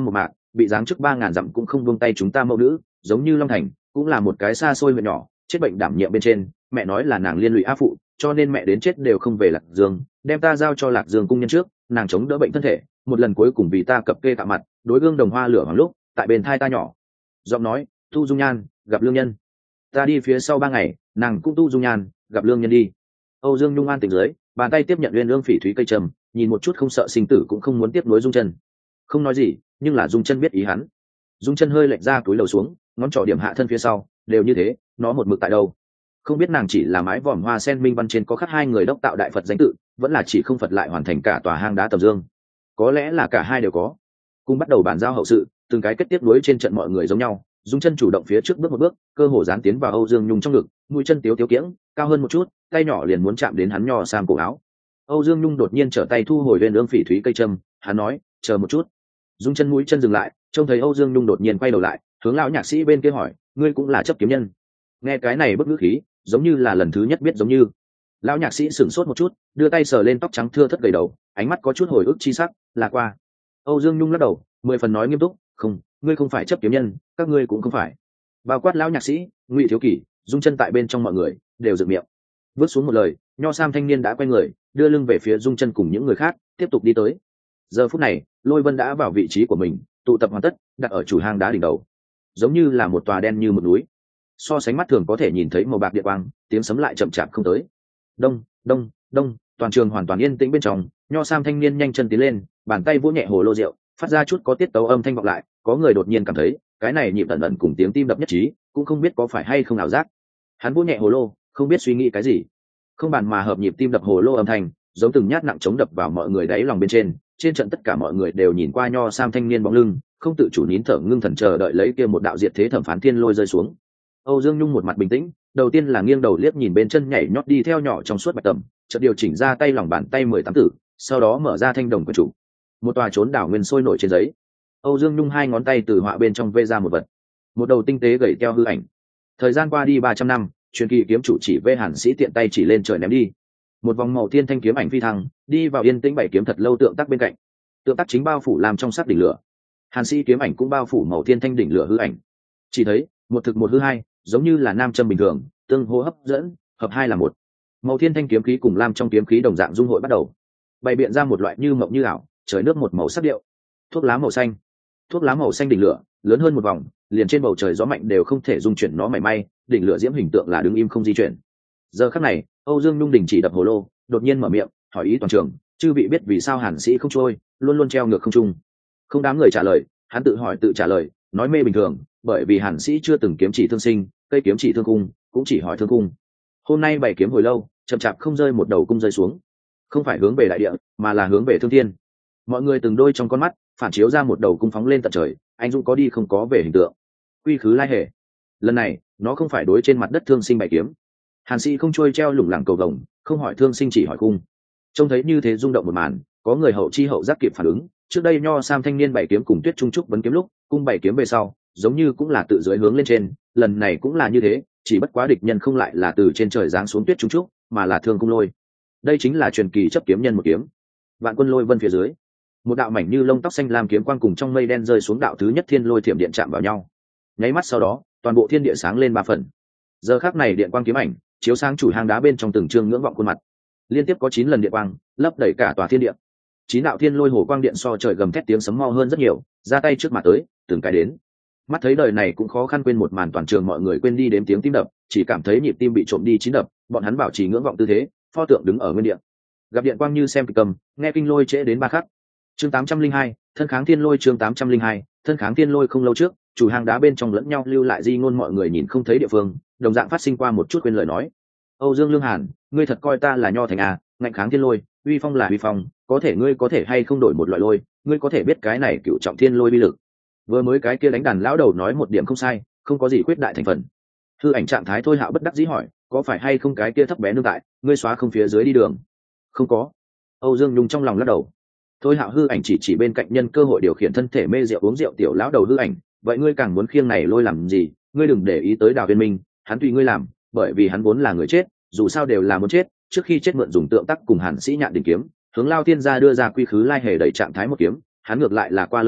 bị giáng chức ba ngàn dặm cũng không buông tay chúng ta mẫu nữ, giống như Long Thành cũng là một cái xa xôi huyện nhỏ, chết bệnh đảm nhiệm bên trên, mẹ nói là nàng liên lụy á phụ, cho nên mẹ đến chết đều không về Lạc Dương, đem ta giao cho Lạc Dương cung nhân trước, nàng chống đỡ bệnh thân thể, một lần cuối cùng vì ta cập kê tạ mặt, đối gương đồng hoa lửa hoàng lúc, tại bên thai ta nhỏ giọng nói, tu dung nhan gặp lương nhân. Ta đi phía sau ba ngày, nàng cũng tu dung nhan gặp lương nhân đi. Âu Dương Nhung an tỉnh dưới, bàn tay tiếp nhận Uyên Ương Phỉ thúy cây trầm, nhìn một chút không sợ sinh tử cũng không muốn tiếp nối Dung Chân. Không nói gì, nhưng là Dung Chân biết ý hắn. Dung Chân hơi lệch ra túi lầu xuống, ngón trỏ điểm hạ thân phía sau, đều như thế, nó một mực tại đâu? Không biết nàng chỉ là mái vòm hoa sen minh văn trên có khắc hai người đốc tạo đại Phật danh tự, vẫn là chỉ không Phật lại hoàn thành cả tòa hang đá tầm dương. Có lẽ là cả hai đều có. Cùng bắt đầu bàn giao hậu sự, từng cái kết tiếp nối trên trận mọi người giống nhau. Dung Chân chủ động phía trước bước một bước, cơ hồ dán tiến vào Âu Dương Nhung trong ngực, mũi chân tiếu tiếu kiễng, cao hơn một chút, tay nhỏ liền muốn chạm đến hắn nho sam cổ áo. Âu Dương Nhung đột nhiên trở tay thu hồi Uyên Ương Phỉ thúy cây châm, hắn nói, chờ một chút. Dung Chân mũi chân dừng lại, trông thấy Âu Dương Nhung đột nhiên quay đầu lại, hướng lão nhạc sĩ bên kia hỏi, ngươi cũng là chấp kiếm nhân? Nghe cái này bức ngữ khí, giống như là lần thứ nhất biết giống như. Lão nhạc sĩ sửng sốt một chút, đưa tay sờ lên tóc trắng thưa thất gầy đầu, ánh mắt có chút hồi ức chi sắc, là qua. Âu Dương Nhung lắc đầu, mười phần nói nghiêm túc, không, ngươi không phải chấp kiếm nhân, các ngươi cũng không phải. Bao quát lão nhạc sĩ, Ngụy Thiếu Kỷ, Dung Chân tại bên trong mọi người đều dựng miệng. Bước xuống một lời, nho sam thanh niên đã quay người, đưa lưng về phía Dung Chân cùng những người khác, tiếp tục đi tới. Giờ phút này, Lôi Vân đã vào vị trí của mình, tụ tập hoàn tất, đặt ở chủ hang đá đỉnh đầu, giống như là một tòa đen như một núi. So sánh mắt thường có thể nhìn thấy màu bạc điện quang, tiếng sấm lại chậm chạp không tới. Đông, đông, đông, toàn trường hoàn toàn yên tĩnh bên trong, nho sam thanh niên nhanh chân tiến lên, bàn tay vỗ nhẹ hồ lô rượu, phát ra chút có tiết tấu âm thanh vọng lại, có người đột nhiên cảm thấy, cái này nhịp ẩn ẩn cùng tiếng tim đập nhất trí, cũng không biết có phải hay không ảo giác. Hắn vỗ nhẹ hồ lô, không biết suy nghĩ cái gì. Không bàn mà hợp nhịp tim đập hồ lô âm thanh, giống từng nhát nặng chống đập vào mọi người đáy lòng bên trên, trên trận tất cả mọi người đều nhìn qua nho sam thanh niên bóng lưng, không tự chủ nín thở ngưng thần chờ đợi lấy kia một đạo diệt thế thẩm phán thiên lôi rơi xuống. Âu Dương Nhung một mặt bình tĩnh, đầu tiên là nghiêng đầu liếc nhìn bên chân nhảy nhót đi theo nhỏ trong suốt bạch tầm, chợt điều chỉnh ra tay lòng bàn tay mười tám tử, sau đó mở ra thanh đồng quyển chủ. Một tòa trốn đảo nguyên sôi nổi trên giấy. Âu Dương Nhung hai ngón tay từ họa bên trong vê ra một vật, một đầu tinh tế gầy teo hư ảnh. Thời gian qua đi ba trăm năm, truyền kỳ kiếm chủ chỉ vê Hàn Sĩ tiện tay chỉ lên trời ném đi. Một vòng màu thiên thanh kiếm ảnh phi thăng, đi vào yên tĩnh bảy kiếm thật lâu tượng tác bên cạnh. Tượng tác chính bao phủ làm trong sắc đỉnh lửa. Hàn Sĩ kiếm ảnh cũng bao phủ màu thiên thanh đỉnh lửa hư ảnh. Chỉ thấy, một thực một hư hai, giống như là nam châm bình thường, tương hô hấp dẫn, hợp hai là một. Màu thiên thanh kiếm khí cùng lam trong kiếm khí đồng dạng dung hội bắt đầu, bày biện ra một loại như mộng như ảo, trời nước một màu sắc điệu. Thuốc lá màu xanh, thuốc lá màu xanh đỉnh lửa, lớn hơn một vòng, liền trên bầu trời gió mạnh đều không thể dung chuyển nó mảy may, đỉnh lửa diễm hình tượng là đứng im không di chuyển. Giờ khắc này, Âu Dương Nhung đình chỉ đập hồ lô, đột nhiên mở miệng, hỏi ý toàn trường, chư vị biết vì sao Hàn Sĩ không trôi, luôn luôn treo ngược không trung? Không đám người trả lời, hắn tự hỏi tự trả lời, nói mê bình thường, bởi vì Hàn Sĩ chưa từng kiếm chỉ thương sinh, cây kiếm chỉ thương cung, cũng chỉ hỏi thương cung. Hôm nay bảy kiếm hồi lâu, chậm chạp không rơi một đầu cung rơi xuống, không phải hướng về đại địa, mà là hướng về thương thiên. Mọi người từng đôi trong con mắt phản chiếu ra một đầu cung phóng lên tận trời, anh dũng có đi không có về hình tượng. Quy khứ lai hề. Lần này, nó không phải đối trên mặt đất thương sinh bảy kiếm. Hàn Sĩ không trôi treo lủng lẳng cầu vồng, không hỏi thương sinh chỉ hỏi cung. Trông thấy như thế rung động một màn, có người hậu chi hậu giác kịp phản ứng. Trước đây nho sam thanh niên bảy kiếm cùng Tuyết Trung Trúc vấn kiếm lúc, cung bảy kiếm về sau, giống như cũng là tự dưới hướng lên trên, lần này cũng là như thế, chỉ bất quá địch nhân không lại là từ trên trời giáng xuống Tuyết Trung Trúc, mà là thương cung lôi. Đây chính là truyền kỳ chấp kiếm nhân một kiếm. Vạn quân lôi vân phía dưới, một đạo mảnh như lông tóc xanh lam kiếm quang cùng trong mây đen rơi xuống đạo thứ nhất thiên lôi thiểm điện chạm vào nhau. Nháy mắt sau đó, toàn bộ thiên địa sáng lên ba phần. Giờ khắc này điện quang kiếm ảnh chiếu sáng chủ hang đá bên trong từng trương ngưỡng vọng khuôn mặt. Liên tiếp có chín lần điện quang lấp đầy cả tòa thiên địa. Chín đạo thiên lôi hồ quang điện so trời gầm thét tiếng sấm mau hơn rất nhiều, ra tay trước mặt tới, từng cái đến. Mắt thấy đời này cũng khó khăn quên một màn toàn trường mọi người quên đi đếm tiếng tim đập, chỉ cảm thấy nhịp tim bị trộm đi chín đập, bọn hắn bảo trì ngưỡng vọng tư thế, pho tượng đứng ở nguyên địa. Gặp điện quang như xem kịch cầm, nghe kinh lôi trễ đến ba khắc. Chương tám trăm linh hai, thân kháng thiên lôi chương tám trăm linh hai, thân kháng thiên lôi không lâu trước, chủ hang đá bên trong lẫn nhau lưu lại di ngôn mọi người nhìn không thấy địa phương, đồng dạng phát sinh qua một chút quên lời nói. Âu Dương Lương Hàn, ngươi thật coi ta là nho thành à, ngạnh kháng thiên lôi, uy phong là uy phong, có thể ngươi có thể hay không đổi một loại lôi, ngươi có thể biết cái này cựu trọng thiên lôi bi lực. Vừa mới cái kia đánh đàn lão đầu nói một điểm không sai, không có gì khuyết đại thành phần. Hư ảnh trạng thái Thôi Hạo bất đắc dĩ hỏi, có phải hay không cái kia thấp bé nương tại, ngươi xóa không phía dưới đi đường? Không có. Âu Dương Nhung trong lòng lắc đầu. Thôi Hạo hư ảnh chỉ chỉ bên cạnh nhân cơ hội điều khiển thân thể mê rượu uống rượu tiểu lão đầu hư ảnh, vậy ngươi càng muốn khiêng này lôi làm gì, ngươi đừng để ý tới Đào Viên Minh, hắn tùy ngươi làm, bởi vì hắn vốn là người chết, dù sao đều là muốn chết, trước khi chết mượn dùng tượng tắc cùng Hàn Sĩ nhạn đỉnh kiếm, hướng Lao Thiên gia đưa ra quy khứ lai hề đẩy trạng thái một kiếm, hắn ngược lại là qua lớn nghiện,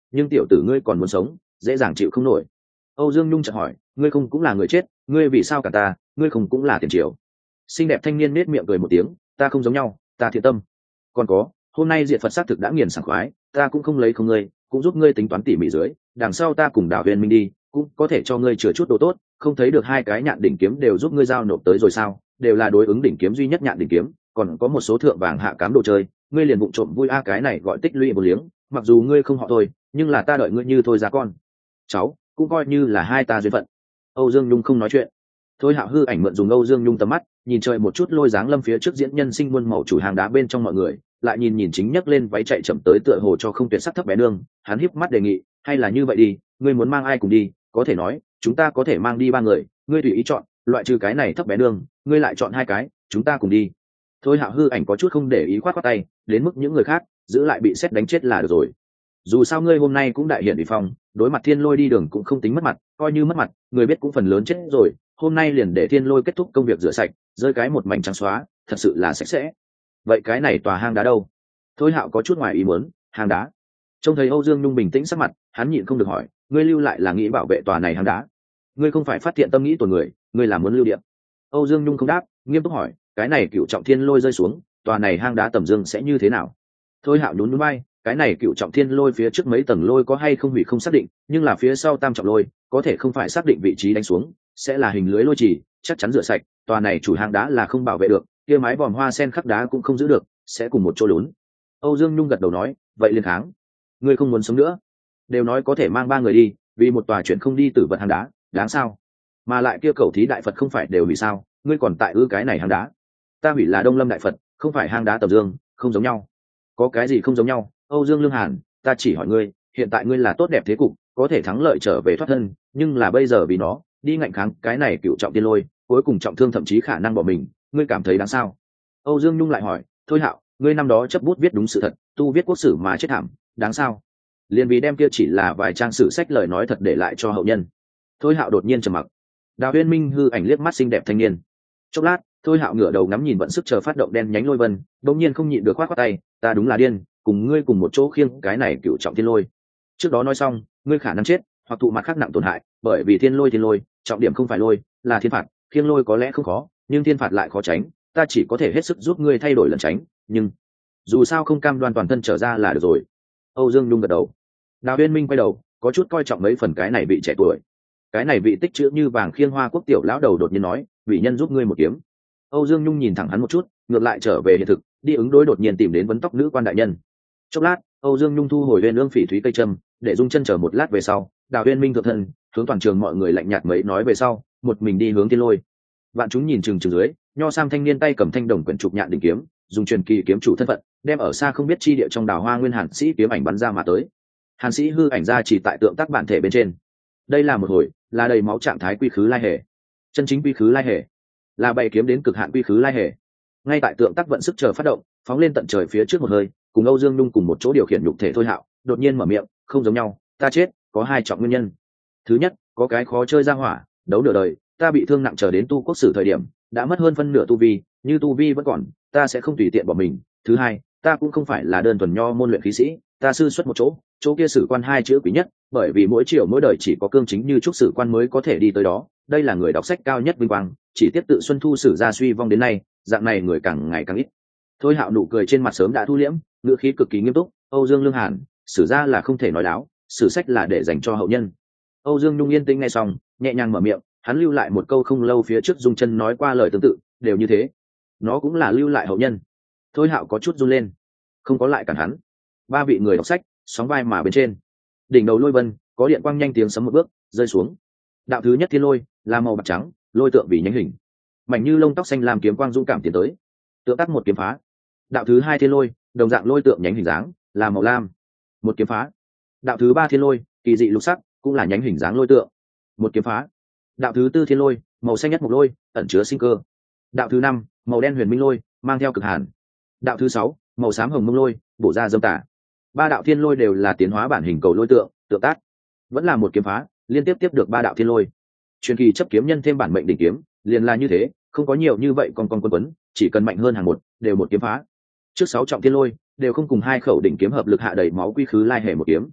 nhưng tiểu tử ngươi còn muốn sống dễ dàng chịu không nổi. Âu Dương Nhung chợt hỏi, ngươi không cũng là người chết, ngươi vì sao cả ta, ngươi không cũng là tiền triều. Xinh đẹp thanh niên nết miệng cười một tiếng, ta không giống nhau, ta thiện tâm. Còn có, hôm nay diệt Phật xác thực đã nghiền sảng khoái, ta cũng không lấy không ngươi, cũng giúp ngươi tính toán tỉ mỉ dưới, đằng sau ta cùng Đào Huyền Minh đi, cũng có thể cho ngươi chừa chút đồ tốt, không thấy được hai cái nhạn đỉnh kiếm đều giúp ngươi giao nộp tới rồi sao, đều là đối ứng đỉnh kiếm duy nhất nhạn đỉnh kiếm, còn có một số thượng vàng hạ cám đồ chơi, ngươi liền vụng trộm vui a cái này gọi tích lũy một liếng, mặc dù ngươi không họ thôi, nhưng là ta đợi ngươi như thôi ra con. Cháu, cũng coi như là hai ta duyên phận. Âu Dương Nhung không nói chuyện. Thôi Hạo hư ảnh mượn dùng Âu Dương Nhung tầm mắt, nhìn trời một chút lôi dáng lâm phía trước diễn nhân sinh muôn màu chủ hàng đá bên trong mọi người, lại nhìn nhìn chính nhấc lên váy chạy chậm tới tựa hồ cho không tuyệt sắc thấp bé nương, hắn híp mắt đề nghị, hay là như vậy đi, ngươi muốn mang ai cùng đi, có thể nói, chúng ta có thể mang đi ba người, ngươi tùy ý chọn, loại trừ cái này thấp bé nương, ngươi lại chọn hai cái, chúng ta cùng đi. Thôi Hạo hư ảnh có chút không để ý khoát khoát tay, đến mức những người khác giữ lại bị xét đánh chết là được rồi. Dù sao ngươi hôm nay cũng đại hiện ủy phong, đối mặt thiên lôi đi đường cũng không tính mất mặt, coi như mất mặt, người biết cũng phần lớn chết rồi, hôm nay liền để thiên lôi kết thúc công việc rửa sạch, rơi cái một mảnh trắng xóa, thật sự là sạch sẽ. Vậy cái này tòa hang đá đâu? Thôi Hạo có chút ngoài ý muốn, hang đá. Trông thấy Âu Dương Nhung bình tĩnh sắc mặt, hắn nhịn không được hỏi, ngươi lưu lại là nghĩ bảo vệ tòa này hang đá? Ngươi không phải phát hiện tâm nghĩ tổn người, ngươi là muốn lưu điện? Âu Dương Nhung không đáp, nghiêm túc hỏi, cái này cựu trọng thiên lôi rơi xuống, tòa này hang đá tầm dương sẽ như thế nào? Thôi Hạo nhún nhún vai, cái này cựu trọng thiên lôi phía trước mấy tầng lôi có hay không hủy không xác định, nhưng là phía sau tam trọng lôi có thể không phải xác định vị trí đánh xuống, sẽ là hình lưới lôi trì, chắc chắn rửa sạch, tòa này chủ hang đá là không bảo vệ được, kia mái vòm hoa sen khắc đá cũng không giữ được, sẽ cùng một chỗ lún. Âu Dương Nhung gật đầu nói, vậy liên kháng, ngươi không muốn sống nữa, đều nói có thể mang ba người đi, vì một tòa chuyện không đi tử vật hang đá, đáng sao? Mà lại kia cầu thí đại Phật không phải đều hủy sao, ngươi còn tại ư cái này hang đá? Ta hủy là Đông Lâm đại Phật, không phải hang đá tầm dương, không giống nhau. Có cái gì không giống nhau? Âu Dương Lương Hàn, ta chỉ hỏi ngươi, hiện tại ngươi là tốt đẹp thế cục, có thể thắng lợi trở về thoát thân, nhưng là bây giờ vì nó đi ngạnh kháng cái này cựu trọng tiên lôi, cuối cùng trọng thương thậm chí khả năng bỏ mình, ngươi cảm thấy đáng sao? Âu Dương Nhung lại hỏi, thôi Hạo, ngươi năm đó chấp bút viết đúng sự thật, tu viết quốc sử mà chết thảm, đáng sao? Liên vì đem kia chỉ là vài trang sử sách lời nói thật để lại cho hậu nhân. Thôi Hạo đột nhiên trầm mặc. Đào Uyên Minh hư ảnh liếc mắt xinh đẹp thanh niên. Chốc lát, thôi Hạo ngửa đầu ngắm nhìn vận sức chờ phát động đen nhánh lôi vân, đột nhiên không nhịn được khoát khoát tay, ta đúng là điên, cùng ngươi cùng một chỗ khiêng cái này cựu trọng thiên lôi. Trước đó nói xong, ngươi khả năng chết, hoặc thụ mặt khác nặng tổn hại, bởi vì thiên lôi thiên lôi, trọng điểm không phải lôi, là thiên phạt, khiêng lôi có lẽ không khó, nhưng thiên phạt lại khó tránh, ta chỉ có thể hết sức giúp ngươi thay đổi lẩn tránh, nhưng dù sao không cam đoan toàn thân trở ra là được rồi. Âu Dương Nhung gật đầu. Đào Uyên Minh quay đầu, có chút coi trọng mấy phần cái này vị trẻ tuổi. Cái này vị tích chữ như vàng khiêng hoa quốc tiểu lão đầu đột nhiên nói, vị nhân giúp ngươi một kiếm. Âu Dương Nhung nhìn thẳng hắn một chút, ngược lại trở về hiện thực, đi ứng đối đột nhiên tìm đến vấn tóc nữ quan đại nhân. Chốc lát, Âu Dương Nhung thu hồi Uyên Ương Phỉ thúy cây châm, để dung chân chờ một lát về sau, Đào Uyên Minh thượng thân, hướng toàn trường mọi người lạnh nhạt mấy nói về sau, một mình đi hướng thiên lôi. Vạn chúng nhìn chừng chừng dưới, nho sam thanh niên tay cầm thanh đồng quyển trục nhạn đỉnh kiếm, dùng truyền kỳ kiếm chủ thân phận, đem ở xa không biết chi địa trong đào hoa nguyên hàn sĩ kiếm ảnh bắn ra mà tới. Hàn sĩ hư ảnh ra chỉ tại tượng tác bản thể bên trên. Đây là một hồi, là đầy máu trạng thái quy khứ lai hề. Chân chính quy khứ lai hề, là bày kiếm đến cực hạn quy khứ lai hề. Ngay tại tượng tác vận sức chờ phát động, phóng lên tận trời phía trước một hơi, cùng Âu Dương Nhung cùng một chỗ điều khiển nhục thể thôi Hạo, đột nhiên mở miệng, không giống nhau, ta chết, có hai trọng nguyên nhân. Thứ nhất, có cái khó chơi ra hỏa, đấu nửa đời, ta bị thương nặng chờ đến tu quốc sử thời điểm, đã mất hơn phân nửa tu vi, như tu vi vẫn còn, ta sẽ không tùy tiện bỏ mình. Thứ hai, ta cũng không phải là đơn thuần nho môn luyện khí sĩ, ta sư xuất một chỗ, chỗ kia sử quan hai chữ quý nhất, bởi vì mỗi triều mỗi đời chỉ có cương chính như trúc sử quan mới có thể đi tới đó, đây là người đọc sách cao nhất vinh quang, chỉ tiếp tự xuân thu sử gia suy vong đến nay, dạng này người càng ngày càng ít. Thôi Hạo nụ cười trên mặt sớm đã thu liễm, ngữ khí cực kỳ nghiêm túc, Âu Dương Lương Hàn, sử gia là không thể nói láo, sử sách là để dành cho hậu nhân. Âu Dương Nhung yên tĩnh nghe xong, nhẹ nhàng mở miệng, hắn lưu lại một câu không lâu phía trước dung chân nói qua lời tương tự, đều như thế, nó cũng là lưu lại hậu nhân. Thôi Hạo có chút run lên, không có lại cản hắn. Ba vị người đọc sách sóng vai mà bên trên đỉnh đầu lôi vân, có điện quang nhanh tiếng sấm một bước rơi xuống. Đạo thứ nhất thiên lôi là màu bạc trắng, lôi tượng vì nhánh hình, mảnh như lông tóc xanh làm kiếm quang dũng cảm tiến tới, tượng tắc một kiếm phá. Đạo thứ hai thiên lôi đồng dạng lôi tượng nhánh hình dáng, là màu lam, một kiếm phá. Đạo thứ ba thiên lôi kỳ dị lục sắc, cũng là nhánh hình dáng lôi tượng, một kiếm phá. Đạo thứ tư thiên lôi màu xanh nhất một lôi, ẩn chứa sinh cơ. Đạo thứ năm màu đen huyền minh lôi, mang theo cực hàn. Đạo thứ sáu màu xám hồng mông lôi, bổ ra dâm tả. Ba đạo thiên lôi đều là tiến hóa bản hình cầu lôi tượng, tượng tác, vẫn là một kiếm phá, liên tiếp tiếp được ba đạo thiên lôi. Truyền kỳ chấp kiếm nhân thêm bản mệnh đỉnh kiếm, liền là như thế, không có nhiều như vậy con con quân quấn, chỉ cần mạnh hơn hàng một, đều một kiếm phá. Trước sáu trọng thiên lôi đều không cùng hai khẩu đỉnh kiếm hợp lực hạ đầy máu quy khứ lai hề một kiếm.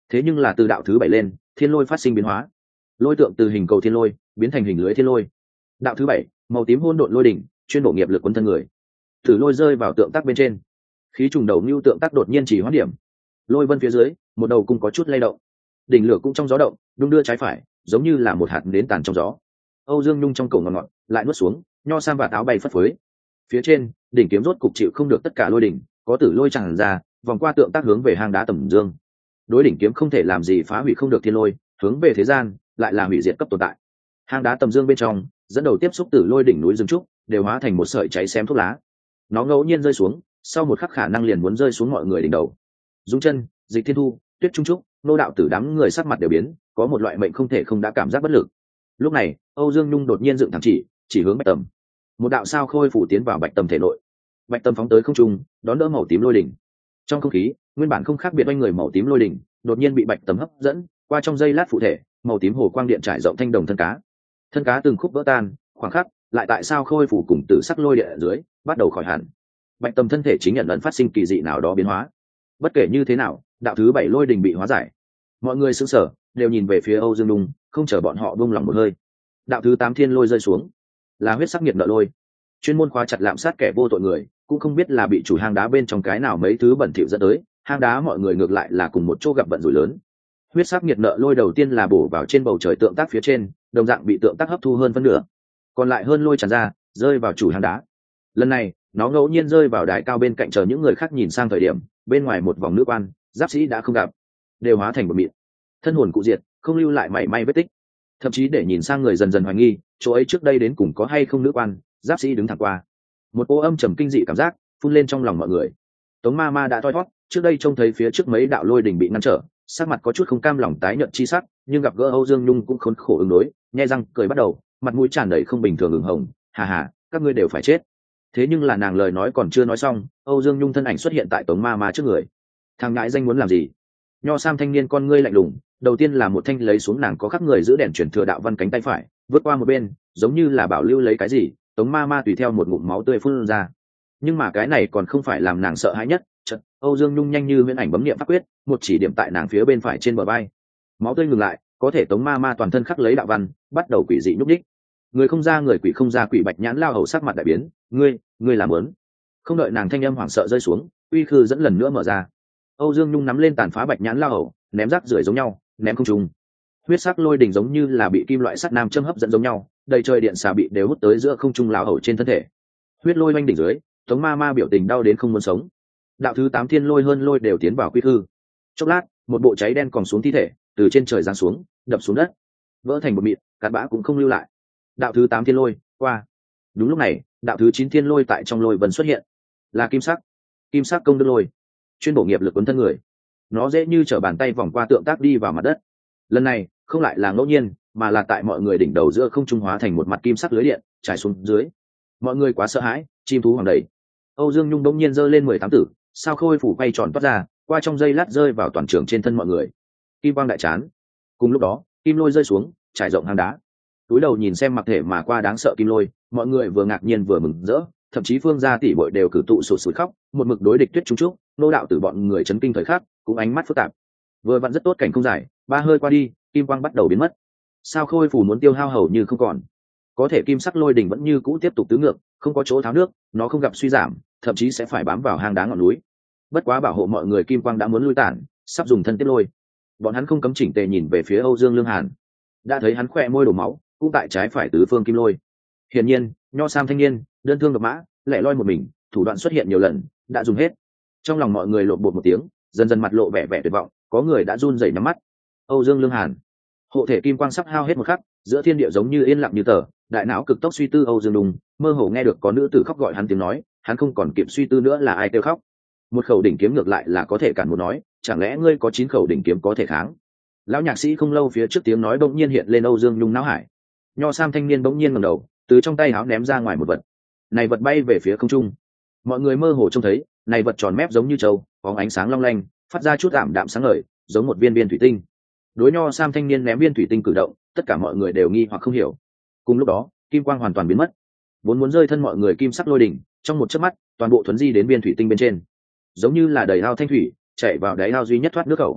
Thế nhưng là từ đạo thứ bảy lên, thiên lôi phát sinh biến hóa, lôi tượng từ hình cầu thiên lôi biến thành hình lưới thiên lôi. Đạo thứ bảy, màu tím hỗn độn lôi đỉnh, chuyên bổ nghiệp lực quân thân người. Thử lôi rơi vào tượng tác bên trên, khí trùng đầu lưu tượng tác đột nhiên chỉ hoãn điểm. Lôi vân phía dưới, một đầu cung có chút lay động, đỉnh lửa cũng trong gió động, đung đưa trái phải, giống như là một hạt nến tàn trong gió. Âu Dương Nhung trong cổ ngọt ngọt, lại nuốt xuống, nho sam và táo bay phất phới. Phía trên, đỉnh kiếm rốt cục chịu không được tất cả lôi đỉnh, có tử lôi tràn ra, vòng qua tượng tác hướng về hang đá tầm dương. Đối đỉnh kiếm không thể làm gì phá hủy không được thiên lôi, hướng về thế gian, lại là hủy diệt cấp tồn tại. Hang đá tầm dương bên trong, dẫn đầu tiếp xúc tử lôi đỉnh núi rừng trúc, đều hóa thành một sợi cháy xém thuốc lá. Nó ngẫu nhiên rơi xuống, sau một khắc khả năng liền muốn rơi xuống mọi người đỉnh đầu. Dung Chân, Dịch Thiên Thu, Tuyết Trung Trúc, nô đạo tử đám người sắc mặt đều biến, có một loại mệnh không thể không đã cảm giác bất lực. Lúc này, Âu Dương Nhung đột nhiên dựng thẳng chỉ, chỉ hướng Bạch Tầm. Một đạo sao khôi phủ tiến vào Bạch Tầm thể nội. Bạch Tầm phóng tới không trung, đón đỡ màu tím lôi đỉnh. Trong không khí, nguyên bản không khác biệt oanh người màu tím lôi đỉnh, đột nhiên bị Bạch Tầm hấp dẫn, qua trong giây lát phụ thể, màu tím hồ quang điện trải rộng thanh đồng thân cá. Thân cá từng khúc vỡ tan, khoảng khắc, lại tại sao khôi phủ cùng tử sắc lôi địa ở dưới, bắt đầu khỏi hẳn. Bạch Tầm thân thể chính nhận ẩn phát sinh kỳ dị nào đó biến hóa. Bất kể như thế nào, đạo thứ bảy lôi đỉnh bị hóa giải. Mọi người sững sờ, đều nhìn về phía Âu Dương Nhung, không chờ bọn họ buông lòng một hơi. Đạo thứ tám thiên lôi rơi xuống, là huyết sắc nhiệt nợ lôi, chuyên môn khóa chặt lạm sát kẻ vô tội người, cũng không biết là bị chủ hang đá bên trong cái nào mấy thứ bẩn thỉu dẫn tới, hang đá mọi người ngược lại là cùng một chỗ gặp vận rủi lớn. Huyết sắc nhiệt nợ lôi đầu tiên là bổ vào trên bầu trời tượng tác phía trên, đồng dạng bị tượng tác hấp thu hơn phân nửa, còn lại hơn lôi tràn ra, rơi vào chủ hang đá. Lần này, nó ngẫu nhiên rơi vào đài cao bên cạnh, chờ những người khác nhìn sang thời điểm, bên ngoài một vòng nữ quan, giáp sĩ đã không gặp, đều hóa thành một mịn, thân hồn cụ diệt, không lưu lại mảy may vết tích. Thậm chí để nhìn sang người dần dần hoài nghi, chỗ ấy trước đây đến cùng có hay không nữ quan, giáp sĩ đứng thẳng qua. Một ô âm trầm kinh dị cảm giác phun lên trong lòng mọi người. Tống ma ma đã thoi thoát, trước đây trông thấy phía trước mấy đạo lôi đỉnh bị ngăn trở, sắc mặt có chút không cam lòng tái nhợt chi sắc, nhưng gặp gỡ Âu Dương Nhung cũng khốn khổ ứng đối, nhe răng cười bắt đầu, mặt mũi tràn đầy không bình thường ửng hồng, hà hà, các ngươi đều phải chết. Thế nhưng là nàng lời nói còn chưa nói xong, Âu Dương Nhung thân ảnh xuất hiện tại Tống ma ma trước người. Thằng ngãi danh muốn làm gì? Nho sam thanh niên con ngươi lạnh lùng, đầu tiên là một thanh lấy xuống nàng có khắc người giữ đèn chuyển thừa đạo văn cánh tay phải, vượt qua một bên, giống như là bảo lưu lấy cái gì. Tống ma ma tùy theo một ngụm máu tươi phun ra. Nhưng mà cái này còn không phải làm nàng sợ hãi nhất. Chợt, Âu Dương Nhung nhanh như huyễn ảnh bấm niệm pháp quyết, một chỉ điểm tại nàng phía bên phải trên bờ vai. Máu tươi ngừng lại, có thể Tống ma ma toàn thân khắc lấy đạo văn, bắt đầu quỷ dị nhúc nhích. Người không ra người, quỷ không ra quỷ, Bạch Nhãn lao hầu sắc mặt đại biến, ngươi, ngươi làm ớn. Không đợi nàng thanh âm hoảng sợ rơi xuống, uy khư dẫn lần nữa mở ra. Âu Dương Nhung nắm lên tàn phá Bạch Nhãn lao hầu, ném rác rưởi giống nhau, ném không trùng. Huyết sắc lôi đỉnh giống như là bị kim loại sắt nam châm hấp dẫn giống nhau, đầy trời điện xà bị đều hút tới giữa không trung lão hầu trên thân thể. Huyết lôi oanh đỉnh dưới, Tống ma ma biểu tình đau đến không muốn sống. Đạo thứ tám thiên lôi hơn lôi đều tiến vào quy hư. Chốc lát, một bộ cháy đen còn xuống thi thể, từ trên trời giáng xuống, đập xuống đất, vỡ thành một mịn, cát bã cũng không lưu lại. Đạo thứ tám thiên lôi qua. Đúng lúc này, đạo thứ chín thiên lôi tại trong lôi vân xuất hiện, là kim sắc, kim sắc công đức lôi, chuyên bổ nghiệp lực cuốn thân người. Nó dễ như trở bàn tay vòng qua tượng tác đi vào mặt đất. Lần này, không lại là ngẫu nhiên, mà là tại mọi người đỉnh đầu giữa không trung hóa thành một mặt kim sắc lưới điện trải xuống dưới. Mọi người quá sợ hãi, chim thú hoàng đầy. Âu Dương Nhung đống nhiên giơ lên mười tám tử, sao khôi phủ quay tròn toát ra, qua trong dây lát rơi vào toàn trường trên thân mọi người. Kim quang đại chán. Cùng lúc đó, kim lôi rơi xuống, trải rộng hang đá. Túi đầu nhìn xem mặc thể mà qua đáng sợ kim lôi, mọi người vừa ngạc nhiên vừa mừng rỡ, thậm chí Phương gia tỷ muội đều cử tụ sụt sùi khóc, một mực đối địch Tuyết Trung Trúc, nô đạo tử bọn người chấn kinh thời khắc, cũng ánh mắt phức tạp. Vừa vặn rất tốt cảnh không dài, ba hơi qua đi, kim quang bắt đầu biến mất. Sao khôi phủ muốn tiêu hao hầu như không còn, có thể kim sắc lôi đỉnh vẫn như cũ tiếp tục tứ ngược, không có chỗ tháo nước, nó không gặp suy giảm, thậm chí sẽ phải bám vào hang đá ngọn núi. Bất quá bảo hộ mọi người, kim quang đã muốn lui tản, sắp dùng thân tiếp lôi. Bọn hắn không cấm chỉnh tề nhìn về phía Âu Dương Lương Hàn, đã thấy hắn khỏe môi đổ máu, cũng tại trái phải tứ phương kim lôi. Hiển nhiên, nho sam thanh niên, đơn thương độc mã, lẻ loi một mình, thủ đoạn xuất hiện nhiều lần, đã dùng hết. Trong lòng mọi người lộn bột một tiếng, dần dần mặt lộ vẻ vẻ tuyệt vọng, có người đã run rẩy nhắm mắt. Âu Dương Lương Hàn, hộ thể kim quang sắp hao hết một khắc, giữa thiên địa giống như yên lặng như tờ, đại não cực tốc suy tư Âu Dương Đùng, mơ hồ nghe được có nữ tử khóc gọi hắn tiếng nói, hắn không còn kịp suy tư nữa là ai kêu khóc. Một khẩu đỉnh kiếm ngược lại là có thể cản một nói, chẳng lẽ ngươi có chín khẩu đỉnh kiếm có thể kháng? Lão nhạc sĩ không lâu phía trước tiếng nói bỗng nhiên hiện lên Âu Dương Nhung não hải. Nho sam thanh niên bỗng nhiên ngẩng đầu, từ trong tay áo ném ra ngoài một vật. Này vật bay về phía không trung. Mọi người mơ hồ trông thấy, này vật tròn mép giống như trâu, có ánh sáng long lanh, phát ra chút ảm đạm sáng ngời, giống một viên viên thủy tinh. Đối nho sam thanh niên ném viên thủy tinh cử động, tất cả mọi người đều nghi hoặc không hiểu. Cùng lúc đó, kim quang hoàn toàn biến mất. Vốn muốn rơi thân mọi người kim sắc lôi đỉnh, trong một chớp mắt, toàn bộ thuấn di đến viên thủy tinh bên trên, giống như là đầy ao thanh thủy, chạy vào đáy ao duy nhất thoát nước khẩu.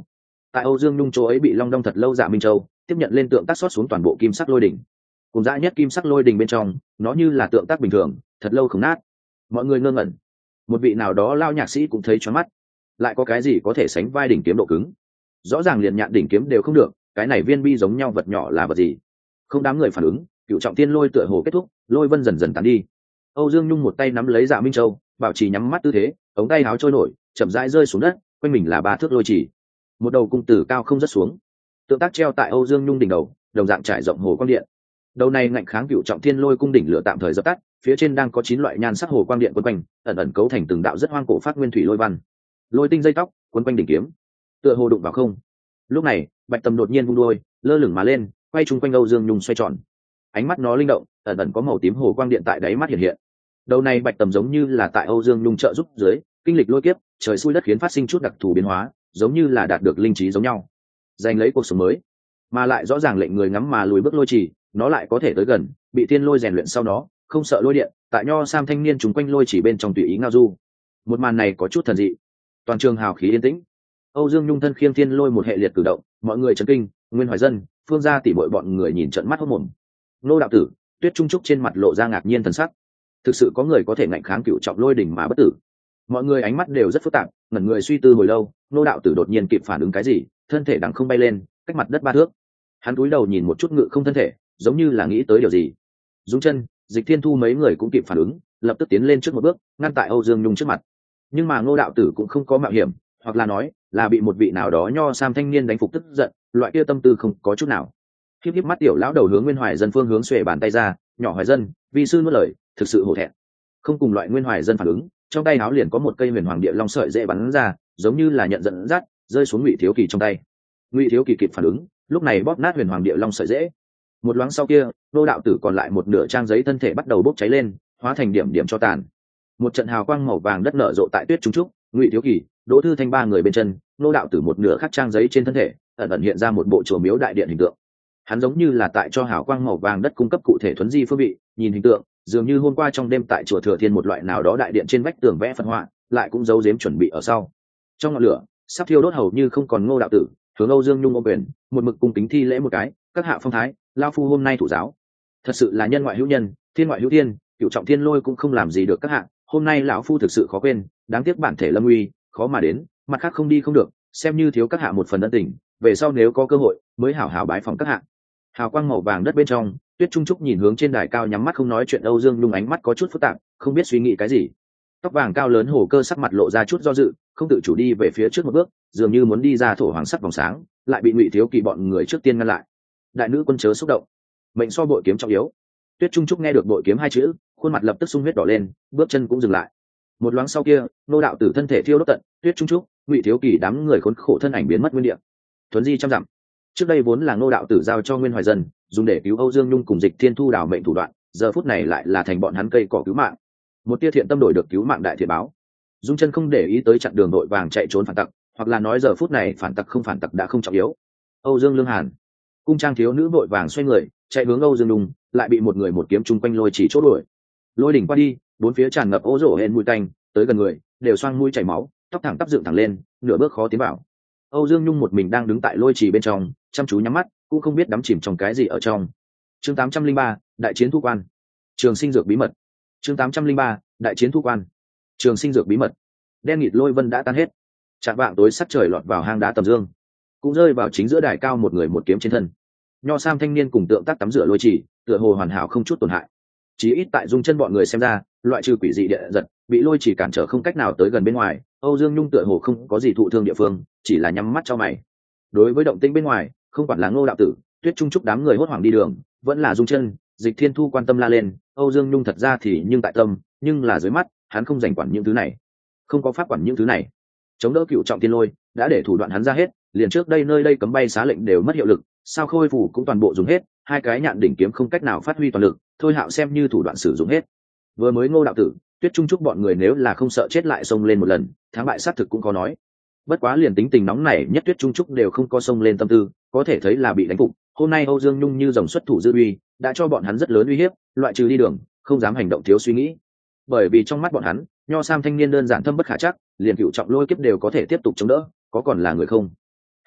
tại Âu Dương Nhung chỗ ấy bị long đong thật lâu Dạ Minh Châu tiếp nhận lên tượng tác xót xuống toàn bộ kim sắc lôi đỉnh. Cùng dã nhất kim sắc lôi đỉnh bên trong, nó như là tượng tác bình thường, thật lâu không nát. Mọi người ngơ ngẩn. Một vị nào đó lao nhạc sĩ cũng thấy choáng mắt. Lại có cái gì có thể sánh vai đỉnh kiếm độ cứng? Rõ ràng liền nhạn đỉnh kiếm đều không được, cái này viên bi giống nhau vật nhỏ là vật gì? Không đám người phản ứng, cựu trọng thiên lôi tựa hồ kết thúc, lôi vân dần dần tán đi. Âu Dương Nhung một tay nắm lấy Dạ Minh Châu, bảo trì nhắm mắt tư thế, ống tay áo trôi nổi, chậm rãi rơi xuống đất, quanh mình là ba thước lôi chỉ. Một đầu cung từ cao không rất xuống, tượng tác treo tại Âu Dương Nhung đỉnh đầu, đồng dạng trải rộng hồ quang điện. Đầu này ngạnh kháng cựu trọng thiên lôi cung đỉnh lửa tạm thời dập tắt, phía trên đang có chín loại nhan sắc hồ quang điện quấn quanh, ẩn ẩn cấu thành từng đạo rất hoang cổ phát nguyên thủy lôi văn. Lôi tinh dây tóc quấn quanh đỉnh kiếm, tựa hồ đụng vào không. Lúc này, Bạch Tầm đột nhiên vung đuôi, lơ lửng mà lên, quay chung quanh Âu Dương Nhung xoay tròn. Ánh mắt nó linh động, ẩn ẩn có màu tím hồ quang điện tại đáy mắt hiện hiện. Đầu này Bạch Tầm giống như là tại Âu Dương Nhung trợ giúp dưới, kinh lịch lôi kiếp, trời xui đất khiến phát sinh chút đặc thù biến hóa, giống như là đạt được linh trí giống nhau, giành lấy cuộc sống mới, mà lại rõ ràng lệnh người ngắm mà lùi bước lôi trì, nó lại có thể tới gần, bị tiên lôi rèn luyện sau đó, không sợ lôi điện, tại nho sam thanh niên chúng quanh lôi chỉ bên trong tùy ý ngao du. Một màn này có chút thần dị. Toàn trường hào khí yên tĩnh. Âu Dương Nhung thân khiêng tiên lôi một hệ liệt cử động, mọi người chấn kinh, Nguyên Hoài Dân, Phương gia tỷ muội bọn người nhìn trợn mắt hốt mồm. Nô đạo tử, Tuyết Trung Trúc trên mặt lộ ra ngạc nhiên thần sắc. Thực sự có người có thể ngạnh kháng cựu trọng lôi đỉnh mà bất tử. Mọi người ánh mắt đều rất phức tạp, ngẩn người suy tư hồi lâu, Nô đạo tử đột nhiên kịp phản ứng cái gì, thân thể đằng không bay lên, cách mặt đất ba thước. Hắn cúi đầu nhìn một chút ngự không thân thể, giống như là nghĩ tới điều gì. Dung Chân, Dịch Thiên Thu mấy người cũng kịp phản ứng, lập tức tiến lên trước một bước, ngăn tại Âu Dương Nhung trước mặt. Nhưng mà Ngô đạo tử cũng không có mạo hiểm, hoặc là nói là bị một vị nào đó nho sam thanh niên đánh phục tức giận, loại kia tâm tư không có chút nào. Khiếp khiếp mắt tiểu lão đầu hướng Nguyên Hoài Dân phương hướng xuề bàn tay ra, nhỏ Hoài Dân, vi sư nuốt lời, thực sự hổ thẹn. Không cùng loại Nguyên Hoài Dân phản ứng, trong tay áo liền có một cây huyền hoàng địa long sợi dễ bắn ra, giống như là nhận dẫn dắt, rơi xuống Ngụy Thiếu Kỳ trong tay. Ngụy Thiếu Kỳ kịp phản ứng, lúc này bóp nát huyền hoàng địa long sợi dễ. Một loáng sau kia, Nô đạo tử còn lại một nửa trang giấy thân thể bắt đầu bốc cháy lên, hóa thành điểm điểm cho tàn. Một trận hào quang màu vàng đất nở rộ tại Tuyết Trung Trúc, Ngụy Thiếu Kỳ, Đỗ Thư Thanh ba người bên chân, Nô đạo tử một nửa khác trang giấy trên thân thể, ẩn ẩn hiện ra một bộ chùa miếu đại điện hình tượng. Hắn giống như là tại cho hào quang màu vàng đất cung cấp cụ thể thuấn di phương vị, nhìn hình tượng, dường như hôm qua trong đêm tại chùa Thừa Thiên một loại nào đó đại điện trên vách tường vẽ phật họa, lại cũng giấu giếm chuẩn bị ở sau. Trong ngọn lửa, sắp thiêu đốt hầu như không còn Ngô đạo tử, hướng Âu Dương Nhung ôm quyền, một mực cung kính thi lễ một cái, các hạ phong thái, lao phu hôm nay thủ giáo. Thật sự là nhân ngoại hữu nhân, thiên ngoại hữu thiên, cựu trọng thiên lôi cũng không làm gì được các hạ, hôm nay lão phu thực sự khó quên, đáng tiếc bản thể lâm uy, khó mà đến, mặt khác không đi không được, xem như thiếu các hạ một phần ân tình, về sau nếu có cơ hội mới hảo hảo bái phòng các hạ. Hào quang màu vàng đất bên trong, Tuyết Trung Trúc nhìn hướng trên đài cao nhắm mắt không nói chuyện Âu Dương Nhung, ánh mắt có chút phức tạp, không biết suy nghĩ cái gì. Tóc vàng cao lớn hồ cơ sắc mặt lộ ra chút do dự, không tự chủ đi về phía trước một bước, dường như muốn đi ra thổ hoàng sắc vòng sáng, lại bị Ngụy Thiếu Kỳ bọn người trước tiên ngăn lại. Đại nữ quân chớ xúc động, mệnh so bội kiếm trọng yếu. Tuyết Trung Trúc nghe được bội kiếm hai chữ, khuôn mặt lập tức sung huyết đỏ lên, bước chân cũng dừng lại. Một loáng sau kia, Nô đạo tử thân thể thiêu đốt tận, Tuyết Trung Trúc, Ngụy Thiếu Kỳ đám người khốn khổ thân ảnh biến mất nguyên địa. Thuấn di trăm dặm. Trước đây vốn là Nô đạo tử giao cho Nguyên Hoài Dân, dùng để cứu Âu Dương Nhung cùng Dịch Thiên Thu đảo mệnh thủ đoạn, giờ phút này lại là thành bọn hắn cây cỏ cứu mạng. Một tia thiện tâm đổi được cứu mạng đại thiện báo. Dung Chân không để ý tới chặn đường đội vàng chạy trốn phản tặc, hoặc là nói giờ phút này phản tặc không phản tặc đã không trọng yếu. Âu Dương Lương Hàn, cung trang thiếu nữ vội vàng xoay người, chạy hướng Âu Dương Nhung, lại bị một người một kiếm chung quanh lôi chỉ chốt đuổi. Lôi đỉnh qua đi, bốn phía tràn ngập ố rổ hên mùi tanh, tới gần người đều xoang mũi chảy máu, tóc thẳng tắp dựng thẳng lên, nửa bước khó tiến vào. Âu Dương Nhung một mình đang đứng tại lôi trì bên trong, chăm chú nhắm mắt, cũng không biết đắm chìm trong cái gì ở trong. Chương tám trăm linh ba, đại chiến thu quan. Trường sinh dược bí mật. Chương tám trăm linh ba, đại chiến thu quan. Trường sinh dược bí mật. Đen nghịt lôi vân đã tan hết. Trạm vạng tối sắc trời lọt vào hang đá tầm dương, cũng rơi vào chính giữa đài cao một người một kiếm trên thân. Nho sam thanh niên cùng tượng tác tắm rửa lôi trì, tựa hồ hoàn hảo không chút tổn hại. Chí ít tại Dung Chân bọn người xem ra, loại trừ quỷ dị địa giật, bị lôi chỉ cản trở không cách nào tới gần bên ngoài, Âu Dương Nhung tựa hồ không có gì thụ thương địa phương, chỉ là nhắm mắt cho mày. Đối với động tĩnh bên ngoài, không quản là Ngô đạo tử, Tuyết Trung Trúc đám người hốt hoảng đi đường, vẫn là Dung Chân, Dịch Thiên Thu quan tâm la lên, Âu Dương Nhung thật ra thì nhưng tại tâm, nhưng là dưới mắt, hắn không dành quản những thứ này, không có pháp quản những thứ này. Chống đỡ cựu trọng tiên lôi, đã để thủ đoạn hắn ra hết, liền trước đây nơi đây cấm bay xá lệnh đều mất hiệu lực, sao khôi phủ cũng toàn bộ dùng hết, hai cái nhạn đỉnh kiếm không cách nào phát huy toàn lực, thôi hạo xem như thủ đoạn sử dụng hết. Vừa mới Ngô đạo tử, Tuyết Trung Trúc bọn người nếu là không sợ chết lại xông lên một lần, thắng bại sát thực cũng có nói. Bất quá liền tính tình nóng này nhất Tuyết Trung Trúc đều không có xông lên tâm tư, có thể thấy là bị đánh phục. Hôm nay Âu Dương Nhung như dòng xuất thủ dư uy, đã cho bọn hắn rất lớn uy hiếp, loại trừ đi đường, không dám hành động thiếu suy nghĩ. Bởi vì trong mắt bọn hắn, nho sam thanh niên đơn giản thâm bất khả chắc, liền cựu trọng lôi kiếp đều có thể tiếp tục chống đỡ, có còn là người không? Ừ,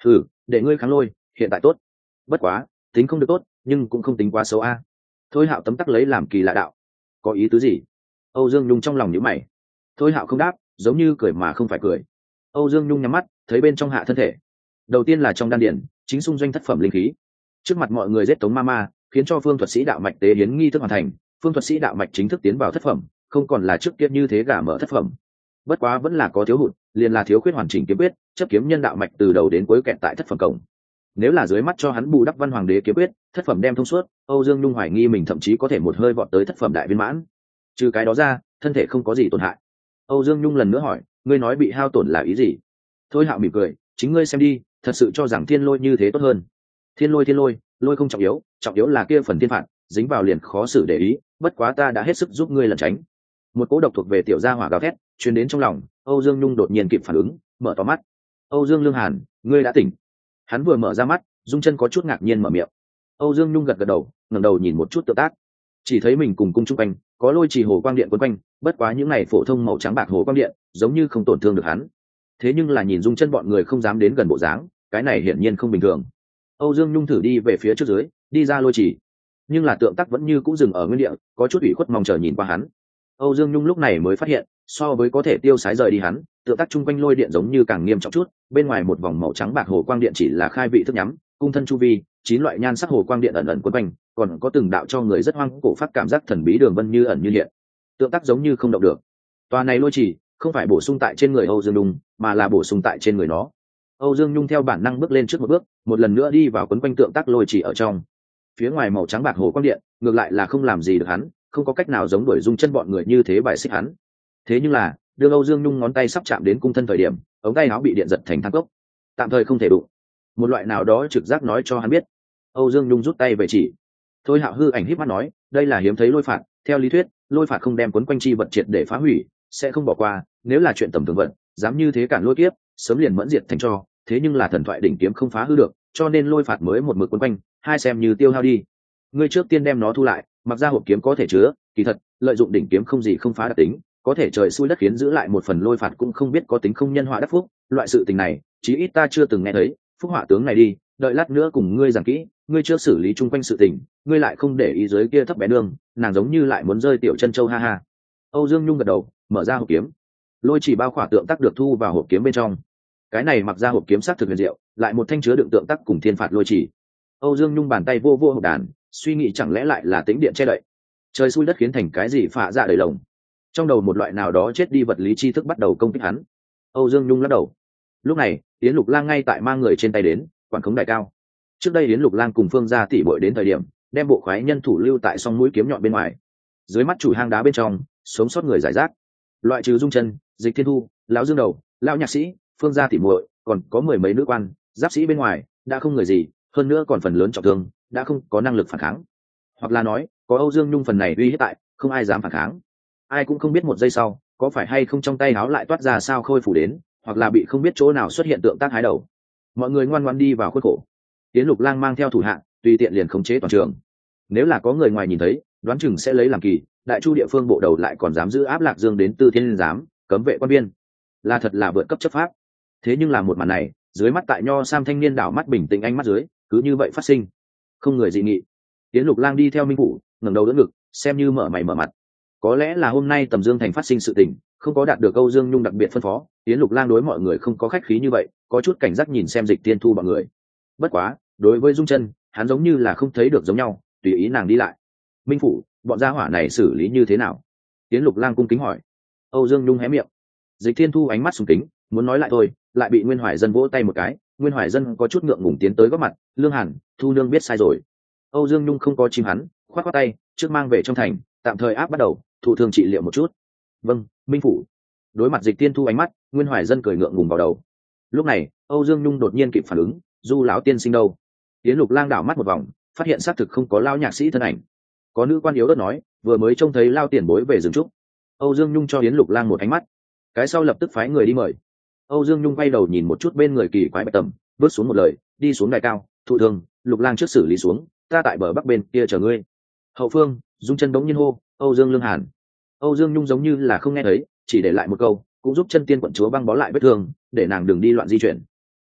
để ngươi kháng lôi hiện tại tốt, bất quá tính không được tốt nhưng cũng không tính quá xấu a. Thôi Hạo tấm tắc lấy làm kỳ lạ đạo, có ý tứ gì? Âu Dương Nhung trong lòng nhíu mày. Thôi Hạo không đáp, giống như cười mà không phải cười. Âu Dương Nhung nhắm mắt, thấy bên trong hạ thân thể. Đầu tiên là trong đan điển, chính xung doanh thất phẩm linh khí. Trước mặt mọi người giết tống ma ma, khiến cho phương thuật sĩ đạo mạch tế hiến nghi thức hoàn thành, phương thuật sĩ đạo mạch chính thức tiến vào thất phẩm, không còn là trước kia như thế gả mở thất phẩm. Bất quá vẫn là có thiếu hụt, liền là thiếu khuyết hoàn chỉnh kiếm quyết, chấp kiếm nhân đạo mạch từ đầu đến cuối kẹt tại thất phẩm cổng. Nếu là dưới mắt cho hắn bù đắp văn hoàng đế kiếm quyết, thất phẩm đem thông suốt, Âu Dương Nhung hoài nghi mình thậm chí có thể một hơi vọt tới thất phẩm đại viên mãn. Trừ cái đó ra, thân thể không có gì tổn hại. Âu Dương Nhung lần nữa hỏi, ngươi nói bị hao tổn là ý gì? Thôi Hạo mỉm cười, chính ngươi xem đi, thật sự cho rằng thiên lôi như thế tốt hơn. Thiên lôi thiên lôi, lôi không trọng yếu, trọng yếu là kia phần thiên phạt, dính vào liền khó xử để ý, bất quá ta đã hết sức giúp ngươi lẩn tránh. Một cỗ độc thuộc về tiểu gia hỏa gào thét truyền đến trong lòng, Âu Dương Nhung đột nhiên kịp phản ứng, mở to mắt. Âu Dương Lương Hàn, ngươi đã tỉnh. Hắn vừa mở ra mắt, Dung Chân có chút ngạc nhiên mở miệng. Âu Dương Nhung gật gật đầu, ngẩng đầu nhìn một chút tự tác, chỉ thấy mình cùng cung trung quanh có lôi trì hồ quang điện quấn quanh, bất quá những này phổ thông màu trắng bạc hồ quang điện giống như không tổn thương được hắn. Thế nhưng là nhìn Dung Chân bọn người không dám đến gần bộ dáng, cái này hiển nhiên không bình thường. Âu Dương Nhung thử đi về phía trước dưới, đi ra lôi trì, nhưng là tượng tắc vẫn như cũ dừng ở nguyên địa, có chút ủy khuất mong chờ nhìn qua hắn. Âu Dương Nhung lúc này mới phát hiện, so với có thể tiêu sái rời đi hắn, tượng tắc chung quanh lôi điện giống như càng nghiêm trọng chút, bên ngoài một vòng màu trắng bạc hồ quang điện chỉ là khai vị thức nhắm, cung thân chu vi, chín loại nhan sắc hồ quang điện ẩn ẩn quấn quanh, còn có từng đạo cho người rất hoang cổ phát cảm giác thần bí đường vân như ẩn như hiện. Tượng tắc giống như không động được. Tòa này lôi chỉ không phải bổ sung tại trên người Âu Dương Nhung, mà là bổ sung tại trên người nó. Âu Dương Nhung theo bản năng bước lên trước một bước, một lần nữa đi vào quấn quanh tượng tắc lôi chỉ ở trong. Phía ngoài màu trắng bạc hồ quang điện, ngược lại là không làm gì được hắn, không có cách nào giống đuổi Dung Chân bọn người như thế bài xích hắn. Thế nhưng là, đương Âu Dương Nhung ngón tay sắp chạm đến cung thân thời điểm, ống tay áo bị điện giật thành than cốc, tạm thời không thể đụng. Một loại nào đó trực giác nói cho hắn biết. Âu Dương Nhung rút tay về chỉ. Thôi Hạo hư ảnh híp mắt nói, đây là hiếm thấy lôi phạt, theo lý thuyết, lôi phạt không đem quấn quanh chi vật triệt để phá hủy, sẽ không bỏ qua, nếu là chuyện tầm thường vận, dám như thế cản lôi kiếp, sớm liền mẫn diệt thành tro, thế nhưng là thần thoại đỉnh kiếm không phá hư được, cho nên lôi phạt mới một mực quấn quanh, hai xem như tiêu hao đi. Ngươi trước tiên đem nó thu lại, mặc ra hộp kiếm có thể chứa, kỳ thật, lợi dụng đỉnh kiếm không gì không phá đặc tính, có thể trời xui đất khiến giữ lại một phần lôi phạt cũng không biết có tính không nhân họa đắc phúc, loại sự tình này, chí ít ta chưa từng nghe thấy, phúc họa tướng này đi, đợi lát nữa cùng ngươi giảng kỹ, ngươi chưa xử lý chung quanh sự tình, ngươi lại không để ý dưới kia thấp bé đường, nàng giống như lại muốn rơi tiểu chân châu ha ha. Âu Dương Nhung gật đầu, mở ra hộp kiếm, lôi chỉ bao khỏa tượng tắc được thu vào hộp kiếm bên trong. Cái này mặc ra hộp kiếm sắc thực huyền diệu, lại một thanh chứa đựng tượng tắc cùng thiên phạt lôi chỉ. Âu Dương Nhung bàn tay vô vô hộp đàn, suy nghĩ chẳng lẽ lại là tĩnh điện che đậy, trời xui đất khiến thành cái gì phạ dạ đầy lồng. Trong đầu một loại nào đó chết đi vật lý tri thức bắt đầu công kích hắn. Âu Dương Nhung lắc đầu. Lúc này Yến Lục Lang ngay tại mang người trên tay đến quản khống đại cao. Trước đây Yến Lục Lang cùng Phương gia tỷ muội đến thời điểm, đem bộ khoái nhân thủ lưu tại song mũi kiếm nhọn bên ngoài. Dưới mắt chủ hang đá bên trong, sống sót người giải rác, loại trừ Dung Chân, Dịch Thiên Thu, lão Dương Đầu, lão nhạc sĩ, Phương gia tỷ muội, còn có mười mấy nữ quan, giáp sĩ bên ngoài, đã không người gì, hơn nữa còn phần lớn trọng thương, đã không có năng lực phản kháng. Hoặc là nói, có Âu Dương Nhung phần này uy hiếp tại, không ai dám phản kháng. Ai cũng không biết một giây sau, có phải hay không trong tay áo lại toát ra sao khôi phủ đến, hoặc là bị không biết chỗ nào xuất hiện tượng tác hái đầu. Mọi người ngoan ngoãn đi vào khuôn khổ. Yến Lục Lang mang theo thủ hạ, tùy tiện liền khống chế toàn trường. Nếu là có người ngoài nhìn thấy, đoán chừng sẽ lấy làm kỳ, đại chu địa phương bộ đầu lại còn dám giữ áp Lạc Dương đến Tư Thiên giám, cấm vệ quan viên. Là thật là vượt cấp chấp pháp. Thế nhưng là một màn này, dưới mắt tại Nho Sam thanh niên đảo mắt bình tĩnh ánh mắt dưới, cứ như vậy phát sinh. Không người dị nghị. Yến Lục Lang đi theo Minh Phủ, ngẩng đầu đỡ ngực, xem như mở mày mở mặt. Có lẽ là hôm nay Tầm Dương thành phát sinh sự tình, không có đạt được Âu Dương Nhung đặc biệt phân phó, Yến Lục Lang đối mọi người không có khách khí như vậy, có chút cảnh giác nhìn xem Dịch Tiên Thu bọn người. Bất quá, đối với Dung Chân, hắn giống như là không thấy được giống nhau, tùy ý nàng đi lại. Minh Phủ, bọn gia hỏa này xử lý như thế nào? Yến Lục Lang cung kính hỏi. Âu Dương Nhung hé miệng. Dịch Thiên Thu ánh mắt sùng kính, muốn nói lại thôi, lại bị Nguyên Hoài Dân vỗ tay một cái. Nguyên Hoài Dân có chút ngượng ngùng tiến tới góp mặt, Lương Hàn, Thu nương biết sai rồi. Âu Dương Nhung không có chim hắn, khoát khoát tay, trước mang về trong thành, tạm thời áp bắt đầu, thụ thương trị liệu một chút. Vâng, Minh Phủ. Đối mặt Dịch Tiên Thu ánh mắt, Nguyên Hoài Dân cười ngượng ngùng vào đầu. Lúc này Âu Dương Nhung đột nhiên kịp phản ứng, Du lão tiên sinh đâu? Yến Lục Lang đảo mắt một vòng, phát hiện xác thực không có lao nhạc sĩ thân ảnh. Có nữ quan yếu đất nói, vừa mới trông thấy lao tiền bối về rừng trúc. Âu Dương Nhung cho Yến Lục Lang một ánh mắt, cái sau lập tức phái người đi mời. Âu Dương Nhung quay đầu nhìn một chút bên người kỳ quái Bạch Tầm, bước xuống một lời, đi xuống đài cao, thụ thương, Lục Lang trước xử lý xuống, ta tại bờ bắc bên kia chờ ngươi. Hậu phương, Dung Chân đống nhiên hô, Âu Dương Lương Hàn. Âu Dương Nhung giống như là không nghe thấy, chỉ để lại một câu, cũng giúp Chân Tiên quận chúa băng bó lại vết thương, để nàng đừng đi loạn di chuyển.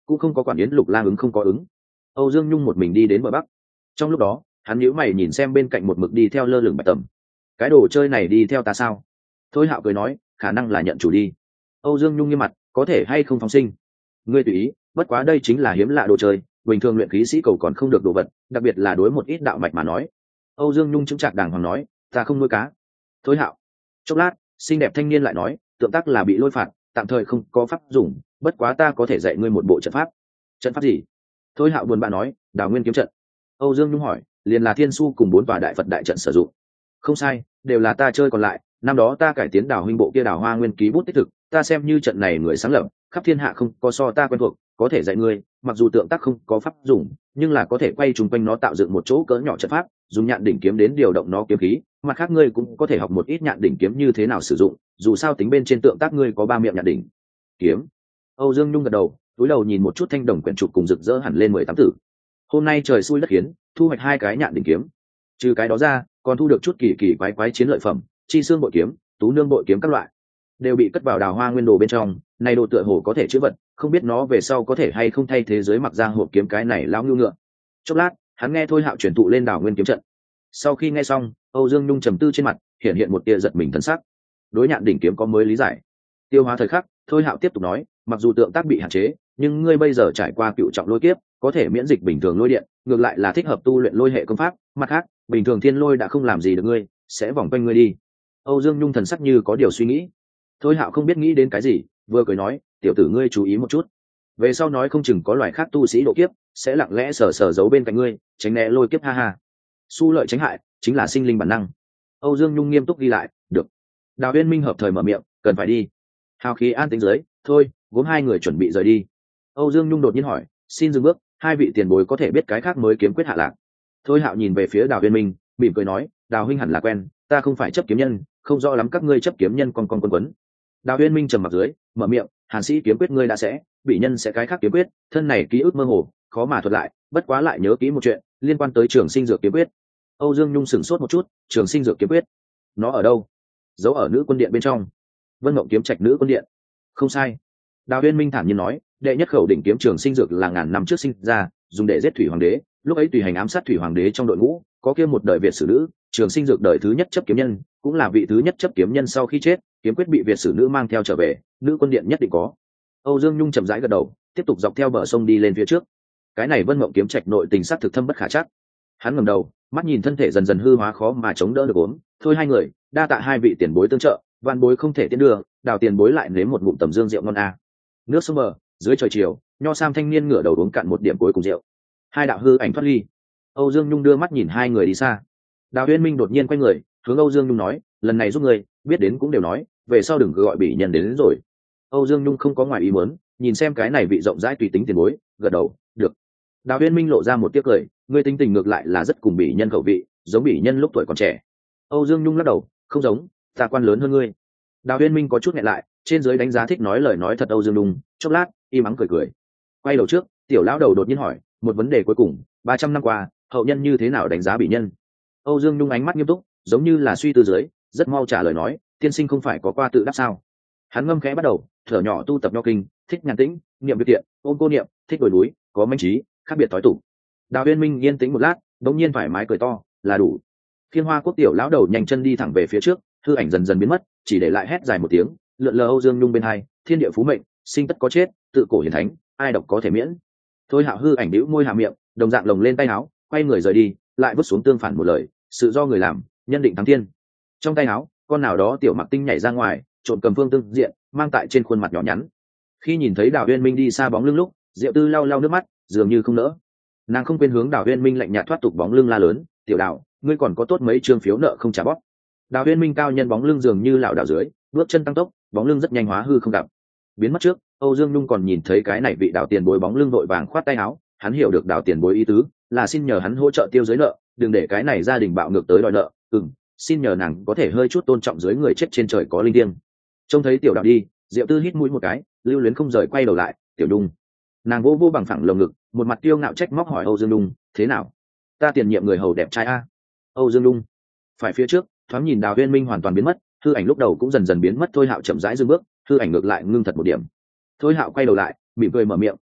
cũng không có quản yến lục lang ứng không có ứng. Âu Dương Nhung một mình đi đến bờ bắc. Trong lúc đó hắn nhíu mày nhìn xem bên cạnh một mực đi theo lơ lửng Bạch Tầm. Cái đồ chơi này đi theo ta sao? Thôi Hạo cười nói, khả năng là nhận chủ đi. Âu Dương Nhung nghiêm mặt, có thể hay không phóng sinh? Ngươi tùy ý, bất quá đây chính là hiếm lạ đồ chơi, bình thường luyện khí sĩ cầu còn không được đồ vật, đặc biệt là đối một ít đạo mạch mà nói. Âu Dương Nhung chứng trạc đàng hoàng nói, ta không nuôi cá. Thôi Hạo. Chốc lát, xinh đẹp thanh niên lại nói, tượng tác là bị lôi phạt, tạm thời không có pháp dùng, bất quá ta có thể dạy ngươi một bộ trận pháp. Trận pháp gì? Thôi Hạo buồn bã nói, Đào Nguyên kiếm trận. Âu Dương Nhung hỏi, liền là thiên su cùng bốn tòa đại Phật đại trận sử dụng. Không sai, đều là ta chơi còn lại, năm đó ta cải tiến Đào huynh bộ kia Đào Hoa Nguyên ký bút tích thực, ta xem như trận này người sáng lập, khắp thiên hạ không có so ta quen thuộc, có thể dạy ngươi, mặc dù tượng tác không có pháp dùng, nhưng là có thể quay trùng quanh nó tạo dựng một chỗ cỡ nhỏ trận pháp, dùng nhạn đỉnh kiếm đến điều động nó kiếm khí, mặt khác ngươi cũng có thể học một ít nhạn đỉnh kiếm như thế nào sử dụng, dù sao tính bên trên tượng tác ngươi có ba miệng nhạn đỉnh kiếm. Âu Dương Nhung gật đầu, túi đầu nhìn một chút thanh đồng quyển trục cùng rực rỡ hẳn lên mười tám tử. Hôm nay trời xui đất khiến, thu hoạch hai cái nhạn đỉnh kiếm. Trừ cái đó ra, còn thu được chút kỳ kỳ quái quái chiến lợi phẩm, chi xương bội kiếm, tú nương bội kiếm các loại, đều bị cất vào Đào Hoa Nguyên đồ bên trong. Này đồ tựa hồ có thể chứa vật, không biết nó về sau có thể hay không thay thế giới mặc ra hộp kiếm cái này lão ngưu ngựa. Chốc lát, hắn nghe Thôi Hạo truyền tụ lên Đào Nguyên kiếm trận. Sau khi nghe xong, Âu Dương Nhung trầm tư trên mặt, hiện hiện một tia giật mình thần sắc. Đối nhạn đỉnh kiếm có mới lý giải. Tiêu hóa thời khắc, Thôi Hạo tiếp tục nói, mặc dù tượng tác bị hạn chế, nhưng ngươi bây giờ trải qua cựu trọng lôi kiếp, có thể miễn dịch bình thường lôi điện, ngược lại là thích hợp tu luyện lôi hệ công pháp. Mặt khác, bình thường thiên lôi đã không làm gì được ngươi, sẽ vòng quanh ngươi đi. Âu Dương Nhung thần sắc như có điều suy nghĩ. Thôi Hạo không biết nghĩ đến cái gì, vừa cười nói, tiểu tử ngươi chú ý một chút, về sau nói không chừng có loài khác tu sĩ độ kiếp, sẽ lặng lẽ sờ sờ giấu bên cạnh ngươi, tránh né lôi kiếp ha ha. Xu lợi tránh hại, chính là sinh linh bản năng. Âu Dương Nhung nghiêm túc ghi lại, được. Đào Uyên Minh hợp thời mở miệng, cần phải đi. Hào khí an tĩnh dưới, thôi, gốm hai người chuẩn bị rời đi. Âu Dương Nhung đột nhiên hỏi, xin dừng bước, hai vị tiền bối có thể biết cái khác mới kiếm quyết hạ lạc. Thôi Hạo nhìn về phía Đào Uyên Minh, mỉm cười nói, Đào huynh hẳn là quen, ta không phải chấp kiếm nhân, không rõ lắm các ngươi chấp kiếm nhân con con quấn quấn. Đào Uyên Minh trầm mặc dưới, mở miệng, hàn sĩ kiếm quyết ngươi đã sẽ, bị nhân sẽ cái khác kiếm quyết, thân này ký ức mơ hồ, khó mà thuật lại, bất quá lại nhớ kỹ một chuyện, liên quan tới Trường Sinh Dược kiếm quyết. Âu Dương Nhung sửng sốt một chút, Trường Sinh Dược kiếm quyết, nó ở đâu? Giấu ở nữ quân điện bên trong. Vân Mộng kiếm trạch nữ quân điện. Không sai. Đào Uyên Minh thản nhiên nói, đệ nhất khẩu đỉnh kiếm Trường Sinh Dược là ngàn năm trước sinh ra, dùng để giết Thủy Hoàng đế, lúc ấy tùy hành ám sát Thủy Hoàng đế trong đội ngũ, có kia một đời Việt sử nữ, Trường Sinh Dược đời thứ nhất chấp kiếm nhân, cũng là vị thứ nhất chấp kiếm nhân sau khi chết, kiếm quyết bị Việt sử nữ mang theo trở về, nữ quân điện nhất định có. Âu Dương Nhung chậm rãi gật đầu, tiếp tục dọc theo bờ sông đi lên phía trước. Cái này Vân Mộng kiếm trạch nội tình sắc thực thâm bất khả trắc. Hắn ngẩng đầu, mắt nhìn thân thể dần dần hư hóa khó mà chống đỡ được ốm, thôi hai người, đa tạ hai vị tiền bối tương trợ, van bối không thể tiến đường, Đào tiền bối lại nếm một ngụm tầm dương rượu ngon a. Nước sông bờ, dưới trời chiều, nho sam thanh niên ngửa đầu uống cạn một điểm cuối cùng rượu. Hai đạo hư ảnh thoát ly. Âu Dương Nhung đưa mắt nhìn hai người đi xa. Đào Uyên Minh đột nhiên quay người, hướng Âu Dương Nhung nói, lần này giúp người, biết đến cũng đều nói, về sau đừng gọi bị nhân đến, đến rồi. Âu Dương Nhung không có ngoài ý muốn, nhìn xem cái này vị rộng rãi tùy tính tiền bối, gật đầu, được. Đào Uyên Minh lộ ra một tiếc cười, người tính tình ngược lại là rất cùng bị nhân khẩu vị, giống bị nhân lúc tuổi còn trẻ. Âu Dương Nhung lắc đầu, không giống, ta quan lớn hơn ngươi. Đào Uyên Minh có chút nghẹn lại, trên dưới đánh giá thích nói lời nói thật Âu Dương Nhung, chốc lát, im ắng cười cười. Quay đầu trước, tiểu lão đầu đột nhiên hỏi, một vấn đề cuối cùng, ba trăm năm qua, hậu nhân như thế nào đánh giá bị nhân? Âu Dương Nhung ánh mắt nghiêm túc, giống như là suy tư dưới, rất mau trả lời nói, tiên sinh không phải có qua tự đáp sao? Hắn ngâm khẽ bắt đầu, thở nhỏ tu tập nho kinh, thích nhàn tĩnh, niệm việc tiện, ôn cô niệm, thích đổi núi, có manh trí, khác biệt thói tủ. Đào Uyên Minh yên tĩnh một lát, đống nhiên thoải mái cười to, là đủ. Phiên Hoa Quốc tiểu lão đầu nhanh chân đi thẳng về phía trước, hư ảnh dần dần biến mất, chỉ để lại hét dài một tiếng, lượn lờ Âu Dương Nhung bên hai, thiên địa phú mệnh, sinh tất có chết, tự cổ hiển thánh, ai độc có thể miễn. Thôi Hạo hư ảnh bĩu môi hạ miệng, đồng dạng lồng lên tay áo, quay người rời đi, lại vứt xuống tương phản một lời, sự do người làm, nhân định thắng thiên. Trong tay áo, con nào đó tiểu mặc tinh nhảy ra ngoài, trộn cầm phương tương diện, mang tại trên khuôn mặt nhỏ nhắn. Khi nhìn thấy Đào Uyên Minh đi xa bóng lưng lúc, Diệu Tư lau lau nước mắt, dường như không nỡ. Nàng không quên hướng Đào Uyên Minh lạnh nhạt thoát tục bóng lưng la lớn, tiểu Đào, ngươi còn có tốt mấy trương phiếu nợ không trả bóp. Đào Uyên Minh cao nhân bóng lưng dường như lảo đảo dưới, bước chân tăng tốc, bóng lưng rất nhanh hóa hư không gặp. Biến mất trước, Âu Dương Nhung còn nhìn thấy cái này vị Đào tiền bối bóng lưng vội vàng khoát tay áo, hắn hiểu được Đào tiền bối ý tứ, là xin nhờ hắn hỗ trợ tiêu giới nợ, đừng để cái này gia đình bạo ngược tới đòi nợ. Ừm, xin nhờ nàng có thể hơi chút tôn trọng dưới người chết trên trời có linh thiêng. Trông thấy tiểu Đào đi, Diệu Tư hít mũi một cái, lưu luyến không rời quay đầu lại, tiểu Nhung. Nàng vô vô bằng phẳng lồng ngực, một mặt tiêu ngạo trách móc hỏi Âu Dương Nhung, thế nào? Ta tiền nhiệm người hầu đẹp trai a? Âu Dương Nhung phải phía trước, thoáng nhìn Đào Uyên Minh hoàn toàn biến mất, hư ảnh lúc đầu cũng dần dần biến mất. Thôi Hạo chậm rãi dừng bước, hư ảnh ngược lại ngưng thật một điểm. Thôi Hạo quay đầu lại, mỉm cười mở miệng,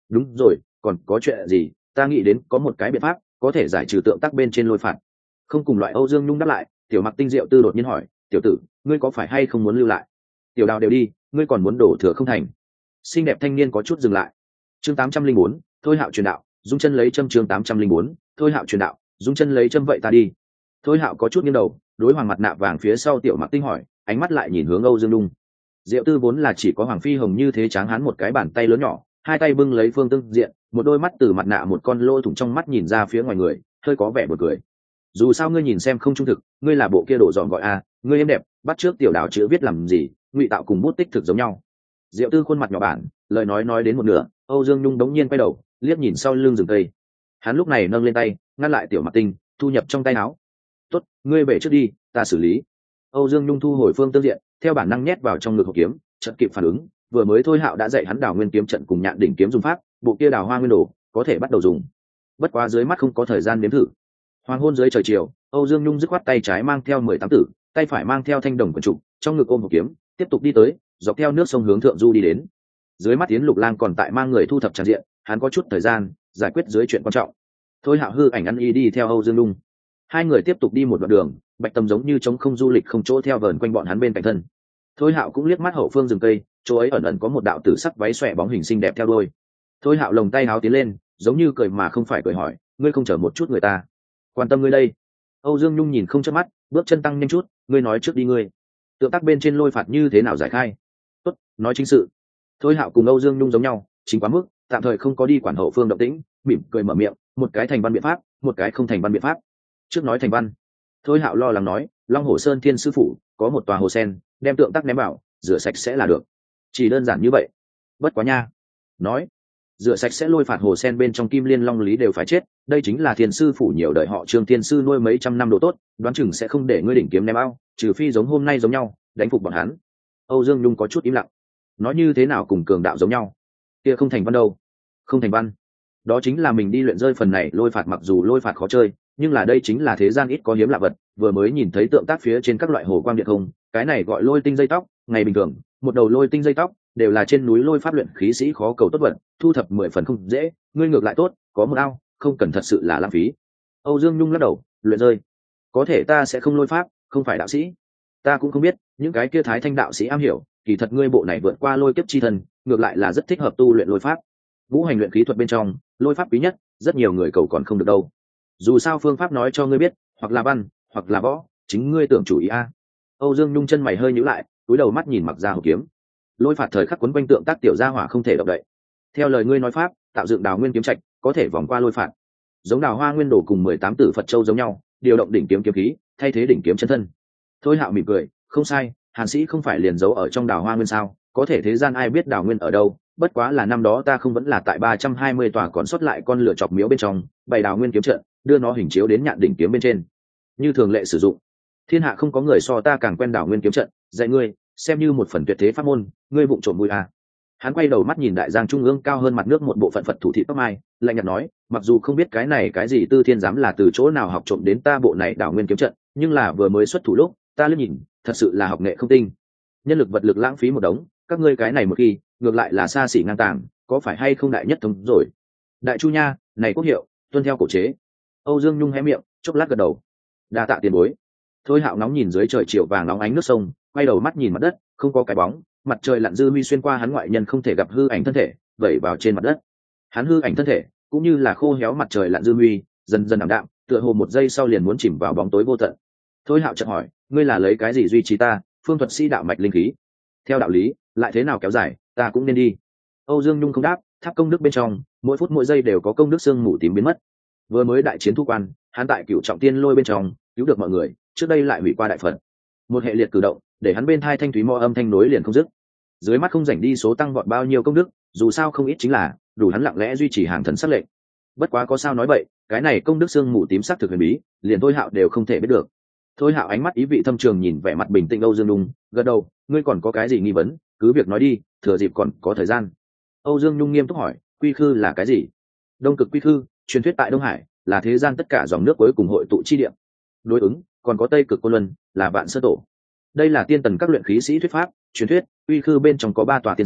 đúng rồi, còn có chuyện gì? Ta nghĩ đến có một cái biện pháp có thể giải trừ tượng tác bên trên lôi phạt. Không cùng loại Âu Dương Nhung đáp lại, Tiểu Mặc Tinh Diệu Tư đột nhiên hỏi, tiểu tử, ngươi có phải hay không muốn lưu lại? Tiểu Đào đều đi, ngươi còn muốn đổ thừa không thành? Xinh đẹp thanh niên có chút dừng lại. Chương tám trăm linh bốn, Thôi Hạo truyền đạo, dung chân lấy châm. Chương tám trăm linh bốn, Thôi Hạo truyền đạo, dung chân lấy châm. Vậy ta đi. Thôi Hạo có chút nghiêng đầu, đối Hoàng mặt nạ vàng phía sau Tiểu Mặc Tinh hỏi, ánh mắt lại nhìn hướng Âu Dương Nhung. Diệu Tư vốn là chỉ có Hoàng Phi Hồng như thế tráng hán một cái bàn tay lớn nhỏ, hai tay bưng lấy phương tương diện, một đôi mắt từ mặt nạ một con lỗ thủng trong mắt nhìn ra phía ngoài người, hơi có vẻ buồn cười. Dù sao ngươi nhìn xem không trung thực, ngươi là bộ kia đổ dọn gọi a, ngươi em đẹp, bắt trước Tiểu Đào chữ viết làm gì, ngụy tạo cùng bút tích thực giống nhau. Diệu Tư khuôn mặt nhỏ bản, lời nói nói đến một nửa, Âu Dương Nhung đống nhiên quay đầu, liếc nhìn sau lưng rừng cây. Hắn lúc này nâng lên tay, ngăn lại Tiểu Mặc Tinh, thu nhập trong tay áo. "Tốt, ngươi về trước đi, ta xử lý." Âu Dương Nhung thu hồi phương tương diện, theo bản năng nhét vào trong ngực hộp kiếm, chợt kịp phản ứng, vừa mới Thôi Hạo đã dạy hắn Đào Nguyên kiếm trận cùng Nhạn đỉnh kiếm dùng pháp, bộ kia Đào Hoa Nguyên đồ có thể bắt đầu dùng. Bất quá dưới mắt không có thời gian nếm thử. Hoàng hôn dưới trời chiều, Âu Dương Nhung dứt khoát tay trái mang theo mười tám tử, tay phải mang theo thanh đồng quần trụ, trong ngực ôm hộp kiếm, tiếp tục đi tới, dọc theo nước sông hướng thượng du đi đến. Dưới mắt Tiến Lục Lang còn tại mang người thu thập tràng diện, hắn có chút thời gian giải quyết dưới chuyện quan trọng. Thôi Hạo hư ảnh ăn y đi theo Âu Dương Nhung. Hai người tiếp tục đi một đoạn đường, Bạch Tâm giống như trống không du lịch không chỗ theo vờn quanh bọn hắn bên cạnh thân. Thôi Hạo cũng liếc mắt hậu phương rừng cây, chỗ ấy ẩn ẩn có một đạo tử sắc váy xòe bóng hình xinh đẹp theo đuôi. Thôi Hạo lồng tay háo tiến lên, giống như cười mà không phải cười hỏi, ngươi không chở một chút người ta, quan tâm ngươi đây. Âu Dương Nhung nhìn không chớp mắt, bước chân tăng nhanh chút, ngươi nói trước đi ngươi. Tượng tác bên trên lôi phạt như thế nào giải khai? Tốt, nói chính sự. Thôi Hạo cùng Âu Dương Nhung giống nhau, chính quá mức, tạm thời không có đi quản hậu phương động tĩnh, mỉm cười mở miệng, một cái thành văn biện pháp, một cái không thành văn biện pháp. Trước nói thành văn. Thôi Hạo lo lắng nói, Long Hồ Sơn Thiên sư phụ có một tòa hồ sen, đem tượng tác ném vào, rửa sạch sẽ là được. Chỉ đơn giản như vậy. Bất quá nha. Nói, rửa sạch sẽ lôi phạt hồ sen bên trong Kim Liên Long Lý đều phải chết, đây chính là Thiên sư phủ nhiều đời họ Trương Thiên sư nuôi mấy trăm năm độ tốt, đoán chừng sẽ không để ngươi đỉnh kiếm ném ao, trừ phi giống hôm nay giống nhau, đánh phục bọn hắn. Âu Dương Nhung có chút im lặng. Nói như thế nào cùng cường đạo giống nhau? Kia không thành văn đâu. Không thành văn. Đó chính là mình đi luyện rơi phần này lôi phạt, mặc dù lôi phạt khó chơi, nhưng là đây chính là thế gian ít có hiếm lạ vật, vừa mới nhìn thấy tượng tác phía trên các loại hồ quang điện không, cái này gọi lôi tinh dây tóc, ngày bình thường, một đầu lôi tinh dây tóc đều là trên núi lôi pháp luyện khí sĩ khó cầu tốt vật, thu thập mười phần không dễ, ngươi ngược lại tốt, có một ao, không cần thật sự là lãng phí. Âu Dương Nhung lắc đầu, luyện rơi. Có thể ta sẽ không lôi pháp, không phải đạo sĩ. Ta cũng không biết, những cái kia Thái Thanh đạo sĩ am hiểu, kỳ thật ngươi bộ này vượt qua lôi kiếp chi thần, ngược lại là rất thích hợp tu luyện lôi pháp. Ngũ hành luyện khí thuật bên trong, lôi pháp quý nhất, rất nhiều người cầu còn không được đâu. Dù sao phương pháp nói cho ngươi biết, hoặc là văn, hoặc là võ, chính ngươi tưởng chủ ý a. Âu Dương Nhung chân mày hơi nhíu lại, cúi đầu mắt nhìn mặc ra hộp kiếm. Lôi phạt thời khắc quấn quanh tượng tác tiểu gia hỏa không thể động đậy. Theo lời ngươi nói pháp, tạo dựng Đào Nguyên kiếm trạch, có thể vòng qua lôi phạt. Giống Đào Hoa Nguyên đồ cùng mười tám tử Phật châu giống nhau, điều động đỉnh kiếm kiếm khí, thay thế đỉnh kiếm chân thân. Thôi Hạo mỉm cười, không sai, Hàn Sĩ không phải liền giấu ở trong Đào Hoa Nguyên sao? Có thể thế gian ai biết Đào Nguyên ở đâu? Bất quá là năm đó ta không vẫn là tại ba trăm hai mươi tòa còn sót lại con lửa chọc miếu bên trong, bày Đào Nguyên kiếm trận, đưa nó hình chiếu đến Nhạn đỉnh kiếm bên trên. Như thường lệ sử dụng. Thiên hạ không có người so ta càng quen Đào Nguyên kiếm trận, dạy ngươi, xem như một phần tuyệt thế pháp môn, ngươi vụng trộm vui à. Hắn quay đầu mắt nhìn đại giang trung ương cao hơn mặt nước một bộ phận Phật thủ thị tóc mai, lạnh nhạt nói, mặc dù không biết cái này cái gì Tư Thiên giám là từ chỗ nào học trộm đến ta bộ này Đào Nguyên kiếm trận, nhưng là vừa mới xuất thủ lúc, ta liếc nhìn, thật sự là học nghệ không tinh. Nhân lực vật lực lãng phí một đống, các ngươi cái này một khi, ngược lại là xa xỉ ngang tàng, có phải hay không đại nhất thống rồi? Đại Chu nha, này quốc hiệu, tuân theo cổ chế. Âu Dương Nhung hé miệng, chốc lát gật đầu. Đa tạ tiền bối. Thôi Hạo nóng nhìn dưới trời chiều vàng nóng ánh nước sông, quay đầu mắt nhìn mặt đất, không có cái bóng, mặt trời lặn dư huy xuyên qua hắn ngoại nhân không thể gặp hư ảnh thân thể, vẩy vào trên mặt đất. Hắn hư ảnh thân thể, cũng như là khô héo mặt trời lặn dư huy, dần dần ảm đạm, tựa hồ một giây sau liền muốn chìm vào bóng tối vô tận. Thôi Hạo chợt hỏi, ngươi là lấy cái gì duy trì ta? Phương thuật sĩ đạo mạch linh khí. Theo đạo lý, lại thế nào kéo dài, ta cũng nên đi. Âu Dương Nhung không đáp, tháp công đức bên trong, mỗi phút mỗi giây đều có công đức sương mù tím biến mất. Vừa mới đại chiến thu quan, hắn tại Cửu Trọng Tiên Lôi bên trong cứu được mọi người, trước đây lại hủy qua đại phật. Một hệ liệt cử động, để hắn bên thai thanh thúy mò âm thanh nối liền không dứt. Dưới mắt không rảnh đi số tăng vọt bao nhiêu công đức, dù sao không ít chính là đủ hắn lặng lẽ duy trì hàng thần sắc lệnh. Bất quá có sao nói vậy, cái này công đức sương mù tím sắc thực huyền bí, liền Thôi Hạo đều không thể biết được. Thôi Hạo ánh mắt ý vị thâm trường nhìn vẻ mặt bình tĩnh Âu Dương Nhung, gật đầu, ngươi còn có cái gì nghi vấn, cứ việc nói đi, thừa dịp còn có thời gian. Âu Dương Nhung nghiêm túc hỏi, quy khư là cái gì? Đông cực quy khư, truyền thuyết tại Đông Hải, là thế gian tất cả dòng nước cuối cùng hội tụ chi địa. Đối ứng, còn có Tây cực Côn Luân, là Vạn Sơn Tổ. Đây là tiên tần các luyện khí sĩ thuyết pháp, truyền thuyết, quy khư bên trong có ba tòa tiên sơn,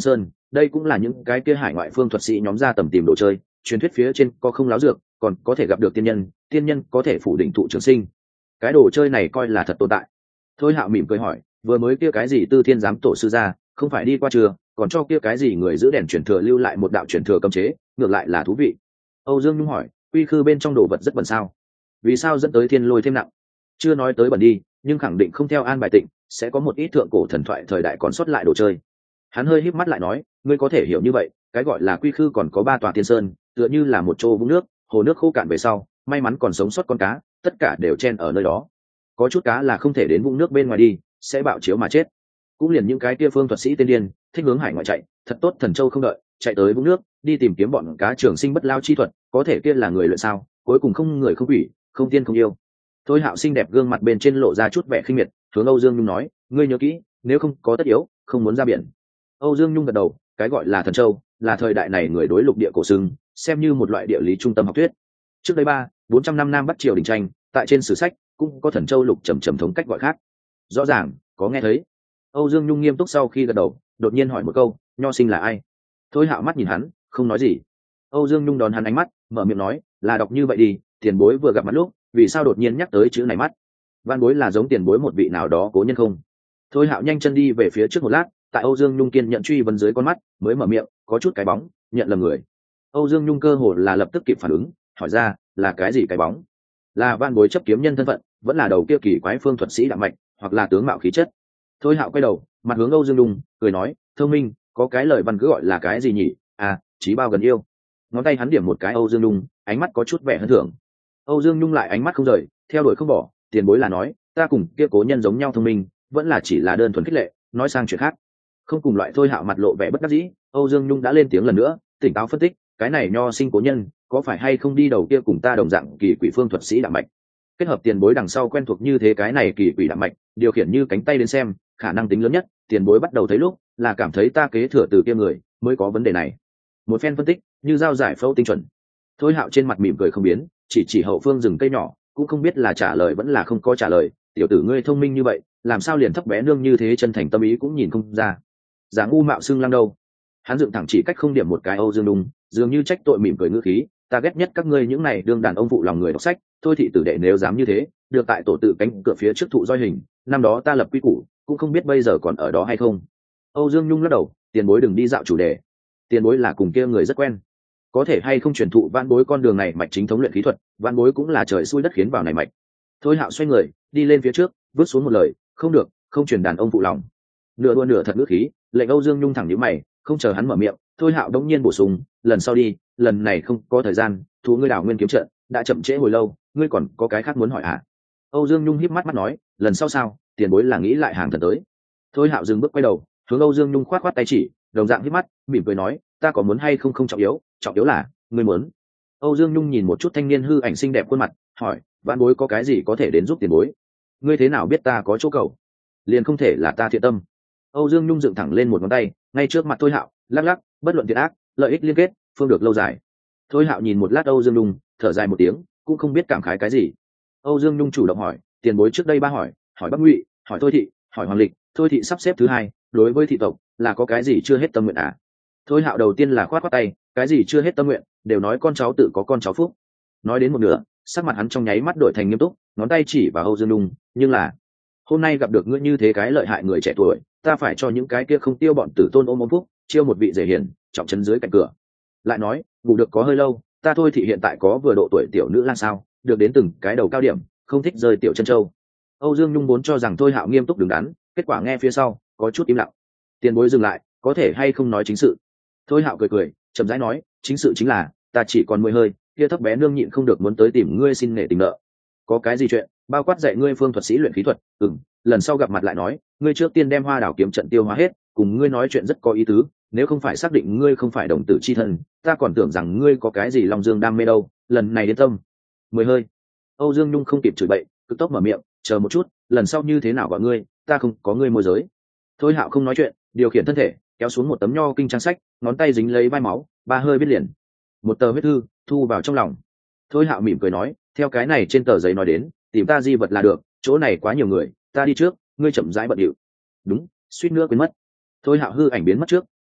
đây cũng là những cái kia hải ngoại phương thuật sĩ nhóm ra tầm tìm đồ chơi. Truyền thuyết phía trên có không láo dược, còn có thể gặp được tiên nhân, tiên nhân có thể phủ định thụ trường sinh. Cái đồ chơi này coi là thật tồn tại. Thôi Hạo mỉm cười hỏi, vừa mới kia cái gì Tư Thiên giám tổ sư ra, không phải đi qua chưa, còn cho kia cái gì người giữ đèn truyền thừa lưu lại một đạo truyền thừa cấm chế, ngược lại là thú vị. Âu Dương Nhung hỏi, quy khư bên trong đồ vật rất bẩn sao? Vì sao dẫn tới thiên lôi thêm nặng? Chưa nói tới bẩn đi, nhưng khẳng định không theo an bài tịnh, sẽ có một ít thượng cổ thần thoại thời đại còn sót lại đồ chơi. Hắn hơi híp mắt lại nói, ngươi có thể hiểu như vậy, cái gọi là quy khư còn có ba tòa tiên sơn, tựa như là một chỗ vũng nước, hồ nước khô cạn về sau, may mắn còn sống sót con cá, tất cả đều chen ở nơi đó. Có chút cá là không thể đến vũng nước bên ngoài đi, sẽ bạo chiếu mà chết. Cũng liền những cái kia phương thuật sĩ tiên điên, thích hướng hải ngoại chạy, thật tốt thần châu không đợi, chạy tới vũng nước, đi tìm kiếm bọn cá trường sinh bất lao chi thuật, có thể kia là người luyện sao, cuối cùng không người không quỷ, không tiên không yêu. Thôi Hạo xinh đẹp gương mặt bên trên lộ ra chút vẻ khinh miệt, hướng Âu Dương Nhung nói, ngươi nhớ kỹ, nếu không có tất yếu, không muốn ra biển. Âu Dương Nhung gật đầu, cái gọi là thần châu, là thời đại này người đối lục địa cổ xưng, xem như một loại địa lý trung tâm học thuyết. Trước đây ba, bốn trăm năm Nam Bắc triều đình tranh, tại trên sử sách cũng có thần châu lục trầm trầm thống cách gọi khác. Rõ ràng, có nghe thấy. Âu Dương Nhung nghiêm túc sau khi gật đầu, đột nhiên hỏi một câu, nho sinh là ai? Thôi Hạo mắt nhìn hắn, không nói gì. Âu Dương Nhung đón hắn ánh mắt, mở miệng nói, là đọc như vậy đi, tiền bối vừa gặp mặt lúc, vì sao đột nhiên nhắc tới chữ này mắt? Văn bối là giống tiền bối một vị nào đó cố nhân không? Thôi Hạo nhanh chân đi về phía trước một lát, tại Âu Dương Nhung kiên nhận truy vấn dưới con mắt, mới mở miệng, có chút cái bóng, nhận lầm người. Âu Dương Nhung cơ hồ là lập tức kịp phản ứng, hỏi ra, là cái gì cái bóng? Là văn bối chấp kiếm nhân thân phận, vẫn là đầu kia kỳ quái phương thuật sĩ đạm mạch, hoặc là tướng mạo khí chất? Thôi Hạo quay đầu, mặt hướng Âu Dương Nhung, cười nói, thông minh, có cái lời văn cứ gọi là cái gì nhỉ? À, trí bao gần yêu. Ngón tay hắn điểm một cái Âu Dương Nhung, ánh mắt có chút vẻ hân thưởng. Âu Dương Nhung lại ánh mắt không rời, theo đuổi không bỏ, tiền bối là nói, ta cùng kia cố nhân giống nhau thông minh, vẫn là chỉ là đơn thuần khích lệ, nói sang chuyện khác. Không cùng loại. Thôi Hạo mặt lộ vẻ bất đắc dĩ, Âu Dương Nhung đã lên tiếng lần nữa, tỉnh táo phân tích, cái này nho sinh cố nhân, có phải hay không đi đầu kia cùng ta đồng dạng kỳ quỷ phương thuật sĩ đạm mạch? Kết hợp tiền bối đằng sau quen thuộc như thế cái này kỳ quỷ đạm mạch, điều khiển như cánh tay đến xem, khả năng tính lớn nhất, tiền bối bắt đầu thấy lúc, là cảm thấy ta kế thừa từ kia người, mới có vấn đề này. Một phen phân tích, như dao giải phẫu tinh chuẩn. Thôi Hạo trên mặt mỉm cười không biến, chỉ chỉ hậu phương rừng cây nhỏ, cũng không biết là trả lời vẫn là không có trả lời, tiểu tử ngươi thông minh như vậy, làm sao liền thấp bé nương như thế chân thành tâm ý cũng nhìn không ra. Giả ngu mạo xưng lăng đâu? Hắn dựng thẳng chỉ cách không điểm một cái Âu Dương Đung, dường như trách tội mỉm cười ngữ khí, ta ghét nhất các ngươi những này đương đàn ông phụ lòng người đọc sách, thôi thị tử đệ nếu dám như thế, được tại tổ tự cánh cửa phía trước thụ roi hình, năm đó ta lập quy củ, cũng không biết bây giờ còn ở đó hay không. Âu Dương Nhung lắc đầu, tiền bối đừng đi dạo chủ đề, tiền bối là cùng kia người rất quen, có thể hay không truyền thụ vãn bối con đường này mạch chính thống luyện khí thuật, vãn bối cũng là trời xui đất khiến vào này mạch. Thôi Hạo xoay người đi lên phía trước, vứt xuống một lời, không được, không truyền đàn ông phụ lòng. Nửa đua nửa thật ngữ khí, lệnh Âu Dương Nhung thẳng nhíu mày, không chờ hắn mở miệng, Thôi Hạo đống nhiên bổ sung, lần sau đi, lần này không có thời gian, thú ngươi đảo nguyên kiếm trận đã chậm trễ hồi lâu, ngươi còn có cái khác muốn hỏi à? Âu Dương Nhung híp mắt mắt nói, lần sau sao, tiền bối là nghĩ lại hàng thần tới. Thôi Hạo dừng bước quay đầu, hướng Âu Dương Nhung khoát khoát tay chỉ, đồng dạng híp mắt, mỉm cười nói, ta có muốn hay không không trọng yếu, trọng yếu là ngươi muốn. Âu Dương Nhung nhìn một chút thanh niên hư ảnh xinh đẹp khuôn mặt, hỏi, vãn bối có cái gì có thể đến giúp tiền bối? Ngươi thế nào biết ta có chỗ cầu? Liền không thể là ta thiện tâm. Âu Dương Nhung dựng thẳng lên một ngón tay, ngay trước mặt Thôi Hạo, lắc lắc, bất luận thiện ác, lợi ích liên kết, phương được lâu dài. Thôi Hạo nhìn một lát Âu Dương Nhung, thở dài một tiếng, cũng không biết cảm khái cái gì. Âu Dương Nhung chủ động hỏi, tiền bối trước đây ba hỏi, hỏi Bắc Ngụy, hỏi Thôi thị, hỏi Hoàng Lịch, Thôi thị sắp xếp thứ hai, đối với thị tộc là có cái gì chưa hết tâm nguyện à? Thôi Hạo đầu tiên là khoát khoát tay, cái gì chưa hết tâm nguyện, đều nói con cháu tự có con cháu phúc. Nói đến một nửa, sắc mặt hắn trong nháy mắt đổi thành nghiêm túc, ngón tay chỉ vào Âu Dương Nhung, nhưng là hôm nay gặp được ngươi như thế cái lợi hại người trẻ tuổi, ta phải cho những cái kia không tiêu bọn tử tôn ôm ôm phúc, chiêu một vị rể hiền, trọng trấn dưới cạnh cửa. Lại nói, ngủ được có hơi lâu, ta Thôi thị hiện tại có vừa độ tuổi tiểu nữ lang sao, được đến từng cái đầu cao điểm, không thích rơi tiểu chân châu. Âu Dương Nhung vốn cho rằng Thôi Hạo nghiêm túc đứng đắn, kết quả nghe phía sau, có chút im lặng. Tiền bối dừng lại, có thể hay không nói chính sự? Thôi Hạo cười cười, chậm rãi nói, chính sự chính là, ta chỉ còn mười hơi, kia thấp bé nương nhịn không được muốn tới tìm ngươi xin nể tình nợ. Có cái gì chuyện, bao quát dạy ngươi phương thuật sĩ luyện khí thuật, ừm, lần sau gặp mặt lại nói, ngươi trước tiên đem Hoa Đảo kiếm trận tiêu hóa hết, cùng ngươi nói chuyện rất có ý tứ, nếu không phải xác định ngươi không phải đồng tử chi thân, ta còn tưởng rằng ngươi có cái gì Long Dương đam mê đâu, lần này đến tâm. Mười hơi. Âu Dương Nhung không kịp chửi bậy, cực tốc mở miệng, chờ một chút, lần sau như thế nào gọi ngươi, ta không có ngươi môi giới. Thôi Hạo không nói chuyện, điều khiển thân thể, kéo xuống một tấm nho kinh trang sách, ngón tay dính lấy vai máu, ba hơi viết liền một tờ huyết thư, thu vào trong lòng. Thôi Hạo mỉm cười nói, theo cái này trên tờ giấy nói đến, tìm ta di vật là được, chỗ này quá nhiều người, ta đi trước, ngươi chậm rãi bận điệu. Đúng, suýt nữa quên mất. Thôi Hạo hư ảnh biến mất trước,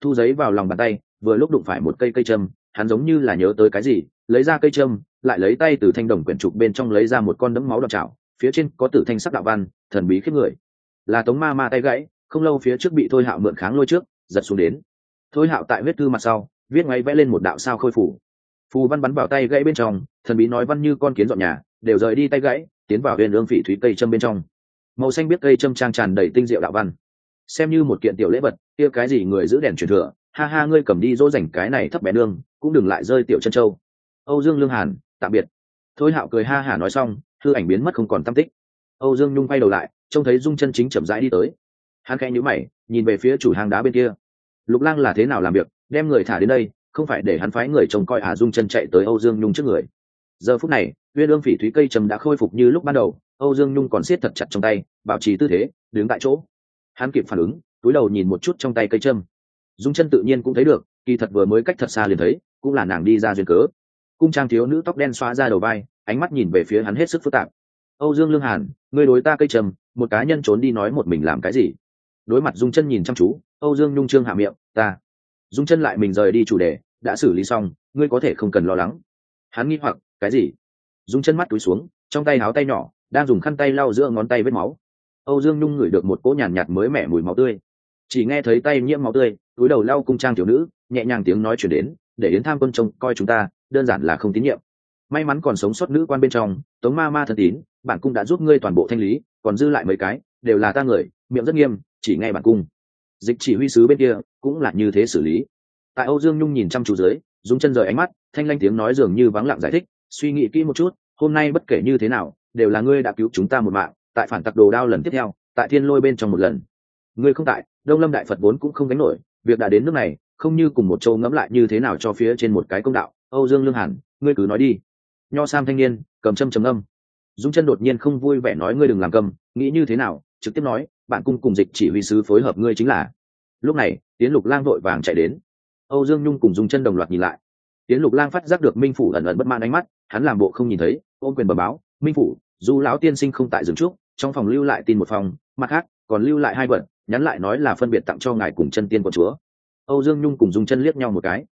thu giấy vào lòng bàn tay, vừa lúc đụng phải một cây cây châm, hắn giống như là nhớ tới cái gì, lấy ra cây châm, lại lấy tay từ thanh đồng quyển trục bên trong lấy ra một con đấm máu đỏ chảo, phía trên có tử thanh sắc đạo văn, thần bí khiếp người. Là Tống ma ma tay gãy, không lâu phía trước bị Thôi Hạo mượn kháng lôi trước, giật xuống đến. Thôi Hạo tại huyết thư mặt sau, viết ngay vẽ lên một đạo sao khôi phủ. Phù văn bắn vào tay gãy bên trong, thần bí nói văn như con kiến dọn nhà, đều rời đi tay gãy, tiến vào huyền ương phỉ thúy cây châm bên trong. Màu xanh biết cây châm trang tràn đầy tinh diệu đạo văn, xem như một kiện tiểu lễ vật, kia cái gì người giữ đèn truyền thừa, ha ha, ngươi cầm đi dỗ dành cái này thấp bé nương, cũng đừng lại rơi tiểu chân châu. Âu Dương Lương Hàn, tạm biệt. Thôi Hạo cười ha hả nói xong, hư ảnh biến mất không còn tăm tích. Âu Dương Nhung quay đầu lại, trông thấy Dung Chân chính chậm rãi đi tới. Hắn khẽ nhíu mày, nhìn về phía chủ hang đá bên kia. Lục Lang là thế nào làm việc, đem người thả đến đây, không phải để hắn phái người trông coi à? Dung Chân chạy tới Âu Dương Nhung trước người. Giờ phút này, Uyên Ương Phỉ thúy cây trầm đã khôi phục như lúc ban đầu, Âu Dương Nhung còn siết thật chặt trong tay, bảo trì tư thế, đứng tại chỗ. Hắn kịp phản ứng, cúi đầu nhìn một chút trong tay cây châm. Dung Chân tự nhiên cũng thấy được, kỳ thật vừa mới cách thật xa liền thấy, cũng là nàng đi ra duyên cớ. Cung trang thiếu nữ tóc đen xóa ra đầu vai, ánh mắt nhìn về phía hắn hết sức phức tạp. Âu Dương Lương Hàn, ngươi đối ta cây trầm, một cá nhân trốn đi nói một mình làm cái gì? Đối mặt Dung Chân nhìn chăm chú, Âu Dương Nhung trương hạ miệng, ta. Dung Chân lại mình rời đi chủ đề, đã xử lý xong, ngươi có thể không cần lo lắng. Hắn nghi hoặc, cái gì? Dung Chân mắt túi xuống, trong tay háo tay nhỏ, đang dùng khăn tay lau giữa ngón tay vết máu. Âu Dương Nhung ngửi được một cỗ nhàn nhạt mới mẻ mùi máu tươi, chỉ nghe thấy tay nhiễm máu tươi, túi đầu lau cung trang thiếu nữ, nhẹ nhàng tiếng nói chuyển đến, để Yến Tham Quân trông coi chúng ta, đơn giản là không tín nhiệm. May mắn còn sống sót nữ quan bên trong, Tống ma ma thân tín, bản cung đã giúp ngươi toàn bộ thanh lý, còn dư lại mấy cái, đều là ta người, miệng rất nghiêm, chỉ nghe bản cung. Dịch chỉ huy sứ bên kia cũng là như thế xử lý. Tại Âu Dương Nhung nhìn chăm chú dưới, Dung Chân rời ánh mắt, thanh lanh tiếng nói dường như vắng lặng giải thích, suy nghĩ kỹ một chút, hôm nay bất kể như thế nào, đều là ngươi đã cứu chúng ta một mạng, tại phản tặc đồ đao lần tiếp theo, tại thiên lôi bên trong một lần, ngươi không tại, Đông Lâm đại Phật vốn cũng không gánh nổi, việc đã đến nước này, không như cùng một châu ngẫm lại như thế nào cho phía trên một cái công đạo. Âu Dương Lương Hàn, ngươi cứ nói đi. Nho Sam thanh niên cầm châm trầm âm. Dung Chân đột nhiên không vui vẻ nói, ngươi đừng làm cầm, nghĩ như thế nào, trực tiếp nói, bạn cung cùng dịch chỉ huy sứ phối hợp ngươi chính là. Lúc này, Tiến Lục Lang vội vàng chạy đến. Âu Dương Nhung cùng Dung Chân đồng loạt nhìn lại. Tiến Lục Lang phát giác được Minh phủ ẩn ẩn bất mãn ánh mắt, hắn làm bộ không nhìn thấy, ôm quyền bẩm báo, Minh phủ, Du lão tiên sinh không tại dừng trúc, trong phòng lưu lại tin một phòng, mặt khác còn lưu lại hai vật, nhắn lại nói là phân biệt tặng cho ngài cùng Chân tiên của chúa. Âu Dương Nhung cùng Dung Chân liếc nhau một cái.